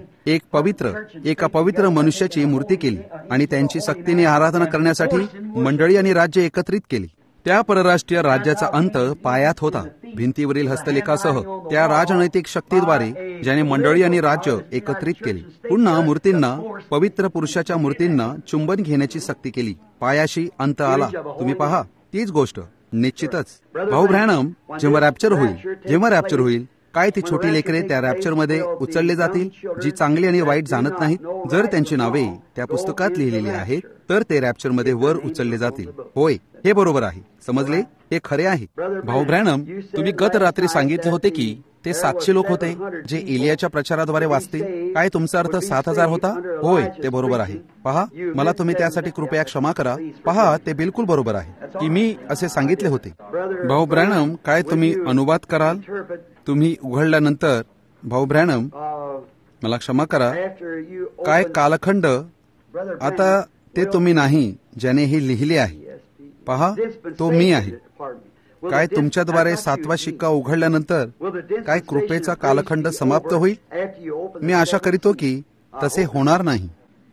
Speaker 3: एका पवित्र मनुष्याची मूर्ती केली आणि त्यांची सक्तीने आराधना करण्यासाठी मंडळी आणि राज्य एकत्रित केली. त्या परराष्ट्रीय राज्याचा अंत पायात होता, भिंतीवरील हस्तलेखासह त्या राजनैतिक शक्तीद्वारे ज्याने मंडळी आणि राज्य एकत्रित केली. पुन्हा मूर्तींना, पवित्र पुरुषाच्या मूर्तींना चुंबन घेण्याची सक्ती केली. पायाशी अंत आला. तुम्ही पहा, तीच गोष्ट निश्चितच. भाऊ ब्रॅनम, जेव्हा रॅप्चर होईल, काय ती छोटी लेकरे त्या रॅप्चरमध्ये उचलले जातील जी चांगली आणि वाईट जाणत नाहीत? जर त्यांची नावे त्या पुस्तकात लिहिलेली आहेत तर ते रॅप्चरमध्ये वर उचलले जातील. होय, हे बरोबर आहे, समजले. हे खरे आहे. भाऊ ब्रॅनम, तुम्ही गत रात्री सांगितले होते की ते 700 लोक होते जे एलियाच्या प्रचाराद्वारे वाचतील. काय तुमचा अर्थ 7,000 होता? होय, ते बरोबर आहे. पहा, मला तुम्ही त्यासाठी कृपया क्षमा करा. पहा, ते बिलकुल बरोबर आहे की मी असे सांगितले होते. भाऊ ब्रॅनम, काय तुम्ही अनुवाद कराल? तुम्ही उघडल्यानंतर, भाऊ ब्रॅनम, मला क्षमा करा, काय कालखंड? आता ते तुम्ही नाही ज्याने हे लिहिले आहे. पहा, तो मी आहे. काय तुमच्याद्वारे 7वा शिक्का उघडल्यानंतर काय कृपेचा कालखंड समाप्त होईल? मी आशा करीतो की तसे होणार नाही.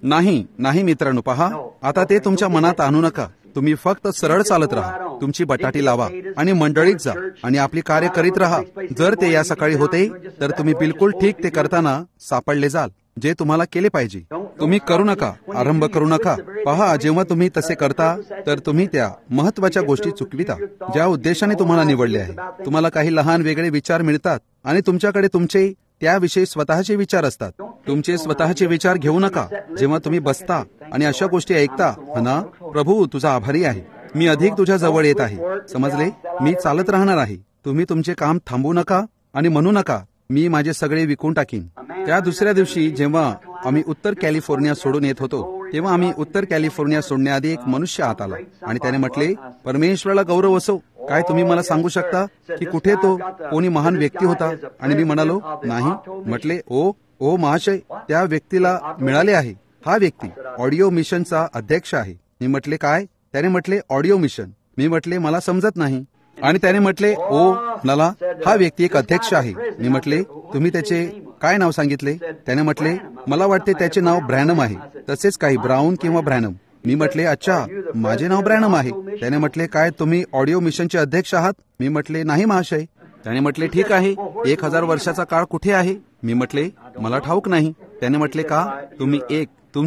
Speaker 3: नाही मित्रांनो, पहा, आता ते तुमच्या मनात आणू नका. तुम्ही फक्त सरळ चालत राहा, तुमची बटाटी लावा आणि मंडळीत जा आणि आपली कार्य करीत राहा. जर ते या सकाळी होते तर तुम्ही बिलकुल ठीक ते करताना सापडले जाल जे तुम्हाला केले पाहिजे. तुम्ही करू नका, आरंभ करू नका. पहा, जेव्हा तुम्ही तसे करता तर तुम्ही त्या महत्वाच्या गोष्टी चुकविता ज्या उद्देशाने तुम्हाला निवडले आहे. तुम्हाला काही लहान वेगळे विचार मिळतात आणि तुमच्याकडे तुमचे त्याविषयी स्वतःचे विचार असतात. तुमचे स्वतःचे विचार घेऊ नका. जेव्हा तुम्ही बसता आणि अशा गोष्टी ऐकता, ना, प्रभू तुझा आभारी आहे, मी अधिक तुझ्या जवळ येत आहे, समजले, मी चालत राहणार आहे. तुम्ही तुमचे काम थांबवू नका आणि म्हणू नका मी माझे सगळे विकून टाकीन. त्या दुसऱ्या दिवशी जेव्हा आम्ही उत्तर कॅलिफोर्निया सोडून येत होतो तेव्हा आम्ही उत्तर कॅलिफोर्निया सोडण्याआधी एक मनुष्य आत आला आणि त्याने म्हटले, परमेश्वराला गौरव असो. काय तुम्ही मला सांगू शकता की कुठे तो कोणी महान व्यक्ती होता? आणि मी म्हणालो, नाही. म्हटले, ओ महाशय, त्या व्यक्तीला मिळाले आहे. हा व्यक्ती ऑडिओ मिशनचा अध्यक्ष आहे. मी म्हटले, काय? त्याने म्हटले, ऑडिओ मिशन. मी म्हटले, मला समजत नाही. आणि त्याने म्हटले, मला हा व्यक्ती एक अध्यक्ष आहे. मी म्हटले, तुम्ही त्याचे काय नाव सांगितले? त्याने म्हटले, मला वाटते त्याचे नाव ब्रॅनम आहे, तसेच काही ब्राऊन किंवा ब्रॅनम. मी म्हटले, अच्छा, माझे नाव ब्रॅनम आहे. त्याने म्हटले, काय तुम्ही ऑडिओ मिशनचे अध्यक्ष आहात? मी म्हटले, नाही महाशय. त्याने म्हटले, ठीक आहे, 1000 वर्षाचा काळ कुठे आहे? मी म्हटले, मला ठाऊक नाही. त्याने म्हटले, का तुम्ही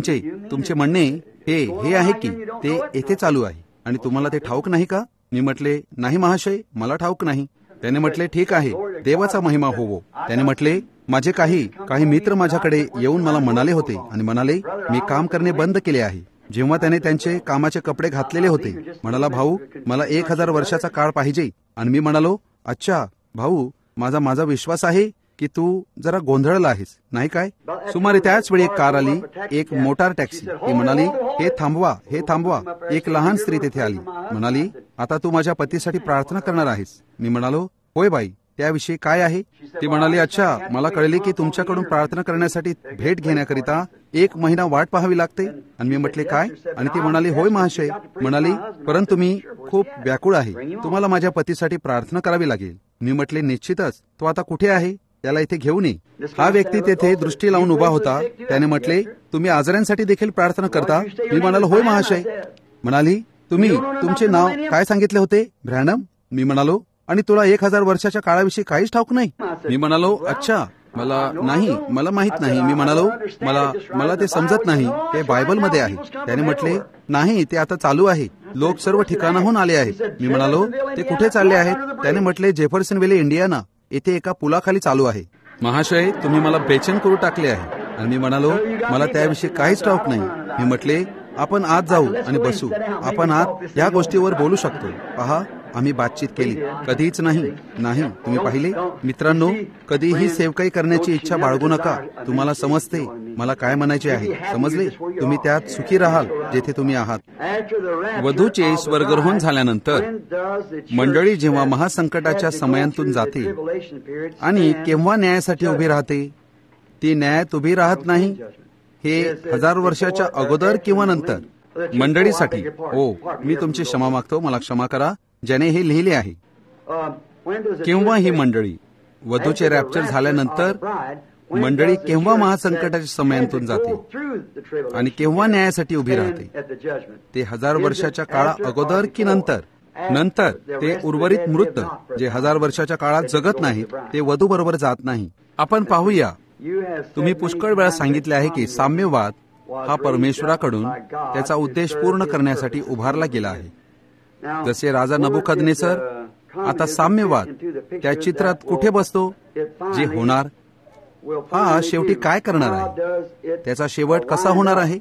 Speaker 3: तुमचे म्हणणे हे आहे की ते येथे चालू आहे आणि तुम्हाला ते ठाऊक नाही का? मी म्हटले, नाही महाशय, मला ठाऊक नाही. त्याने म्हटले, ठीक आहे, देवाचा महिमा होवो. त्याने म्हटले, माझे काही मित्र माझ्याकडे येऊन मला म्हणाले होते आणि म्हणाले, मी काम करणे बंद केले आहे. जेव्हा त्याने त्यांचे कामाचे कपडे घातलेले होते, म्हणाला, भाऊ, मला 1000 वर्षाचा काळ पाहिजे. आणि मी म्हणालो, अच्छा भाऊ, माझा विश्वास आहे की तू जरा गोंधळला आहेस, नाही काय? सुमारे त्याच वेळी एक कार आली, एक मोटार टॅक्सी. ती म्हणाली, हे थांबवा. एक लहान स्त्री तेथे आली, म्हणाली, आता तू माझ्या पतीसाठी प्रार्थना करणार आहेस? मी म्हणालो, होय बाई, त्याविषयी काय आहे? ती म्हणाली, अच्छा, मला कळले की तुमच्याकडून प्रार्थना करण्यासाठी भेट घेण्याकरिता 1 महिना वाट पाहावी लागते. आणि मी म्हटले, काय? आणि ती म्हणाली, होय महाशय. म्हणाली, परंतु मी खूप व्याकुळ आहे, तुम्हाला माझ्या पतीसाठी प्रार्थना करावी लागेल. मी म्हटले, निश्चितच. तो आता कुठे आहे? याला इथे घेऊन ये. हा व्यक्ती तेथे दृष्टी लावून उभा होता. त्याने म्हटले, तुम्ही आजाऱ्यांसाठी देखील प्रार्थना करता? मी म्हणालो, होय महाशय. म्हणाली, तुम्ही तुमचे नाव काय सांगितले होते? ब्रॅनम. मी म्हणालो, आणि तुला 1000 वर्षाच्या काळाविषयी काहीच ठाऊक नाही? मी म्हणालो, अच्छा, मला माहित नाही. मी म्हणालो, मला ते समजत नाही, ते बायबलमध्ये आहे. त्याने म्हटले, नाही, ते आता चालू आहे. लोक सर्व ठिकाणाहून आले आहेत. मी म्हणालो, ते कुठे चालले आहेत? त्याने म्हटले, जेफरसनविले, इंडियाना येथे एका पुलाखाली चालू आहे. महाशय, तुम्ही मला बेचैन करू टाकले आहे. आणि मी म्हणालो, मला त्याविषयी काहीच ठाऊक नाही. मी म्हटले, आपण आत जाऊ आणि बसू. आपण आत या गोष्टीवर बोलू शकतो. पहा, आम्ही बातचीत केली. कधीच नाही. तुम्ही पाहिले मित्रांनो, कधीही सेवकाई करण्याची इच्छा बाळगू नका. तुम्हाला समजते मला काय म्हणायचे आहे. समजले? तुम्ही त्यात सुखी राहाल जेथे तुम्ही आहात. वधूचे स्वर्गरोहण झाल्यानंतर मंडळी जेव्हा महासंकटाच्या समयांतून जाते आणि केव्हा न्यायासाठी उभी राहते, ती न्यायात उभी राहत नाही. हे 1000 वर्षाच्या अगोदर किंवा नंतर मंडळीसाठी. मी तुमची क्षमा मागतो, मला क्षमा करा, ज्याने हे लिहिले आहे. केव्हा ही मंडळी वधूचे रॅप्चर झाल्यानंतर मंडळी केव्हा महासंकटाच्या समयांतून जाते आणि केव्हा न्यायासाठी उभी राहते? ते 1000 वर्षाच्या काळा अगोदर की नंतर? ते उर्वरित मृत जे 1000 वर्षाच्या काळात जगत नाही, ते वधू बरोबर जात नाही. आपण पाहूया, तुम्ही पुष्कळ वेळा सांगितले आहे की साम्यवाद हा परमेश्वराकडून त्याचा उद्देश पूर्ण करण्यासाठी उभारला गेला आहे. जसे राजा नबुकदनेसर, आता साम्यवाद त्या चित्रात कुठे बसतो? जे होणार, हा शेवटी काय करणार आहे? त्याचा शेवट कसा होणार आहे?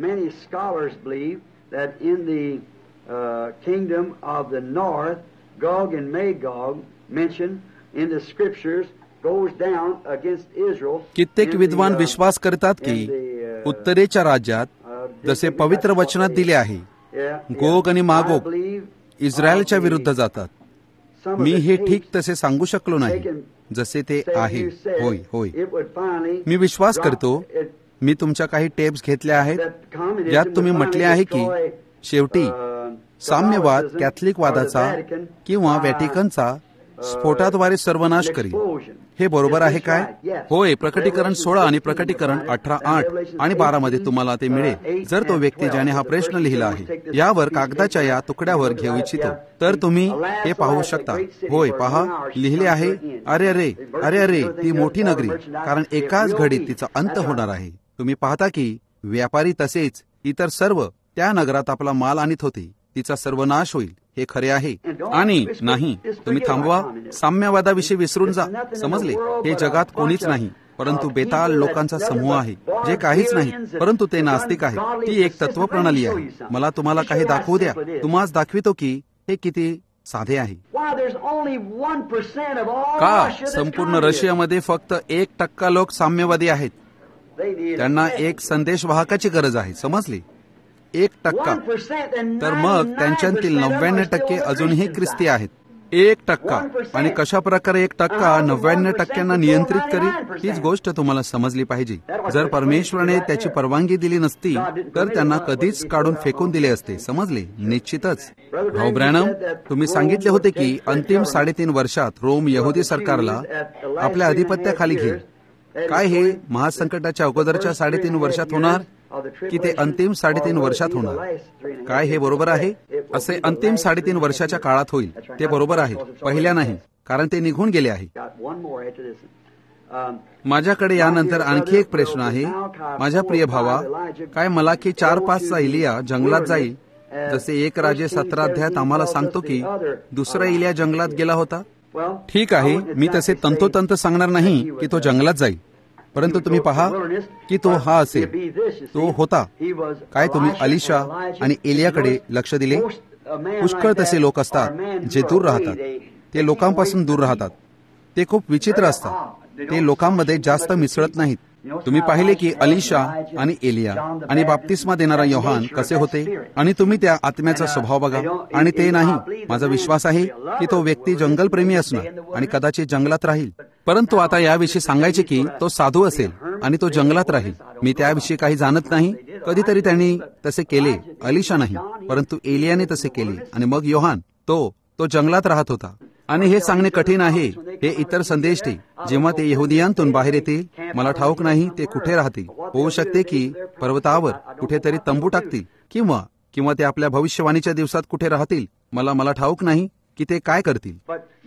Speaker 3: कित्येक विद्वान विश्वास करतात की उत्तरेच्या राज्यात जसे पवित्र वचनात दिले आहे, गोग आणि मागोग इस्रायलच्या विरुद्ध जातात. मी हे ठीक तसे सांगू शकलो नाही जसे ते आहे. होय, मी विश्वास करतो. मी तुमच्या काही टेप्स घेतल्या आहेत ज्यात तुम्ही म्हटले आहे की शेवटी साम्यवाद कॅथलिक वादाचा किंवा व्हॅटिकनचा स्फोटाद्वारे सर्वनाश करील. हे बरोबर आहे काय? होय. प्रकटीकरण 16 आणि प्रकटीकरण 18:8 आणि 12 मध्ये तुम्हाला ते मिळेल. जर तो व्यक्ती ज्याने हा प्रश्न लिहिला आहे यावर कागदाच्या या तुकड्यावर घेऊ इच्छितो तर तुम्ही हे पाहू शकता. होय, पहा, लिहिले आहे, अरे ती मोठी नगरी, कारण एकाच घडीत तिचा अंत होणार आहे. तुम्ही पाहता की व्यापारी तसेच इतर सर्व त्या नगरात आपला माल आणत होते. तिचा सर्वनाश होईल. हे खरे आहे. आणि नाही, तुम्ही थांबवा, साम्यवादाविषयी विसरून जा. समजले? हे जगात कोणीच नाही, परंतु बेताल लोकांचा समूह आहे जे काहीच नाही, परंतु ते नास्तिक आहे. ती एक तत्वप्रणाली आहे. मला तुम्हाला काही दाखवू द्या. तुम्हास दाखवितो की हे किती साधे आहे. का संपूर्ण रशियामध्ये फक्त 1% लोक साम्यवादी आहेत? त्यांना एक संदेशवाहकाची गरज आहे. समजले? 1%. तर मग त्यांच्यातील 99% अजूनही ख्रिस्ती आहेत. 1%. आणि कशा प्रकारे 1% 99% नियंत्रित करेल? हीच गोष्ट तुम्हाला समजली पाहिजे. जर परमेश्वराने त्याची परवानगी दिली नसती तर त्यांना कधीच काढून फेकून दिले असते. समजले? निश्चितच. भाऊ ब्रॅनम, तुम्ही सांगितले होते की अंतिम 3.5 वर्षात रोम यहुदी सरकारला आपल्या अधिपत्याखाली घेईल. काय हे महासंकटाच्या अगोदरच्या 3.5 वर्षात होणार की ते अंतिम 3.5 वर्षात होणार? काय हे बरोबर आहे? असे अंतिम 3.5 वर्षाच्या काळात होईल. ते बरोबर आहे. पहिल्या नाही, कारण ते निघून गेले आहे. माझ्याकडे यानंतर आणखी एक प्रश्न आहे. माझ्या प्रिय भावा, काय मलाकी 4-5चा इलिया जंगलात जाईल जसे 1 राजे 17 अध्यायात आम्हाला सांगतो की दुसरा इलिया जंगलात गेला होता? ठीक आहे, मी तसे तंतोतंत सांगणार नाही की तो जंगलात जाईल, परंतु तुम्ही पहा की तो हा असेल. तो होता काय? तुम्ही अलिशा आणि एलियाकडे लक्ष दिले? पुष्कळ तसे लोक असतात जे दूर राहतात. ते लोकांपासून दूर राहतात. ते खूप विचित्र असतात. ते लोकांमध्ये जास्त मिसळत नाहीत. तुम्ही पाहिले की अलिशा आणि एलिया आणि बाप्तिस्मा देणारा योहान कसे होते, आणि तुम्ही त्या आत्म्याचा स्वभाव बघा. आणि ते नाही, माझा विश्वास आहे की तो व्यक्ती जंगलप्रेमी असणार आणि कदाचित जंगलात राहील. परंतु आता याविषयी सांगायचे की तो साधू असेल आणि तो जंगलात राहील. मी त्याविषयी काही जाणत नाही. कधीतरी त्यांनी तसे केले. अलिशा नाही, परंतु एलियाने तसे केले. आणि मग योहान तो जंगलात राहत होता. आणि हे सांगणे कठीण आहे. हे इतर संदेश ते जेव्हा ते यहुदियांतून बाहेर येतील, मला ठाऊक नाही ते कुठे राहतील. होऊ शकते की पर्वतावर कुठेतरी तंबू टाकतील किंवा ते आपल्या भविष्यवाणीच्या दिवसात कुठे राहतील. मला ठाऊक नाही की ते काय करतील.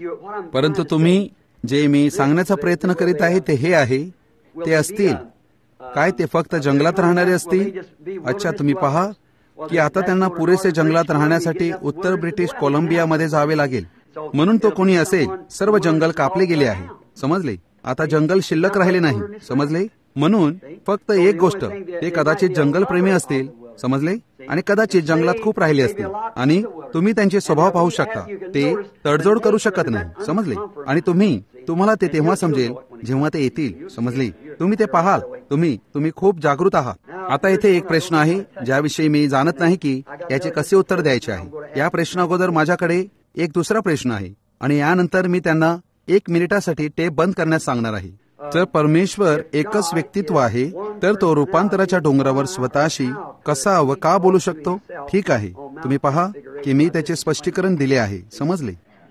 Speaker 3: परंतु तुम्ही जे मी सांगण्याचा प्रयत्न करीत आहे ते हे आहे, ते असतील काय ते फक्त जंगलात राहणारे असतील. अच्छा, तुम्ही पहा की आता त्यांना पुरेसे जंगलात राहण्यासाठी उत्तर ब्रिटिश कोलंबियामध्ये जावे लागेल. म्हणून तो कोणी असेल, सर्व जंगल कापले गेले आहे. समजले? आता जंगल शिल्लक राहिले नाही. समजले? म्हणून फक्त एक गोष्ट, ते कदाचित जंगलप्रेमी असतील. समजले? आणि कदाचित जंगलात खूप राहिले असतील आणि तुम्ही त्यांचे स्वभाव पाहू शकता. ते तडजोड करू शकत नाही. समजले? आणि तुम्हाला ते तेव्हा समजेल जेव्हा ते येतील. समजले? तुम्ही ते पाहाल. तुम्ही खूप जागृत आहात. आता इथे एक प्रश्न आहे ज्याविषयी मी जाणत नाही की याचे कसे उत्तर द्यायचे आहे. या प्रश्नाअगोदर माझ्याकडे एक दुसरा प्रश्न आहे आणि यानंतर मी त्यांना 1 मिनिटासाठी टेप बंद करण्यास सांगणार आहे. जर परमेश्वर एकच व्यक्तित्व आहे तर तो रूपांतराच्या डोंगरावर स्वतःशी कसा व का बोलू शकतो? ठीक आहे, तुम्ही पहा की मी त्याचे स्पष्टीकरण दिले आहे. समजले?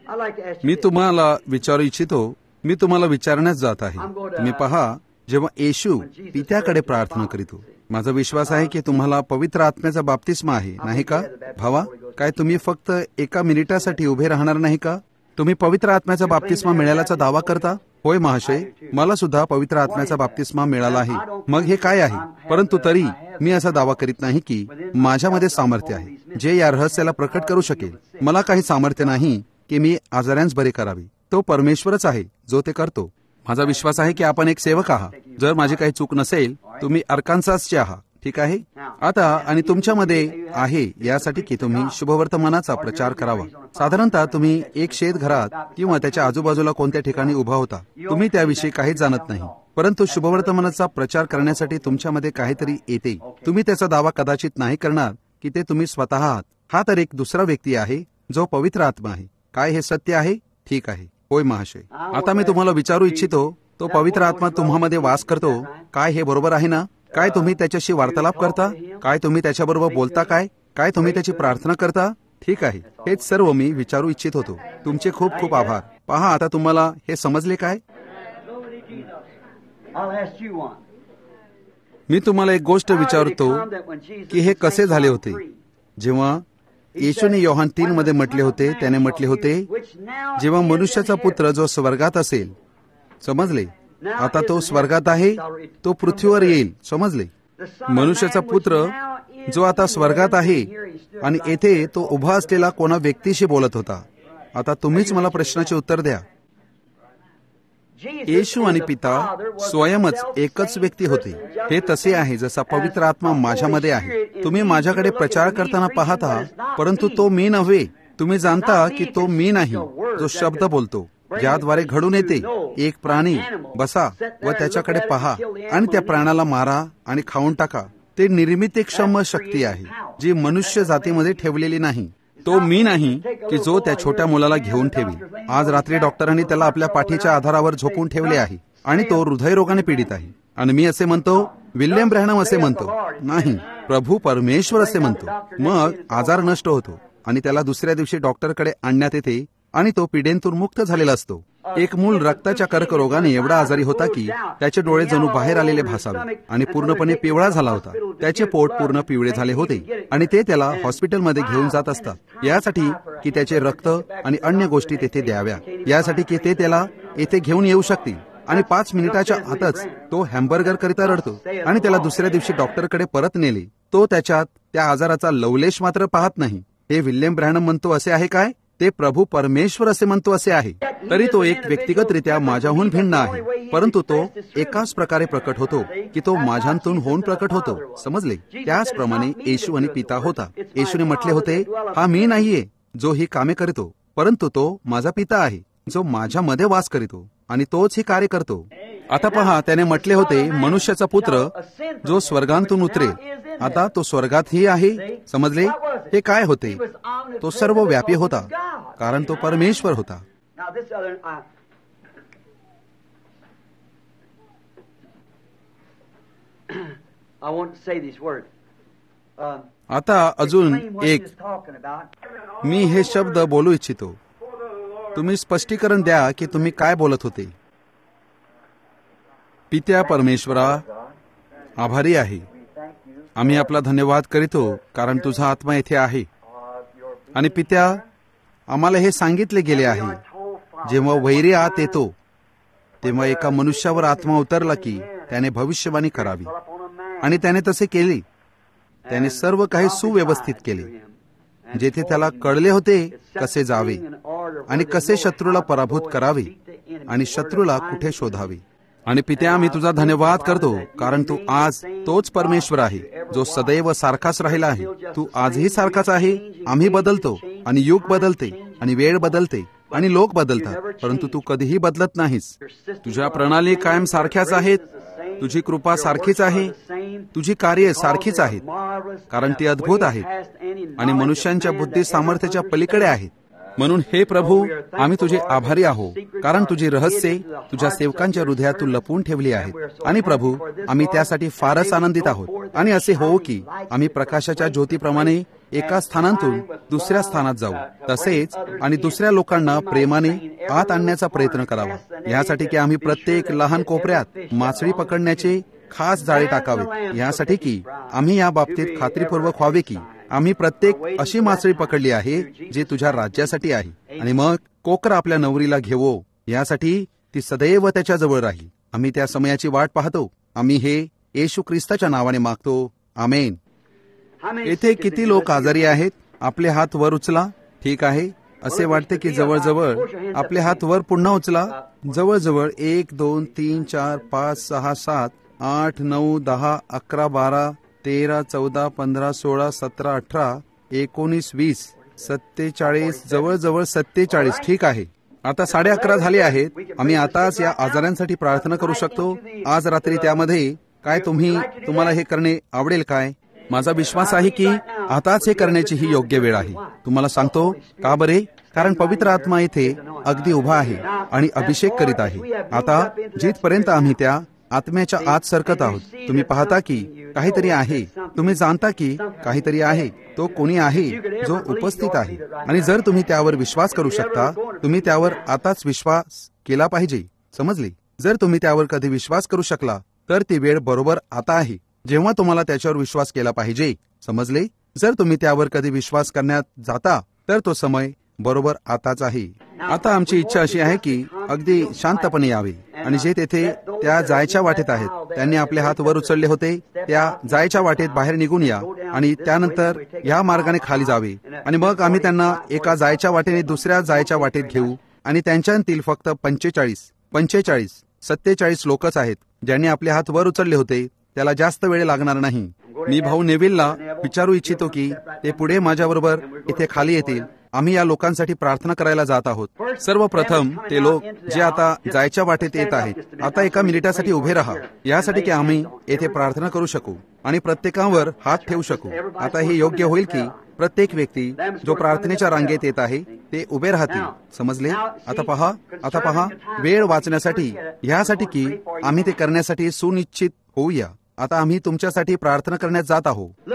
Speaker 3: मी तुम्हाला विचारू इच्छितो, मी तुम्हाला विचारण्यास जात आहे. तुम्ही पहा, जेव्हा येशू पित्याकडे प्रार्थना करीतो, माझा विश्वास आहे की तुम्हाला पवित्र आत्म्याचा बाप्तिस्मा आहे, नाही का भावा? काय तुम्ही फक्त 1 मिनिटासाठी उभे राहणार नाही का? तुम्ही पवित्र आत्म्याचा बाप्तिस्मा मिळाल्याचा दावा करता? होय महाशय, मला सुद्धा पवित्र आत्म्याचा बाप्तिस्मा मिळाला आहे. मग हे काय आहे? परंतु तरी मी असा दावा करीत नाही की माझ्यामध्ये सामर्थ्य आहे जे या रहस्याला प्रकट करू शकेल. मला काही सामर्थ्य नाही की मी आजाऱ्यांस बरे करावे. तो परमेश्वरच आहे जो ते करतो. माझा विश्वास आहे की आपण एक सेवक आहात. जर माझी काही चूक नसेल, तुम्ही अर्कान्सासचे आहात. ठीक आहे? आता आणि तुमच्यामध्ये आहे यासाठी की तुम्ही शुभवर्तमानाचा प्रचार करावा. साधारणतः तुम्ही एक शेत घरात किंवा त्याच्या आजूबाजूला कोणत्या ठिकाणी उभा होता. तुम्ही त्याविषयी काहीच जाणत नाही, परंतु शुभवर्तमानाचा प्रचार करण्यासाठी तुमच्यामध्ये काहीतरी येते. तुम्ही त्याचा दावा कदाचित नाही करणार की ते तुम्ही स्वतः आहात. हा तर एक दुसरा व्यक्ती आहे जो पवित्र आत्मा आहे. काय हे सत्य आहे? ठीक आहे. होय महाशय. आता मी तुम्हाला विचारू इच्छितो, तो पवित्र आत्मा तुम्हामध्ये वास करतो काय? हे बरोबर आहे ना? काय तुम्ही त्याच्याशी वार्तालाप करता? काय तुम्ही त्याच्याबरोबर बोलता? काय तुम्ही त्याची प्रार्थना करता? ठीक आहे, हेच सर्व मी विचारू इच्छित होतो. तुमचे खूप खूप आभार. पहा, आता तुम्हाला हे समजले काय? मी तुम्हाला एक गोष्ट विचारतो की हे कसे झाले होते जेव्हा येशूने योहान 3 मध्ये म्हटले होते. त्याने म्हटले होते, जेव्हा मनुष्याचा पुत्र जो स्वर्गात असेल. समजले? आता तो स्वर्गात आहे, तो पृथ्वीवर येईल. समजले? मनुष्याचा पुत्र जो आता स्वर्गात आहे आणि येथे तो उभा असलेला कोणा व्यक्तीशी बोलत होता. आता तुम्हीच मला प्रश्नाचे उत्तर द्या. येशू आणि पिता स्वयंच एकच व्यक्ती होते. हे तसे आहे जसा पवित्र आत्मा माझ्यामध्ये आहे. तुम्ही माझ्याकडे प्रचार करताना पाहता, परंतु तो मी नव्हे. तुम्ही जाणता की तो मी नाही जो शब्द बोलतो, ज्याद्वारे घडून येते. एक प्राणी बसा व त्याच्याकडे पहा आणि त्या प्राण्याला मारा आणि खाऊन टाका. ते निर्मितीक्षम शक्ती आहे जी मनुष्य जातीमध्ये ठेवलेली नाही. तो मी नाही की जो त्या छोट्या मुलाला घेऊन ठेवी. आज रात्री डॉक्टरांनी त्याला आपल्या पाठीच्या आधारावर झोपून ठेवले आहे आणि तो हृदयरोगाने पीडित आहे. आणि मी असे म्हणतो, विल्यम ब्रॅनम असे म्हणतो, नाही, प्रभू परमेश्वर असे म्हणतो. मग आजार नष्ट होतो आणि त्याला दुसऱ्या दिवशी डॉक्टरकडे आणण्यात येते आणि तो पीडेतून मुक्त झालेला असतो. एक मूल रक्ताच्या कर्करोगाने एवढा आजारी होता की त्याचे डोळे जणू बाहेर आलेले भासावे आणि पूर्णपणे पिवळा झाला होता. त्याचे पोट पूर्ण पिवळे झाले होते आणि ते त्याला हॉस्पिटलमध्ये घेऊन जात असतात यासाठी की त्याचे रक्त आणि अन्य गोष्टी तेथे द्याव्या, यासाठी की ते त्याला येथे घेऊन येऊ शकतील. आणि 5 मिनिटाच्या आतच तो हॅम्बर्गर करिता रडतो आणि त्याला दुसऱ्या दिवशी डॉक्टरकडे परत नेले. तो त्याच्यात त्या आजाराचा लवलेश मात्र पाहत नाही. हे विल्यम ब्रॅनम म्हणतो असे आहे काय? ते प्रभू परमेश्वर असे म्हणतो असे आहे. तरी तो एक व्यक्तिगतरित्या माझ्याहून भिन्न आहे, परंतु तो एकाच प्रकारे प्रकट होतो की तो माझ्यातून होऊन प्रकट होतो. समजले? त्याचप्रमाणे येशू आणि पिता होता. येशूने म्हटले होते, हा मी नाहीये जो ही कामे करतो, परंतु तो माझा पिता आहे जो माझ्यामध्ये वास करीतो आणि तोच ही कार्य करतो. आता पहा, त्याने म्हटले होते मनुष्याचा पुत्र जो स्वर्गांतून उतरेल. आता तो स्वर्गातही आहे. समजले? हे काय होते? तो सर्व व्यापी होता कारण तो परमेश्वर होता. आता अजून एक मी हे शब्द बोलू इच्छितो. तुम्ही स्पष्टीकरण द्या की तुम्ही काय बोलत होते. पित्या परमेश्वरा, आभारी आहे. आम्ही आपला धन्यवाद करीतो कारण तुझा आत्मा येथे आहे. आणि पित्या, आम्हाला हे सांगितले गेले आहे, जेव्हा वैरी आत येतो तेव्हा एका मनुष्यावर आत्मा उतरला की त्याने भविष्यवाणी करावी. आणि त्याने तसे केले. त्याने सर्व काही सुव्यवस्थित केले. जेथे त्याला कळले होते कसे जावे आणि कसे शत्रूला पराभूत करावे आणि शत्रूला कुठे शोधावे. आणि पित्या, आम्ही तुझा धन्यवाद करतो कारण तू आज तोच परमेश्वर आहे जो सदैव सारखाच राहिला आहे. तू आजही सारखाच आहे. आम्ही बदलतो आणि युग बदलते आणि वेळ बदलते आणि लोक बदलतात, परंतु तू कधीही बदलत नाहीस. तुझ्या प्रणाली कायम सारख्याच आहेत. तुझी कृपा सारखीच आहे. तुझी कार्ये सारखीच आहेत कारण ती अद्भुत आहेत आणि मनुष्यांच्या बुद्धी सामर्थ्याच्या पलीकडे आहेत. म्हणून हे प्रभू, आम्ही तुझे आभारी आहोत कारण तुझी रहस्ये तुझ्या सेवकांच्या हृदयात तू लपवून ठेवली आहेत. आणि प्रभू, आम्ही त्यासाठी फारच आनंदित आहोत. आणि असे हो की आम्ही प्रकाशाच्या ज्योतीप्रमाणे एका स्थानातून दुसऱ्या स्थानात जाऊ, तसेच आणि दुसऱ्या लोकांना प्रेमाने आत आणण्याचा प्रयत्न करावा. यासाठी की आम्ही प्रत्येक लहान कोपऱ्यात मासळी पकडण्याचे खास जाळे टाकावे, यासाठी की आम्ही या बाबतीत खात्रीपूर्वक व्हावे की आम्ही प्रत्येक अशी मासळी पकडली आहे जी तुझ्या राज्यासाठी आहे. आणि मग कोकरा आपल्या नवरीला घेवो, यासाठी ती सदैव त्याच्याजवळ राहील. आम्ही त्या समयाची वाट पाहतो. आम्ही हे येशू ख्रिस्ताच्या नावाने मागतो. आमेन. येथे किती लोक आजारी आहेत? आपले हात वर उचला. ठीक आहे. असे वाटते की जवळजवळ आपले हात वर पुन्हा उचला. जवळजवळ 1 2 3 4 5 6 7 8 9 10 11 12 13 14 15 16 17 18 19 20 47 जवळजवळ 47. ठीक आहे. आता 11:30 झाले आहेत. आम्ही आताच या आजारांसाठी प्रार्थना करू शकतो. आज रात्री त्यामध्ये काय तुम्हाला हे करणे आवडेल काय? माझा विश्वास आहे की आताच हे करण्याची ही योग्य वेळ आहे. तुम्हाला सांगतो का बरे? कारण पवित्र आत्मा इथे अगदी उभा आहे आणि अभिषेक करीत आहे. आता जिथपर्यंत आम्ही त्या आत्म्याच्या आत सरकत आहोत, तुम्ही पाहता की काहीतरी आहे. तुम्ही जाणता की काहीतरी आहे. तो कोणी आहे जो उपस्थित आहे. आणि जर तुम्ही त्यावर विश्वास करू शकता, तुम्ही त्यावर आताच विश्वास केला पाहिजे. समजले? जर तुम्ही त्यावर कधी विश्वास करू शकला तर ती वेळ बरोबर आता आहे जेव्हा तुम्हाला त्याच्यावर विश्वास केला पाहिजे. समजले? जर तुम्ही त्यावर कधी विश्वास करण्यात जाता तर तो समय बरोबर आताच आहे. आता आमची इच्छा अशी आहे की अगदी शांतपणे यावे आणि जे तेथे त्या जायच्या वाटेत आहेत त्यांनी आपले हात वर उचलले होते, त्या जायच्या वाटेत बाहेर निघून या आणि त्यानंतर या मार्गाने खाली जावे. आणि मग आम्ही त्यांना एका जायच्या वाटेने दुसऱ्या जायच्या वाटेत घेऊ. आणि त्यांच्यातील फक्त 45 47 लोकच आहेत ज्यांनी आपले हात वर उचलले होते. त्याला जास्त वेळ लागणार नाही. मी भाऊ नेव्हिलला विचारू इच्छितो की ते पुढे माझ्याबरोबर इथे खाली येतील. आम्ही या लोकांसाठी प्रार्थना करायला जात आहोत. सर्वप्रथम ते लोक जे आता जायच्या वाटेत येत आहेत, आता एका मिनिटासाठी उभे राहा, यासाठी की आम्ही येथे प्रार्थना करू शकू आणि प्रत्येकावर हात ठेवू शकू. आता हे योग्य होईल की प्रत्येक व्यक्ती जो प्रार्थनेच्या रांगेत येत आहे ते उभे राहतील. समजले? आता पहा वेळ वाचण्यासाठी, ह्यासाठी की आम्ही ते करण्यासाठी सुनिश्चित होऊया. आता आम्ही तुमच्यासाठी प्रार्थना करण्यात जात आहोत.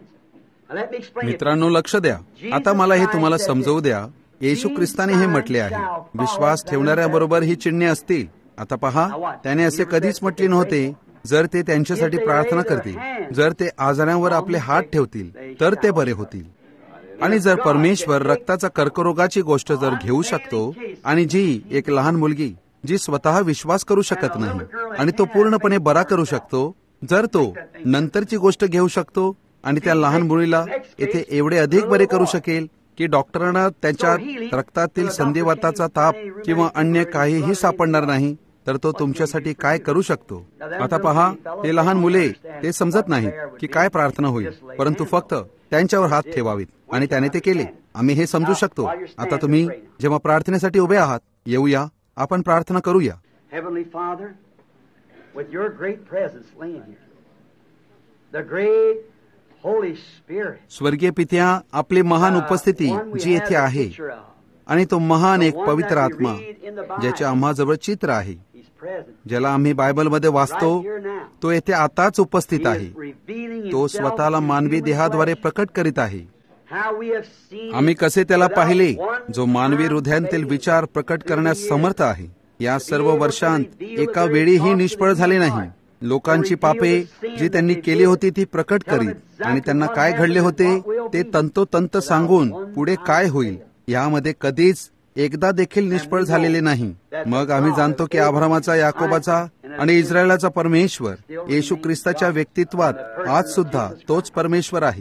Speaker 3: मित्रांनो, लक्ष द्या. आता मला हे तुम्हाला समजवू द्या. येशू ख्रिस्ताने हे म्हटले आहे, विश्वास ठेवणाऱ्याबरोबर ही चिन्हे असतील. आता पहा, त्याने असे कधीच म्हटले नव्हते जर ते त्यांच्यासाठी प्रार्थना करतील, जर ते आजारांवर आपले हात ठेवतील तर ते बरे होतील. आणि जर परमेश्वर रक्ताचा कर्करोगाची गोष्ट जर घेऊ शकतो आणि जी एक लहान मुलगी जी स्वतः विश्वास करू शकत नाही आणि तो पूर्णपणे बरा करू शकतो, जर तो नंतरची गोष्ट घेऊ शकतो आणि त्या लहान मुलीला येथे एवढे अधिक बरे करू शकेल की डॉक्टरांना त्याच्या रक्तातील संधिवाताचा ताप किंवा अन्य काहीही सापडणार नाही, तर तो तुमच्यासाठी काय करू शकतो. आता पहा, ते लहान मुले ते समजत नाही की काय प्रार्थना होईल, परंतु फक्त त्यांच्यावर हात ठेवावेत आणि त्याने ते केले. आम्ही हे समजू शकतो. आता तुम्ही जेव्हा प्रार्थनेसाठी उभे आहात, येऊया, आपण प्रार्थना करूया.
Speaker 2: Heavenly Father, with your great presence laying here, the great Holy Spirit,
Speaker 3: स्वर्गीय पित्या, आपली महान उपस्थिती जी येथे आहे आणि तो महान एक पवित्र आत्मा ज्याचे आम्हाजवळ चित्र आहे, ज्याला आम्ही बायबलमध्ये वाचतो, तो येथे आताच उपस्थित आहे. तो स्वतःला मानवी देहाद्वारे प्रकट करीत आहे आम्ही कसे त्याला पाहिले, जो मानवी हृदयांतील विचार प्रकट करण्यास समर्थ आहे. या सर्व वर्षांत एका वेळीही निष्फळ झाले नाही. लोकांची पापे जी त्यांनी केली होती ती प्रकट करीत आणि त्यांना काय घडले होते ते तंतोतंत सांगून पुढे काय होईल यामध्ये कधीच एकदा देखील निष्फळ झालेले नाही. मग आम्ही जाणतो की अब्राहामाचा, याकोबाचा आणि इस्रायलाचा परमेश्वर येशू ख्रिस्ताच्या व्यक्तित्वात आज सुद्धा तोच परमेश्वर आहे.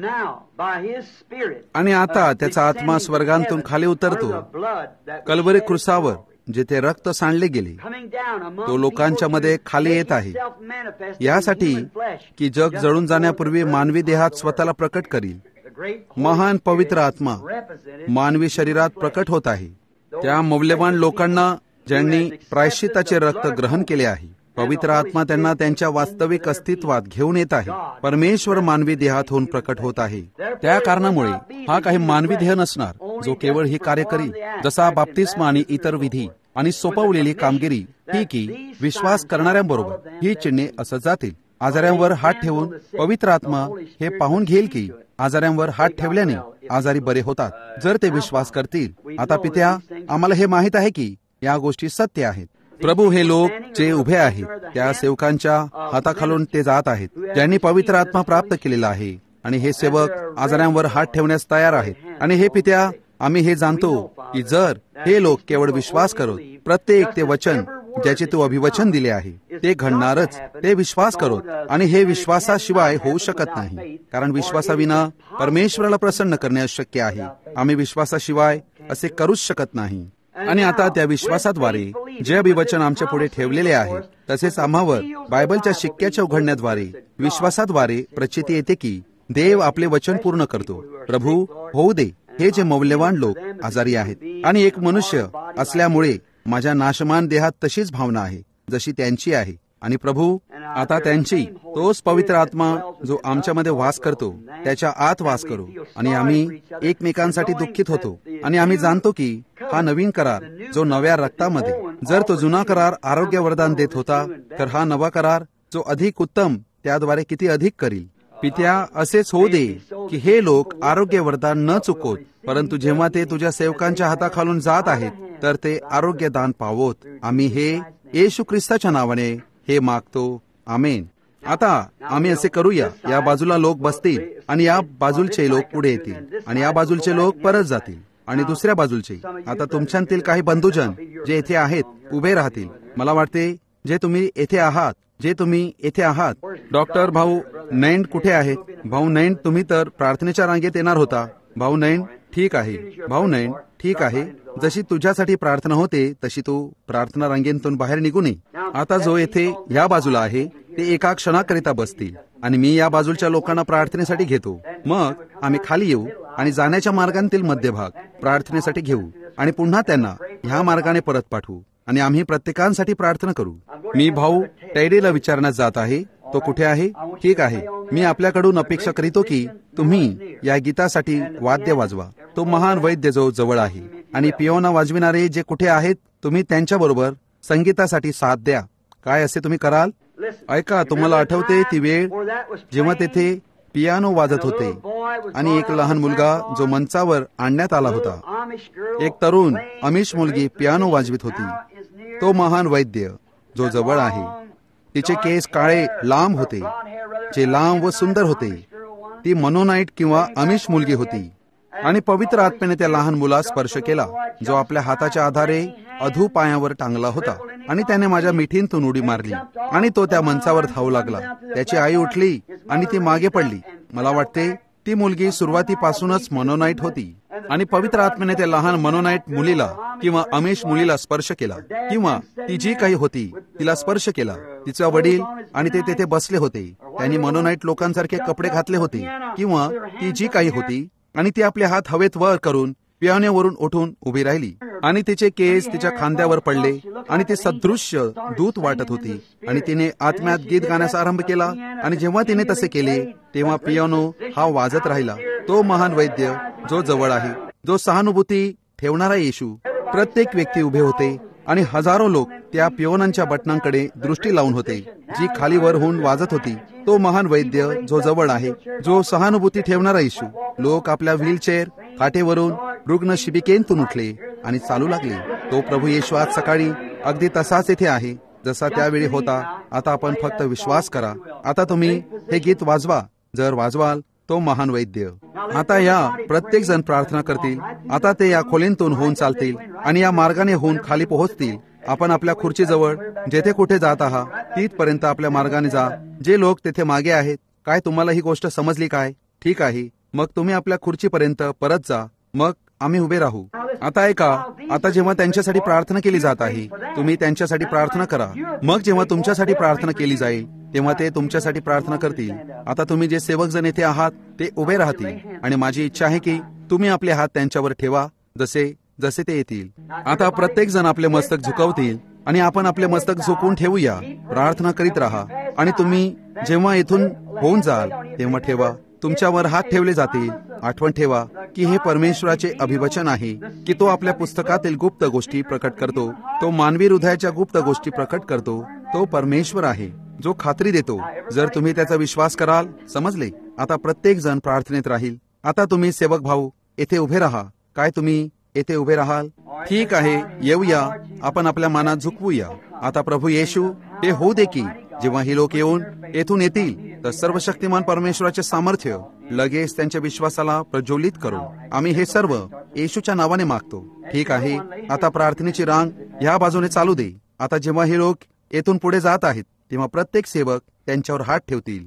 Speaker 3: आणि आता त्याचा आत्मा स्वर्गांतून खाली उतरतो कल्वरी क्रुसावर जिथे रक्त सांडले गेले. तो लोकांच्या मध्ये खाली येत आहे यासाठी की जग जळून जाण्यापूर्वी मानवी देहात स्वतःला प्रकट करील. महान पवित्र आत्मा मानवी शरीरात प्रकट होत आहे. त्या मौल्यवान लोकांना ज्यांनी प्रायश्चित्ताचे रक्त ग्रहण केले आहे, पवित्र आत्मा त्यांना त्यांच्या वास्तविक अस्तित्वात घेऊन येत आहे. परमेश्वर मानवी देहात होऊन प्रकट होत आहे. त्या कारणामुळे हा काही मानवी देह नसणार जो केवळ ही कार्य करील. जसा बाप्तिस्मा आणि इतर विधी आणि सोपवलेली कामगिरी ही की विश्वास करणाऱ्यांबरोबर ही चिन्हे असं जातील. आजाऱ्यांवर हात ठेवून पवित्र आत्मा हे पाहून घेईल की आजाऱ्यांवर हात ठेवल्याने आजारी बरे होतात, जर ते विश्वास करतील. आता पित्या, आम्हाला हे माहित आहे की या गोष्टी सत्य आहेत. प्रभू, हे लोक जे उभे आहेत त्या सेवकांच्या हाताखालून ते जात आहेत ज्यांनी पवित्र आत्मा प्राप्त केलेला आहे, आणि हे सेवक आजाऱ्यांवर हात ठेवण्यास तयार आहेत. आणि हे पित्या, आम्ही हे जाणतो की जर हे लोक केवळ विश्वास करोत, प्रत्येक ते वचन ज्याचे तू अभिवचन दिले आहे ते घडणारच. ते विश्वास करोत, आणि हे विश्वासाशिवाय होऊ शकत नाही, कारण विश्वासाविना परमेश्वराला प्रसन्न करणे अशक्य आहे. आम्ही विश्वासाशिवाय असे करूच शकत नाही. आणि आता त्या विश्वासाद्वारे जे अभिवचन आमच्या पुढे ठेवलेले आहे तसेच आम्हावर बायबलच्या शिक्क्याच्या उघडण्याद्वारे विश्वासाद्वारे प्रचिती येते की देव आपले वचन पूर्ण करतो. प्रभू, होऊ दे. हे जे मौल्यवान लोक आजारी आहेत, आणि एक मनुष्य असल्यामुळे माझ्या नाशमान देहात तशीच भावना आहे जशी त्यांची आहे. आणि प्रभू, आता त्यांची तोच पवित्र आत्मा जो आमच्यामध्ये वास करतो त्याच्या आत वास करू. आणि आम्ही एकमेकांसाठी दुःखित होतो. आणि आम्ही जाणतो की हा नवीन करार जो नव्या रक्तामध्ये, जर तो जुना करार आरोग्य वरदान देत होता, तर हा नवा करार जो अधिक उत्तम त्याद्वारे किती अधिक करील. पित्या, असेच होऊ दे की हे लोक आरोग्य वरदान न चुकोत, परंतु जेव्हा ते तुझ्या सेवकांच्या हाताखालून जात आहेत तर ते आरोग्य दान पावोत. आम्ही हे येशू ख्रिस्ताच्या नावाने हे मागतो. आमेन. आता आम्ही असे करूया, या बाजूला लोक बसतील आणि या बाजूलचे लोक पुढे येतील आणि या बाजूलचे लोक परत जातील आणि दुसऱ्या बाजूलचे. आता तुमच्यातील काही बंधुजन जे येथे आहेत उभे राहतील. मला वाटते जे तुम्ही येथे आहात, डॉक्टर भाऊ नैंड कुठे आहेत? भाऊ नैंड, तुम्ही तर प्रार्थनेच्या रांगेत येणार होता. भाऊ नैंड, ठीक आहे. भाऊ नैंड, ठीक आहे. जशी तुझ्यासाठी प्रार्थना होते तशी तू प्रार्थना रांगेतून बाहेर निघू नये. आता जो येथे या बाजूला आहे ते एका क्षणाकरिता बसतील आणि मी या बाजूच्या लोकांना प्रार्थनेसाठी घेतो. मग आम्ही खाली येऊ आणि जाण्याच्या मार्गांतील मध्यभाग प्रार्थनेसाठी घेऊ आणि पुन्हा त्यांना ह्या मार्गाने परत पाठवू आणि आम्ही प्रत्येकांसाठी प्रार्थना करू. मी भाऊ टैडीला विचारण्यास जात आहे. तो कुठे आहे? ठीक आहे. मी आपल्याकडून अपेक्षा करीतो की तुम्ही या गीतासाठी वाद्य वाजवा. तो महान वैद्य जो जवळ आहे आणि पियोना वाजविणारे जे कुठे आहेत, तुम्ही त्यांच्याबरोबर संगीतासाठी साथ द्या. काय असे तुम्ही कराल? ऐका, तुम्हाला आठवते ती वेळ जेव्हा तेथे पियानो वाजत होते आणि एक लहान मुलगा जो मंचावर आणण्यात आला होता, एक तरुण अमिश मुलगी पियानो वाजवित होती. तो महान वैद्य जो जवळ आहे. तिचे केस काळे लांब होते, जे लांब व सुंदर होते. ती मनोनाईट किंवा अमिश मुलगी होती आणि पवित्र आत्म्याने त्या लहान मुलास स्पर्श केला जो आपल्या हाताच्या आधारे अधू पायावर टांगला होता आणि त्याने माझ्या मिठीतून उडी मारली आणि तो त्या मंचावर धावू लागला. त्याची आई उठली आणि ती मागे पडली. मला वाटते ती मुलगी सुरुवातीपासूनच मनोनाईट होती आणि पवित्र आत्म्याने त्या लहान मनोनाईट मुलीला किंवा अमेश मुलीला स्पर्श केला किंवा ती जी काही होती तिला स्पर्श केला. तिचा वडील आणि ते तेथे बसले होते. त्यांनी मनोनाईट लोकांसारखे कपडे घातले होते किंवा ती जी काही होती आणि ती आपले हात हवेत वर करून पियानोवरून उठून उभी राहिली आणि तिचे केस तिच्या खांद्यावर पडले आणि ती सदृश्य दूत वाटत होती आणि तिने आत्म्यात गीत गाण्यास आरंभ केला. आणि जेव्हा तिने तसे केले तेव्हा पियानो हा वाजत राहिला. तो महान वैद्य जो जवळ आहे, जो सहानुभूती ठेवणारा येशू. प्रत्येक व्यक्ती उभे होते आणि हजारो लोक त्या पिओनांच्या बटनांकडे दृष्टी लावून होते, जी खालीवर होऊन वाजत होती. तो महान वैद्य जो जवळ आहे, जो सहानुभूती ठेवणारा येशू. लोक आपल्या व्हीलचेअर खाटेवरून रुग्ण शिबिकेतून उठले आणि चालू लागले. तो प्रभू येशू आज सकाळी अगदी तसाच येथे आहे जसा त्यावेळी होता. आता आपण फक्त विश्वास करा. आता तुम्ही हे गीत वाजवा. जर वाजवाल तो महान वैद्य. आता या प्रत्येक जण प्रार्थना करतील. आता ते या खोलीतून होऊन चालतील आणि या मार्गाने होऊन खाली पोहोचतील. आपण आपल्या खुर्चीजवळ जेथे कुठे जात आहात तिथपर्यंत आपल्या मार्गाने जा. जे लोक तेथे मागे आहेत, काय तुम्हाला ही गोष्ट समजली काय? ठीक आहे, मग तुम्ही आपल्या खुर्चीपर्यंत परत जा. मग आम्ही उभे राहू. आता ऐका, आता जेव्हा त्यांच्यासाठी प्रार्थना केली जात आहे, तुम्ही त्यांच्यासाठी प्रार्थना करा. मग जेव्हा तुमच्यासाठी प्रार्थना केली जाईल तेव्हा ते तुमच्यासाठी प्रार्थना करतील. आता तुम्ही जे सेवक जण येथे आहात ते उभे राहतील आणि माझी इच्छा आहे की तुम्ही आपले हात त्यांच्यावर ठेवा जसे जसे ते येतील. आता प्रत्येक जण आपले मस्तक झुकवतील आणि आपण आपले मस्तक झुकवून ठेवूया. प्रार्थना करीत राहा आणि तुम्ही जेव्हा येथून होऊन जाल तेव्हा ठेवा. तुमच्यावर हात ठेवले जातील. आठवण ठेवा की हे परमेश्वराचे अभिवचन आहे की तो आपल्या पुस्तकातील गुप्त गोष्टी प्रकट करतो. तो मानवी हृदयाच्या गुप्त गोष्टी प्रकट करतो. तो परमेश्वर आहे जो खात्री देतो जर तुम्ही त्याचा विश्वास कराल. समजले? आता प्रत्येक जण प्रार्थनेत राहील. आता तुम्ही सेवक भाऊ येथे उभे राहा. काय तुम्ही येथे उभे राहाल? ठीक आहे, येऊया. आपण आपल्या मानात झुकवूया. आता प्रभू येशू, हे होऊ दे की जेव्हा ही लोक येऊन येथून येतील तर सर्वशक्तिमान परमेश्वराचे सामर्थ्य लगेच त्यांच्या विश्वासाला प्रज्वलित करू. आम्ही हे सर्व येशूच्या नावाने मागतो. ठीक आहे, आता प्रार्थनेची रांग ह्या बाजूने चालू दे. आता जेव्हा हे लोक येथून पुढे जात आहेत तेव्हा प्रत्येक सेवक त्यांच्यावर हात ठेवतील.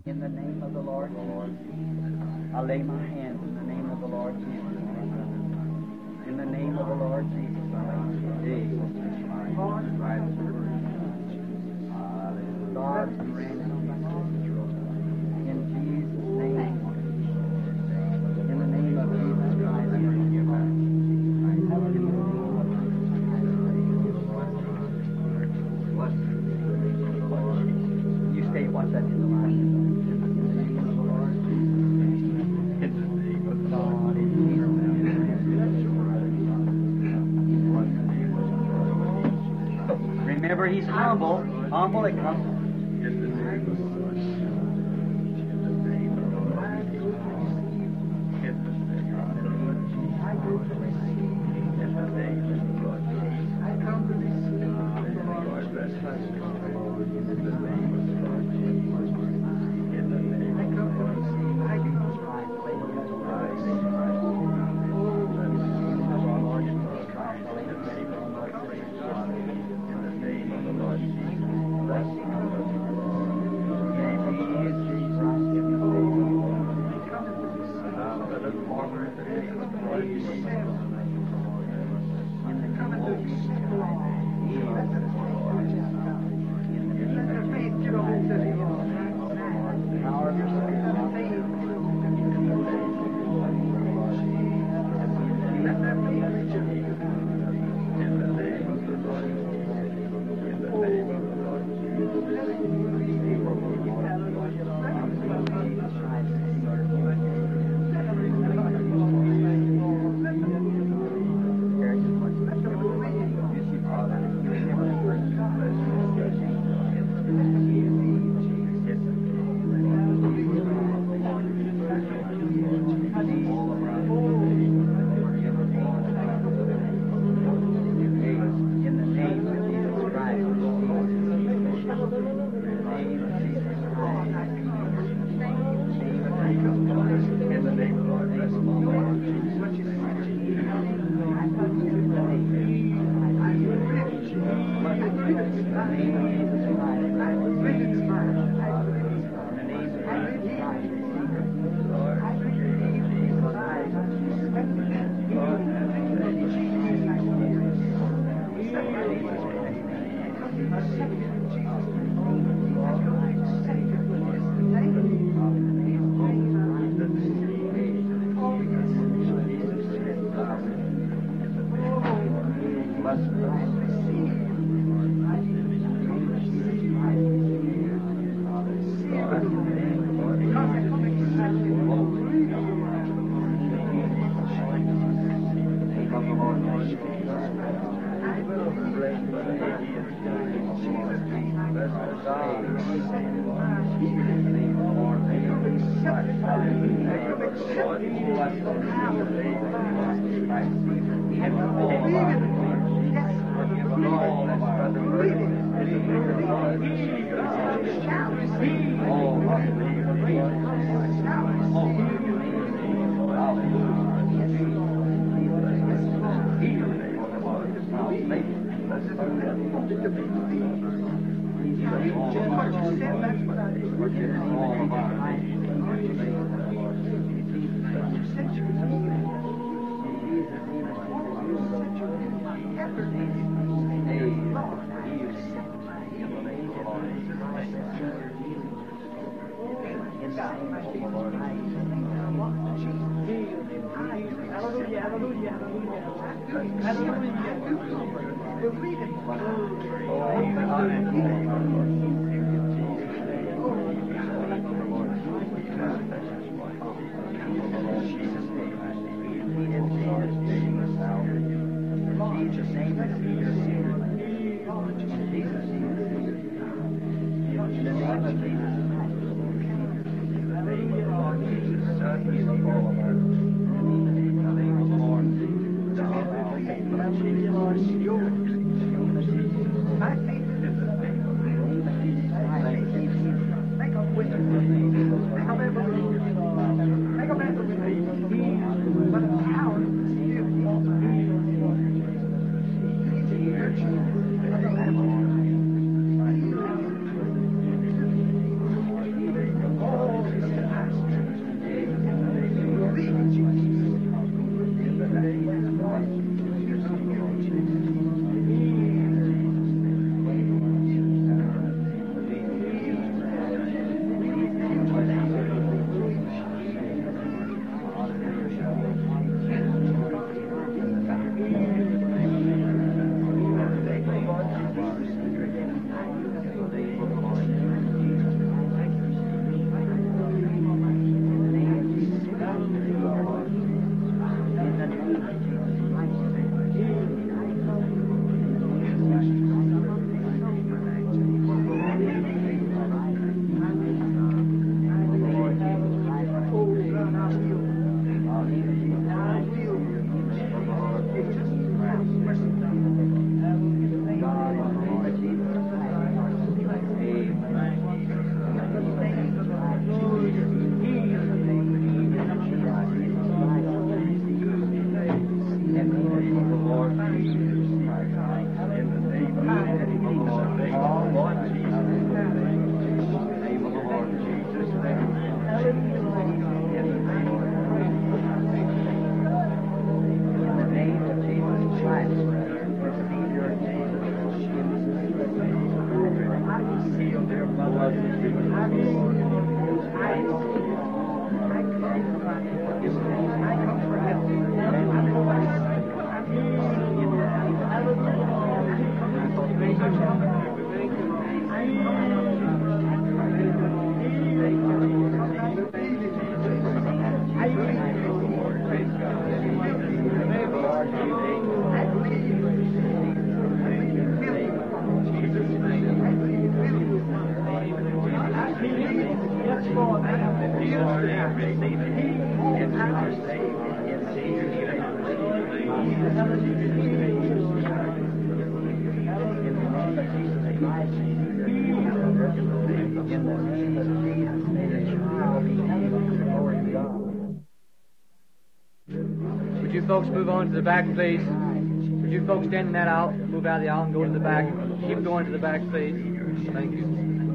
Speaker 2: Remember, he's humble. Humble it comes.
Speaker 4: Would you folks move on to the back, please? Would you folks stand in that aisle, move out of the aisle and go to the back? Keep going to the back, please. Thank you.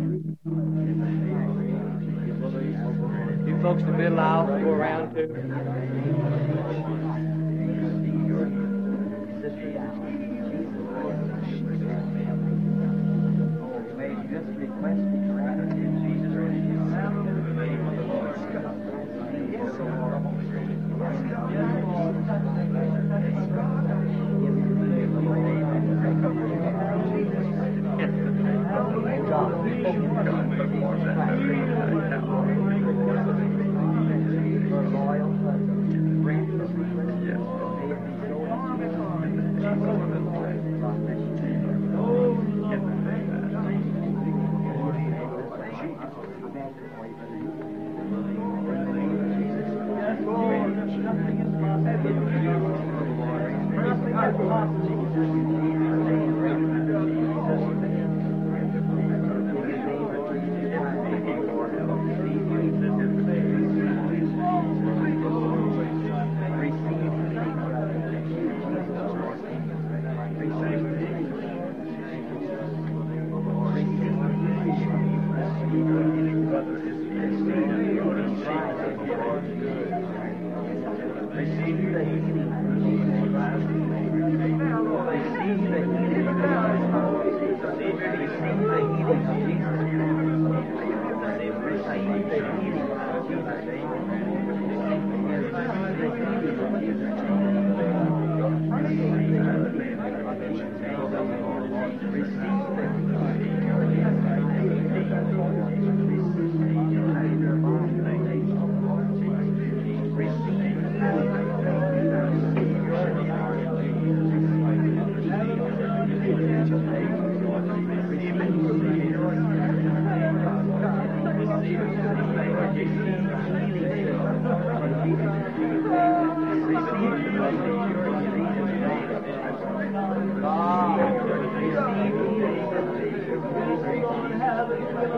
Speaker 4: You folks in the middle aisle, go around too.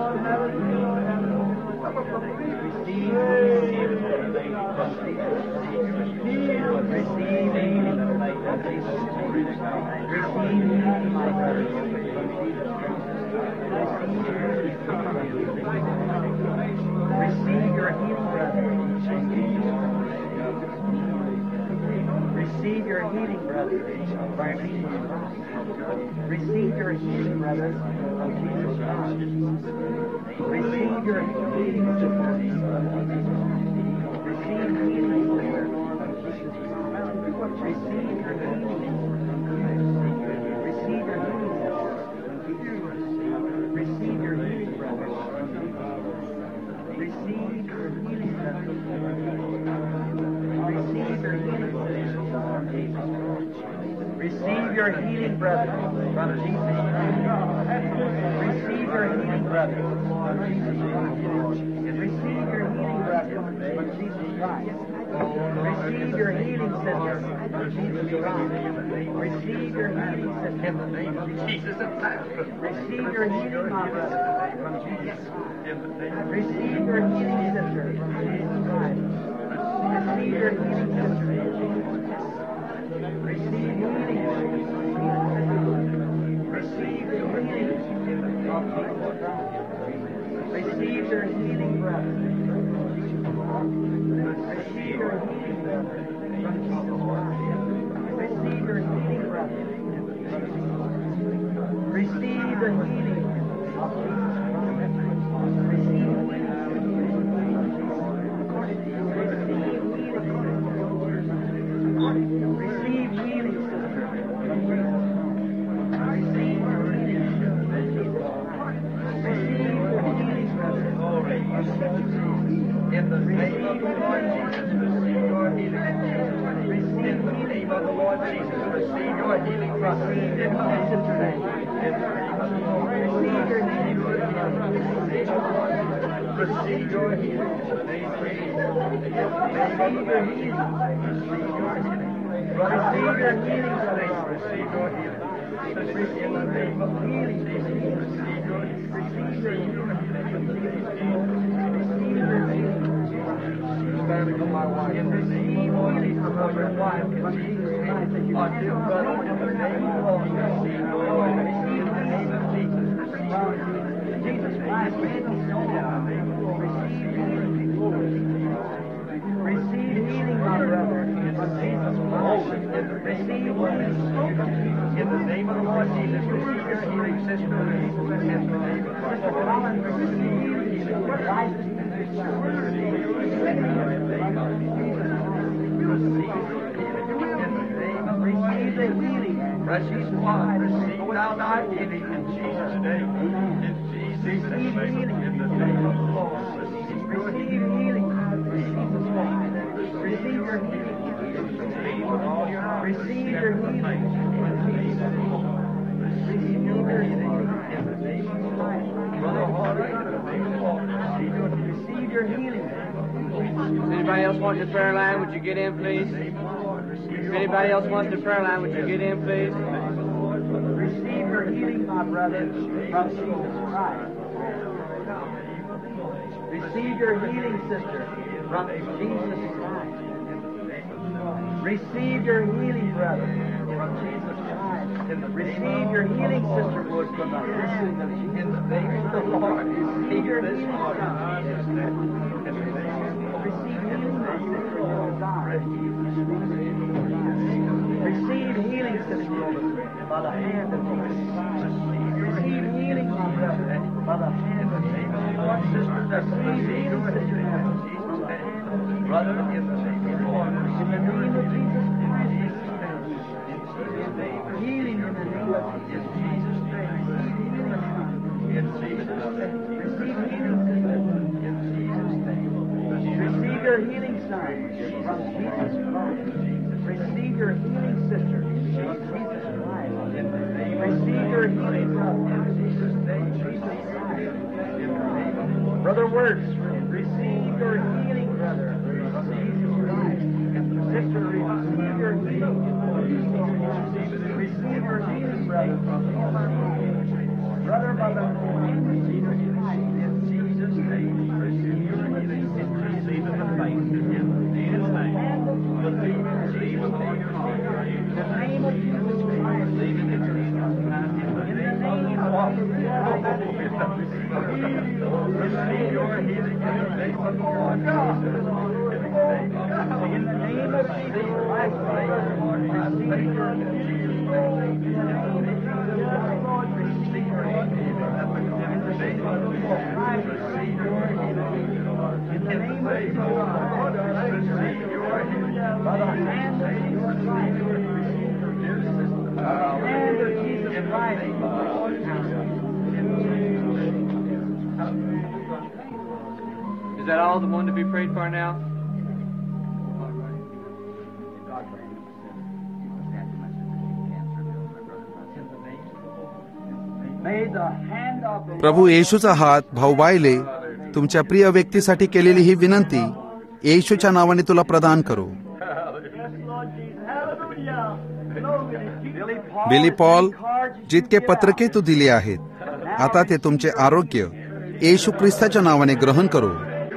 Speaker 5: Receive your healing, brother. Receive your healing, brother, of Jesus Christ. Receive your healing, sister. Receive healing, sister, of Jesus Christ. Receive your healing. Receive your healing. Receive your healing, brother. Receive your healing, brother. Receive your healing, receive your healing, brother, from Jesus Christ. Receive your healing, brother, from Jesus Christ. Receive your healing, brother, from Jesus Christ. Receive your healing, sister, from Jesus Christ. Receive your healing, sister, in the name of Jesus. Receive your healing, my brother, from Jesus Christ. Receive your healing, sister, from Jesus Christ. Receive your healing, sister, in Jesus Christ. Receive healing. Receive your healing. Receive your healing, brother. Receive your healing, brother. Receive your healing, brother. Receive the healing of Jesus Christ. Receive healing. Receive healing, sister. Receive healing. Receive the healing, brother. In the name of the Lord Jesus, receive your healing. Receive the name of the Lord Jesus, receive your healing, brother. In Jesus' name. Receive your healing, receive your healing. Receive your healing. Receive your healing, brother. Receive your healing. Receive the name of healing. Receive your healing. Receive your healing. Receive your healing. Standing on my wife. And receive healing for your wife. Our dear brother, in the name of the Lord, receive your healing. Receive the name of Jesus. Jesus Christ, receive healing. Receive healing, my brother, from Jesus Christ. Receive healing. In the name of the Lord Jesus, receive your healing, sister. In the name of the Lord, receive healing. Righteousness is receive the healing. Precious one, receive thou thy healing in Jesus' name. In Jesus' name, in the name of the Lord. Receive healing. Receive your healing. Receive your healing. Receive your healing. In the name of Christ. Brother Hardy, in the name of the Lord. Receive your healing.
Speaker 4: Does anybody else want the prayer line? Would you get in, please? If anybody else wants the prayer line, would you get in, please?
Speaker 5: Receive your healing, my brother, from Jesus Christ. Receive your healing, sister, from Jesus Christ. Receive your healing, brother, from Jesus Christ. Receive your healing, sister, Lord, from the hand of Jesus. In the name of the Lord, receive your healing, son. Receive healing, my sister, Lord God. Receive healing, sister, Lord, by the hand of Jesus. Receive healing, my brother, by the hand of Jesus. Lord, sister, receive healing, sister, brother, in the name of the Lord. In the name of Jesus Christ, healing in the name of Jesus. In Jesus' name. Receive healing, sister. In Jesus' name. Receive your healing, son, from Jesus Christ. Receive your healing, sister, from Jesus Christ. Receive your healing, brother, in Jesus' name. Jesus Christ. Brother Works, receive your healing, brother, from Jesus Christ. Sister, receive your healing. Receive your healing, brother, from Jesus Christ. Brother, by the name of Jesus Christ.
Speaker 4: Is that all the one to be prayed for now?
Speaker 3: प्रभू येशूचा हात भाऊ बायले तुमच्या प्रिय व्यक्तीसाठी केलेली ही विनंती येशूच्या नावाने तुला प्रदान करू. बिली पॉल, जितके पत्रके तू दिली आहेत, आता ते तुमचे आरोग्य येशू ख्रिस्ताच्या नावाने ग्रहण करू.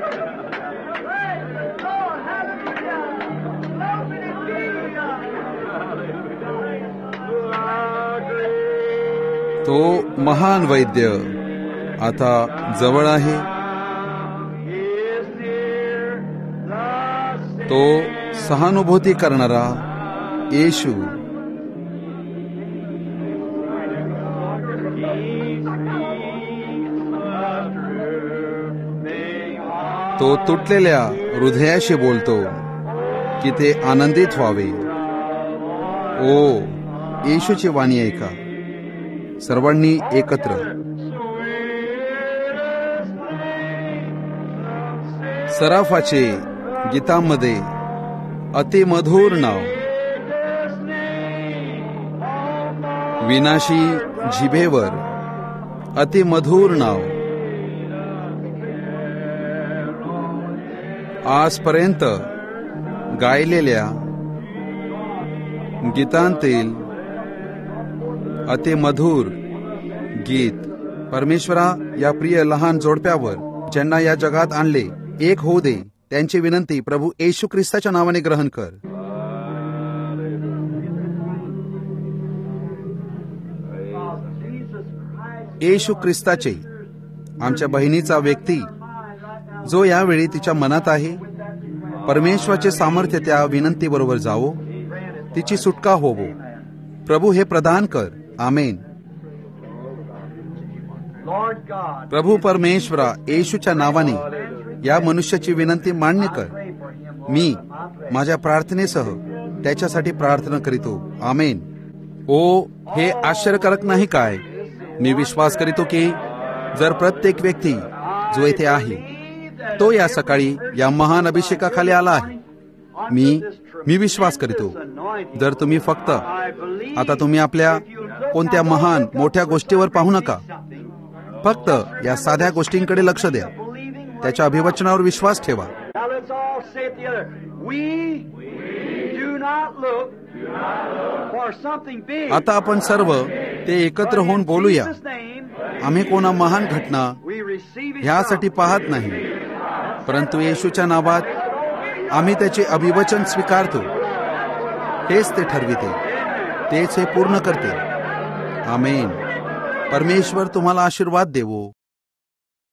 Speaker 3: तो महान वैद्य आता जवळ आहे. तो सहानुभूती करणारा येशू, तो तुटलेल्या हृदयाशी बोलतो की ते आनंदित व्हावे. ओ येशूची वाणी ऐका. सर्वांनी एकत्र. सराफाचे गीतांमध्ये अतिमधुर नाव, विनाशी जिभेवर अतिमधुर नाव, आजपर्यंत गायलेल्या गीतांतील अतिमधुर गीत. परमेश्वरा, या प्रिय लहान जोडप्यावर ज्यांना या जगात आणले एक होऊ दे. त्यांची विनंती प्रभू येशू ख्रिस्ताच्या नावाने ग्रहण कर. येशू ख्रिस्ताचे, आमच्या बहिणीचा व्यक्ती जो यावेळी तिच्या मनात आहे, परमेश्वराचे सामर्थ्य त्या विनंतीबरोबर जावो, तिची सुटका होवो. प्रभू हे प्रदान कर. आमेन. प्रभू परमेश्वरा, येशूच्या नावाने या मनुष्याची विनंती मान्य कर. मी माझ्या प्रार्थनेसह त्याच्यासाठी प्रार्थना करीतो. आमेन. ओ, हे आश्चर्यकारक नाही काय? मी विश्वास करीतो की जर प्रत्येक व्यक्ती जो येथे आहे तो या सकाळी या महान अभिषेकाखाली आला आहे, मी विश्वास करीतो. जर तुम्ही फक्त आता तुम्ही आपल्या कोणत्या महान मोठ्या गोष्टीवर पाहू नका, फक्त या साध्या गोष्टींकडे लक्ष द्या. त्याच्या अभिवचनावर विश्वास ठेवा. आता आपण सर्व ते एकत्र होऊन बोलूया. आम्ही कोणा महान घटना ह्यासाठी पाहत नाही, परंतु येशूच्या नावात आम्ही त्याचे अभिवचन स्वीकारतो. हेच ते ठरविते, तेच हे पूर्ण करते. आमेन. परमेश्वर तुम्हाला आशीर्वाद देवो.